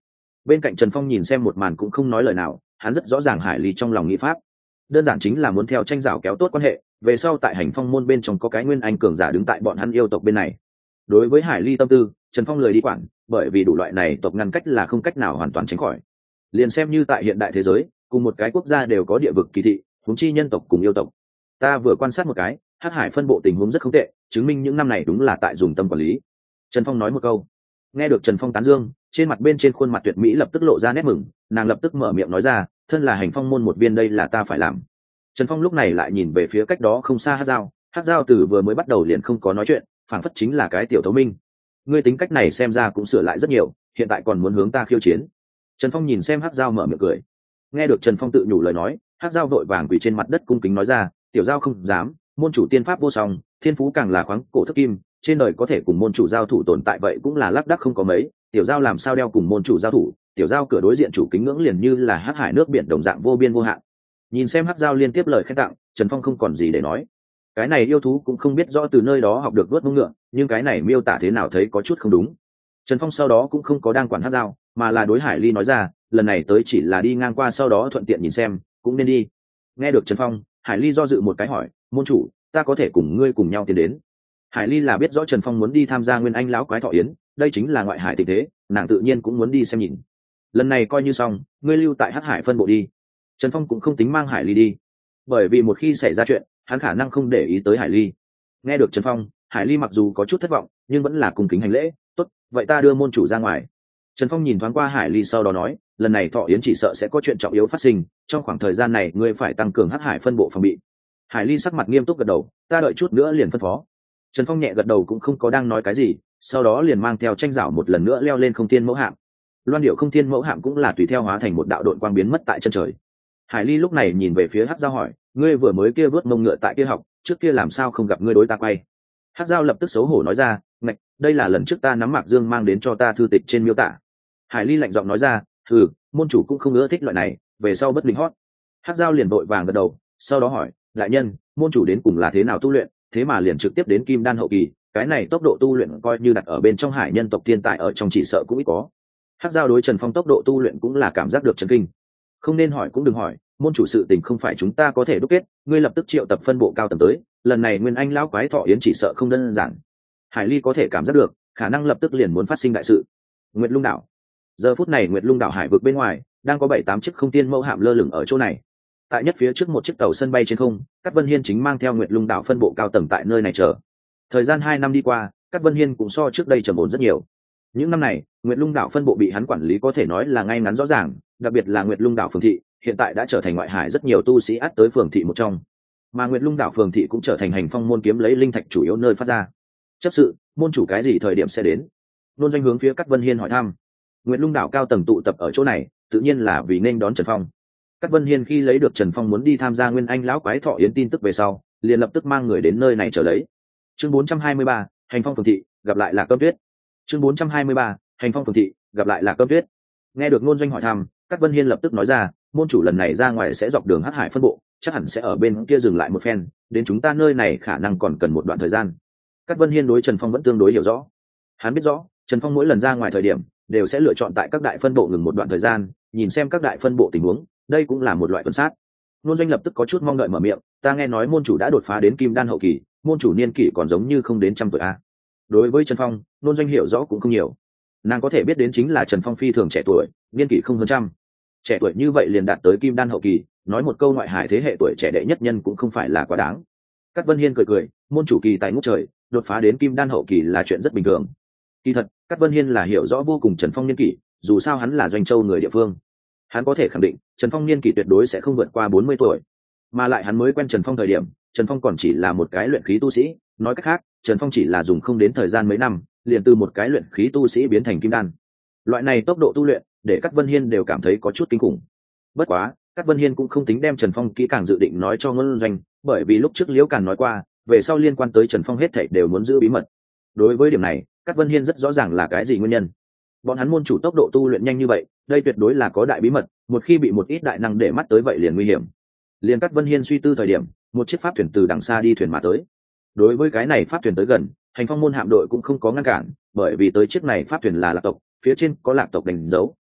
Bên cạnh Trần Phong nhìn xem một màn cũng không nói lời nào, hắn rất rõ ràng Hải Ly trong lòng nghĩ pháp, đơn giản chính là muốn theo tranh rào kéo tốt quan hệ, về sau tại hành phong môn bên trong có cái nguyên anh cường giả đứng tại bọn hắn yêu tộc bên này. Đối với Hải Ly tâm tư, Trần Phong lười đi quản, bởi vì đủ loại này tộc ngăn cách là không cách nào hoàn toàn tránh khỏi. Liền xem như tại hiện đại thế giới, cùng một cái quốc gia đều có địa vực kỳ thị, huống chi nhân tộc cùng yêu tộc. Ta vừa quan sát một cái, Hắc Hải phân bộ tình huống rất không tệ, chứng minh những năm này đúng là tại dùng tâm quản lý. Trần Phong nói một câu. Nghe được Trần Phong tán dương, trên mặt bên trên khuôn mặt tuyệt mỹ lập tức lộ ra nét mừng, nàng lập tức mở miệng nói ra, thân là hành phong môn một viên đây là ta phải làm. Trần Phong lúc này lại nhìn về phía cách đó không xa Hát Dao từ vừa mới bắt đầu liền không có nói chuyện, phảng phất chính là cái tiểu thấu minh. Ngươi tính cách này xem ra cũng sửa lại rất nhiều, hiện tại còn muốn hướng ta khiêu chiến. Trần Phong nhìn xem Hát Dao mở miệng cười. Nghe được Trần Phong tự nhủ lời nói, Hát Dao vội vàng quỳ trên mặt đất cung kính nói ra, tiểu Dao không dám, môn chủ tiên pháp vô song, thiên phú càng là khoáng cổ thức kim, trên đời có thể cùng môn chủ giao thủ tồn tại vậy cũng là lác đác không có mấy, tiểu Dao làm sao đeo cùng môn chủ giao thủ, tiểu Dao cửa đối diện chủ kính ngưỡng liền như là Hắc Hải nước biển đồng dạng vô biên vô hạn. Nhìn xem Hát Dao liên tiếp lời khen tặng, Trần Phong không còn gì để nói. Cái này yêu thú cũng không biết rõ từ nơi đó học được vớt mông ngựa, nhưng cái này miêu tả thế nào thấy có chút không đúng. Trần Phong sau đó cũng không có đang quản Hát Dao, mà là đối Hải Ly nói ra, lần này tới chỉ là đi ngang qua sau đó thuận tiện nhìn xem, cũng nên đi. Nghe được Trần Phong, Hải Ly do dự một cái hỏi, môn chủ, ta có thể cùng ngươi cùng nhau tiến đến. Hải Ly là biết rõ Trần Phong muốn đi tham gia Nguyên Anh lão quái thọ yến, đây chính là ngoại hải tình thế, nàng tự nhiên cũng muốn đi xem nhìn. Lần này coi như xong, ngươi lưu tại Hắc Hải phân bộ đi. Trần Phong cũng không tính mang Hải Ly đi, bởi vì một khi xảy ra chuyện, hắn khả năng không để ý tới Hải Ly. Nghe được Trần Phong, Hải Ly mặc dù có chút thất vọng, nhưng vẫn là cung kính hành lễ, tốt, vậy ta đưa môn chủ ra ngoài. Trần Phong nhìn thoáng qua Hải Ly sau đó nói, lần này thọ yến chỉ sợ sẽ có chuyện trọng yếu phát sinh, trong khoảng thời gian này ngươi phải tăng cường Hắc Hải phân bộ phòng bị. Hải Ly sắc mặt nghiêm túc gật đầu, ta đợi chút nữa liền phân phó. Trần Phong nhẹ gật đầu cũng không có đang nói cái gì, sau đó liền mang theo tranh rảo một lần nữa leo lên không thiên mẫu hạm. Loan điệu không thiên mẫu hạm cũng là tùy theo hóa thành một đạo đội quang biến mất tại chân trời. Hải Ly lúc này nhìn về phía Hắc Dao hỏi, ngươi vừa mới kia vớt mông ngựa tại kia học, trước kia làm sao không gặp ngươi đối ta quay? Hắc Dao lập tức xấu hổ nói ra, ngạch, đây là lần trước ta nắm Mạc Dương mang đến cho ta thư tịch trên miêu tả. Hải Ly lạnh giọng nói ra, môn chủ cũng không ưa thích loại này, về sau bất linh hót. Hắc Dao liền vội vàng gật đầu, sau đó hỏi, đại nhân, môn chủ đến cùng là thế nào tu luyện, thế mà liền trực tiếp đến kim đan hậu kỳ, cái này tốc độ tu luyện coi như đặt ở bên trong hải nhân tộc thiên tài ở trong chỉ sợ cũng ít có. Hắc Dao đối Trần Phong tốc độ tu luyện cũng là cảm giác được chấn kinh. Không nên hỏi cũng đừng hỏi, môn chủ sự tình không phải chúng ta có thể đúc kết, ngươi lập tức triệu tập phân bộ cao tầng tới, lần này Nguyên Anh lão quái thọ yến chỉ sợ không đơn giản. Hải Ly có thể cảm giác được, khả năng lập tức liền muốn phát sinh đại sự. Nguyệt Lung đảo. Giờ phút này Nguyệt Lung đảo hải vực bên ngoài, đang có 7-8 chiếc không tiên mẫu hạm lơ lửng ở chỗ này. Tại nhất phía trước một chiếc tàu sân bay trên không, Cát Vân Hiên chính mang theo Nguyệt Lung đảo phân bộ cao tầng tại nơi này chờ. Thời gian 2 năm đi qua, Cát Vân Hiên cũng so trước đây trầm ổn rất nhiều. Những năm này, Nguyệt Lung đảo phân bộ bị hắn quản lý có thể nói là ngay ngắn rõ ràng, đặc biệt là Nguyệt Lung đảo phường thị, hiện tại đã trở thành ngoại hải rất nhiều tu sĩ ắt tới phường thị một trong. Mà Nguyệt Lung đảo phường thị cũng trở thành hành phong môn kiếm lấy linh thạch chủ yếu nơi phát ra. Chấp sự, môn chủ cái gì thời điểm sẽ đến? Nôn Doanh hướng phía Cát Vân Hiên hỏi thăm. Nguyệt Lung đảo cao tầng tụ tập ở chỗ này, tự nhiên là vì nên đón Trần Phong. Cát Vân Hiên khi lấy được Trần Phong muốn đi tham gia Nguyên Anh lão quái thọ yến tin tức về sau, liền lập tức mang người đến nơi này chờ lấy. Chương 423, hành phong phường thị, gặp lại Lạc Câm Tuyết. Chương 423, hành phong phường thị, gặp lại Lạc Câm Tuyết. Nghe được Nôn Doanh hỏi thăm, Cát Vân Hiên lập tức nói ra, môn chủ lần này ra ngoài sẽ dọc đường Hắc Hải phân bộ, chắc hẳn sẽ ở bên kia dừng lại một phen, đến chúng ta nơi này khả năng còn cần một đoạn thời gian. Cát Vân Hiên đối Trần Phong vẫn tương đối hiểu rõ. Hắn biết rõ, Trần Phong mỗi lần ra ngoài thời điểm, đều sẽ lựa chọn tại các đại phân bộ ngừng một đoạn thời gian, nhìn xem các đại phân bộ tình huống, đây cũng là một loại tuần sát. Nôn Doanh lập tức có chút mong đợi mở miệng, ta nghe nói môn chủ đã đột phá đến kim đan hậu kỳ, môn chủ niên kỷ còn giống như không đến 100 tuổi a. Đối với Trần Phong, Nôn Doanh hiểu rõ cũng không nhiều. Nàng có thể biết đến chính là Trần Phong phi thường trẻ tuổi, niên kỷ không hơn trăm. Trẻ tuổi như vậy liền đạt tới kim đan hậu kỳ, nói một câu ngoại hải thế hệ tuổi trẻ đệ nhất nhân cũng không phải là quá đáng. Cát Vân Hiên cười cười, môn chủ kỳ tài ngút trời, đột phá đến kim đan hậu kỳ là chuyện rất bình thường. Kỳ thật, Cát Vân Hiên là hiểu rõ vô cùng Trần Phong niên kỷ, dù sao hắn là Doanh Châu người địa phương. Hắn có thể khẳng định, Trần Phong niên kỷ tuyệt đối sẽ không vượt qua 40 tuổi. Mà lại hắn mới quen Trần Phong thời điểm, Trần Phong còn chỉ là một cái luyện khí tu sĩ, nói cách khác, Trần Phong chỉ là dùng không đến thời gian mấy năm, liền từ một cái luyện khí tu sĩ biến thành kim đan. Loại này tốc độ tu luyện, để Cát Vân Hiên đều cảm thấy có chút kinh khủng. Bất quá, Cát Vân Hiên cũng không tính đem Trần Phong kỹ càng dự định nói cho Ngân Doanh, bởi vì lúc trước Liễu Càn nói qua, về sau liên quan tới Trần Phong hết thảy đều muốn giữ bí mật. Đối với điểm này, Cát Vân Hiên rất rõ ràng là cái gì nguyên nhân. Bọn hắn môn chủ tốc độ tu luyện nhanh như vậy, đây tuyệt đối là có đại bí mật, một khi bị một ít đại năng để mắt tới vậy liền nguy hiểm. Liên Cát Vân Hiên suy tư thời điểm, một chiếc pháp thuyền từ đằng xa đi thuyền mà tới. Đối với cái này pháp thuyền tới gần, hành phong môn hạm đội cũng không có ngăn cản, bởi vì tới chiếc này pháp thuyền là Lạc tộc, phía trên có Lạc tộc đánh dấu.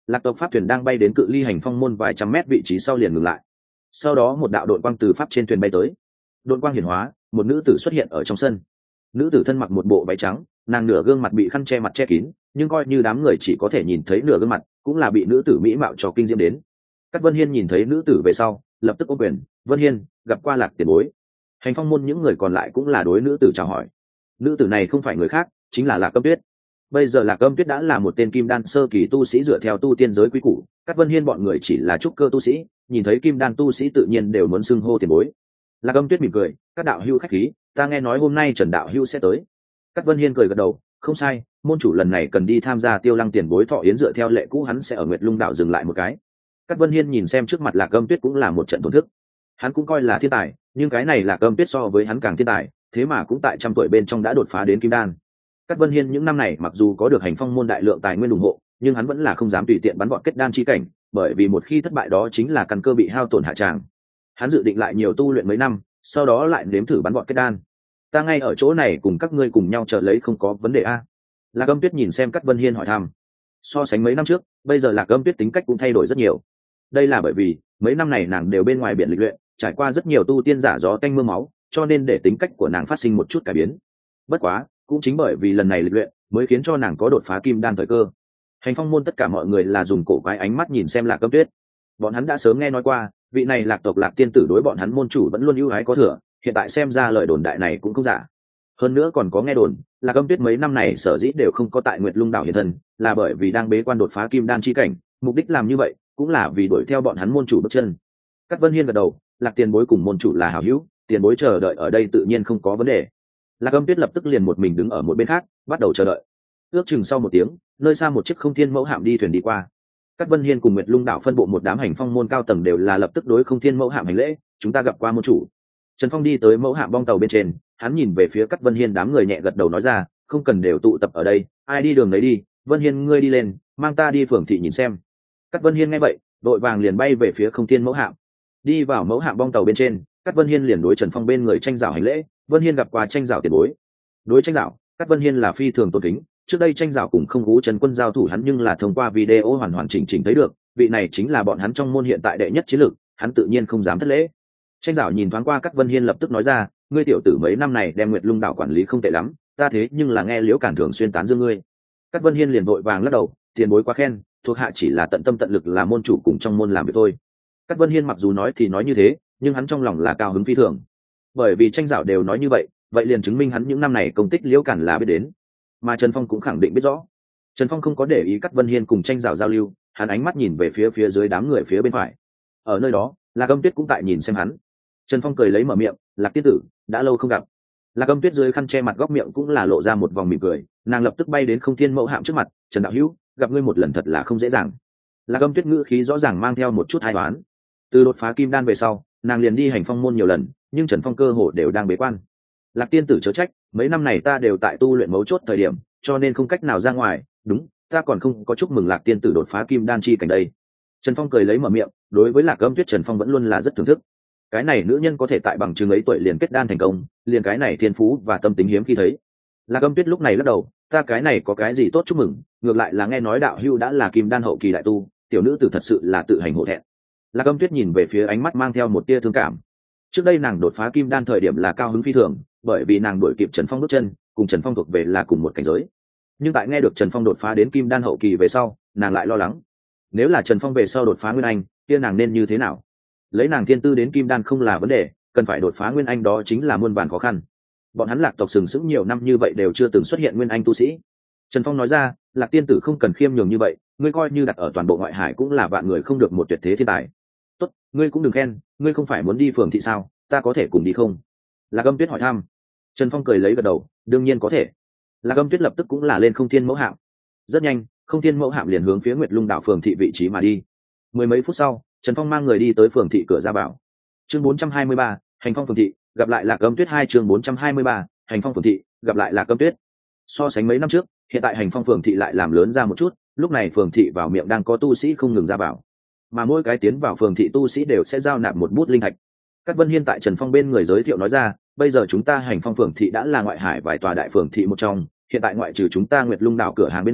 Lạc tộc pháp thuyền đang bay đến cự ly hành phong môn vài trăm mét vị trí sau liền ngừng lại. Sau đó một đạo đội quang từ pháp trên thuyền bay tới. Đội quang hiển hóa, một nữ tử xuất hiện ở trong sân. Nữ tử thân mặc một bộ váy trắng, nàng nửa gương mặt bị khăn che mặt che kín, nhưng coi như đám người chỉ có thể nhìn thấy nửa gương mặt, cũng là bị nữ tử mỹ mạo cho kinh diễm đến. Cát Vân Hiên nhìn thấy nữ tử về sau, lập tức ôm quyền, "Vân Hiên, gặp qua Lạc tiền bối." Hành phong môn những người còn lại cũng là đối nữ tử chào hỏi. Nữ tử này không phải người khác, chính là Lạc Âm Tuyết. Bây giờ Lạc Âm Tuyết đã là một tên kim đan sơ kỳ tu sĩ dựa theo tu tiên giới quý củ, Cát Vân Hiên bọn người chỉ là trúc cơ tu sĩ, nhìn thấy kim đan tu sĩ tự nhiên đều muốn xưng hô tiền bối. Lạc Âm Tuyết mỉm cười, "Các đạo hữu khách khí, ta nghe nói hôm nay Trần đạo hữu sẽ tới." Cát Vân Hiên cười gật đầu, "Không sai, môn chủ lần này cần đi tham gia Tiêu Lăng tiền bối thọ yến, dựa theo lệ cũ hắn sẽ ở Nguyệt Lung đạo dừng lại một cái." Cát Vân Hiên nhìn xem trước mặt Lạc Âm Tuyết cũng là một trận thổn thức. Hắn cũng coi là thiên tài, nhưng cái này Lạc Âm Tuyết so với hắn càng thiên tài, thế mà cũng tại trăm tuổi bên trong đã đột phá đến kim đan. Cát Vân Hiên những năm này mặc dù có được hành phong môn đại lượng tài nguyên ủng hộ, nhưng hắn vẫn là không dám tùy tiện bắn vọt kết đan chi cảnh, bởi vì một khi thất bại đó chính là căn cơ bị hao tổn hạ tràng. Hắn dự định lại nhiều tu luyện mấy năm, sau đó lại nếm thử bắn vọt kết đan. Ta ngay ở chỗ này cùng các ngươi cùng nhau chờ lấy, không có vấn đề a? Lạc Âm Tuyết nhìn xem Cát Vân Hiên hỏi thăm. So sánh mấy năm trước, bây giờ Lạc Âm Tuyết tính cách cũng thay đổi rất nhiều. Đây là bởi vì mấy năm này nàng đều bên ngoài biển lịch luyện, trải qua rất nhiều tu tiên giả gió tanh mưa máu, cho nên để tính cách của nàng phát sinh một chút cải biến. Bất quá, cũng chính bởi vì lần này lịch luyện, mới khiến cho nàng có đột phá kim đan thời cơ. Hành phong môn tất cả mọi người là dùng cổ quái ánh mắt nhìn xem Lạc Âm Tuyết. Bọn hắn đã sớm nghe nói qua, vị này Lạc tộc Lạc tiên tử đối bọn hắn môn chủ vẫn luôn ưu ái có thừa, hiện tại xem ra lời đồn đại này cũng không giả. Hơn nữa còn có nghe đồn, Lạc Âm Tuyết mấy năm này sở dĩ đều không có tại Nguyệt Lung đảo hiện thân, là bởi vì đang bế quan đột phá kim đan chi cảnh, mục đích làm như vậy cũng là vì đuổi theo bọn hắn môn chủ bước chân. Cát Vân Hiên gật đầu, Lạc tiền bối cùng môn chủ là hảo hữu, tiền bối chờ đợi ở đây tự nhiên không có vấn đề. Lạc Âm Tuyết lập tức liền một mình đứng ở một bên khác, bắt đầu chờ đợi. Ước chừng sau một tiếng, nơi xa một chiếc không thiên mẫu hạm đi thuyền đi qua. Cát Vân Hiên cùng Nguyệt Lung đảo phân bộ một đám hành phong môn cao tầng đều là lập tức đối không thiên mẫu hạm hành lễ, "Chúng ta gặp qua môn chủ." Trần Phong đi tới mẫu hạm bong tàu bên trên, hắn nhìn về phía Cát Vân Hiên đám người nhẹ gật đầu nói ra, "Không cần đều tụ tập ở đây, ai đi đường đấy đi, Vân Hiên ngươi đi lên, mang ta đi phường thị nhìn xem." Cát Vân Hiên nghe vậy, đội vàng liền bay về phía không thiên mẫu hạm. Đi vào mẫu hạm bong tàu bên trên, Cát Vân Hiên liền đối Trần Phong bên người Tranh Giảo hành lễ, "Vân Hiên gặp qua Tranh Giảo tiền bối." Đối Tranh Giảo, Cát Vân Hiên là phi thường tôn kính, trước đây Tranh Giảo cùng Không Gú Trần Quân giao thủ hắn nhưng là thông qua video hoàn hoàn chỉnh chỉnh thấy được, vị này chính là bọn hắn trong môn hiện tại đệ nhất chiến lược, hắn tự nhiên không dám thất lễ. Tranh Giảo nhìn thoáng qua Cát Vân Hiên lập tức nói ra, "Ngươi tiểu tử mấy năm này đem Nguyệt Lung đảo quản lý không tệ lắm, ta thế nhưng là nghe Liễu Cản thường xuyên tán dương ngươi." Cát Vân Hiên liền vội vàng lắc đầu, "Tiền bối quá khen, thuộc hạ chỉ là tận tâm tận lực là môn chủ cùng trong môn làm việc thôi." Cát Vân Hiên mặc dù nói thì nói như thế, nhưng hắn trong lòng là cao hứng phi thường, bởi vì Tranh Giảo đều nói như vậy, vậy liền chứng minh hắn những năm này công tích Liễu Cản là biết đến, mà Trần Phong cũng khẳng định biết rõ. Trần Phong không có để ý Cát Vân Hiên cùng Tranh Giảo giao lưu, hắn ánh mắt nhìn về phía dưới đám người phía bên phải. Ở nơi đó, Lạc Âm Tuyết cũng tại nhìn xem hắn. Trần Phong cười lấy mở miệng, "Lạc tiên tử, đã lâu không gặp." Lạc Âm Tuyết dưới khăn che mặt góc miệng cũng là lộ ra một vòng mỉm cười, nàng lập tức bay đến không thiên mẫu hạm trước mặt, "Trần đạo hữu, gặp ngươi một lần thật là không dễ dàng." Lạc Âm Tuyết ngữ khí rõ ràng mang theo một chút ai toán. Từ đột phá kim đan về sau, nàng liền đi hành phong môn nhiều lần, nhưng Trần Phong cơ hồ đều đang bế quan. "Lạc tiên tử chớ trách, mấy năm này ta đều tại tu luyện mấu chốt thời điểm, cho nên không cách nào ra ngoài, đúng, ta còn không có chúc mừng Lạc tiên tử đột phá kim đan chi cảnh đây." Trần Phong cười lấy mở miệng, đối với Lạc Âm Tuyết Trần Phong vẫn luôn là rất thưởng thức. Cái này nữ nhân có thể tại bằng chứng ấy tuổi liền kết đan thành công, liền cái này thiên phú và tâm tính hiếm khi thấy. Lạc Âm Tuyết lúc này lắc đầu, "Ta cái này có cái gì tốt chúc mừng, ngược lại là nghe nói đạo hưu đã là kim đan hậu kỳ đại tu, tiểu nữ tử thật sự là tự hành hổ thẹn." Lạc Âm Tuyết nhìn về phía ánh mắt mang theo một tia thương cảm. Trước đây nàng đột phá kim đan thời điểm là cao hứng phi thường, bởi vì nàng đuổi kịp Trần Phong bước chân, cùng Trần Phong thuộc về là cùng một cảnh giới. Nhưng tại nghe được Trần Phong đột phá đến kim đan hậu kỳ về sau, nàng lại lo lắng. Nếu là Trần Phong về sau đột phá nguyên anh, kia nàng nên như thế nào? Lấy nàng thiên tư đến kim đan không là vấn đề, cần phải đột phá nguyên anh đó chính là muôn vàn khó khăn. Bọn hắn Lạc tộc sừng sững nhiều năm như vậy đều chưa từng xuất hiện nguyên anh tu sĩ. Trần Phong nói ra, "Lạc tiên tử không cần khiêm nhường như vậy, ngươi coi như đặt ở toàn bộ ngoại hải cũng là vạn người không được một tuyệt thế thiên tài." "Tốt, ngươi cũng đừng khen, ngươi không phải muốn đi phường thị sao, ta có thể cùng đi không?" Lạc Âm Tuyết hỏi thăm. Trần Phong cười lấy gật đầu, "Đương nhiên có thể." Lạc Âm Tuyết lập tức cũng là lên không thiên mẫu hạm. Rất nhanh, không thiên mẫu hạm liền hướng phía Nguyệt Lung đảo phường thị vị trí mà đi. Mười mấy phút sau, Trần Phong mang người đi tới phường thị cửa ra vào. Chương 423, hành phong phường thị, gặp lại Lạc Âm Tuyết 2 chương 423, hành phong phường thị, gặp lại Lạc Âm Tuyết. So sánh mấy năm trước, hiện tại hành phong phường thị lại làm lớn ra một chút, lúc này phường thị vào miệng đang có tu sĩ không ngừng ra vào. Mà mỗi cái tiến vào phường thị tu sĩ đều sẽ giao nạp một bút linh thạch. Cát Vân Hiên tại Trần Phong bên người giới thiệu nói ra, "Bây giờ chúng ta hành phong phường thị đã là ngoại hải vài tòa đại phường thị một trong, hiện tại ngoại trừ chúng ta Nguyệt Lung đảo cửa hàng bên ngoài,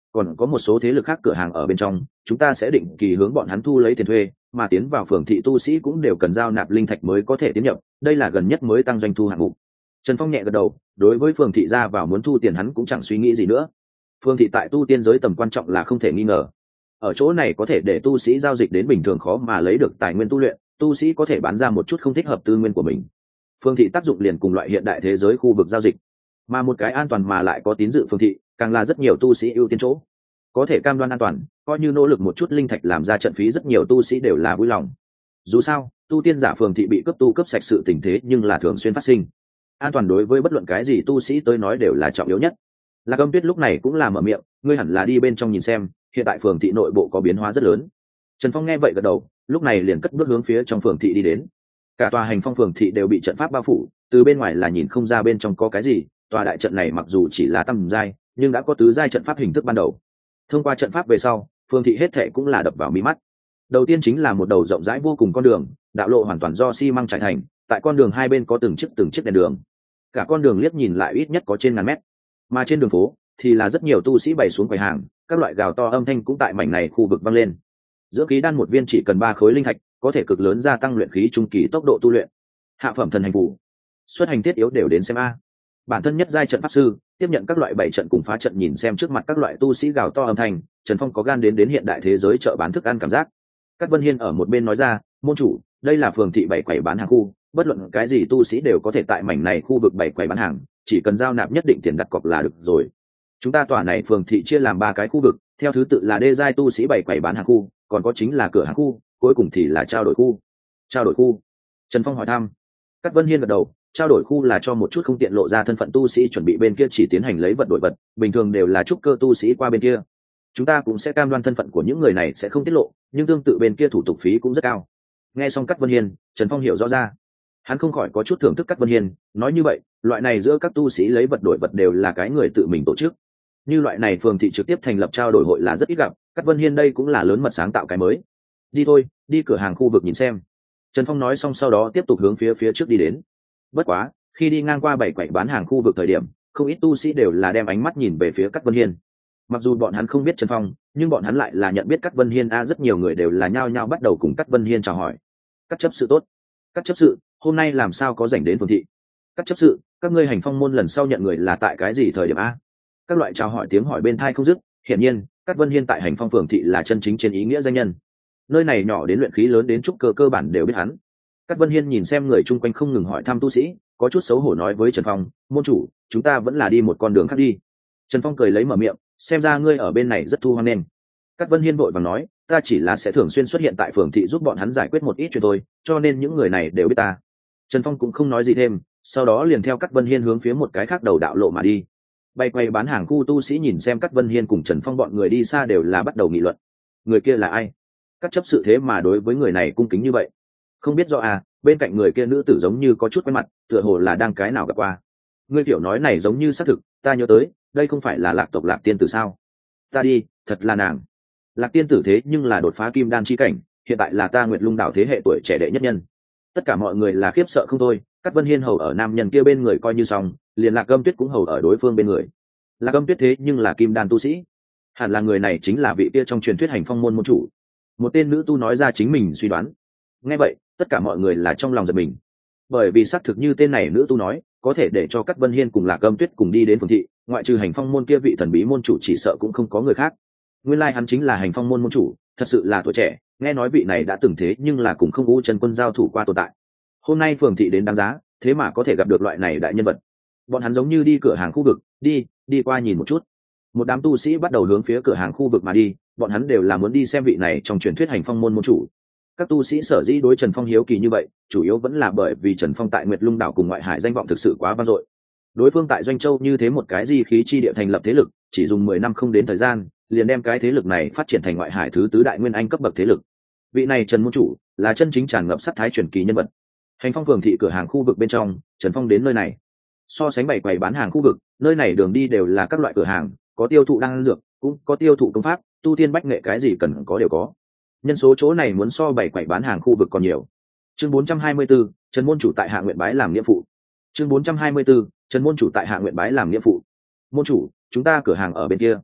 còn có một số thế lực khác cửa hàng ở bên trong, chúng ta sẽ định kỳ hướng bọn hắn thu lấy tiền thuê, mà tiến vào phường thị tu sĩ cũng đều cần giao nạp linh thạch mới có thể tiến nhập, đây là gần nhất mới tăng doanh thu hạng mục. Trần Phong nhẹ gật đầu, đối với phường thị ra vào muốn thu tiền hắn cũng chẳng suy nghĩ gì nữa. Phường thị tại tu tiên giới tầm quan trọng là không thể nghi ngờ. Ở chỗ này có thể để tu sĩ giao dịch đến bình thường khó mà lấy được tài nguyên tu luyện, tu sĩ có thể bán ra một chút không thích hợp tư nguyên của mình. Phường thị tác dụng liền cùng loại hiện đại thế giới khu vực giao dịch, mà một cái an toàn mà lại có tín dự phường thị, càng là rất nhiều tu sĩ ưu tiên chỗ. Có thể cam đoan an toàn, coi như nỗ lực một chút linh thạch làm ra trận phí rất nhiều tu sĩ đều là vui lòng. Dù sao, tu tiên giả phường thị bị cướp sạch sự tình thế nhưng là thường xuyên phát sinh. An toàn đối với bất luận cái gì tu sĩ tới nói đều là trọng yếu nhất. Lạc Âm Tuyết lúc này cũng là mở miệng, ngươi hẳn là đi bên trong nhìn xem, hiện tại phường thị nội bộ có biến hóa rất lớn. Trần Phong nghe vậy gật đầu, lúc này liền cất bước hướng phía trong phường thị đi đến. Cả tòa hành phong phường thị đều bị trận pháp bao phủ, từ bên ngoài là nhìn không ra bên trong có cái gì. Tòa đại trận này mặc dù chỉ là tầm giai, nhưng đã có tứ giai trận pháp hình thức ban đầu. Thông qua trận pháp về sau, phường thị hết thệ cũng là đập vào mi mắt. Đầu tiên chính là một đầu rộng rãi vô cùng con đường, đạo lộ hoàn toàn do xi măng trải thành, tại con đường hai bên có từng chiếc đèn đường. Cả con đường liếc nhìn lại ít nhất có trên ngàn mét. Mà trên đường phố thì là rất nhiều tu sĩ bày xuống quầy hàng, các loại gào to âm thanh cũng tại mảnh này khu vực vang lên. Giữa khí đan một viên chỉ cần 3 khối linh thạch, có thể cực lớn gia tăng luyện khí trung kỳ tốc độ tu luyện. Hạ phẩm thần hành phù, xuất hành thiết yếu đều đến xem a. Bản thân nhất giai trận pháp sư, tiếp nhận các loại bảy trận cùng phá trận, nhìn xem trước mặt các loại tu sĩ gào to âm thanh, Trần Phong có gan đến hiện đại thế giới chợ bán thức ăn cảm giác. Cát Vân Hiên ở một bên nói ra, môn chủ, đây là phường thị bảy quầy bán hàng khu, bất luận cái gì tu sĩ đều có thể tại mảnh này khu vực bảy quầy bán hàng, chỉ cần giao nạp nhất định tiền đặt cọc là được rồi. Chúng ta tòa này phường thị chia làm 3 cái khu vực, theo thứ tự là đê giai tu sĩ bảy quầy bán hàng khu, còn có chính là cửa hàng khu, cuối cùng thì là trao đổi khu. Trao đổi khu? Trần Phong hỏi thăm. Cát Vân Hiên gật đầu, trao đổi khu là cho một chút không tiện lộ ra thân phận tu sĩ chuẩn bị bên kia chỉ tiến hành lấy vật đổi vật, bình thường đều là trúc cơ tu sĩ qua bên kia. Chúng ta cũng sẽ cam đoan thân phận của những người này sẽ không tiết lộ, nhưng tương tự bên kia thủ tục phí cũng rất cao. Nghe xong Cát Vân Hiên, Trần Phong hiểu rõ ra. Hắn không khỏi có chút thưởng thức Cát Vân Hiên, nói như vậy, loại này giữa các tu sĩ lấy vật đổi vật đều là cái người tự mình tổ chức. Như loại này phường thị trực tiếp thành lập trao đổi hội là rất ít gặp, Cát Vân Hiên đây cũng là lớn mật sáng tạo cái mới. Đi thôi, đi cửa hàng khu vực nhìn xem. Trần Phong nói xong sau đó tiếp tục hướng phía trước đi đến. Bất quá, khi đi ngang qua bảy quầy bán hàng khu vực thời điểm, không ít tu sĩ đều là đem ánh mắt nhìn về phía Cát Vân Hiên. Mặc dù bọn hắn không biết Trần Phong, nhưng bọn hắn lại là nhận biết Cát Vân Hiên a, rất nhiều người đều là nhao nhao bắt đầu cùng Cát Vân Hiên chào hỏi. Các chấp sự tốt. Các chấp sự, hôm nay làm sao có rảnh đến phường thị? Các chấp sự, các ngươi hành phong môn lần sau nhận người là tại cái gì thời điểm a? Các loại chào hỏi tiếng hỏi bên tai không dứt, hiển nhiên, Cát Vân Hiên tại hành phong phường thị là chân chính trên ý nghĩa danh nhân. Nơi này nhỏ đến luyện khí lớn đến trúc cơ bản đều biết hắn. Cát Vân Hiên nhìn xem người chung quanh không ngừng hỏi thăm tu sĩ, có chút xấu hổ nói với Trần Phong, môn chủ, chúng ta vẫn là đi một con đường khác đi. Trần Phong cười lấy mở miệng, xem ra ngươi ở bên này rất thu hoang nên. Cát Vân Hiên vội vàng nói, ta chỉ là sẽ thường xuyên xuất hiện tại phường thị giúp bọn hắn giải quyết một ít chuyện thôi, cho nên những người này đều biết ta. Trần Phong cũng không nói gì thêm, sau đó liền theo Cát Vân Hiên hướng phía một cái khác đầu đạo lộ mà đi. Bay quay bán hàng khu tu sĩ nhìn xem Cát Vân Hiên cùng Trần Phong bọn người đi xa đều là bắt đầu nghị luận. Người kia là ai? Các chấp sự thế mà đối với người này cung kính như vậy. Không biết do à, bên cạnh người kia nữ tử giống như có chút quen mặt, tựa hồ là đang cái nào gặp qua. Ngươi tiểu nói này giống như xác thực, ta nhớ tới, đây không phải là Lạc tộc Lạc tiên tử sao? Ta đi, thật là nàng. Lạc tiên tử thế nhưng là đột phá kim đan chi cảnh, hiện tại là ta Nguyệt Lung đảo thế hệ tuổi trẻ đệ nhất nhân. Tất cả mọi người là khiếp sợ không thôi. Cát Vân Hiên hầu ở nam nhân kia bên người coi như xong, liền Lạc Âm Tuyết cũng hầu ở đối phương bên người. Lạc Âm Tuyết thế nhưng là kim đan tu sĩ, hẳn là người này chính là vị kia trong truyền thuyết hành phong môn môn chủ. Một tên nữ tu nói ra chính mình suy đoán. Nghe vậy, tất cả mọi người là trong lòng giật mình, bởi vì xác thực như tên này nữ tu nói, có thể để cho Cát Vân Hiên cùng Lạc Âm Tuyết cùng đi đến phường thị, ngoại trừ hành phong môn kia vị thần bí môn chủ chỉ sợ cũng không có người khác. Nguyên lai hắn chính là hành phong môn môn chủ, thật sự là tuổi trẻ, nghe nói vị này đã từng thế nhưng là cùng không U chân quân giao thủ qua tồn tại. Hôm nay phường thị đến đáng giá, thế mà có thể gặp được loại này đại nhân vật. Bọn hắn giống như đi cửa hàng khu vực, đi qua nhìn một chút. Một đám tu sĩ bắt đầu hướng phía cửa hàng khu vực mà đi, bọn hắn đều là muốn đi xem vị này trong truyền thuyết hành phong môn môn chủ. Các tu sĩ sở dĩ đối Trần Phong hiếu kỳ như vậy, chủ yếu vẫn là bởi vì Trần Phong tại Nguyệt Lung đảo cùng ngoại hải danh vọng thực sự quá vang dội. Đối phương tại Doanh Châu như thế một cái di khí chi địa thành lập thế lực, chỉ dùng 10 năm không đến thời gian, liền đem cái thế lực này phát triển thành ngoại hải thứ tứ đại nguyên anh cấp bậc thế lực. Vị này Trần môn chủ là chân chính tràn ngập sát thái truyền kỳ nhân vật. Hành phong phường thị cửa hàng khu vực bên trong, Trần Phong đến nơi này. So sánh bảy quầy bán hàng khu vực, nơi này đường đi đều là các loại cửa hàng, có tiêu thụ đan dược, cũng có tiêu thụ công pháp, tu tiên bách nghệ, cái gì cần có đều có. Nhân số chỗ này muốn so bảy quầy bán hàng khu vực còn nhiều. Chương 424, Trần môn chủ tại Hạ Nguyện bái làm nghĩa phụ. Chương 424, Trần môn chủ tại Hạ Nguyện bái làm nghĩa phụ. Môn chủ, chúng ta cửa hàng ở bên kia.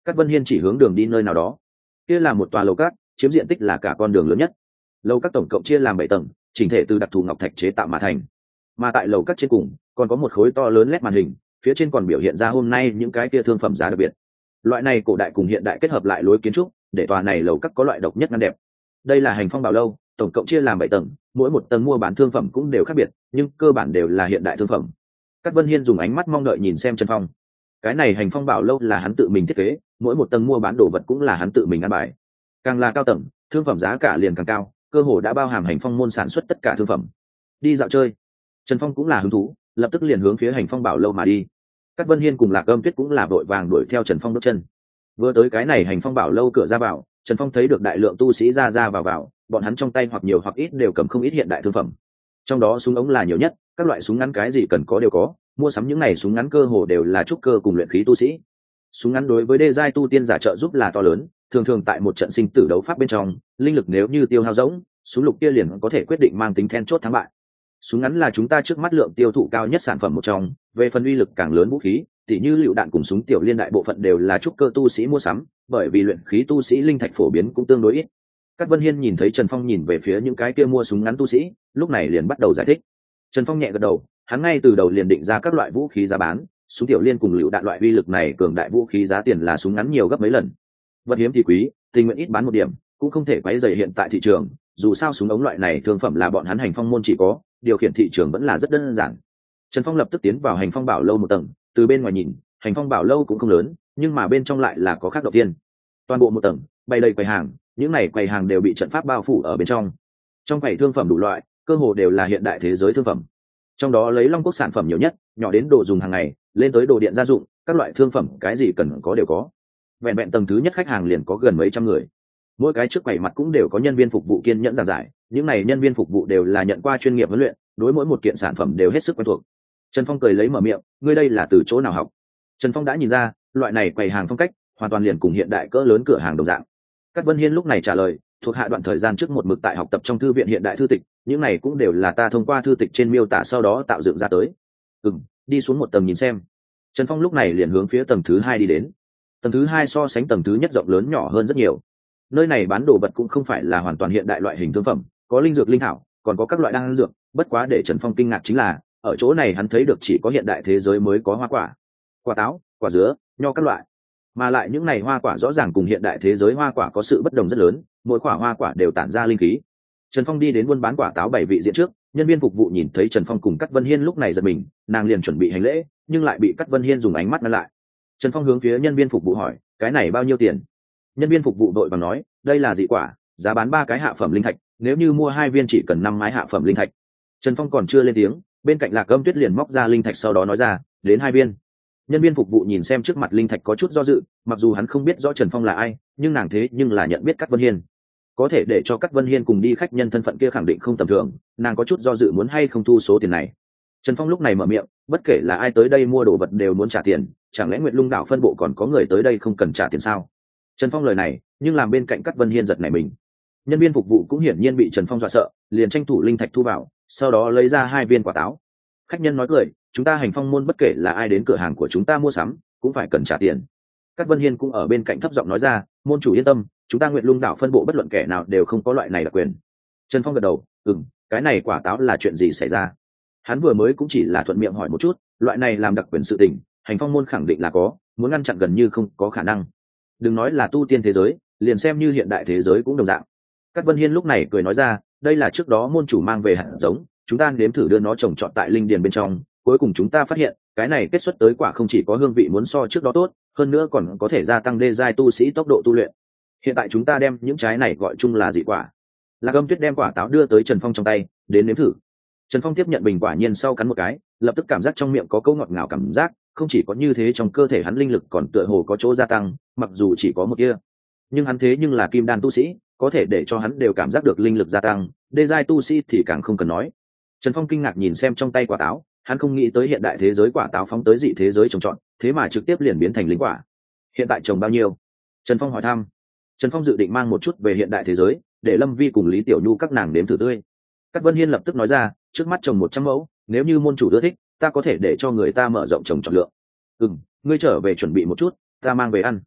Cát Vân Hiên chỉ hướng đường đi nơi nào đó. Kia là một tòa lầu cát, chiếm diện tích là cả con đường lớn nhất. Lầu các tổng cộng chia làm 7 tầng, chỉnh thể từ đặc thù ngọc thạch chế tạo mà thành. Mà tại lầu các trên cùng còn có một khối to lớn led màn hình, phía trên còn biểu hiện ra hôm nay những cái kia thương phẩm giá đặc biệt. Loại này cổ đại cùng hiện đại kết hợp lại lối kiến trúc, để tòa này lầu các có loại độc nhất ngăn đẹp. Đây là Hành Phong Bảo lâu, tổng cộng chia làm 7 tầng, mỗi một tầng mua bán thương phẩm cũng đều khác biệt, nhưng cơ bản đều là hiện đại thương phẩm. Cát Vân Hiên dùng ánh mắt mong đợi nhìn xem Trần Phong. Cái này Hành Phong Bảo lâu là hắn tự mình thiết kế, mỗi một tầng mua bán đồ vật cũng là hắn tự mình ăn bài. Càng là cao tầng, thương phẩm giá cả liền càng cao, cơ hồ đã bao hàm Hành Phong môn sản xuất tất cả thương phẩm. Đi dạo chơi, Trần Phong cũng là hứng thú, lập tức liền hướng phía Hành Phong Bảo lâu mà đi. Cát Vân Hiên cùng Lạc Âm Tuyết cũng là vội vàng đuổi theo Trần Phong bước chân. Vừa tới cái này Hành Phong Bảo lâu cửa ra vào, Trần Phong thấy được đại lượng tu sĩ ra vào, bọn hắn trong tay hoặc nhiều hoặc ít đều cầm không ít hiện đại thương phẩm. Trong đó súng ống là nhiều nhất, các loại súng ngắn cái gì cần có đều có, mua sắm những này súng ngắn cơ hồ đều là trúc cơ cùng luyện khí tu sĩ. Súng ngắn đối với đê giai tu tiên giả trợ giúp là to lớn, thường tại một trận sinh tử đấu pháp bên trong, linh lực nếu như tiêu hao rỗng, súng lục kia liền có thể quyết định mang tính then chốt thắng bại. Súng ngắn là chúng ta trước mắt lượng tiêu thụ cao nhất sản phẩm một trong, về phần uy lực càng lớn vũ khí, tỉ như lựu đạn cùng súng tiểu liên đại bộ phận đều là trúc cơ tu sĩ mua sắm, bởi vì luyện khí tu sĩ linh thạch phổ biến cũng tương đối ít. Cát Vân Hiên nhìn thấy Trần Phong nhìn về phía những cái kia mua súng ngắn tu sĩ, lúc này liền bắt đầu giải thích. Trần Phong nhẹ gật đầu, hắn ngay từ đầu liền định ra các loại vũ khí giá bán, súng tiểu liên cùng lựu đạn loại uy lực này cường đại vũ khí giá tiền là súng ngắn nhiều gấp mấy lần. Vật hiếm thì quý, tình nguyện ít bán một điểm, cũng không thể quấy rầy hiện tại thị trường, dù sao súng ống loại này thương phẩm là bọn hắn Hành Phong môn chỉ có, điều khiển thị trường vẫn là rất đơn giản. Trần Phong lập tức tiến vào Hành Phong Bảo lâu một tầng, từ bên ngoài nhìn, Hành Phong Bảo lâu cũng không lớn, nhưng mà bên trong lại là có khác đầu tiên. Toàn bộ một tầng bày đầy quầy hàng, những này quầy hàng đều bị trận pháp bao phủ ở bên trong. Trong quầy thương phẩm đủ loại, cơ hồ đều là hiện đại thế giới thương phẩm. Trong đó lấy Long Quốc sản phẩm nhiều nhất, nhỏ đến đồ dùng hàng ngày, lên tới đồ điện gia dụng, các loại thương phẩm cái gì cần có đều có. Vẹn vẹn tầng thứ nhất khách hàng liền có gần mấy trăm người. Mỗi cái trước quầy mặt cũng đều có nhân viên phục vụ kiên nhẫn giảng giải, những này nhân viên phục vụ đều là nhận qua chuyên nghiệp huấn luyện, đối mỗi một kiện sản phẩm đều hết sức quen thuộc. Trần Phong cười lấy mở miệng, ngươi đây là từ chỗ nào học? Trần Phong đã nhìn ra, loại này quầy hàng phong cách hoàn toàn liền cùng hiện đại cỡ lớn cửa hàng đồng dạng. Cát Vân Hiên lúc này trả lời, thuộc hạ đoạn thời gian trước một mực tại học tập trong thư viện hiện đại thư tịch, những này cũng đều là ta thông qua thư tịch trên miêu tả sau đó tạo dựng ra tới. Đi xuống một tầng nhìn xem. Trần Phong lúc này liền hướng phía tầng thứ 2 đi đến. Tầng thứ 2 so sánh tầng thứ nhất rộng lớn nhỏ hơn rất nhiều. Nơi này bán đồ vật cũng không phải là hoàn toàn hiện đại loại hình thương phẩm, có linh dược linh thảo, còn có các loại đan dược, bất quá để Trần Phong kinh ngạc chính là, ở chỗ này hắn thấy được chỉ có hiện đại thế giới mới có hoa quả, quả táo, quả dứa, nho các loại. Mà lại những này hoa quả rõ ràng cùng hiện đại thế giới hoa quả có sự bất đồng rất lớn, mỗi quả hoa quả đều tản ra linh khí. Trần Phong đi đến buôn bán quả táo 7 vị diện trước, nhân viên phục vụ nhìn thấy Trần Phong cùng Cát Vân Hiên lúc này giật mình, nàng liền chuẩn bị hành lễ, nhưng lại bị Cát Vân Hiên dùng ánh mắt ngăn lại. Trần Phong hướng phía nhân viên phục vụ hỏi, cái này bao nhiêu tiền? Nhân viên phục vụ đội vàng nói, đây là dị quả, giá bán 3 cái hạ phẩm linh thạch, nếu như mua 2 viên chỉ cần 5 mái hạ phẩm linh thạch. Trần Phong còn chưa lên tiếng, bên cạnh Lạc Âm Tuyết liền móc ra linh thạch sau đó nói ra, đến 2 viên. Nhân viên phục vụ nhìn xem trước mặt linh thạch có chút do dự, mặc dù hắn không biết rõ Trần Phong là ai, nhưng nàng thế nhưng là nhận biết Cát Vân Hiên. Có thể để cho Cát Vân Hiên cùng đi khách nhân thân phận kia khẳng định không tầm thường, nàng có chút do dự muốn hay không thu số tiền này. Trần Phong lúc này mở miệng, bất kể là ai tới đây mua đồ vật đều muốn trả tiền, chẳng lẽ Nguyệt Lung đảo phân bộ còn có người tới đây không cần trả tiền sao? Trần Phong lời này, nhưng làm bên cạnh Cát Vân Hiên giật nảy mình. Nhân viên phục vụ cũng hiển nhiên bị Trần Phong dọa sợ, liền tranh thủ linh thạch thu vào, sau đó lấy ra 2 viên quả táo. Khách nhân nói cười, chúng ta Hành Phong môn bất kể là ai đến cửa hàng của chúng ta mua sắm, cũng phải cần trả tiền. Cát Vân Hiên cũng ở bên cạnh thấp giọng nói ra, môn chủ yên tâm, chúng ta Nguyệt Lung đảo phân bộ bất luận kẻ nào đều không có loại này đặc quyền. Trần Phong gật đầu, cái này quả táo là chuyện gì xảy ra? Hắn vừa mới cũng chỉ là thuận miệng hỏi một chút, loại này làm đặc quyền sự tình, Hành Phong môn khẳng định là có, muốn ngăn chặn gần như không có khả năng. Đừng nói là tu tiên thế giới, liền xem như hiện đại thế giới cũng đồng dạng. Cát Vân Hiên lúc này cười nói ra, đây là trước đó môn chủ mang về hạt giống, chúng ta nếm thử đưa nó trồng trọt tại linh điền bên trong, cuối cùng chúng ta phát hiện, cái này kết xuất tới quả không chỉ có hương vị muốn so trước đó tốt, hơn nữa còn có thể gia tăng đê giai tu sĩ tốc độ tu luyện. Hiện tại chúng ta đem những trái này gọi chung là dị quả. Lạc Âm Tuyết đem quả táo đưa tới Trần Phong trong tay, đến nếm thử. Trần Phong tiếp nhận bình quả nhiên sau cắn một cái, lập tức cảm giác trong miệng có câu ngọt ngào cảm giác, không chỉ có như thế trong cơ thể hắn linh lực còn tựa hồ có chỗ gia tăng, mặc dù chỉ có một tia, nhưng hắn thế nhưng là kim đan tu sĩ, có thể để cho hắn đều cảm giác được linh lực gia tăng, đê giai tu sĩ thì càng không cần nói. Trần Phong kinh ngạc nhìn xem trong tay quả táo, hắn không nghĩ tới hiện đại thế giới quả táo phóng tới dị thế giới trồng trọt, thế mà trực tiếp liền biến thành linh quả. Hiện tại trồng bao nhiêu? Trần Phong hỏi thăm. Trần Phong dự định mang một chút về hiện đại thế giới, để Lâm Vi cùng Lý Tiểu Nhu các nàng nếm thử tươi. Cát Vân Hiên lập tức nói ra, trước mắt trồng 100 mẫu, nếu như môn chủ ưa thích, ta có thể để cho người ta mở rộng trồng trọt lượng. Ngươi trở về chuẩn bị một chút, ta mang về ăn.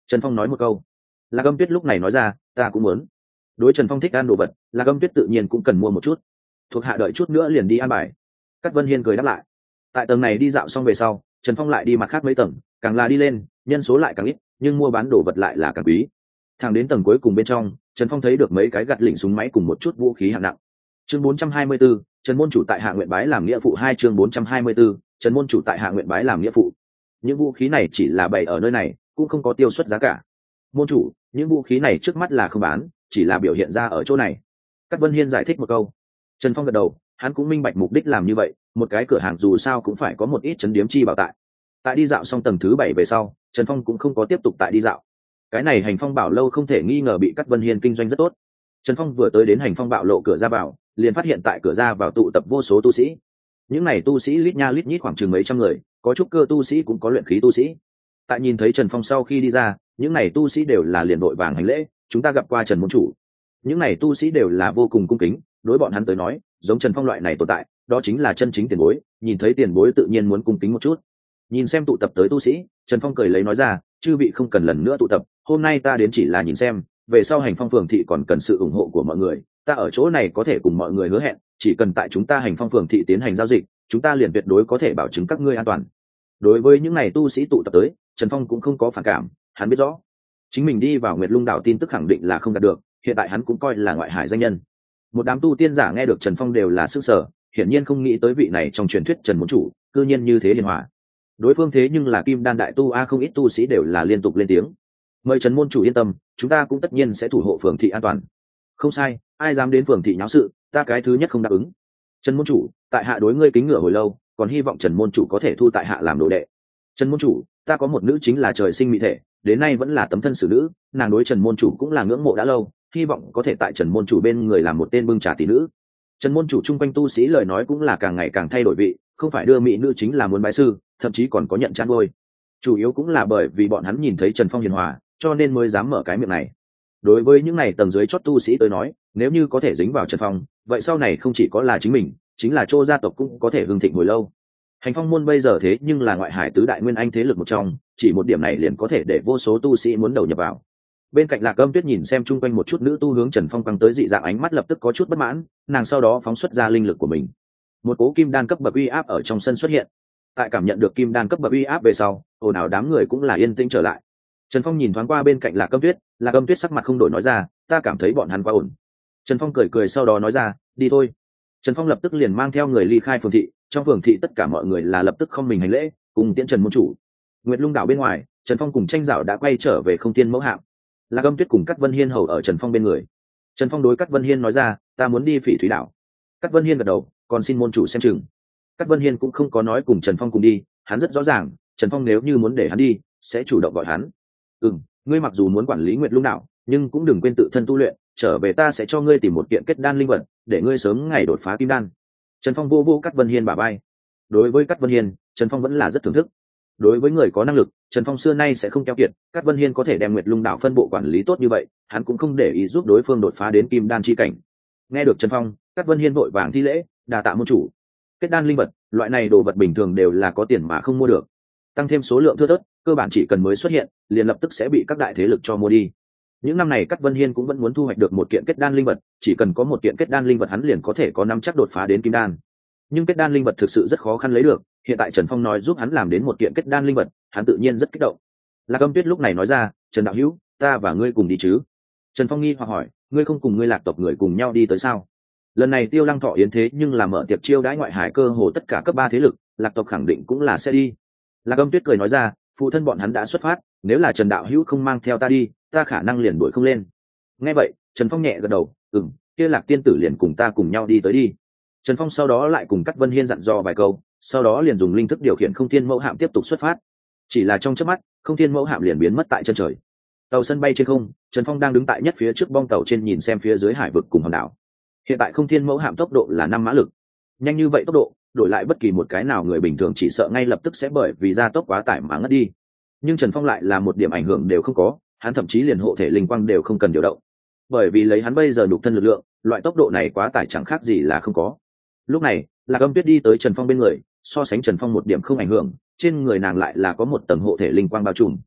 Trần Phong nói một câu. Lạc Âm Tuyết lúc này nói ra, ta cũng muốn. Đối Trần Phong thích ăn đồ vật, Lạc Âm Tuyết tự nhiên cũng cần mua một chút. Thuộc hạ đợi chút nữa liền đi ăn bài. Cát Vân Hiên cười đáp lại. Tại tầng này đi dạo xong về sau, Trần Phong lại đi mặt khác mấy tầng, càng là đi lên, nhân số lại càng ít, nhưng mua bán đồ vật lại là càng quý. Thẳng đến tầng cuối cùng bên trong, Trần Phong thấy được mấy cái gạt lỉnh súng máy cùng một chút vũ khí hạng nặng. Chương 424, Trần môn chủ tại hạ nguyện bái làm nghĩa phụ. 2 chương 424, Trần môn chủ tại hạ nguyện bái làm nghĩa phụ. Những vũ khí này chỉ là bày ở nơi này, cũng không có tiêu xuất giá cả. Môn chủ, những vũ khí này trước mắt là không bán, chỉ là biểu hiện ra ở chỗ này. Cát Vân Hiên giải thích một câu. Trần Phong gật đầu, hắn cũng minh bạch mục đích làm như vậy, một cái cửa hàng dù sao cũng phải có một ít trấn điếm chi bảo tại. Tại đi dạo xong tầng thứ 7 về sau, Trần Phong cũng không có tiếp tục tại đi dạo. Cái này Hành Phong Bảo lâu không thể nghi ngờ bị Cát Vân Hiên kinh doanh rất tốt. Trần Phong vừa tới đến Hành Phong Bảo lộ cửa ra vào, liền phát hiện tại cửa ra vào tụ tập vô số tu sĩ. Những này tu sĩ lít nha lít nhít khoảng chừng mấy trăm người, có trúc cơ tu sĩ cũng có luyện khí tu sĩ. Tại nhìn thấy Trần Phong sau khi đi ra, những này tu sĩ đều là liền đội vàng hành lễ, chúng ta gặp qua Trần môn chủ. Những này tu sĩ đều là vô cùng cung kính, đối bọn hắn tới nói, giống Trần Phong loại này tồn tại, đó chính là chân chính tiền bối, nhìn thấy tiền bối tự nhiên muốn cung kính một chút. Nhìn xem tụ tập tới tu sĩ, Trần Phong cười lấy nói ra, chư vị không cần lần nữa tụ tập, hôm nay ta đến chỉ là nhìn xem, về sau Hành Phong phường thị còn cần sự ủng hộ của mọi người, ta ở chỗ này có thể cùng mọi người hứa hẹn, chỉ cần tại chúng ta Hành Phong phường thị tiến hành giao dịch, chúng ta liền tuyệt đối có thể bảo chứng các ngươi an toàn. Đối với những này tu sĩ tụ tập tới, Trần Phong cũng không có phản cảm, hắn biết rõ chính mình đi vào Nguyệt Lung đảo tin tức khẳng định là không đạt được, hiện tại hắn cũng coi là ngoại hải danh nhân. Một đám tu tiên giả nghe được Trần Phong đều là sức sở, hiển nhiên không nghĩ tới vị này trong truyền thuyết Trần môn chủ cư nhiên như thế hiền hòa. Đối phương thế nhưng là kim đan đại tu a, không ít tu sĩ đều là liên tục lên tiếng. Mời Trần môn chủ yên tâm, chúng ta cũng tất nhiên sẽ thủ hộ phường thị an toàn. Không sai, ai dám đến phường thị nháo sự, ta cái thứ nhất không đáp ứng. Trần môn chủ, tại hạ đối ngươi kính ngưỡng hồi lâu, còn hy vọng Trần môn chủ có thể thu tại hạ làm đồ đệ. Trần môn chủ, ta có một nữ chính là trời sinh mỹ thể, đến nay vẫn là tấm thân xử nữ, nàng đối Trần môn chủ cũng là ngưỡng mộ đã lâu, hy vọng có thể tại Trần môn chủ bên người làm một tên bưng trà tỷ nữ. Trần môn chủ chung quanh tu sĩ lời nói cũng là càng ngày càng thay đổi vị, không phải đưa mỹ nữ chính là muốn bái sư, thậm chí còn có nhận chăn ngôi. Chủ yếu cũng là bởi vì bọn hắn nhìn thấy Trần Phong hiền hòa, cho nên mới dám mở cái miệng này. Đối với những này tầng dưới chót tu sĩ tới nói, nếu như có thể dính vào Trần Phong, vậy sau này không chỉ có là chính mình, chính là Trô gia tộc cũng có thể hưng thịnh hồi lâu. Hành Phong môn bây giờ thế nhưng là ngoại hải tứ đại nguyên anh thế lực một trong, chỉ một điểm này liền có thể để vô số tu sĩ muốn đầu nhập vào. Bên cạnh Lạc Âm Tuyết nhìn xem chung quanh một chút nữ tu hướng Trần Phong quăng tới dị dạng ánh mắt lập tức có chút bất mãn, nàng sau đó phóng xuất ra linh lực của mình. Một cố kim đan cấp bậc uy áp ở trong sân xuất hiện. Tại cảm nhận được kim đan cấp bậc uy áp về sau, ồn ào đám người cũng là yên tĩnh trở lại. Trần Phong nhìn thoáng qua bên cạnh Lạc Âm Tuyết sắc mặt không đổi nói ra, ta cảm thấy bọn hắn quá ổn. Trần Phong cười cười sau đó nói ra, đi thôi. Trần Phong lập tức liền mang theo người ly khai phường thị, trong phường thị tất cả mọi người là lập tức không mình hành lễ, cùng tiễn Trần môn chủ. Nguyệt Lung đảo bên ngoài, Trần Phong cùng Tranh Dạo đã quay trở về Không Thiên Mẫu Hạm. Lạc Âm Tuyết cùng Cát Vân Hiên hầu ở Trần Phong bên người. Trần Phong đối Cát Vân Hiên nói ra, ta muốn đi Phỉ Thúy đảo. Cát Vân Hiên gật đầu, còn xin môn chủ xem chừng. Cát Vân Hiên cũng không có nói cùng Trần Phong cùng đi, hắn rất rõ ràng, Trần Phong nếu như muốn để hắn đi, sẽ chủ động gọi hắn. Ngươi mặc dù muốn quản lý Nguyệt Lung đảo, nhưng cũng đừng quên tự thân tu luyện, trở về ta sẽ cho ngươi tìm một kiện kết đan linh vật, để ngươi sớm ngày đột phá kim đan. Trần Phong vô Cát Vân Hiên bả vai. Đối với Cát Vân Hiên, Trần Phong vẫn là rất thưởng thức. Đối với người có năng lực, Trần Phong xưa nay sẽ không keo kiệt, Cát Vân Hiên có thể đem Nguyệt Lung đảo phân bộ quản lý tốt như vậy, hắn cũng không để ý giúp đối phương đột phá đến kim đan chi cảnh. Nghe được Trần Phong, Cát Vân Hiên vội vàng thi lễ, đà tạ môn chủ. Kết đan linh vật, loại này đồ vật bình thường đều là có tiền mà không mua được. Tăng thêm số lượng thưa thớt, cơ bản chỉ cần mới xuất hiện, liền lập tức sẽ bị các đại thế lực cho mua đi. Những năm này Cát Vân Hiên cũng vẫn muốn thu hoạch được một kiện kết đan linh vật, chỉ cần có một kiện kết đan linh vật hắn liền có thể có nắm chắc đột phá đến kim đan. Nhưng kết đan linh vật thực sự rất khó khăn lấy được, hiện tại Trần Phong nói giúp hắn làm đến một kiện kết đan linh vật, hắn tự nhiên rất kích động. Lạc Âm Tuyết lúc này nói ra, Trần đạo hữu, ta và ngươi cùng đi chứ? Trần Phong nghi hoặc hỏi, ngươi không cùng ngươi Lạc tộc người cùng nhau đi tới sao? Lần này Tiêu Lăng Thọ yến thế nhưng là mở tiệc chiêu đãi ngoại hải cơ hồ tất cả cấp 3 thế lực, Lạc tộc khẳng định cũng là sẽ đi. Lạc Âm Tuyết cười nói ra, phụ thân bọn hắn đã xuất phát, nếu là Trần đạo hữu không mang theo ta đi, ta khả năng liền đuổi không lên. Nghe vậy, Trần Phong nhẹ gật đầu, kia Lạc tiên tử liền cùng ta cùng nhau đi tới đi. Trần Phong sau đó lại cùng Cát Vân Hiên dặn dò vài câu, sau đó liền dùng linh thức điều khiển Không Thiên Mẫu Hạm tiếp tục xuất phát. Chỉ là trong chớp mắt, Không Thiên Mẫu Hạm liền biến mất tại chân trời. Tàu sân bay trên không, Trần Phong đang đứng tại nhất phía trước bong tàu trên nhìn xem phía dưới hải vực cùng hòn đảo. Hiện tại Không Thiên Mẫu Hạm tốc độ là 5 mã lực. Nhanh như vậy tốc độ, đổi lại bất kỳ một cái nào người bình thường chỉ sợ ngay lập tức sẽ bởi vì gia tốc quá tải mà ngất đi. Nhưng Trần Phong lại là một điểm ảnh hưởng đều không có, hắn thậm chí liền hộ thể linh quang đều không cần điều động. Bởi vì lấy hắn bây giờ nhục thân lực lượng, loại tốc độ này quá tải chẳng khác gì là không có. Lúc này, Lạc Âm Tuyết đi tới Trần Phong bên người, so sánh Trần Phong một điểm không ảnh hưởng, trên người nàng lại là có một tầng hộ thể linh quang bao trùm.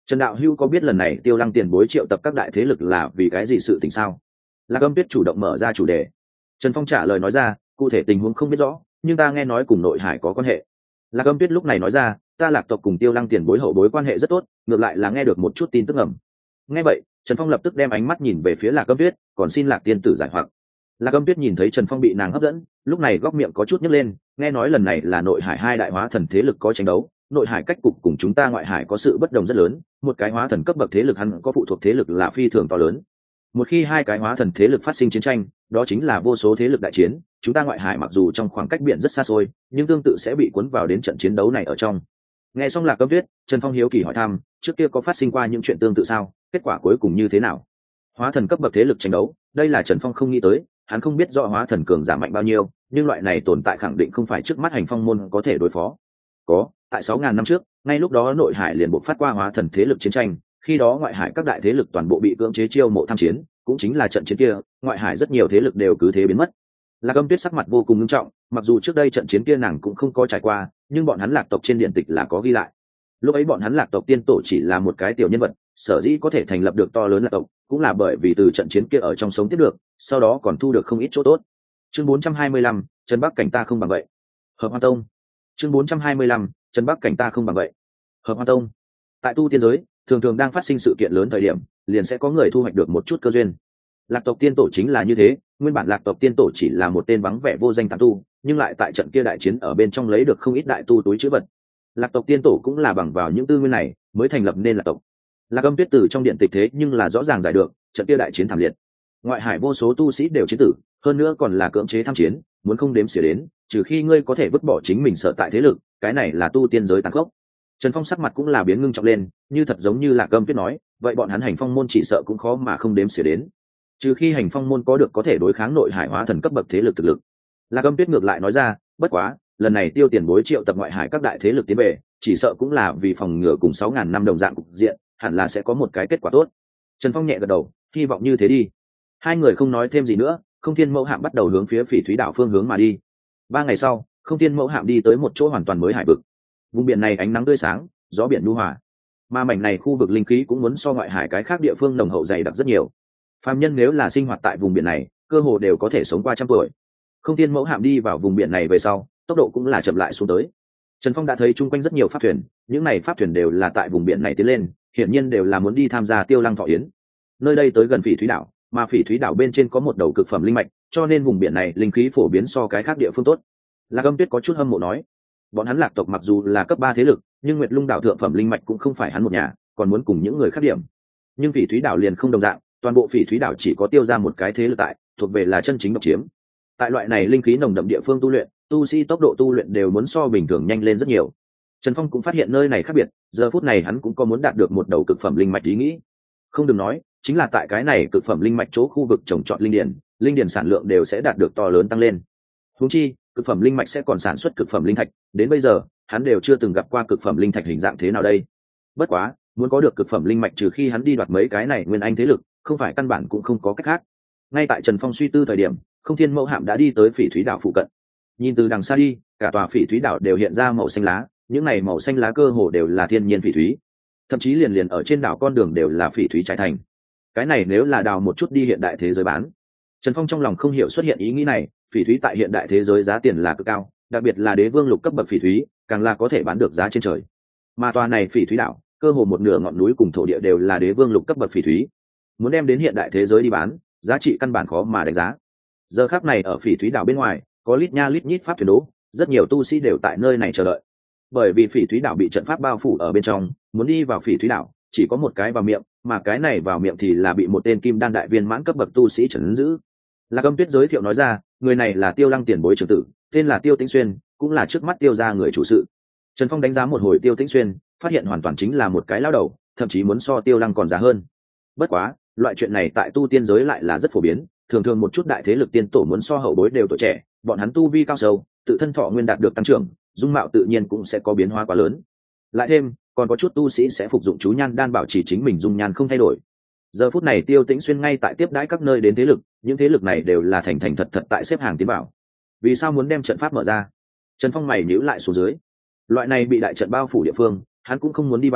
Trần đạo hưu có biết lần này Tiêu Lăng tiền bối triệu tập các đại thế lực là vì cái gì sự tình sao? Lạc Âm Tuyết chủ động mở ra chủ đề. Trần Phong trả lời nói ra, cụ thể tình huống không biết rõ, nhưng ta nghe nói cùng nội hải có quan hệ. Lạc Âm Tuyết lúc này nói ra, ta Lạc tộc cùng Tiêu Lăng tiền bối hậu bối quan hệ rất tốt, ngược lại là nghe được một chút tin tức ngầm. Nghe vậy, Trần Phong lập tức đem ánh mắt nhìn về phía Lạc Âm Tuyết, còn xin Lạc tiên tử giải hoặc. Lạc Âm Tuyết nhìn thấy Trần Phong bị nàng hấp dẫn, lúc này góc miệng có chút nhếch lên, nghe nói lần này là nội hải hai đại hóa thần thế lực có tranh đấu, nội hải cách cục cùng chúng ta ngoại hải có sự bất đồng rất lớn, một cái hóa thần cấp bậc thế lực hắn có phụ thuộc thế lực là phi thường to lớn. Một khi hai cái hóa thần thế lực phát sinh chiến tranh, đó chính là vô số thế lực đại chiến, chúng ta ngoại hải mặc dù trong khoảng cách biển rất xa xôi, nhưng tương tự sẽ bị cuốn vào đến trận chiến đấu này ở trong. Nghe xong Lạc Âm Tuyết, Trần Phong hiếu kỳ hỏi thăm, trước kia có phát sinh qua những chuyện tương tự sao, kết quả cuối cùng như thế nào? Hóa thần cấp bậc thế lực tranh đấu, đây là Trần Phong không nghĩ tới, hắn không biết rõ hóa thần cường giả mạnh bao nhiêu, nhưng loại này tồn tại khẳng định không phải trước mắt Hành Phong môn có thể đối phó. Có, tại 6.000 năm trước, ngay lúc đó nội hải liền bộc phát qua hóa thần thế lực chiến tranh, khi đó ngoại hải các đại thế lực toàn bộ bị cưỡng chế chiêu mộ tham chiến, cũng chính là trận chiến kia, ngoại hải rất nhiều thế lực đều cứ thế biến mất. Lạc Âm Tuyết sắc mặt vô cùng nghiêm trọng, mặc dù trước đây trận chiến kia nàng cũng không có trải qua, nhưng bọn hắn Lạc tộc trên điện tịch là có ghi lại. Lúc ấy bọn hắn Lạc tộc tiên tổ chỉ là một cái tiểu nhân vật, sở dĩ có thể thành lập được to lớn Lạc tộc, cũng là bởi vì từ trận chiến kia ở trong sống tiếp được, sau đó còn thu được không ít chỗ tốt. Chương 425, Trần Bắc cảnh ta không bằng vậy. Hợp Hoa Tông. Chương 425, Trần Bắc cảnh ta không bằng vậy. Hợp Hoa Tông. Tại tu tiên giới, thường thường đang phát sinh sự kiện lớn thời điểm, liền sẽ có người thu hoạch được một chút cơ duyên. Lạc tộc tiên tổ chính là như thế, nguyên bản Lạc tộc tiên tổ chỉ là một tên vắng vẻ vô danh tán tu, nhưng lại tại trận kia đại chiến ở bên trong lấy được không ít đại tu túi trữ vật. Lạc tộc tiên tổ cũng là bằng vào những tư nguyên này mới thành lập nên Lạc tộc. Lạc Âm Tuyết từ trong điện tịch thế nhưng là rõ ràng giải được, trận kia đại chiến thảm liệt. Ngoại hải vô số tu sĩ đều chiến tử, hơn nữa còn là cưỡng chế tham chiến, muốn không đếm xỉa đến, trừ khi ngươi có thể vứt bỏ chính mình sở tại thế lực, cái này là tu tiên giới tàn khốc. Trần Phong sắc mặt cũng là biến ngưng trọng lên, như thật giống như Lạc Âm Tuyết nói, vậy bọn hắn Hành Phong môn chỉ sợ cũng khó mà không đếm xỉa đến. Trừ khi Hành Phong môn có được có thể đối kháng nội hải hóa thần cấp bậc thế lực thực lực. Lạc Âm Tuyết ngược lại nói ra, bất quá, lần này Tiêu tiền bối triệu tập ngoại hải các đại thế lực tiến về, chỉ sợ cũng là vì phòng ngừa cùng 6.000 năm đồng dạng cục diện, hẳn là sẽ có một cái kết quả tốt. Trần Phong nhẹ gật đầu, hy vọng như thế đi. Hai người không nói thêm gì nữa, Không Thiên Mẫu Hạm bắt đầu hướng phía Phỉ Thúy đảo phương hướng mà đi. 3 ngày sau, Không Thiên Mẫu Hạm đi tới một chỗ hoàn toàn mới hải vực. Vùng biển này ánh nắng tươi sáng, gió biển nhu hòa, mà mảnh này khu vực linh khí cũng muốn so ngoại hải cái khác địa phương nồng hậu dày đặc rất nhiều. Phàm nhân nếu là sinh hoạt tại vùng biển này, cơ hồ đều có thể sống qua trăm tuổi. Không Thiên Mẫu Hạm đi vào vùng biển này về sau, tốc độ cũng là chậm lại xuống tới. Trần Phong đã thấy chung quanh rất nhiều pháp thuyền, những này pháp thuyền đều là tại vùng biển này tiến lên, hiển nhiên đều là muốn đi tham gia Tiêu Lăng thọ yến. Nơi đây tới gần Phỉ Thúy đảo, mà Phỉ Thúy đảo bên trên có một đầu cực phẩm linh mạch, cho nên vùng biển này linh khí phổ biến so cái khác địa phương tốt. Lạc Âm Tuyết có chút hâm mộ nói, bọn hắn Lạc tộc mặc dù là cấp 3 thế lực, nhưng Nguyệt Lung đảo thượng phẩm linh mạch cũng không phải hắn một nhà, còn muốn cùng những người khác điểm. Nhưng Phỉ Thúy đảo liền không đồng dạng, toàn bộ Phỉ Thúy đảo chỉ có Tiêu ra một cái thế lực tại, thuộc về là chân chính độc chiếm. Tại loại này linh khí nồng đậm địa phương tu luyện, tu sĩ tốc độ tu luyện đều muốn so bình thường nhanh lên rất nhiều. Trần Phong cũng phát hiện nơi này khác biệt, giờ phút này hắn cũng có muốn đạt được một đầu cực phẩm linh mạch ý nghĩ. Không đừng nói, chính là tại cái này cực phẩm linh mạch chỗ khu vực trồng trọt linh điển sản lượng đều sẽ đạt được to lớn tăng lên. Huống chi, cực phẩm linh mạch sẽ còn sản xuất cực phẩm linh thạch, đến bây giờ, hắn đều chưa từng gặp qua cực phẩm linh thạch hình dạng thế nào đây. Bất quá, muốn có được cực phẩm linh mạch trừ khi hắn đi đoạt mấy cái này nguyên anh thế lực, không phải căn bản cũng không có cách khác. Ngay tại Trần Phong suy tư thời điểm, Không Thiên Mẫu Hạm đã đi tới Phỉ Thúy đảo phụ cận. Nhìn từ đằng xa đi, cả tòa Phỉ Thúy đảo đều hiện ra màu xanh lá, những này màu xanh lá cơ hồ đều là thiên nhiên phỉ thúy, thậm chí liền ở trên đảo con đường đều là phỉ thúy trái thành. Cái này nếu là đào một chút đi hiện đại thế giới bán. Trần Phong trong lòng không hiểu xuất hiện ý nghĩ này, phỉ thúy tại hiện đại thế giới giá tiền là cực cao, đặc biệt là đế vương lục cấp bậc phỉ thúy, càng là có thể bán được giá trên trời. Mà tòa này Phỉ Thúy đảo, cơ hồ một nửa ngọn núi cùng thổ địa đều là đế vương lục cấp bậc phỉ thúy. Muốn đem đến hiện đại thế giới đi bán, giá trị căn bản khó mà đánh giá. Giờ khắc này ở Phỉ Thúy đảo bên ngoài, có lít nha lít nhít pháp thuyền đỗ, rất nhiều tu sĩ đều tại nơi này chờ đợi. Bởi vì Phỉ Thúy đảo bị trận pháp bao phủ ở bên trong, muốn đi vào Phỉ Thúy đảo chỉ có một cái vào miệng, mà cái này vào miệng thì là bị một tên kim đan đại viên mãn cấp bậc tu sĩ trấn giữ. Lạc Âm Tuyết giới thiệu nói ra, người này là Tiêu Lăng tiền bối trưởng tử, tên là Tiêu Tĩnh Xuyên, cũng là trước mắt Tiêu gia người chủ sự. Trần Phong đánh giá một hồi Tiêu Tĩnh Xuyên, phát hiện hoàn toàn chính là một cái lão đầu, thậm chí muốn so Tiêu Lăng còn già hơn. Bất quá, loại chuyện này tại tu tiên giới lại là rất phổ biến, thường thường một chút đại thế lực tiên tổ muốn so hậu bối đều tuổi trẻ, bọn hắn tu vi cao sâu, tự thân thọ nguyên đạt được tăng trưởng, dung mạo tự nhiên cũng sẽ có biến hóa quá lớn. Lại thêm, còn có chút tu sĩ sẽ phục dụng chú nhan đan bảo trì chính mình dung nhan không thay đổi. Giờ phút này Tiêu Tĩnh Xuyên ngay tại tiếp đãi các nơi đến thế lực, những thế lực này đều là thành thật tại xếp hàng tiến bảo. Vì sao muốn đem trận pháp mở ra? Trần Phong mày nhíu lại xuống dưới. Loại này bị đại trận bao phủ địa phương, hắn cũng không muốn đi vào,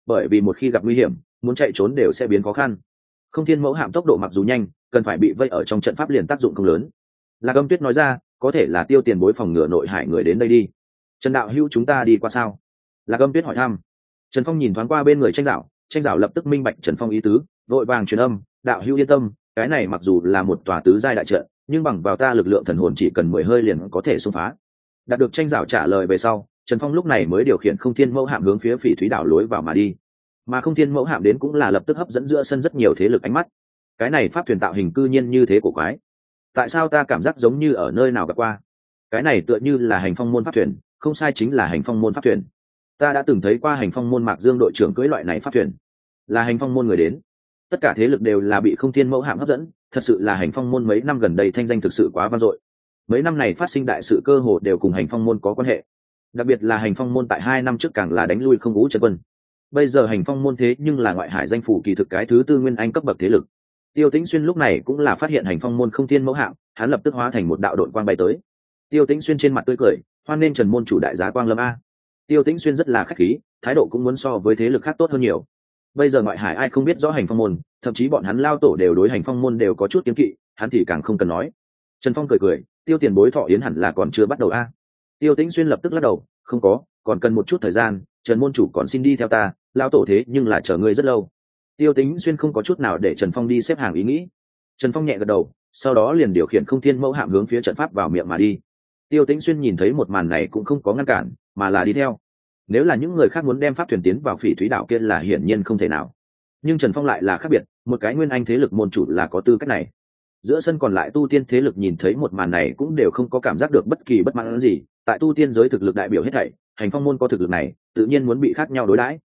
bởi vì một khi gặp nguy hiểm muốn chạy trốn đều sẽ biến khó khăn. Không thiên mẫu hạm tốc độ mặc dù nhanh, cần phải bị vây ở trong trận pháp liền tác dụng không lớn. Lạc Âm Tuyết nói ra, có thể là Tiêu tiền bối phòng ngừa nội hải người đến đây đi. Trần đạo hữu chúng ta đi qua sao? Lạc Âm Tuyết hỏi thăm. Trần Phong nhìn thoáng qua bên người Tranh Giảo lập tức minh bạch Trần Phong ý tứ, vội vàng truyền âm, đạo hữu yên tâm, cái này mặc dù là một tòa tứ giai đại trận, nhưng bằng vào ta lực lượng thần hồn chỉ cần 10 hơi liền có thể xông phá. Đạt được Tranh Giảo trả lời về sau, Trần Phong lúc này mới điều khiển Không thiên mẫu hạm hướng phía Phỉ Thúy đảo lối vào mà đi. Mà Không thiên mẫu hạm đến cũng là lập tức hấp dẫn giữa sân rất nhiều thế lực ánh mắt. Cái này pháp thuyền tạo hình cư nhiên như thế cổ quái, tại sao ta cảm giác giống như ở nơi nào gặp qua? Cái này tựa như là Hành Phong môn pháp thuyền, không sai, chính là Hành Phong môn pháp thuyền. Ta đã từng thấy qua Hành Phong môn Mạc Dương đội trưởng cưỡi loại này pháp thuyền, là Hành Phong môn người đến. Tất cả thế lực đều là bị Không thiên mẫu hạm hấp dẫn, thật sự là Hành Phong môn mấy năm gần đây thanh danh thực sự quá vang dội. Mấy năm này phát sinh đại sự cơ hồ đều cùng Hành Phong môn có quan hệ, đặc biệt là Hành Phong môn tại 2 năm trước càng là đánh lui Không Vũ Chân Quân. Bây giờ Hành Phong môn thế nhưng là ngoại hải danh phủ kỳ thực cái thứ tư nguyên anh cấp bậc thế lực. Tiêu Tĩnh Xuyên lúc này cũng là phát hiện Hành Phong môn Không thiên mẫu hạm, hắn lập tức hóa thành một đạo đội quang bay tới. Tiêu Tĩnh Xuyên trên mặt tươi cười, hoan nên Trần môn chủ đại giá quang lâm a. Tiêu Tĩnh Xuyên rất là khách khí, thái độ cũng muốn so với thế lực khác tốt hơn nhiều. Bây giờ ngoại hải ai không biết rõ Hành Phong môn, thậm chí bọn hắn lao tổ đều đối Hành Phong môn đều có chút kiêng kỵ, hắn thì càng không cần nói. Trần Phong cười, Tiêu tiền bối thọ yến hẳn là còn chưa bắt đầu a. Tiêu Tĩnh Xuyên lập tức lắc đầu, không có, còn cần một chút thời gian, Trần môn chủ còn xin đi theo ta, lao tổ thế nhưng là chờ ngươi rất lâu. Tiêu Tĩnh Xuyên không có chút nào để Trần Phong đi xếp hàng ý nghĩ. Trần Phong nhẹ gật đầu, sau đó liền điều khiển Không thiên mẫu hạm hướng phía trận pháp vào miệng mà đi. Tiêu Tĩnh Xuyên nhìn thấy một màn này cũng không có ngăn cản, mà là đi theo. Nếu là những người khác muốn đem pháp thuyền tiến vào Phỉ Thúy đảo kia là hiển nhiên không thể nào, nhưng Trần Phong lại là khác biệt, một cái nguyên anh thế lực môn chủ là có tư cách này. Giữa sân còn lại tu tiên thế lực nhìn thấy một màn này cũng đều không có cảm giác được bất kỳ bất mãn gì, tại tu tiên giới thực lực đại biểu hết thảy, Hành Phong môn có thực lực này, tự nhiên muốn bị khác nhau đối đãi.